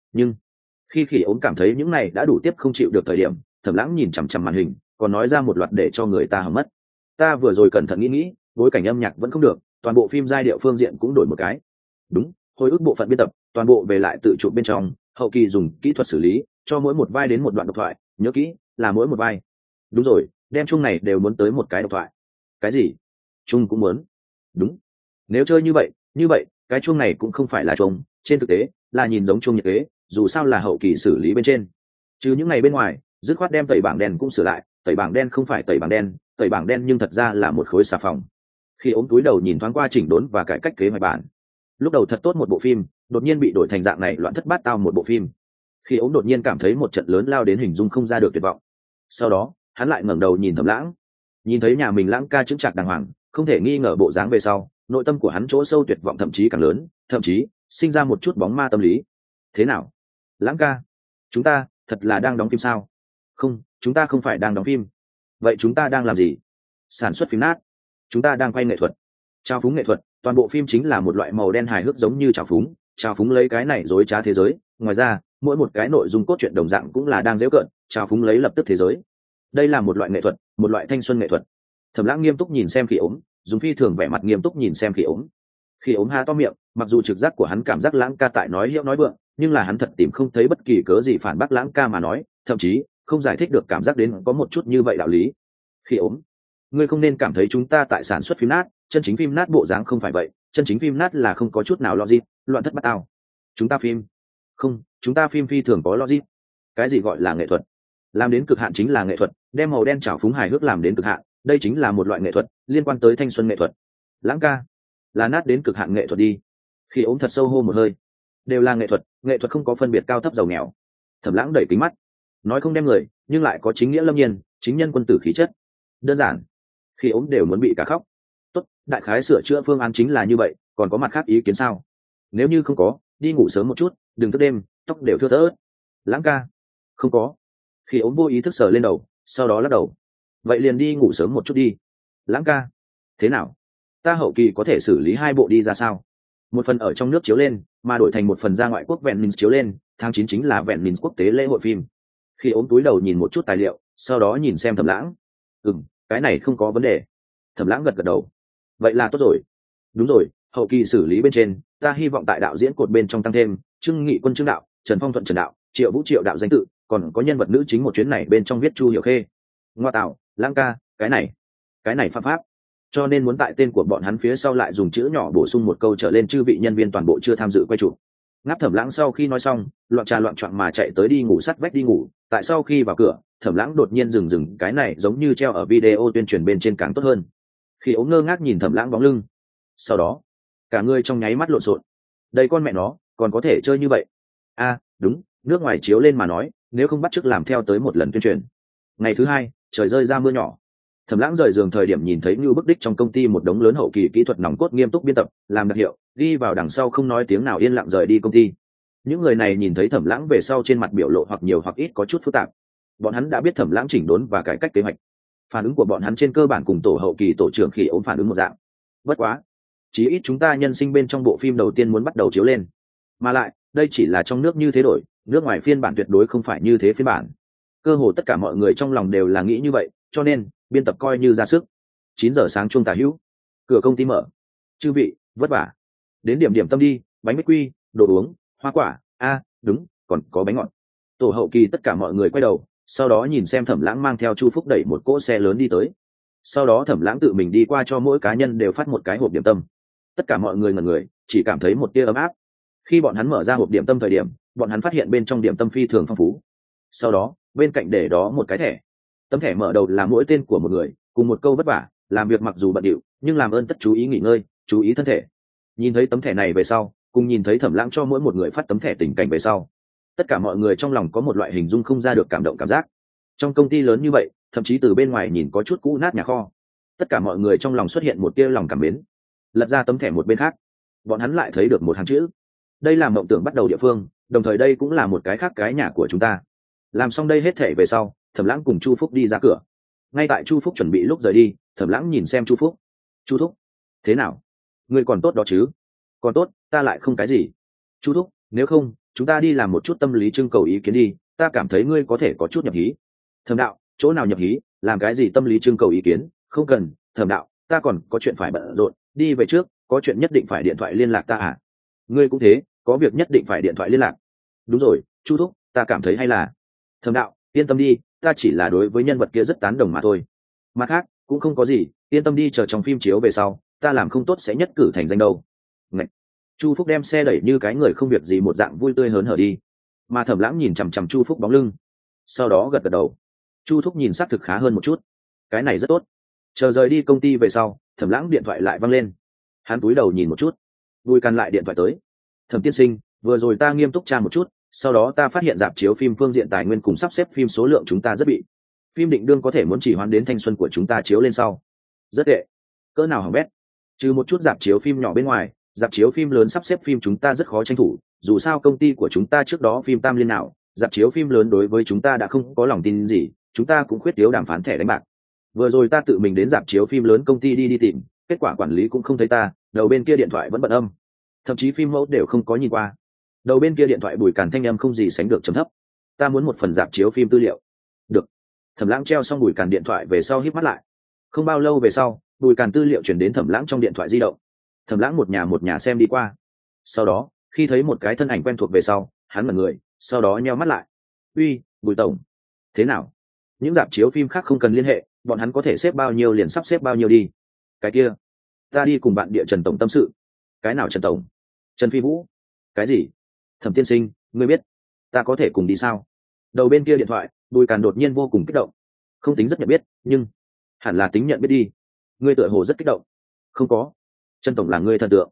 Nhưng khi khỉ ốm cảm thấy những này đã đủ tiếp không chịu được thời điểm, Thẩm Lãng nhìn chằm chằm màn hình, còn nói ra một loạt để cho người ta hầm mất. Ta vừa rồi cẩn thận nghĩ, bối cảnh âm nhạc vẫn không được, toàn bộ phim giai điệu phương diện cũng đổi một cái. Đúng, hồi ức bộ phận biên tập, toàn bộ về lại tự chụp bên trong, hậu kỳ dùng kỹ thuật xử lý, cho mỗi một vai đến một đoạn độc thoại, nhớ kỹ, là mỗi một vai. Đúng rồi, đem chung này đều muốn tới một cái độc thoại. Cái gì? Chung cũng muốn? Đúng. Nếu chơi như vậy, cái chuông này cũng không phải là chuông, trên thực tế là nhìn giống chuông nhiệt kế, dù sao là hậu kỳ xử lý bên trên. Chứ những ngày bên ngoài, dứt khoát đem tẩy bảng đen cũng sửa lại, tẩy bảng đen không phải tẩy bảng đen nhưng thật ra là một khối xà phòng. Khi ốm túi đầu nhìn thoáng qua chỉnh đốn và cải cách kế hoạch bản, lúc đầu thật tốt một bộ phim, đột nhiên bị đổi thành dạng này loạn thất bát tao một bộ phim. Khi ốm đột nhiên cảm thấy một trận lớn lao đến hình dung không ra được tuyệt vọng. Sau đó hắn lại ngẩng đầu nhìn Thẩm Lãng, nhìn thấy nhà mình Lãng ca chững chạc đàng hoàng, không thể nghi ngờ bộ dáng về sau, nội tâm của hắn chỗ sâu tuyệt vọng thậm chí càng lớn, thậm chí sinh ra một chút bóng ma tâm lý. Thế nào, Lãng ca, chúng ta thật là đang đóng phim sao? Không, chúng ta không phải đang đóng phim. Vậy chúng ta đang làm gì? Sản xuất phim nát. Chúng ta đang quay nghệ thuật, trao phúng nghệ thuật. Toàn bộ phim chính là một loại màu đen hài hước giống như trào phúng lấy cái này dối trá thế giới. Ngoài ra mỗi một cái nội dung cốt truyện đồng dạng cũng là đang giễu cợt, trào phúng lấy lập tức thế giới. Đây là một loại nghệ thuật, một loại thanh xuân nghệ thuật. Thẩm Lãng nghiêm túc nhìn xem Khỉ ốm, dùng phi thường vẻ mặt nghiêm túc nhìn xem Khỉ ốm. Khỉ ốm há to miệng, mặc dù trực giác của hắn cảm giác Lãng ca tại nói hiệu nói vượng, nhưng là hắn thật tìm không thấy bất kỳ cớ gì phản bác Lãng ca mà nói, thậm chí không giải thích được cảm giác đến có một chút như vậy đạo lý. Khỉ ốm, ngươi không nên cảm thấy chúng ta tại sản xuất phim nát, chân chính phim nát bộ dáng không phải vậy, chân chính phim nát là không có chút nào logic, loạn thất bát ao. Chúng ta phim phi thường có logic. Cái gì gọi là nghệ thuật? Làm đến cực hạn chính là nghệ thuật, đem màu đen trào phúng hài hước làm đến cực hạn, đây chính là một loại nghệ thuật, liên quan tới thanh xuân nghệ thuật. Lãng ca, là nát đến cực hạn nghệ thuật đi. Khi ốm thật sâu hô một hơi, đều là nghệ thuật không có phân biệt cao thấp giàu nghèo. Thẩm Lãng đẩy kính mắt, nói không đem người, nhưng lại có chính nghĩa lâm nhiên, chính nhân quân tử khí chất. Đơn giản, khi ốm đều muốn bị cả khóc. Tốt, đại khái sửa chữa phương án chính là như vậy, còn có mặt khác ý kiến sao? Nếu như không có, đi ngủ sớm một chút, đừng thức đêm, tóc đều thưa thớt. Lãng ca, không có. Khi ốm vô ý thức sờ lên đầu, sau đó lắc đầu. Vậy liền đi ngủ sớm một chút đi. Lãng ca, thế nào, ta hậu kỳ có thể xử lý 2 bộ đi ra sao? Một phần ở trong nước chiếu lên, mà đổi thành một phần ra ngoại quốc Venice chiếu lên, tháng 9 chính là Venice quốc tế lễ hội phim. Khi ốm túi đầu nhìn một chút tài liệu, sau đó nhìn xem Thẩm Lãng. Cái này không có vấn đề. Thẩm Lãng gật gật đầu. Vậy là tốt rồi. Đúng rồi, hậu kỳ xử lý bên trên, ta hy vọng tại đạo diễn cột bên trong tăng thêm Trương Nghị Quân Trương đạo, Trần Phong Thuận Trần đạo, Triệu Vũ Triệu đạo danh tự, còn có nhân vật nữ chính một chuyến này bên trong viết Chu Hiểu Khê. Ngoa tạo, Lãng ca, cái này phạm pháp. Cho nên muốn tại tên của bọn hắn phía sau lại dùng chữ nhỏ bổ sung một câu trở lên chư vị nhân viên toàn bộ chưa tham dự quay chụp. Ngáp Thẩm Lãng sau khi nói xong, loạn trà loạn choạng mà chạy tới đi ngủ sắt vách đi ngủ. Tại sau khi vào cửa, Thẩm Lãng đột nhiên dừng, cái này giống như treo ở video tuyên truyền bên trên càng tốt hơn. Khi ốm ngơ ngác nhìn Thẩm Lãng bóng lưng, sau đó cả người trong nháy mắt lộn xộn. Đây con mẹ nó còn có thể chơi như vậy? Đúng, nước ngoài chiếu lên mà nói, nếu không bắt chước làm theo tới một lần tuyên truyền. Ngày thứ 2, trời rơi ra mưa nhỏ. Thẩm Lãng rời giường thời điểm nhìn thấy Nưu Bức Đích trong công ty một đống lớn hậu kỳ kỹ thuật nòng cốt nghiêm túc biên tập, làm đặc hiệu, đi vào đằng sau không nói tiếng nào yên lặng rời đi công ty. Những người này nhìn thấy Thẩm Lãng về sau trên mặt biểu lộ hoặc nhiều hoặc ít có chút phức tạp. Bọn hắn đã biết Thẩm Lãng chỉnh đốn và cải cách kế hoạch. Phản ứng của bọn hắn trên cơ bản cùng tổ hậu kỳ tổ trưởng Khỉ ốm phản ứng một dạng. Bất quá, chí ít chúng ta nhân sinh bên trong bộ phim đầu tiên muốn bắt đầu chiếu lên. Mà lại, đây chỉ là trong nước như thế đổi, nước ngoài phiên bản tuyệt đối không phải như thế phiên bản. Cơ hồ tất cả mọi người trong lòng đều là nghĩ như vậy, cho nên biên tập coi như ra sức. 9 giờ sáng chuông tả hữu, cửa công ty mở. Chư vị, vất vả. Đến điểm tâm đi, bánh bích quy, đồ uống, hoa quả, đúng, còn có bánh ngọt. Tổ hậu kỳ tất cả mọi người quay đầu, sau đó nhìn xem Thẩm Lãng mang theo Chu Phúc đẩy một cỗ xe lớn đi tới. Sau đó Thẩm Lãng tự mình đi qua cho mỗi cá nhân đều phát một cái hộp điểm tâm. Tất cả mọi người ngẩn người, chỉ cảm thấy một tia ấm áp. Khi bọn hắn mở ra hộp điểm tâm thời điểm, bọn hắn phát hiện bên trong điểm tâm phi thường phong phú. Sau đó, bên cạnh để đó một cái thẻ. Tấm thẻ mở đầu là mỗi tên của một người, cùng một câu vất vả, làm việc mặc dù bận rộn, nhưng làm ơn tất chú ý nghỉ ngơi, chú ý thân thể. Nhìn thấy tấm thẻ này về sau, cùng nhìn thấy Thẩm Lãng cho mỗi một người phát tấm thẻ tình cảnh về sau, tất cả mọi người trong lòng có một loại hình dung không ra được cảm động cảm giác. Trong công ty lớn như vậy, thậm chí từ bên ngoài nhìn có chút cũ nát nhà kho, tất cả mọi người trong lòng xuất hiện một tia lòng cảm mến. Lật ra tấm thẻ một bên khác, bọn hắn lại thấy được một hàng chữ. Đây là mộng tưởng bắt đầu địa phương, đồng thời đây cũng là một cái khác cái nhà của chúng ta. Làm xong đây hết thảy về sau, Thẩm Lãng cùng Chu Phúc đi ra cửa. Ngay tại Chu Phúc chuẩn bị lúc rời đi, Thẩm Lãng nhìn xem Chu Phúc. Chu Thúc, thế nào, ngươi còn tốt đó chứ? Còn tốt, ta lại không cái gì. Chu Thúc, nếu không chúng ta đi làm một chút tâm lý trưng cầu ý kiến đi, ta cảm thấy ngươi có thể có chút nhập hí. Thẩm đạo, chỗ nào nhập hí, làm cái gì tâm lý trưng cầu ý kiến, không cần. Thẩm đạo, ta còn có chuyện phải bận rộn, đi về trước, có chuyện nhất định phải điện thoại liên lạc ta à? Ngươi cũng thế, có việc nhất định phải điện thoại liên lạc. Đúng rồi, Chu thúc, ta cảm thấy hay là. Thẩm đạo, yên tâm đi, ta chỉ là đối với nhân vật kia rất tán đồng mà thôi. Mặt khác cũng không có gì, yên tâm đi, chờ trong phim chiếu về sau, ta làm không tốt sẽ nhất cử thành danh đâu. Ngạch. Chu Phúc đem xe đẩy như cái người không việc gì một dạng vui tươi hớn hở đi, mà Thẩm Lãng nhìn chằm chằm Chu Phúc bóng lưng, sau đó gật gật đầu. Chu Thúc nhìn xác thực khá hơn một chút, cái này rất tốt. Chờ rời đi công ty về sau, Thẩm Lãng điện thoại lại văng lên, hắn cúi đầu nhìn một chút, Bùi Càn lại điện thoại tới. Thẩm tiên sinh, vừa rồi ta nghiêm túc tra một chút, sau đó ta phát hiện rạp chiếu phim phương diện tài nguyên cùng sắp xếp phim số lượng chúng ta rất bị, phim định đương có thể muốn chỉ hoãn đến thanh xuân của chúng ta chiếu lên sau. Rất tệ. Cỡ nào hỏng bét. Trừ một chút rạp chiếu phim nhỏ bên ngoài, rạp chiếu phim lớn sắp xếp phim chúng ta rất khó tranh thủ, dù sao công ty của chúng ta trước đó phim tam liên nào, rạp chiếu phim lớn đối với chúng ta đã không có lòng tin gì, chúng ta cũng khuyết thiếu đàm phán thẻ đánh bạc. Vừa rồi ta tự mình đến rạp chiếu phim lớn công ty đi tìm, kết quả quản lý cũng không thấy ta, đầu bên kia điện thoại vẫn bận âm, thậm chí phim mẫu đều không có nhìn qua. Đầu bên kia điện thoại Bùi Càn thanh âm không gì sánh được trầm thấp. Ta muốn một phần rạp chiếu phim tư liệu. Được. Thẩm Lãng treo xong Bùi Càn điện thoại về sau híp mắt lại. Không bao lâu về sau, Bùi Càn tư liệu chuyển đến Thẩm Lãng trong điện thoại di động. Thẩm Lãng một nhà xem đi qua. Sau đó, khi thấy một cái thân ảnh quen thuộc về sau, hắn mở người, sau đó nheo mắt lại. Uy, Bùi tổng, thế nào? Những rạp chiếu phim khác không cần liên hệ, bọn hắn có thể xếp bao nhiêu liền sắp xếp bao nhiêu đi. Cái kia, ta đi cùng bạn địa Trần tổng tâm sự. Cái nào Trần tổng? Trần Phi Vũ. Cái gì? Thẩm tiên sinh, ngươi biết ta có thể cùng đi sao? Đầu bên kia điện thoại, Bùi Càn đột nhiên vô cùng kích động. Không tính rất nhận biết, nhưng hẳn là tính nhận biết đi. Ngươi tựa hồ rất kích động. Không có. Trần tổng là ngươi thần tượng.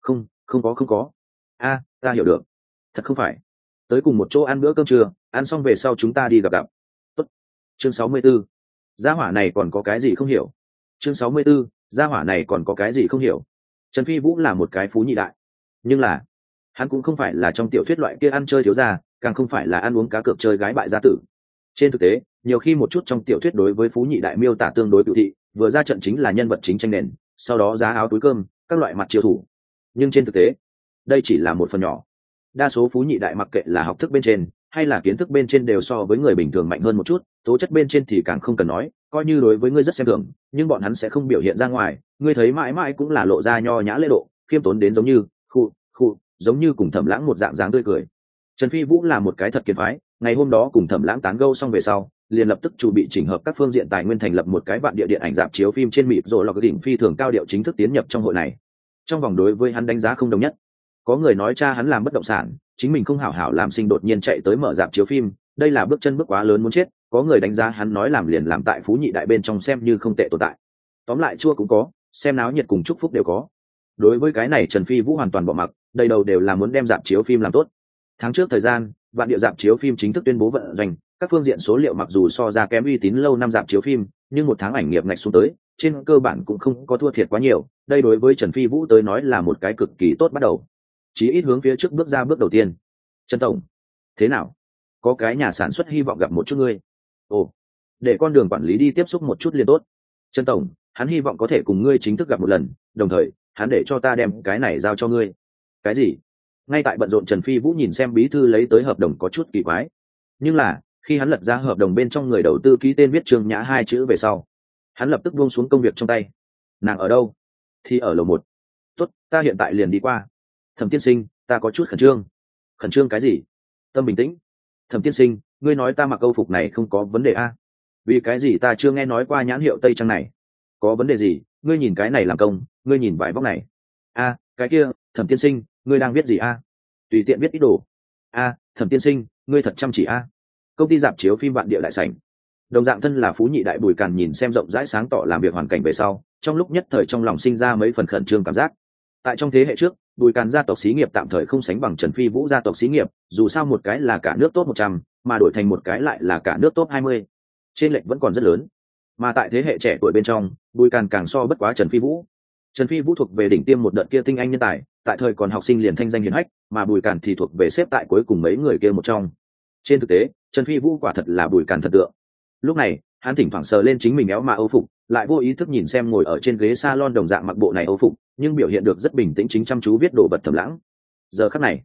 Không có. A, ta hiểu được. Thật không phải. Tới cùng một chỗ ăn bữa cơm trưa, ăn xong về sau chúng ta đi gặp. Tốt. Chương 64. Gia hỏa này còn có cái gì không hiểu? Chương 64. Gia hỏa này còn có cái gì không hiểu? Trần Phi Vũ là một cái phú nhị đại, nhưng là hắn cũng không phải là trong tiểu thuyết loại kia ăn chơi thiếu gia, càng không phải là ăn uống cá cược chơi gái bại gia tử. Trên thực tế, nhiều khi một chút trong tiểu thuyết đối với phú nhị đại miêu tả tương đối cựu thị, vừa ra trận chính là nhân vật chính tranh nền, sau đó giá áo túi cơm, các loại mặt chiêu thủ. Nhưng trên thực tế, đây chỉ là một phần nhỏ. Đa số phú nhị đại mặc kệ là học thức bên trên hay là kiến thức bên trên đều so với người bình thường mạnh hơn một chút, tố chất bên trên thì càng không cần nói, coi như đối với ngươi rất xem thường, nhưng bọn hắn sẽ không biểu hiện ra ngoài, ngươi thấy mãi mãi cũng là lộ ra nho nhã lễ độ, khiêm tốn đến giống như khu giống như cùng Thẩm Lãng một dạng dáng tươi cười. Trần Phi Vũ là một cái thật kiệt phái, ngày hôm đó cùng Thẩm Lãng tán gẫu xong về sau, liền lập tức chuẩn bị chỉnh hợp các phương diện tài nguyên thành lập một cái vạn địa điện ảnh rạp chiếu phim trên mịp rồi lọc đỉnh phi thường cao điệu chính thức tiến nhập trong hội này. Trong vòng đối với hắn đánh giá không đồng nhất. Có người nói cha hắn làm bất động sản, chính mình không hảo hảo làm sinh đột nhiên chạy tới mở rạp chiếu phim, đây là bước chân bước quá lớn muốn chết. Có người đánh giá hắn nói làm liền làm tại phú nhị đại bên trong xem như không tệ tồn tại. Tóm lại chua cũng có, xem náo nhiệt cùng chúc phúc đều có. Đối với cái này Trần Phi Vũ hoàn toàn bỏ mặc, đầy đầu đều là muốn đem rạp chiếu phim làm tốt. Tháng trước thời gian, vạn địa rạp chiếu phim chính thức tuyên bố vận doanh, các phương diện số liệu mặc dù so ra kém uy tín lâu năm rạp chiếu phim, nhưng một tháng ảnh nghiệp ngạch xuống tới, trên cơ bản cũng không có thua thiệt quá nhiều. Đây đối với Trần Phi Vũ tới nói là một cái cực kỳ tốt bắt đầu, chí ít hướng phía trước bước ra bước đầu tiên. Trần tổng, thế nào? Có cái nhà sản xuất hy vọng gặp một chút ngươi. Ồ, để con đường quản lý đi tiếp xúc một chút liền tốt. Trần tổng, hắn hy vọng có thể cùng ngươi chính thức gặp một lần, đồng thời hắn để cho ta đem cái này giao cho ngươi. Cái gì? Ngay tại bận rộn Trần Phi Vũ nhìn xem bí thư lấy tới hợp đồng có chút kỳ quái, nhưng là khi hắn lật ra hợp đồng bên trong người đầu tư ký tên viết Trương Nhã hai chữ về sau, hắn lập tức buông xuống công việc trong tay. Nàng ở đâu? Thì ở lầu 1. Tốt, ta hiện tại liền đi qua. Thẩm tiên sinh, ta có chút khẩn trương. Khẩn trương cái gì? Tâm bình tĩnh. Thẩm tiên sinh, ngươi nói ta mặc câu phục này không có vấn đề a? Vì cái gì ta chưa nghe nói qua nhãn hiệu Tây Trang này? Có vấn đề gì? Ngươi nhìn cái này làm công, ngươi nhìn vải vóc này. A, cái kia, Thẩm tiên sinh, ngươi đang viết gì a? Tùy tiện viết ít đồ. A, Thẩm tiên sinh, ngươi thật chăm chỉ a. Công ty rạp chiếu phim Vạn Địa đại sảnh. Đồng dạng thân là phú nhị đại Bùi Càn nhìn xem rộng rãi sáng tỏ làm việc hoàn cảnh về sau, trong lúc nhất thời trong lòng sinh ra mấy phần khẩn trương cảm giác. Tại trong thế hệ trước, Bùi Càn gia tộc xí nghiệp tạm thời không sánh bằng Trần Phi Vũ gia tộc xí nghiệp, dù sao một cái là cả nước top 100, mà đổi thành một cái lại là cả nước top 20. Trên lệch vẫn còn rất lớn. Mà tại thế hệ trẻ tuổi bên trong, Bùi Càn càng so bất quá Trần Phi Vũ. Trần Phi Vũ thuộc về đỉnh tiêm một đợt kia tinh anh nhân tài, tại thời còn học sinh liền thanh danh hiển hách, mà Bùi Càn thì thuộc về xếp tại cuối cùng mấy người kia một trong. Trên thực tế, Trần Phi Vũ quả thật là Bùi Càn thần tượng. Lúc này, hắn thỉnh thoảng sờ lên chính mình éo mà âu phục, lại vô ý thức nhìn xem ngồi ở trên ghế salon đồng dạng mặc bộ này âu phục, nhưng biểu hiện được rất bình tĩnh chính chăm chú viết đồ vật Thẩm Lãng. Giờ khắc này,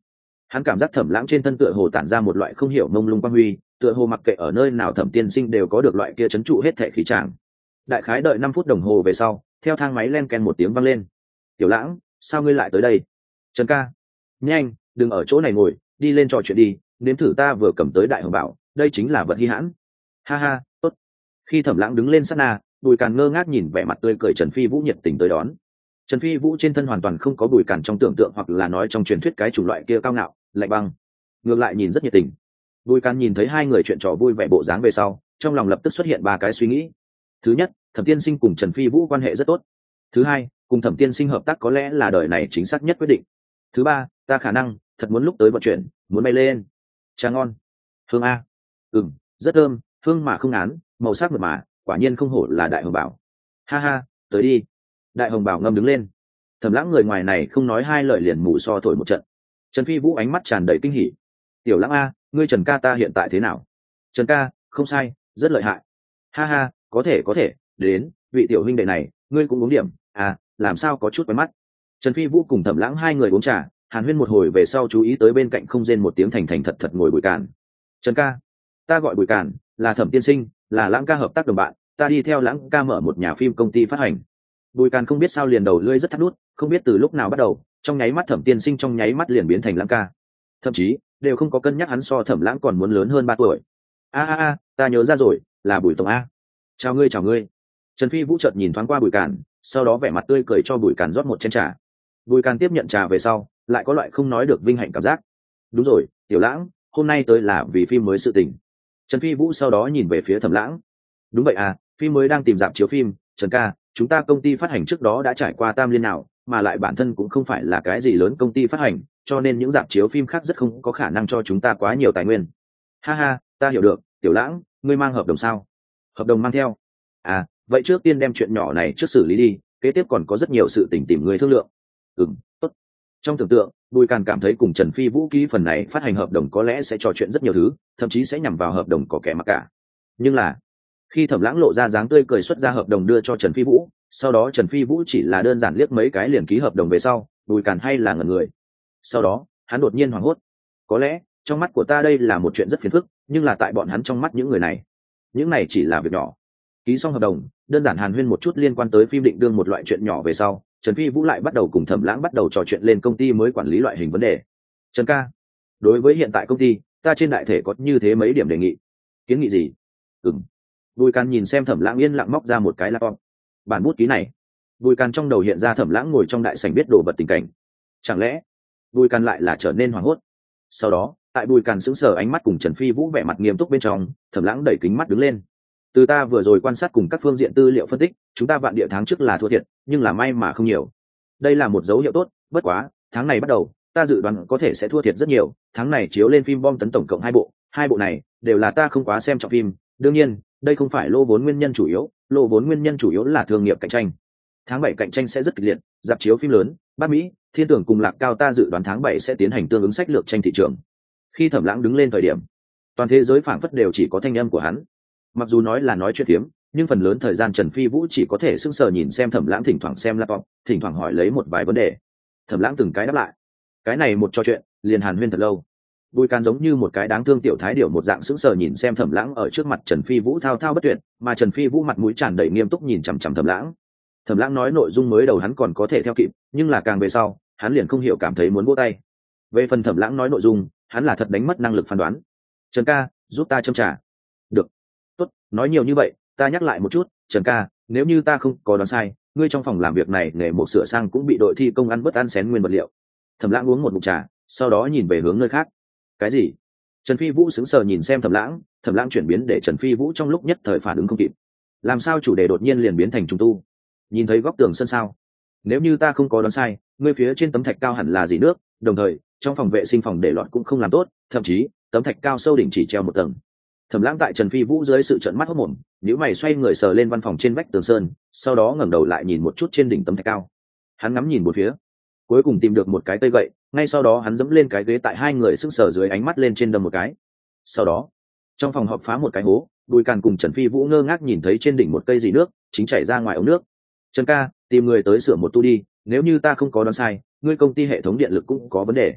Hắn cảm giác Thẩm Lãng trên thân tựa hồ tản ra một loại không hiểu mông lung quang huy, tựa hồ mặc kệ ở nơi nào Thẩm tiên sinh đều có được loại kia trấn trụ hết thể khí tràng. Đại khái đợi 5 phút đồng hồ về sau, theo thang máy len ken một tiếng vang lên. Tiểu Lãng, sao ngươi lại tới đây? Trần ca, nhanh, đừng ở chỗ này ngồi, đi lên trò chuyện đi, nếm thử ta vừa cầm tới đại hồng bảo, đây chính là vật hi hãn. Ha ha, tốt. Khi Thẩm Lãng đứng lên sát na, Bùi Càn ngơ ngác nhìn vẻ mặt tươi cười Trần Phi Vũ nhiệt tình tới đón. Trần Phi Vũ trên thân hoàn toàn không có Bùi Càn trong tưởng tượng hoặc là nói trong truyền thuyết cái chủng loại kia cao ngạo, lạnh băng, ngược lại nhìn rất nhiệt tình. Bùi Càn nhìn thấy hai người chuyện trò vui vẻ bộ dáng về sau, trong lòng lập tức xuất hiện 3 cái suy nghĩ. Thứ nhất, Thẩm tiên sinh cùng Trần Phi Vũ quan hệ rất tốt. Thứ hai, cùng Thẩm tiên sinh hợp tác có lẽ là đời này chính xác nhất quyết định. Thứ ba, ta khả năng thật muốn lúc tới vận chuyển, muốn bay lên. Trà ngon. Hương a. Rất thơm, hương mà không ngán, màu sắc mượt mà, quả nhiên không hổ là đại hồng bảo. Ha ha, tới đi. Đại hồng bảo ngâm đứng lên. Thẩm Lãng người ngoài này không nói hai lời liền mù so thổi một trận. Trần Phi Vũ ánh mắt tràn đầy kinh hỉ. Tiểu Lãng a, ngươi Trần ca ta hiện tại thế nào? Trần ca, không sai, rất lợi hại. Ha ha, có thể, đến, vị tiểu huynh đệ này, ngươi cũng uống điểm, à, làm sao có chút quen mắt. Trần Phi Vũ cùng Thẩm Lãng hai người uống trà, hàn huyên một hồi về sau chú ý tới bên cạnh không rên một tiếng thành thành thật thật ngồi Bùi Càn. Trần ca, ta gọi Bùi Càn, là Thẩm tiên sinh, là Lãng ca hợp tác đồng bạn, ta đi theo Lãng ca mở một nhà phim công ty phát hành. Bùi Càn không biết sao liền đầu lưỡi rất thắt nút, không biết từ lúc nào bắt đầu, trong nháy mắt Thẩm tiên sinh trong nháy mắt liền biến thành Lãng ca, thậm chí đều không có cân nhắc hắn so Thẩm Lãng còn muốn lớn hơn 3 tuổi. A, ta nhớ ra rồi, là Bùi tổng a. Chào ngươi. Trần Phi Vũ chợt nhìn thoáng qua Bùi Càn, sau đó vẻ mặt tươi cười cho Bùi Càn rót một chén trà. Bùi Càn tiếp nhận trà về sau, lại có loại không nói được vinh hạnh cảm giác. Đúng rồi, Tiểu Lãng, hôm nay tới là vì phim mới sự tình. Trần Phi Vũ sau đó nhìn về phía Thẩm Lãng. Đúng vậy à, phim mới đang tìm rạp chiếu phim, Trần ca, chúng ta công ty phát hành trước đó đã trải qua tam liên nào, mà lại bản thân cũng không phải là cái gì lớn công ty phát hành, cho nên những rạp chiếu phim khác rất không có khả năng cho chúng ta quá nhiều tài nguyên. Ha ha, ta hiểu được, Tiểu Lãng, ngươi mang hợp đồng sao? Hợp đồng mang theo. À, vậy trước tiên đem chuyện nhỏ này trước xử lý đi, kế tiếp còn có rất nhiều sự tình tìm người thương lượng. Tốt. Trong tưởng tượng, Bùi Càn cảm thấy cùng Trần Phi Vũ ký phần này phát hành hợp đồng có lẽ sẽ trò chuyện rất nhiều thứ, thậm chí sẽ nhằm vào hợp đồng có kẻ mặc cả. Nhưng là, khi Thẩm Lãng lộ ra dáng tươi cười xuất ra hợp đồng đưa cho Trần Phi Vũ, sau đó Trần Phi Vũ chỉ là đơn giản liếc mấy cái liền ký hợp đồng về sau, Bùi Càn hay là ngẩn người. Sau đó, hắn đột nhiên hoảng hốt. Có lẽ, trong mắt của ta đây là một chuyện rất phiền phức, nhưng là tại bọn hắn trong mắt những người này, những này chỉ là việc nhỏ. Ký xong hợp đồng, đơn giản hàn huyên một chút liên quan tới phim định đương một loại chuyện nhỏ về sau, Trần Phi Vũ lại bắt đầu cùng Thẩm Lãng bắt đầu trò chuyện lên công ty mới quản lý loại hình vấn đề. Trần ca, đối với hiện tại công ty, ta trên đại thể có như thế mấy điểm đề nghị. Kiến nghị gì? Bùi Càn nhìn xem Thẩm Lãng yên lặng móc ra một cái laptop. Bản bút ký này. Bùi Càn trong đầu hiện ra Thẩm Lãng ngồi trong đại sảnh biết đồ vật tình cảnh. Chẳng lẽ Bùi Càn lại là trở nên hoảng hốt? Sau đó, tại Bùi Càn sững sờ ánh mắt cùng Trần Phi Vũ vẻ mặt nghiêm túc bên trong, Thẩm Lãng đẩy kính mắt đứng lên. Từ ta vừa rồi quan sát cùng các phương diện tư liệu phân tích, chúng ta vạn địa tháng trước là thua thiệt, nhưng là may mà không nhiều. Đây là một dấu hiệu tốt, bất quá, tháng này bắt đầu, ta dự đoán có thể sẽ thua thiệt rất nhiều. Tháng này chiếu lên phim bom tấn tổng cộng 2 bộ, 2 bộ này đều là ta không quá xem trọng phim. Đương nhiên, đây không phải lô vốn nguyên nhân chủ yếu, lô vốn nguyên nhân chủ yếu là thương nghiệp cạnh tranh. Tháng 7 cạnh tranh sẽ rất kịch liệt, rạp chiếu phim lớn, Bắc Mỹ, Thiên Tưởng cùng Lạc Cao ta dự đoán tháng 7 sẽ tiến hành tương ứng sách lược tranh thị trường. Khi Thẩm Lãng đứng lên thời điểm, toàn thế giới phảng phất đều chỉ có thanh âm của hắn. Mặc dù nói là nói chuyện phiếm, nhưng phần lớn thời gian Trần Phi Vũ chỉ có thể sững sờ nhìn xem Thẩm Lãng thỉnh thoảng xem laptop, thỉnh thoảng hỏi lấy một vài vấn đề. Thẩm Lãng từng cái đáp lại. Cái này một trò chuyện, liền hàn huyên thật lâu. Bùi Càn giống như một cái đáng thương tiểu thái điểu một dạng sững sờ nhìn xem Thẩm Lãng ở trước mặt Trần Phi Vũ thao thao bất tuyệt, mà Trần Phi Vũ mặt mũi tràn đầy nghiêm túc nhìn chằm chằm Thẩm Lãng. Thẩm Lãng nói nội dung mới đầu hắn còn có thể theo kịp, nhưng là càng về sau, hắn liền không hiểu cảm thấy muốn vỗ tay. Về phần Thẩm Lãng nói nội dung, hắn là thật đánh mất năng lực phán đoán. Trần ca, giúp ta châm trà. Được. Tốt, nói nhiều như vậy, ta nhắc lại một chút, Trần ca, nếu như ta không có đoán sai, ngươi trong phòng làm việc này nghề một sửa sang cũng bị đội thi công ăn bớt ăn xén nguyên vật liệu. Thẩm Lãng uống một ngụm trà, sau đó nhìn về hướng nơi khác. Cái gì? Trần Phi Vũ sững sờ nhìn xem Thẩm Lãng chuyển biến để Trần Phi Vũ trong lúc nhất thời phản ứng không kịp. Làm sao chủ đề đột nhiên liền biến thành trùng tu? Nhìn thấy góc tường sân sao? Nếu như ta không có đoán sai, ngươi phía trên tấm thạch cao hẳn là dỉ nước, đồng thời, trong phòng vệ sinh phòng để loạn cũng không làm tốt, thậm chí, tấm thạch cao sâu đỉnh chỉ treo một tầng. Thẩm Lãng tại Trần Phi Vũ dưới sự trợn mắt hốt mồm, nhíu mày xoay người sờ lên văn phòng trên vách tường sơn, sau đó ngẩng đầu lại nhìn một chút trên đỉnh tấm thạch cao. Hắn ngắm nhìn bốn phía, cuối cùng tìm được một cái cây gậy, ngay sau đó hắn giẫm lên cái ghế tại hai người sững sờ dưới ánh mắt lên trên đâm một cái. Sau đó, trong phòng họp phá một cái hố, Bùi Càn cùng Trần Phi Vũ ngơ ngác nhìn thấy trên đỉnh một cây dì nước chính chảy ra ngoài ống nước. Trần ca, tìm người tới sửa một tu đi, nếu như ta không có đoán sai, ngươi công ty hệ thống điện lực cũng có vấn đề.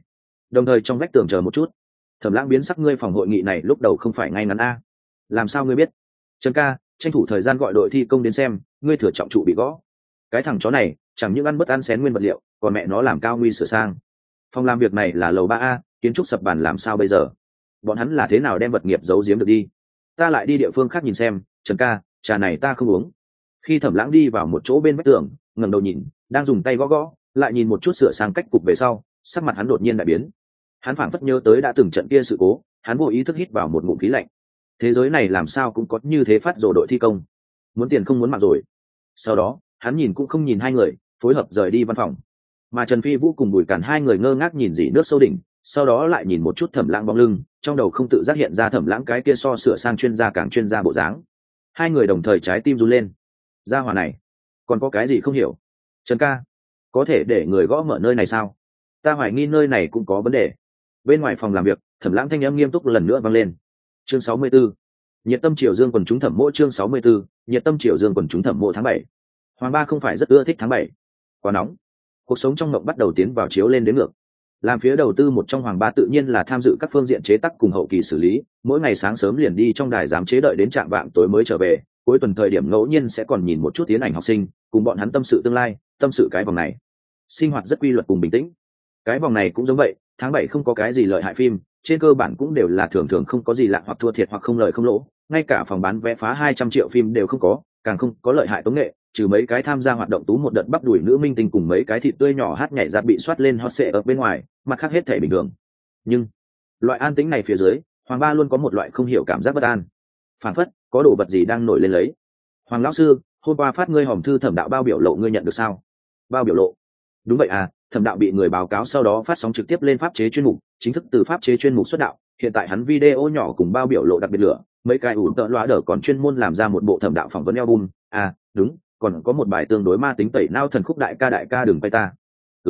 đồng thời trong vách tường chờ một chút. Thẩm Lãng biến sắc, ngươi phòng hội nghị này lúc đầu không phải ngay ngắn a? Làm sao ngươi biết? Trần ca, tranh thủ thời gian gọi đội thi công đến xem, ngươi thừa trọng trụ bị gõ. Cái thằng chó này chẳng những ăn bất ăn xén nguyên vật liệu, còn mẹ nó làm cao nguy sửa sang. Phòng làm việc này là lầu 3A, kiến trúc sập bàn làm sao bây giờ? Bọn hắn là thế nào đem vật nghiệp giấu giếm được đi? Ta lại đi địa phương khác nhìn xem. Trần ca, trà này ta không uống. Khi Thẩm Lãng đi vào một chỗ bên vách tường, ngẩng đầu nhìn, đang dùng tay gõ gõ, lại nhìn một chút sửa sang cách cục về sau, sắc mặt hắn đột nhiên đại biến. Hắn phảng phất nhớ tới đã từng trận kia sự cố, hắn vô ý thức hít vào một ngụm khí lạnh. Thế giới này làm sao cũng có như thế phát rồ đội thi công, muốn tiền không muốn mạng rồi. Sau đó hắn nhìn cũng không nhìn hai người, phối hợp rời đi văn phòng. Mà Trần Phi Vũ cùng Bùi Cản hai người ngơ ngác nhìn dỉ nước sâu đỉnh, sau đó lại nhìn một chút Thẩm Lãng bóng lưng, trong đầu không tự giác hiện ra Thẩm Lãng cái kia so sửa sang chuyên gia càng chuyên gia bộ dáng. Hai người đồng thời trái tim run lên. Gia hỏa này còn có cái gì không hiểu? Trần ca, có thể để người gõ mở nơi này sao? Ta hoài nghi nơi này cũng có vấn đề. Bên ngoài phòng làm việc, Thẩm Lãng thanh âm nghiêm túc lần nữa vang lên. Chương 64. Nhiệt tâm Triều Dương quần chúng thẩm mộ. Chương 64. Nhiệt tâm Triều Dương quần chúng thẩm mộ tháng 7. Hoàng Ba không phải rất ưa thích tháng 7. Quá nóng. Cuộc sống trong mộng bắt đầu tiến vào chiếu lên đến ngược. Làm phía đầu tư một trong Hoàng Ba tự nhiên là tham dự các phương diện chế tác cùng hậu kỳ xử lý, mỗi ngày sáng sớm liền đi trong đài giám chế đợi đến trạm vạng tối mới trở về, cuối tuần thời điểm ngẫu nhiên sẽ còn nhìn một chút tiến ảnh học sinh, cùng bọn hắn tâm sự tương lai, tâm sự cái vòng này. Sinh hoạt rất quy luật cùng bình tĩnh. Cái vòng này cũng giống vậy, tháng 7 không có cái gì lợi hại phim, trên cơ bản cũng đều là thường thường không có gì lạ hoặc thua thiệt hoặc không lời không lỗ, ngay cả phòng bán vé phá 200 triệu phim đều không có, càng không có lợi hại tống nghệ, trừ mấy cái tham gia hoạt động tú một đợt bắp đùi nữ minh tinh cùng mấy cái thịt tươi nhỏ hát nhảy giặt bị soát lên hot sệ ở bên ngoài, mặt khác hết thể bình thường. Nhưng loại an tĩnh này phía dưới, Hoàng Ba luôn có một loại không hiểu cảm giác bất an, phản phất có đồ vật gì đang nổi lên lấy. Hoàng lão sư, hôm qua phát ngươi hòm thư Thẩm đạo bao biểu lộ ngươi nhận được sao? Bao biểu lộ? Đúng vậy à, Thẩm đạo bị người báo cáo sau đó phát sóng trực tiếp lên pháp chế chuyên mục, chính thức từ pháp chế chuyên mục xuất đạo, hiện tại hắn video nhỏ cùng bao biểu lộ đặc biệt lửa, mấy cái ủ tợ loa đỡ còn chuyên môn làm ra một bộ Thẩm đạo phỏng vấn album. À đúng, còn có một bài tương đối ma tính tẩy nao thần khúc đại ca đừng bay ta.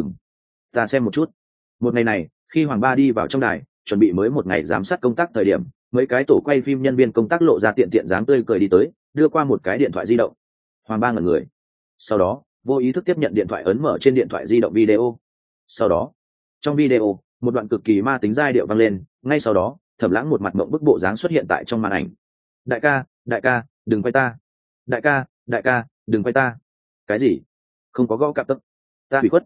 Ta xem một chút. Một ngày này, khi Hoàng Ba đi vào trong đài chuẩn bị mới một ngày giám sát công tác thời điểm, mấy cái tổ quay phim nhân viên công tác lộ ra tiện dáng tươi cười đi tới, đưa qua một cái điện thoại di động. Hoàng Ba ngẩn người, sau đó vô ý thức tiếp nhận điện thoại, ấn mở trên điện thoại di động video. Sau đó trong video một đoạn cực kỳ ma tính giai điệu vang lên, ngay sau đó Thẩm Lãng một mặt mộng bức bộ dáng xuất hiện tại trong màn ảnh. Đại ca đừng quay ta. Đại ca đừng quay ta. Cái gì? Không có gõ cặp tức. Ta hủy khuất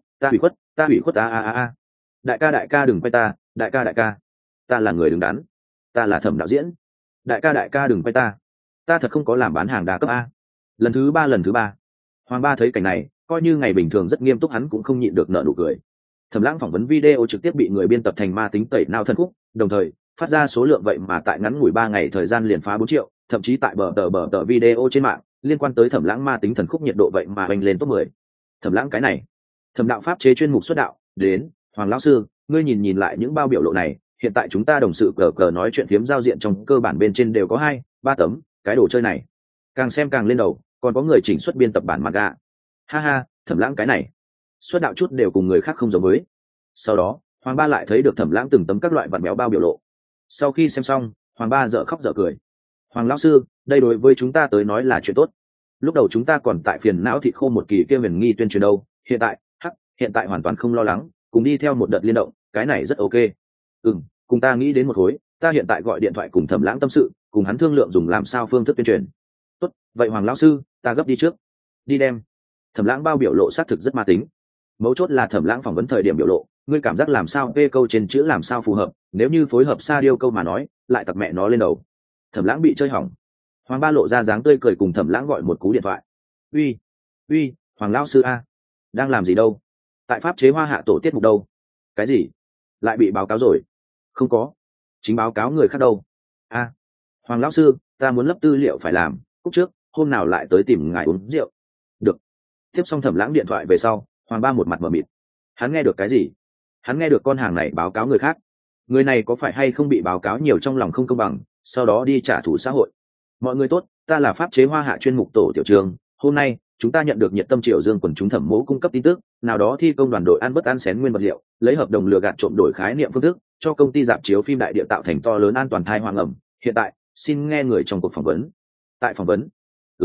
a. Đại ca đừng quay ta. Đại ca ta là người đứng đắn, ta là Thẩm đạo diễn. Đại ca đừng quay ta. Ta thật không có làm bán hàng đa cấp a. Lần thứ ba. Hoàng Ba thấy cảnh này, coi như ngày bình thường rất nghiêm túc, hắn cũng không nhịn được nở nụ cười. Thẩm Lãng phỏng vấn video trực tiếp bị người biên tập thành ma tính tẩy nao thần khúc, đồng thời phát ra số lượng vậy mà tại ngắn ngủi 3 ngày thời gian liền phá 4 triệu, thậm chí tại bờ tờ video trên mạng liên quan tới Thẩm Lãng ma tính thần khúc nhiệt độ vậy mà bay lên top 10. Thẩm Lãng cái này, Thẩm đạo pháp chế chuyên mục xuất đạo, đến, Hoàng lão sư, ngươi nhìn lại những bao biểu lộ này, hiện tại chúng ta đồng sự cờ nói chuyện phiếm giao diện trong cơ bản bên trên đều có 2-3 tấm, cái đồ chơi này, càng xem càng lên đầu, còn có người chỉnh xuất biên tập bản manga. Ha ha, Thẩm Lãng cái này, xuất đạo chút đều cùng người khác không giống với. Sau đó, Hoàng Ba lại thấy được Thẩm Lãng từng tấm các loại vặn béo bao biểu lộ. Sau khi xem xong, Hoàng Ba dở khóc dở cười. Hoàng lão sư, đây đối với chúng ta tới nói là chuyện tốt. Lúc đầu chúng ta còn tại phiền não thịt khô một kỳ kia huyền nghi tuyên truyền đâu, hiện tại hoàn toàn không lo lắng, cùng đi theo một đợt liên động, cái này rất ok. Cùng ta nghĩ đến một khối, ta hiện tại gọi điện thoại cùng Thẩm Lãng tâm sự, cùng hắn thương lượng dùng làm sao phương thức tuyên truyền. Tốt, vậy Hoàng lão sư, ta gấp đi trước. Đi đem. Thẩm Lãng bao biểu lộ xác thực rất ma tính. Mấu chốt là Thẩm Lãng phỏng vấn thời điểm biểu lộ, ngươi cảm giác làm sao p câu trên chữ làm sao phù hợp, nếu như phối hợp xa điêu câu mà nói, lại tặc mẹ nó lên đầu. Thẩm Lãng bị chơi hỏng. Hoàng Ba lộ ra dáng tươi cười cùng Thẩm Lãng gọi một cú điện thoại. Uy, Hoàng lão sư a, đang làm gì đâu? Tại pháp chế hoa hạ tổ tiết mục đâu? Cái gì? Lại bị báo cáo rồi? Không có, chính báo cáo người khác đâu. A, Hoàng lão sư, ta muốn lấp tư liệu phải làm, cúc trước, hôm nào lại tới tìm ngài uống rượu. Được. Tiếp xong Thẩm Lãng điện thoại về sau, Hoàng Ba một mặt mờ mịt. Hắn nghe được cái gì? Hắn nghe được con hàng này báo cáo người khác. Người này có phải hay không bị báo cáo nhiều trong lòng không công bằng, sau đó đi trả thù xã hội? Mọi người tốt, ta là pháp chế hoa hạ chuyên mục tổ tiểu trường. Hôm nay chúng ta nhận được Nhiệt tâm Triều Dương quần chúng thẩm mẫu cung cấp tin tức, nào đó thi công đoàn đội ăn bất ăn xén nguyên vật liệu, lấy hợp đồng lừa gạt trộm đổi khái niệm phương thức, cho công ty rạp chiếu phim đại địa tạo thành to lớn an toàn thai hoang ẩm. Hiện tại, xin nghe người trong cuộc phỏng vấn. Tại phỏng vấn,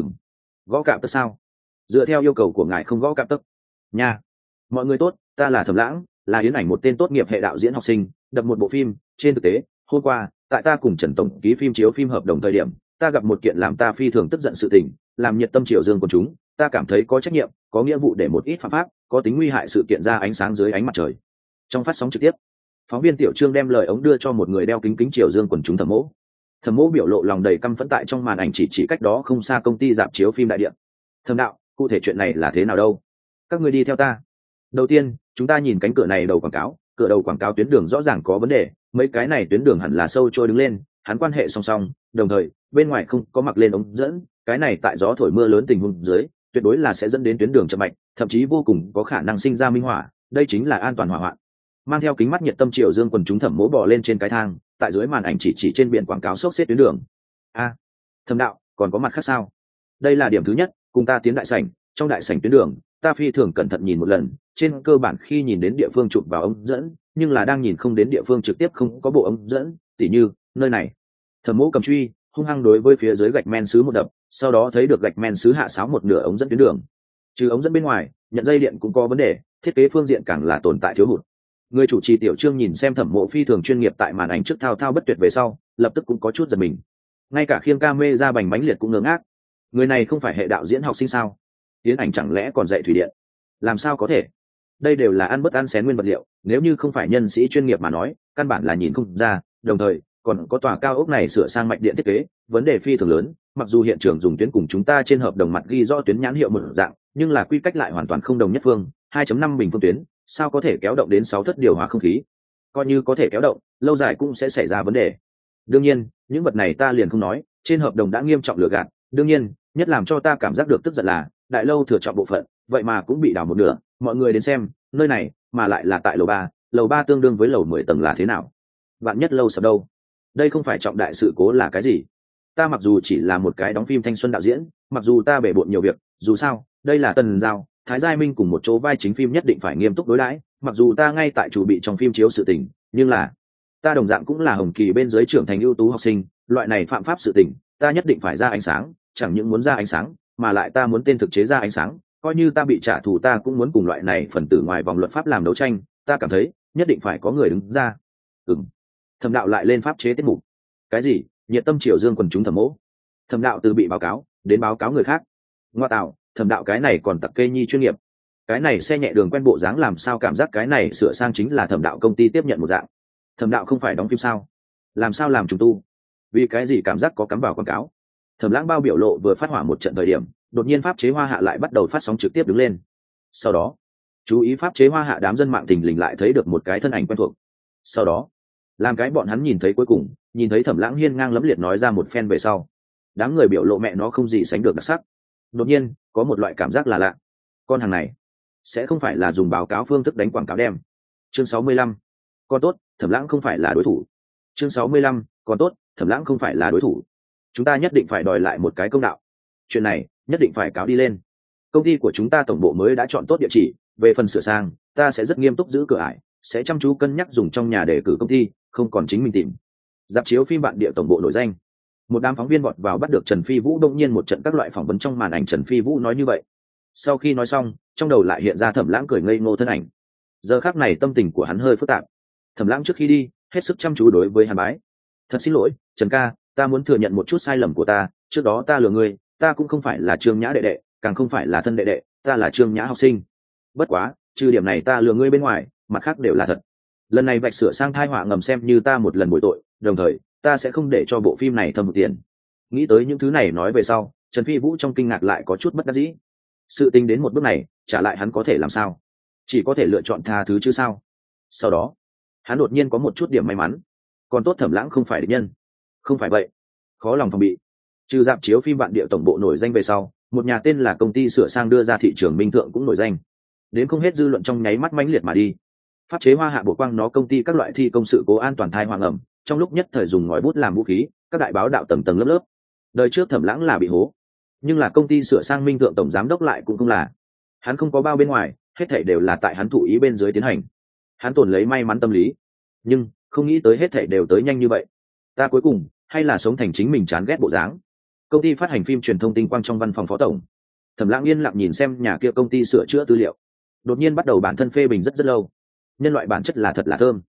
gõ cạm tức sao? Dựa theo yêu cầu của ngài không gõ cạm tức nha. Mọi người tốt, ta là Thẩm Lãng, là Yến Ảnh một tên tốt nghiệp hệ đạo diễn học sinh, đập một bộ phim. Trên thực tế, hôm qua tại ta cùng Trần tổng ký phim chiếu phim hợp đồng thời điểm, ta gặp một kiện làm ta phi thường tức giận sự tình, làm nhiệt tâm triều dương của chúng, ta cảm thấy có trách nhiệm, có nghĩa vụ để một ít phạm pháp có tính nguy hại sự kiện ra ánh sáng dưới ánh mặt trời. Trong phát sóng trực tiếp, phóng viên Tiểu Trương đem lời ống đưa cho một người đeo kính kính triều dương quần chúng Thẩm Mỗ. Thẩm Mỗ biểu lộ lòng đầy căm phẫn tại trong màn ảnh chỉ cách đó không xa công ty rạp chiếu phim đại điện. Thẩm đạo, cụ thể chuyện này là thế nào đâu? Các người đi theo ta. Đầu tiên, chúng ta nhìn cánh cửa này đầu quảng cáo, cửa đầu quảng cáo tuyến đường rõ ràng có vấn đề, mấy cái này tuyến đường hẳn là sâu trôi đứng lên, hắn quan hệ song song, đồng thời bên ngoài không có mặc lên ống dẫn, cái này tại gió thổi mưa lớn tình huống dưới, tuyệt đối là sẽ dẫn đến tuyến đường chậm mạnh, thậm chí vô cùng có khả năng sinh ra minh hỏa, đây chính là an toàn hỏa hoạn. Mang theo kính mắt nhiệt tâm triều dương quần chúng Thẩm Mỗ bò lên trên cái thang, tại dưới màn ảnh chỉ trên biển quảng cáo xốc xếp tuyến đường. Thẩm đạo, còn có mặt khác sao? Đây là điểm thứ nhất, cùng ta tiến đại sảnh, trong đại sảnh tuyến đường, ta phi thường cẩn thận nhìn một lần, trên cơ bản khi nhìn đến địa phương chụp vào ống dẫn, nhưng là đang nhìn không đến địa phương trực tiếp không có bộ ống dẫn, tỉ như nơi này. Thẩm Mỗ cầm truy hung hăng đối với phía dưới gạch men sứ một đập, sau đó thấy được gạch men sứ hạ sáo một nửa ống dẫn tuyến đường. Trừ ống dẫn bên ngoài, nhận dây điện cũng có vấn đề, thiết kế phương diện càng là tồn tại thiếu hụt. Người chủ trì Tiểu Trương nhìn xem Thẩm Mỗ phi thường chuyên nghiệp tại màn ảnh trước thao thao bất tuyệt về sau, lập tức cũng có chút giật mình. Ngay cả khiêng camera bành bánh liệt cũng ngớ ngác. Người này không phải hệ đạo diễn học sinh sao? Tiến ảnh chẳng lẽ còn dạy thủy điện? Làm sao có thể? Đây đều là ăn bất ăn xén nguyên vật liệu, nếu như không phải nhân sĩ chuyên nghiệp mà nói, căn bản là nhìn không ra. Đồng thời, còn có tòa cao ốc này sửa sang mạch điện thiết kế, vấn đề phi thường lớn. Mặc dù hiện trường dùng tuyến cùng chúng ta trên hợp đồng mặt ghi rõ tuyến nhãn hiệu một dạng, nhưng là quy cách lại hoàn toàn không đồng nhất phương, 2.5 bình phương tuyến, sao có thể kéo động đến 6 thất điều hòa không khí? Coi như có thể kéo động, lâu dài cũng sẽ xảy ra vấn đề. Đương nhiên, những vật này ta liền không nói, trên hợp đồng đã nghiêm trọng lừa gạt. Đương nhiên, nhất làm cho ta cảm giác được tức giận là, đại lâu thừa trọng bộ phận, vậy mà cũng bị đào một nửa. Mọi người đến xem, nơi này, mà lại là tại lầu 3 tương đương với lầu 10 tầng là thế nào? Vạn nhất lâu sập đâu? Đây không phải trọng đại sự cố là cái gì? Ta mặc dù chỉ là một cái đóng phim thanh xuân đạo diễn, mặc dù ta bể bộn nhiều việc, dù sao, đây là Tần Giao, Thái Giai Minh cùng một chỗ vai chính phim nhất định phải nghiêm túc đối đãi. Mặc dù ta ngay tại chủ bị trong phim chiếu sự tình, nhưng là ta đồng dạng cũng là Hồng Kỳ bên dưới trưởng thành ưu tú học sinh, loại này phạm pháp sự tình, ta nhất định phải ra ánh sáng, chẳng những muốn ra ánh sáng, mà lại ta muốn tên thực chế ra ánh sáng, coi như ta bị trả thù ta cũng muốn cùng loại này phần tử ngoài vòng luật pháp làm đấu tranh, ta cảm thấy nhất định phải có người đứng ra. Thẩm đạo lại lên pháp chế tiết mục. Cái gì? Nhiệt tâm triều dương quần chúng Thẩm Mỗ. Thẩm đạo từ bị báo cáo đến báo cáo người khác. Ngoa tạo, Thẩm đạo cái này còn tặc kê nhi chuyên nghiệp. Cái này xe nhẹ đường quen bộ dáng làm sao cảm giác cái này sửa sang chính là Thẩm đạo công ty tiếp nhận một dạng. Thẩm đạo không phải đóng phim sao? Làm sao làm trùng tu? Vì cái gì cảm giác có cắm vào quảng cáo? Thẩm Lãng Bao biểu lộ vừa phát hỏa một trận thời điểm, đột nhiên pháp chế hoa hạ lại bắt đầu phát sóng trực tiếp đứng lên. Sau đó, chú ý pháp chế hoa hạ đám dân mạng thình lình lại thấy được một cái thân ảnh quen thuộc. Sau đó, làm cái bọn hắn nhìn thấy cuối cùng, nhìn thấy Thẩm Lãng hiên ngang lẫm liệt nói ra một phen về sau, đám người biểu lộ mẹ nó không gì sánh được đặc sắc. Đột nhiên, có một loại cảm giác là lạ. Con hàng này sẽ không phải là dùng báo cáo phương thức đánh quảng cáo đem. Chương 65. Con tốt, Thẩm Lãng không phải là đối thủ. Chương 65. Con tốt, Thẩm Lãng không phải là đối thủ. Chúng ta nhất định phải đòi lại một cái công đạo. Chuyện này nhất định phải cáo đi lên. Công ty của chúng ta tổng bộ mới đã chọn tốt địa chỉ, về phần sửa sang, ta sẽ rất nghiêm túc giữ cửa ải, sẽ chăm chú cân nhắc dùng trong nhà để cử công ty, không còn chính mình tìm. Dạp chiếu phim Vạn Địa tổng bộ nổi danh. Một đám phóng viên vọt vào bắt được Trần Phi Vũ, đông nhiên một trận các loại phỏng vấn trong màn ảnh Trần Phi Vũ nói như vậy. Sau khi nói xong, trong đầu lại hiện ra Thẩm Lãng cười ngây ngô thân ảnh. Giờ khắc này tâm tình của hắn hơi phức tạp. Thẩm Lãng trước khi đi, hết sức chăm chú đối với Hàn Bái. Thật xin lỗi, Trần ca, ta muốn thừa nhận một chút sai lầm của ta, trước đó ta lừa ngươi, ta cũng không phải là Trương Nhã đệ đệ, càng không phải là thân đệ đệ, ta là Trương Nhã học sinh. Bất quá, trừ điểm này ta lừa ngươi bên ngoài, mặt khác đều là thật. Lần này vạch sửa sang thai họa ngầm xem như ta một lần bồi tội, đồng thời ta sẽ không để cho bộ phim này thâm hụt tiền. Nghĩ tới những thứ này nói về sau, Trần Phi Vũ trong kinh ngạc lại có chút bất đắc dĩ. Sự tình đến một bước này, trả lại hắn có thể làm sao? Chỉ có thể lựa chọn tha thứ chứ sao? Sau đó, hắn đột nhiên có một chút điểm may mắn. Còn tốt Thẩm Lãng không phải địch nhân. Không phải vậy, khó lòng phòng bị. Trừ dạp chiếu phim Vạn Địa tổng bộ nổi danh về sau, một nhà tên là công ty sửa sang đưa ra thị trường minh thượng cũng nổi danh. Đến không hết dư luận trong nháy mắt mãnh liệt mà đi. Pháp chế hoa hạ bộ quang nó công ty các loại thi công sự cố an toàn thai hoang ẩm, trong lúc nhất thời dùng ngòi bút làm vũ khí, các đại báo đạo tầng tầng lớp lớp. Đời trước Thẩm Lãng là bị hố, nhưng là công ty sửa sang minh thượng tổng giám đốc lại cũng không là. Hắn không có bao bên ngoài, hết thảy đều là tại hắn thụ ý bên dưới tiến hành. Hắn tồn lấy may mắn tâm lý, nhưng không nghĩ tới hết thảy đều tới nhanh như vậy. Ta cuối cùng hay là sống thành chính mình chán ghét bộ dáng. Công ty phát hành phim truyền thông Tinh Quang trong văn phòng phó tổng, Thẩm Lãng yên lặng nhìn xem nhà kia công ty sửa chữa tư liệu, đột nhiên bắt đầu bản thân phê bình rất lâu. Nhân loại bản chất là thật là thơm.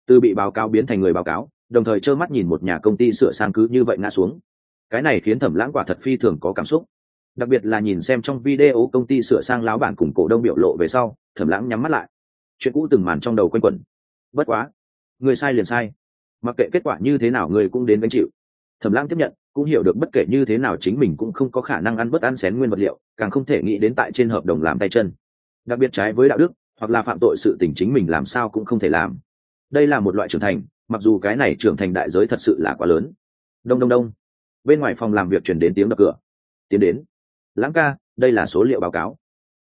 từ bị báo cáo biến thành người báo cáo, đồng thời trơ mắt nhìn một nhà công ty sửa sang cứ như vậy ngã xuống. Cái này khiến Thẩm Lãng quả thật phi thường có cảm xúc, đặc biệt là nhìn xem trong video công ty sửa sang láo bản cùng cổ đông biểu lộ về sau, Thẩm Lãng nhắm mắt lại. Chuyện cũ từng màn trong đầu quanh quẩn. Bất quá, người sai liền sai, mặc kệ kết quả như thế nào người cũng đến gánh chịu. Thẩm Lãng tiếp nhận, cũng hiểu được bất kể như thế nào chính mình cũng không có khả năng ăn bớt ăn xén nguyên vật liệu, càng không thể nghĩ đến tại trên hợp đồng làm tay chân, đặc biệt trái với đạo đức hoặc là phạm tội sự tình chính mình làm sao cũng không thể làm. Đây là một loại trưởng thành, mặc dù cái này trưởng thành đại giới thật sự là quá lớn. Đông đông đông, bên ngoài phòng làm việc truyền đến tiếng đập cửa. Tiến đến. Lãng ca, đây là số liệu báo cáo.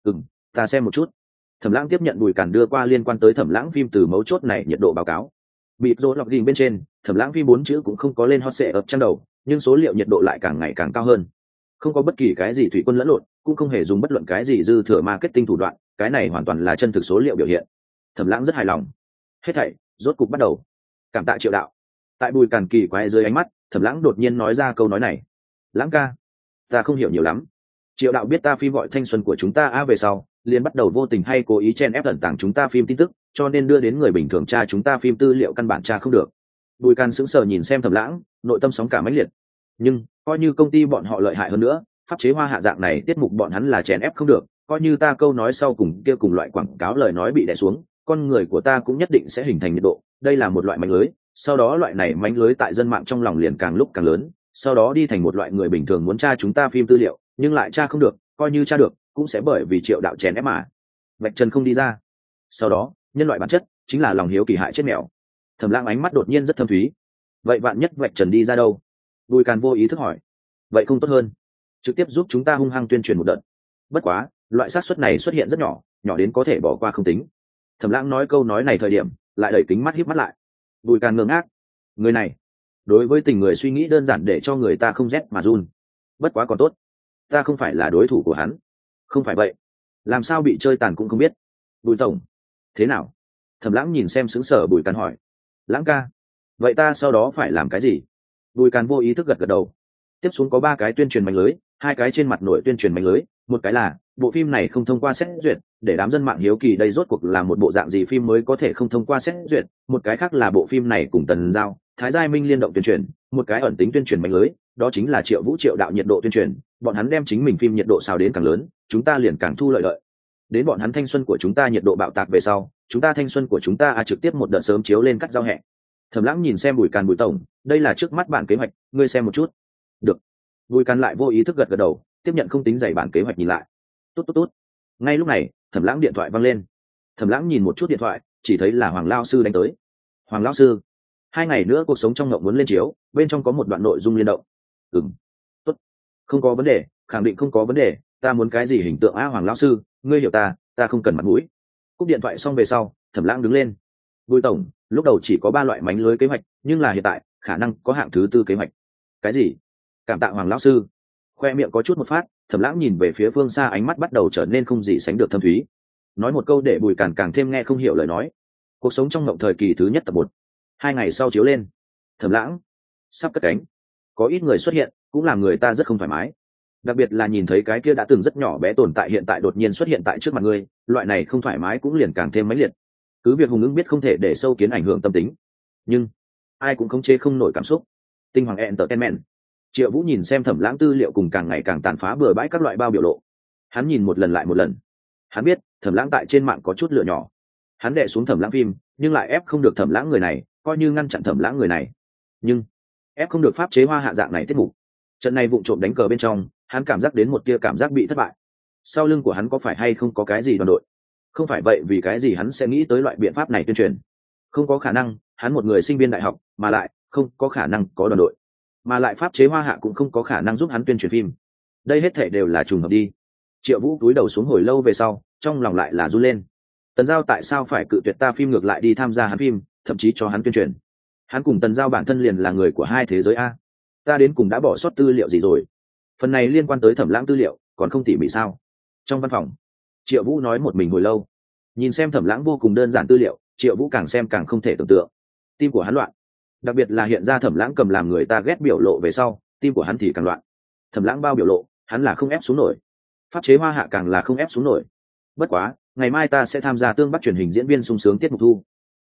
Ta xem một chút. Thẩm Lãng tiếp nhận Bùi Càn đưa qua liên quan tới Thẩm Lãng phim từ mấu chốt này nhiệt độ báo cáo. Bịt rô lọc đỉnh bên trên, Thẩm Lãng phim 4 chữ cũng không có lên hot search ập trang đầu, nhưng số liệu nhiệt độ lại càng ngày càng cao hơn. Không có bất kỳ cái gì thủy quân lẫn lộn, cũng không hề dùng bất luận cái gì dư thừa marketing thủ đoạn, cái này hoàn toàn là chân thực số liệu biểu hiện. Thẩm Lãng rất hài lòng. Hết thảy rốt cục bắt đầu. Cảm tạ Triệu đạo. Tại Bùi Càn kỳ quái dưới ánh mắt, Thẩm Lãng đột nhiên nói ra câu nói này. Lãng ca, ta không hiểu nhiều lắm. Triệu đạo biết ta phim gọi thanh xuân của chúng ta về sau, liền bắt đầu vô tình hay cố ý chen ép tận tàng chúng ta phim tin tức, cho nên đưa đến người bình thường tra chúng ta phim tư liệu căn bản tra không được. Bùi Càn sững sờ nhìn xem Thẩm Lãng, nội tâm sóng cả mãnh liệt. Nhưng coi như công ty bọn họ lợi hại hơn nữa, pháp chế hoa hạ dạng này tiết mục bọn hắn là chèn ép không được, coi như ta câu nói sau cùng kia cùng loại quảng cáo lời nói bị đè xuống, con người của ta cũng nhất định sẽ hình thành nhiệt độ. Đây là một loại mánh lưới, sau đó loại này mánh lưới tại dân mạng trong lòng liền càng lúc càng lớn, sau đó đi thành một loại người bình thường muốn tra chúng ta phim tư liệu nhưng lại tra không được, coi như tra được cũng sẽ bởi vì Triệu đạo chèn ép mà vạch trần không đi ra. Sau đó nhân loại bản chất chính là lòng hiếu kỳ hại chết mèo. Thẩm Lãng ánh mắt đột nhiên rất thâm thúy. Vậy vạn nhất vạch trần đi ra đâu? Bùi Càn vô ý thức hỏi. Vậy không tốt hơn trực tiếp giúp chúng ta hung hăng tuyên truyền một đợt. Bất quá loại xác suất này xuất hiện rất nhỏ, nhỏ đến có thể bỏ qua không tính. Thẩm Lãng nói câu nói này thời điểm lại đẩy kính mắt híp mắt lại. Bùi Càn ngơ ngác. Người này đối với tình người suy nghĩ đơn giản để cho người ta không rét mà run. Bất quá còn tốt, ta không phải là đối thủ của hắn. Không phải vậy, làm sao bị chơi tàn cũng không biết. Bùi tổng, thế nào? Thẩm Lãng nhìn xem sững sờ Bùi Càn hỏi. Lãng ca, vậy ta sau đó phải làm cái gì? Bùi Càn vô ý thức gật gật đầu. Tiếp xuống có 3 cái tuyên truyền mánh lưới, 2 cái trên mặt nội tuyên truyền mánh lưới, một cái là bộ phim này không thông qua xét duyệt, để đám dân mạng hiếu kỳ đây rốt cuộc là một bộ dạng gì phim mới có thể không thông qua xét duyệt, một cái khác là bộ phim này cùng Tần Giao, Thái Giai Minh liên động tuyên truyền, một cái ẩn tính tuyên truyền mánh lưới, đó chính là Triệu Vũ Triệu đạo nhiệt độ tuyên truyền, bọn hắn đem chính mình phim nhiệt độ sao đến càng lớn, chúng ta liền càng thu lợi lợi. Đến bọn hắn thanh xuân của chúng ta nhiệt độ bạo tạc về sau, chúng ta thanh xuân của chúng ta trực tiếp một đợt sớm chiếu lên cắt giao hẹ. Thẩm Lãng nhìn xem Bùi Càn Bùi tổng, đây là trước mắt bản kế hoạch, ngươi xem một chút. Được. Bùi Càn lại vô ý thức gật gật đầu, tiếp nhận không tính dày bản kế hoạch nhìn lại. Tốt tốt tốt. Ngay lúc này, Thẩm Lãng điện thoại vang lên. Thẩm Lãng nhìn một chút điện thoại, chỉ thấy là Hoàng lão sư đánh tới. Hoàng lão sư, 2 ngày nữa cuộc sống trong ngộng muốn lên chiếu, bên trong có một đoạn nội dung liên động. Tốt. Không có vấn đề, khẳng định không có vấn đề, ta muốn cái gì hình tượng Hoàng lão sư, ngươi hiểu ta không cần mặt mũi. Cúp điện thoại xong về sau, Thẩm Lãng đứng lên. Bùi tổng, lúc đầu chỉ có 3 loại mánh lưới kế hoạch, nhưng là hiện tại khả năng có hạng thứ 4 kế hoạch. Cái gì? Cảm tạ Hoàng lão sư. Khoe miệng có chút một phát, Thẩm Lãng nhìn về phía phương xa, ánh mắt bắt đầu trở nên không gì sánh được thâm thúy. Nói một câu để Bùi Càn càng thêm nghe không hiểu lời nói. Cuộc sống trong mộng thời kỳ thứ nhất tập 1. 2 ngày sau chiếu lên. Thẩm Lãng sắp cất cánh. Có ít người xuất hiện, cũng làm người ta rất không thoải mái. Đặc biệt là nhìn thấy cái kia đã từng rất nhỏ bé tồn tại hiện tại đột nhiên xuất hiện tại trước mặt ngươi, loại này không thoải mái cũng liền càng thêm mãnh liệt. Cứ việc Hùng Ưng biết không thể để sâu kiến ảnh hưởng tâm tính, nhưng ai cũng khống chế không nổi cảm xúc. Tinh Hoàng Entertainment. Triệu Vũ nhìn xem Thẩm Lãng tư liệu cùng càng ngày càng tàn phá bừa bãi các loại bao biểu lộ. Hắn nhìn một lần lại một lần. Hắn biết Thẩm Lãng tại trên mạng có chút lựa nhỏ. Hắn đè xuống Thẩm Lãng phim, nhưng lại ép không được Thẩm Lãng người này, coi như ngăn chặn Thẩm Lãng người này, nhưng ép không được pháp chế hoa hạ dạng này tiết mục. Trận này vụng trộm đánh cờ bên trong, hắn cảm giác đến một tia cảm giác bị thất bại. Sau lưng của hắn có phải hay không có cái gì đoàn đội? Không phải vậy vì cái gì hắn sẽ nghĩ tới loại biện pháp này tuyên truyền? Không có khả năng, hắn một người sinh viên đại học, mà lại không có khả năng có đoàn đội, mà lại pháp chế hoa hạ cũng không có khả năng giúp hắn tuyên truyền phim. Đây hết thể đều là trùng hợp đi. Triệu Vũ cúi đầu xuống hồi lâu về sau, trong lòng lại là run lên. Tần Giao tại sao phải cự tuyệt ta phim ngược lại đi tham gia hắn phim, thậm chí cho hắn tuyên truyền? Hắn cùng Tần Giao bản thân liền là người của 2 thế giới a. Ta đến cùng đã bỏ sót tư liệu gì rồi? Phần này liên quan tới Thẩm Lãng tư liệu, còn không tỉ mỉ sao? Trong văn phòng, Triệu Vũ nói một mình hồi lâu. Nhìn xem Thẩm Lãng vô cùng đơn giản tư liệu, Triệu Vũ càng xem càng không thể tưởng tượng. Tim của hắn loạn. Đặc biệt là hiện ra Thẩm Lãng cầm làm người ta ghét biểu lộ về sau, tim của hắn thì càng loạn. Thẩm Lãng bao biểu lộ, hắn là không ép xuống nổi. Pháp chế hoa hạ càng là không ép xuống nổi. Bất quá, ngày mai ta sẽ tham gia tương bắc truyền hình diễn viên sung sướng tiết mục thu.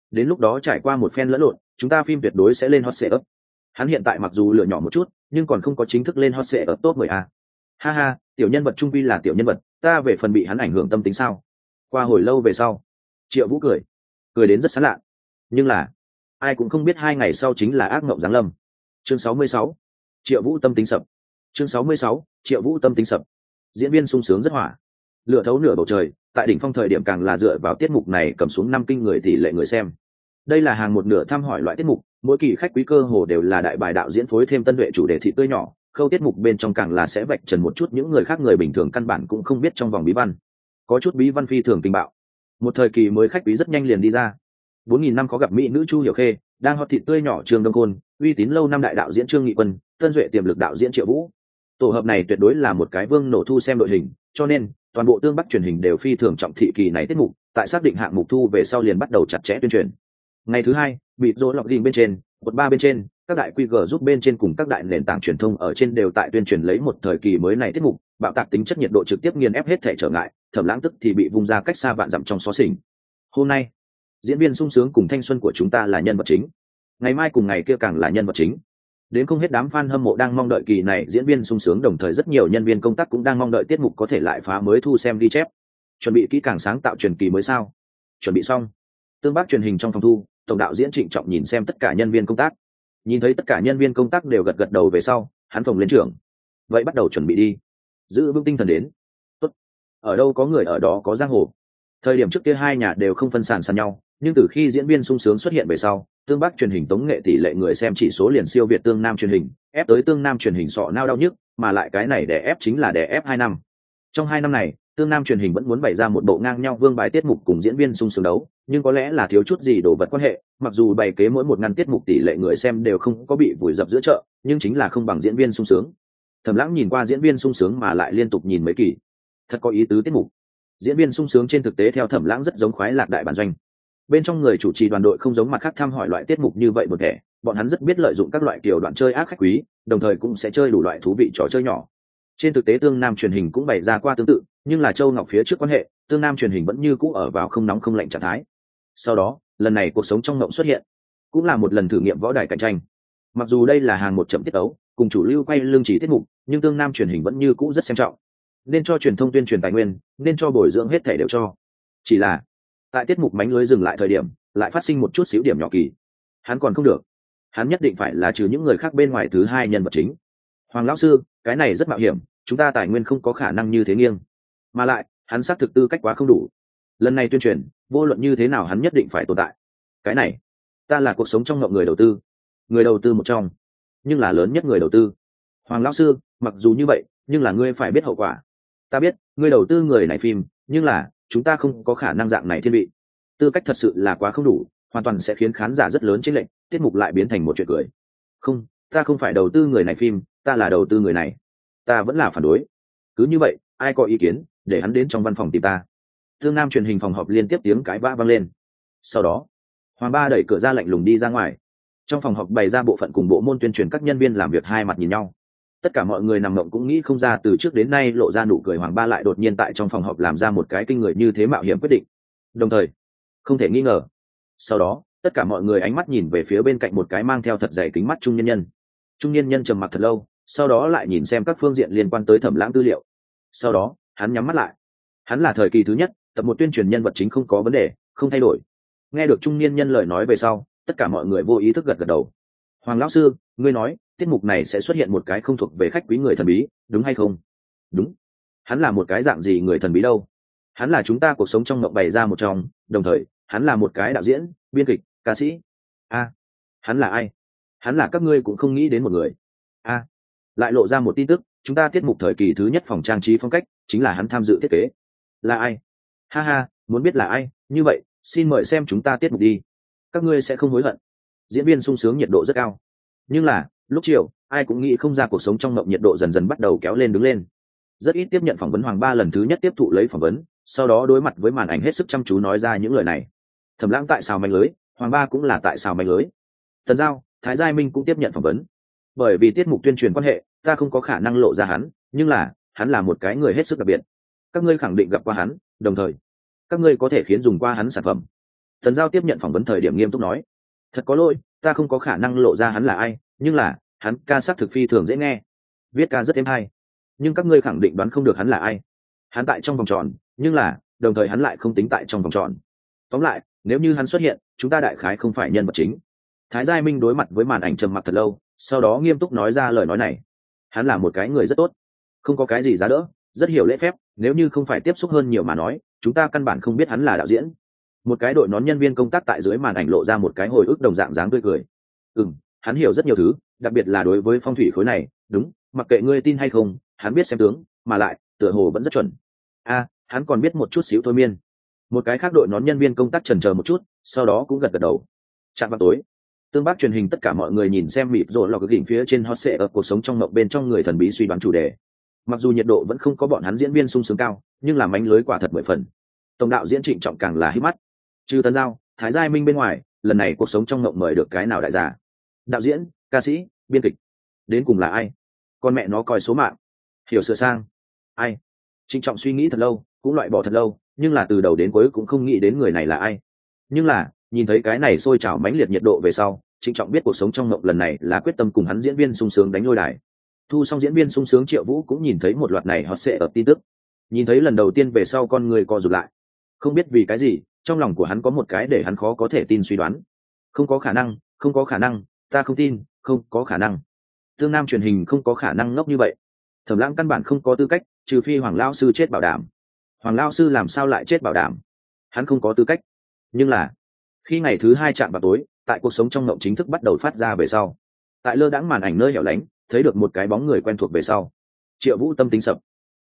đến lúc đó trải qua một phen lẫn lộn, chúng ta phim tuyệt đối sẽ lên hot search. Hắn hiện tại mặc dù lựa nhỏ một chút nhưng còn không có chính thức lên hot search ở top 10 a. Ha ha, tiểu nhân vật trung vi là tiểu nhân vật, ta về phần bị hắn ảnh hưởng tâm tính sao? Qua hồi lâu về sau, Triệu Vũ cười đến rất sán lạ, nhưng là ai cũng không biết 2 ngày sau chính là ác mộng giáng lâm. Chương 66, Triệu Vũ tâm tính sập. Chương 66, Triệu Vũ tâm tính sập. Diễn viên sung sướng rất hỏa, lửa thấu nửa bầu trời, tại đỉnh phong thời điểm càng là dựa vào tiết mục này cầm xuống 5 kinh người tỷ lệ người xem. Đây là hàng một nửa thăm hỏi loại tiết mục, mỗi kỳ khách quý cơ hồ đều là đại bài đạo diễn phối thêm tân duệ chủ đề thị tươi nhỏ, khâu tiết mục bên trong càng là sẽ vạch trần một chút những người khác người bình thường căn bản cũng không biết trong vòng bí văn, có chút bí văn phi thường tình bạo. Một thời kỳ mới khách quý rất nhanh liền đi ra. 4.000 năm khó gặp mỹ nữ Chu Hiểu Khê, đang hot thị tươi nhỏ Trương Đông Côn, uy tín lâu năm đại đạo diễn Trương Nghị Quân, tân duệ tiềm lực đạo diễn Triệu Vũ. Tổ hợp này tuyệt đối là một cái vương nổ thu xem đội hình, cho nên toàn bộ tương bắc truyền hình đều phi thường trọng thị kỳ này tiết mục, tại xác định hạng mục thu về sau liền bắt đầu chặt chẽ tuyên truyền. Ngày thứ hai, bị dỗ lọc đỉnh bên trên, một ba bên trên, các đại QG giúp bên trên cùng các đại nền tảng truyền thông ở trên đều tại tuyên truyền lấy một thời kỳ mới này tiết mục, bạo tạc tính chất nhiệt độ trực tiếp nghiền ép hết thể trở ngại, Thẩm Lãng tức thì bị vung ra cách xa vạn dặm trong xó xỉnh. Hôm nay, diễn viên sung sướng cùng thanh xuân của chúng ta là nhân vật chính, ngày mai cùng ngày kia càng là nhân vật chính. Đến không hết đám fan hâm mộ đang mong đợi kỳ này diễn viên sung sướng, đồng thời rất nhiều nhân viên công tác cũng đang mong đợi tiết mục có thể lại phá mới thu xem ghi chép. Chuẩn bị kỹ càng sáng tạo truyền kỳ mới sao? Chuẩn bị xong. Tương Bắc truyền hình trong phòng thu, tổng đạo diễn Trịnh Trọng nhìn xem tất cả nhân viên công tác. Nhìn thấy tất cả nhân viên công tác đều gật gật đầu về sau, hắn phồng lên trưởng. Vậy bắt đầu chuẩn bị đi. Giữ vững tinh thần đến. Tốt. Ở đâu có người ở đó có giang hồ. Thời điểm trước kia hai nhà đều không phân sàn nhau, nhưng từ khi diễn viên sung sướng xuất hiện về sau, Tương Bắc truyền hình tống nghệ tỷ lệ người xem chỉ số liền siêu việt Tương Nam truyền hình, ép tới Tương Nam truyền hình sọ nao đau nhức, mà lại cái này đè ép chính là đè ép 2 năm. Trong 2 năm này, Tương Nam truyền hình vẫn muốn bày ra một bộ ngang nhau vương bài tiết mục cùng diễn viên sung sướng đấu, nhưng có lẽ là thiếu chút gì đồ vật quan hệ, mặc dù bày kế mỗi một ngăn tiết mục tỷ lệ người xem đều không có bị vùi dập giữa chợ, nhưng chính là không bằng diễn viên sung sướng. Thẩm Lãng nhìn qua diễn viên sung sướng mà lại liên tục nhìn mấy kỳ, thật có ý tứ tiết mục. Diễn viên sung sướng trên thực tế theo Thẩm Lãng rất giống khoái lạc đại bản doanh. Bên trong người chủ trì đoàn đội không giống mặt khác thăm hỏi loại tiết mục như vậy một thể, bọn hắn rất biết lợi dụng các loại kiểu đoạn chơi ác khách quý, đồng thời cũng sẽ chơi đủ loại thú vị trò chơi nhỏ. Trên thực tế Tương Nam truyền hình cũng bày ra qua tương tự, nhưng là Châu Ngọc phía trước quan hệ, Tương Nam truyền hình vẫn như cũ ở vào không nóng không lạnh trạng thái. Sau đó, lần này cuộc sống trong mộng xuất hiện, cũng là một lần thử nghiệm võ đài cạnh tranh. Mặc dù đây là hàng một chậm tiết tấu, cùng chủ lưu quay lương chỉ tiết mục, nhưng Tương Nam truyền hình vẫn như cũ rất xem trọng. Nên cho truyền thông tuyên truyền tài nguyên, nên cho bồi dưỡng hết thảy đều cho. Chỉ là, tại tiết mục mánh lưới dừng lại thời điểm, lại phát sinh một chút xíu điểm nhỏ kỳ. Hắn còn không được, hắn nhất định phải là trừ những người khác bên ngoài thứ hai nhân vật chính. Hoàng lão sư, cái này rất mạo hiểm, chúng ta tài nguyên không có khả năng như thế nghiêng, mà lại hắn xác thực tư cách quá không đủ. Lần này tuyên truyền, vô luận như thế nào hắn nhất định phải tồn tại. Cái này, ta là cuộc sống trong ngộng người đầu tư một trong, nhưng là lớn nhất người đầu tư. Hoàng lão sư, mặc dù như vậy, nhưng là ngươi phải biết hậu quả. Ta biết, ngươi đầu tư người này phim, nhưng là chúng ta không có khả năng dạng này thiên vị. Tư cách thật sự là quá không đủ, hoàn toàn sẽ khiến khán giả rất lớn chênh lệch, tiết mục lại biến thành một chuyện cười. Không, ta không phải đầu tư người này phim, ta là đầu tư người này. Ta vẫn là phản đối. Cứ như vậy, ai có ý kiến, để hắn đến trong văn phòng tìm ta. Tương Nam truyền hình phòng họp liên tiếp tiếng cãi vã vang lên. Sau đó, Hoàng Ba đẩy cửa ra lạnh lùng đi ra ngoài. Trong phòng họp bày ra bộ phận cùng bộ môn tuyên truyền các nhân viên làm việc hai mặt nhìn nhau. Tất cả mọi người nằm mộng cũng nghĩ không ra từ trước đến nay lộ ra nụ cười Hoàng Ba lại đột nhiên tại trong phòng họp làm ra một cái kinh người như thế mạo hiểm quyết định. Đồng thời, không thể nghi ngờ. Sau đó, tất cả mọi người ánh mắt nhìn về phía bên cạnh một cái mang theo thật dày kính mắt trung niên nhân. Trung niên nhân trầm mặc thật lâu, sau đó lại nhìn xem các phương diện liên quan tới Thẩm Lãng tư liệu. Sau đó, hắn nhắm mắt lại. Hắn là thời kỳ thứ nhất, tập một tuyên truyền nhân vật chính không có vấn đề, không thay đổi. Nghe được trung niên nhân lời nói về sau, tất cả mọi người vô ý thức gật gật đầu. Hoàng lão sư, ngươi nói, tiết mục này sẽ xuất hiện một cái không thuộc về khách quý người thần bí, đúng hay không? Đúng. Hắn là một cái dạng gì người thần bí đâu? Hắn là chúng ta cuộc sống trong mộng bày ra một trong, đồng thời, hắn là một cái đạo diễn, biên kịch, ca sĩ. Hắn là ai? Hắn là các ngươi cũng không nghĩ đến một người. Lại lộ ra một tin tức, chúng ta tiết mục thời kỳ thứ nhất phòng trang trí phong cách, chính là hắn tham dự thiết kế. Là ai? Ha ha, muốn biết là ai, như vậy, xin mời xem chúng ta tiết mục đi. Các ngươi sẽ không hối hận. Diễn viên sung sướng nhiệt độ rất cao. Nhưng là, lúc chiều, ai cũng nghĩ không ra cuộc sống trong mộng nhiệt độ dần dần bắt đầu kéo lên đứng lên. Rất ít tiếp nhận phỏng vấn Hoàng Ba lần thứ nhất tiếp thụ lấy phỏng vấn, sau đó đối mặt với màn ảnh hết sức chăm chú nói ra những lời này. Thẩm Lãng tại xào manh lưới, Hoàng Ba cũng là tại xào manh lưới. Tần Giao, Thái Giai Minh cũng tiếp nhận phỏng vấn. Bởi vì tiết mục tuyên truyền quan hệ, ta không có khả năng lộ ra hắn, nhưng là, hắn là một cái người hết sức đặc biệt. Các ngươi khẳng định gặp qua hắn, đồng thời, các ngươi có thể khiến dùng qua hắn sản phẩm. Tần Giao tiếp nhận phỏng vấn thời điểm nghiêm túc nói, thật có lỗi, ta không có khả năng lộ ra hắn là ai, nhưng là hắn ca sắc thực phi thường dễ nghe, viết ca rất êm hay, nhưng các ngươi khẳng định đoán không được hắn là ai. Hắn tại trong vòng tròn, nhưng là đồng thời hắn lại không tính tại trong vòng tròn. Tóm lại, nếu như hắn xuất hiện, chúng ta đại khái không phải nhân vật chính. Thái Giai Minh đối mặt với màn ảnh trầm mặc thật lâu, sau đó nghiêm túc nói ra lời nói này. Hắn là một cái người rất tốt, không có cái gì giá đỡ, rất hiểu lễ phép, nếu như không phải tiếp xúc hơn nhiều mà nói, chúng ta căn bản không biết hắn là đạo diễn. Một cái đội nón nhân viên công tác tại dưới màn ảnh lộ ra một cái hồi ức đồng dạng dáng tươi cười. Hắn hiểu rất nhiều thứ, đặc biệt là đối với phong thủy khối này, đúng, mặc kệ ngươi tin hay không, hắn biết xem tướng, mà lại tựa hồ vẫn rất chuẩn. Hắn còn biết một chút xíu thôi miên. Một cái khác đội nón nhân viên công tác chần chờ một chút, sau đó cũng gật gật đầu. Chạm vào tối, tương bác truyền hình tất cả mọi người nhìn xem mịt rồi lọc đỉnh phía trên hot sệ ở cuộc sống trong mộng bên trong người thần bí suy đoán chủ đề. Mặc dù nhiệt độ vẫn không có bọn hắn diễn viên sung sướng cao, nhưng là mánh lưới quả thật 10 phần. Tổng đạo diễn Trịnh Trọng càng là hít mắt. Trừ Tần Giao, Thái Giai Minh bên ngoài, lần này cuộc sống trong mộng mời được cái nào đại giả? Đạo diễn, ca sĩ, biên kịch, đến cùng là ai? Con mẹ nó coi số mạng. Hiểu sửa sang. Ai? Trịnh Trọng suy nghĩ thật lâu, cũng loại bỏ thật lâu, nhưng là từ đầu đến cuối cũng không nghĩ đến người này là ai. Nhưng là nhìn thấy cái này sôi trào mãnh liệt nhiệt độ về sau, Trịnh Trọng biết cuộc sống trong mộng lần này là quyết tâm cùng hắn diễn viên sung sướng đánh lôi đài. Thu xong diễn viên sung sướng Triệu Vũ cũng nhìn thấy một loạt này hot sệ ở tin tức. Nhìn thấy lần đầu tiên về sau con người co rụt lại. Không biết vì cái gì, trong lòng của hắn có một cái để hắn khó có thể tin suy đoán. Không có khả năng, không có khả năng, ta không tin, không có khả năng. Tương Nam truyền hình không có khả năng ngốc như vậy. Thẩm Lãng căn bản không có tư cách, trừ phi Hoàng Lao sư chết bảo đảm. Hoàng Lao sư làm sao lại chết bảo đảm? Hắn không có tư cách. Nhưng là khi ngày thứ 2 chạm vào tối, tại cuộc sống trong mộng chính thức bắt đầu phát ra về sau, tại lơ đãng màn ảnh nơi hẻo lánh thấy được một cái bóng người quen thuộc về sau, Triệu Vũ tâm tính sập.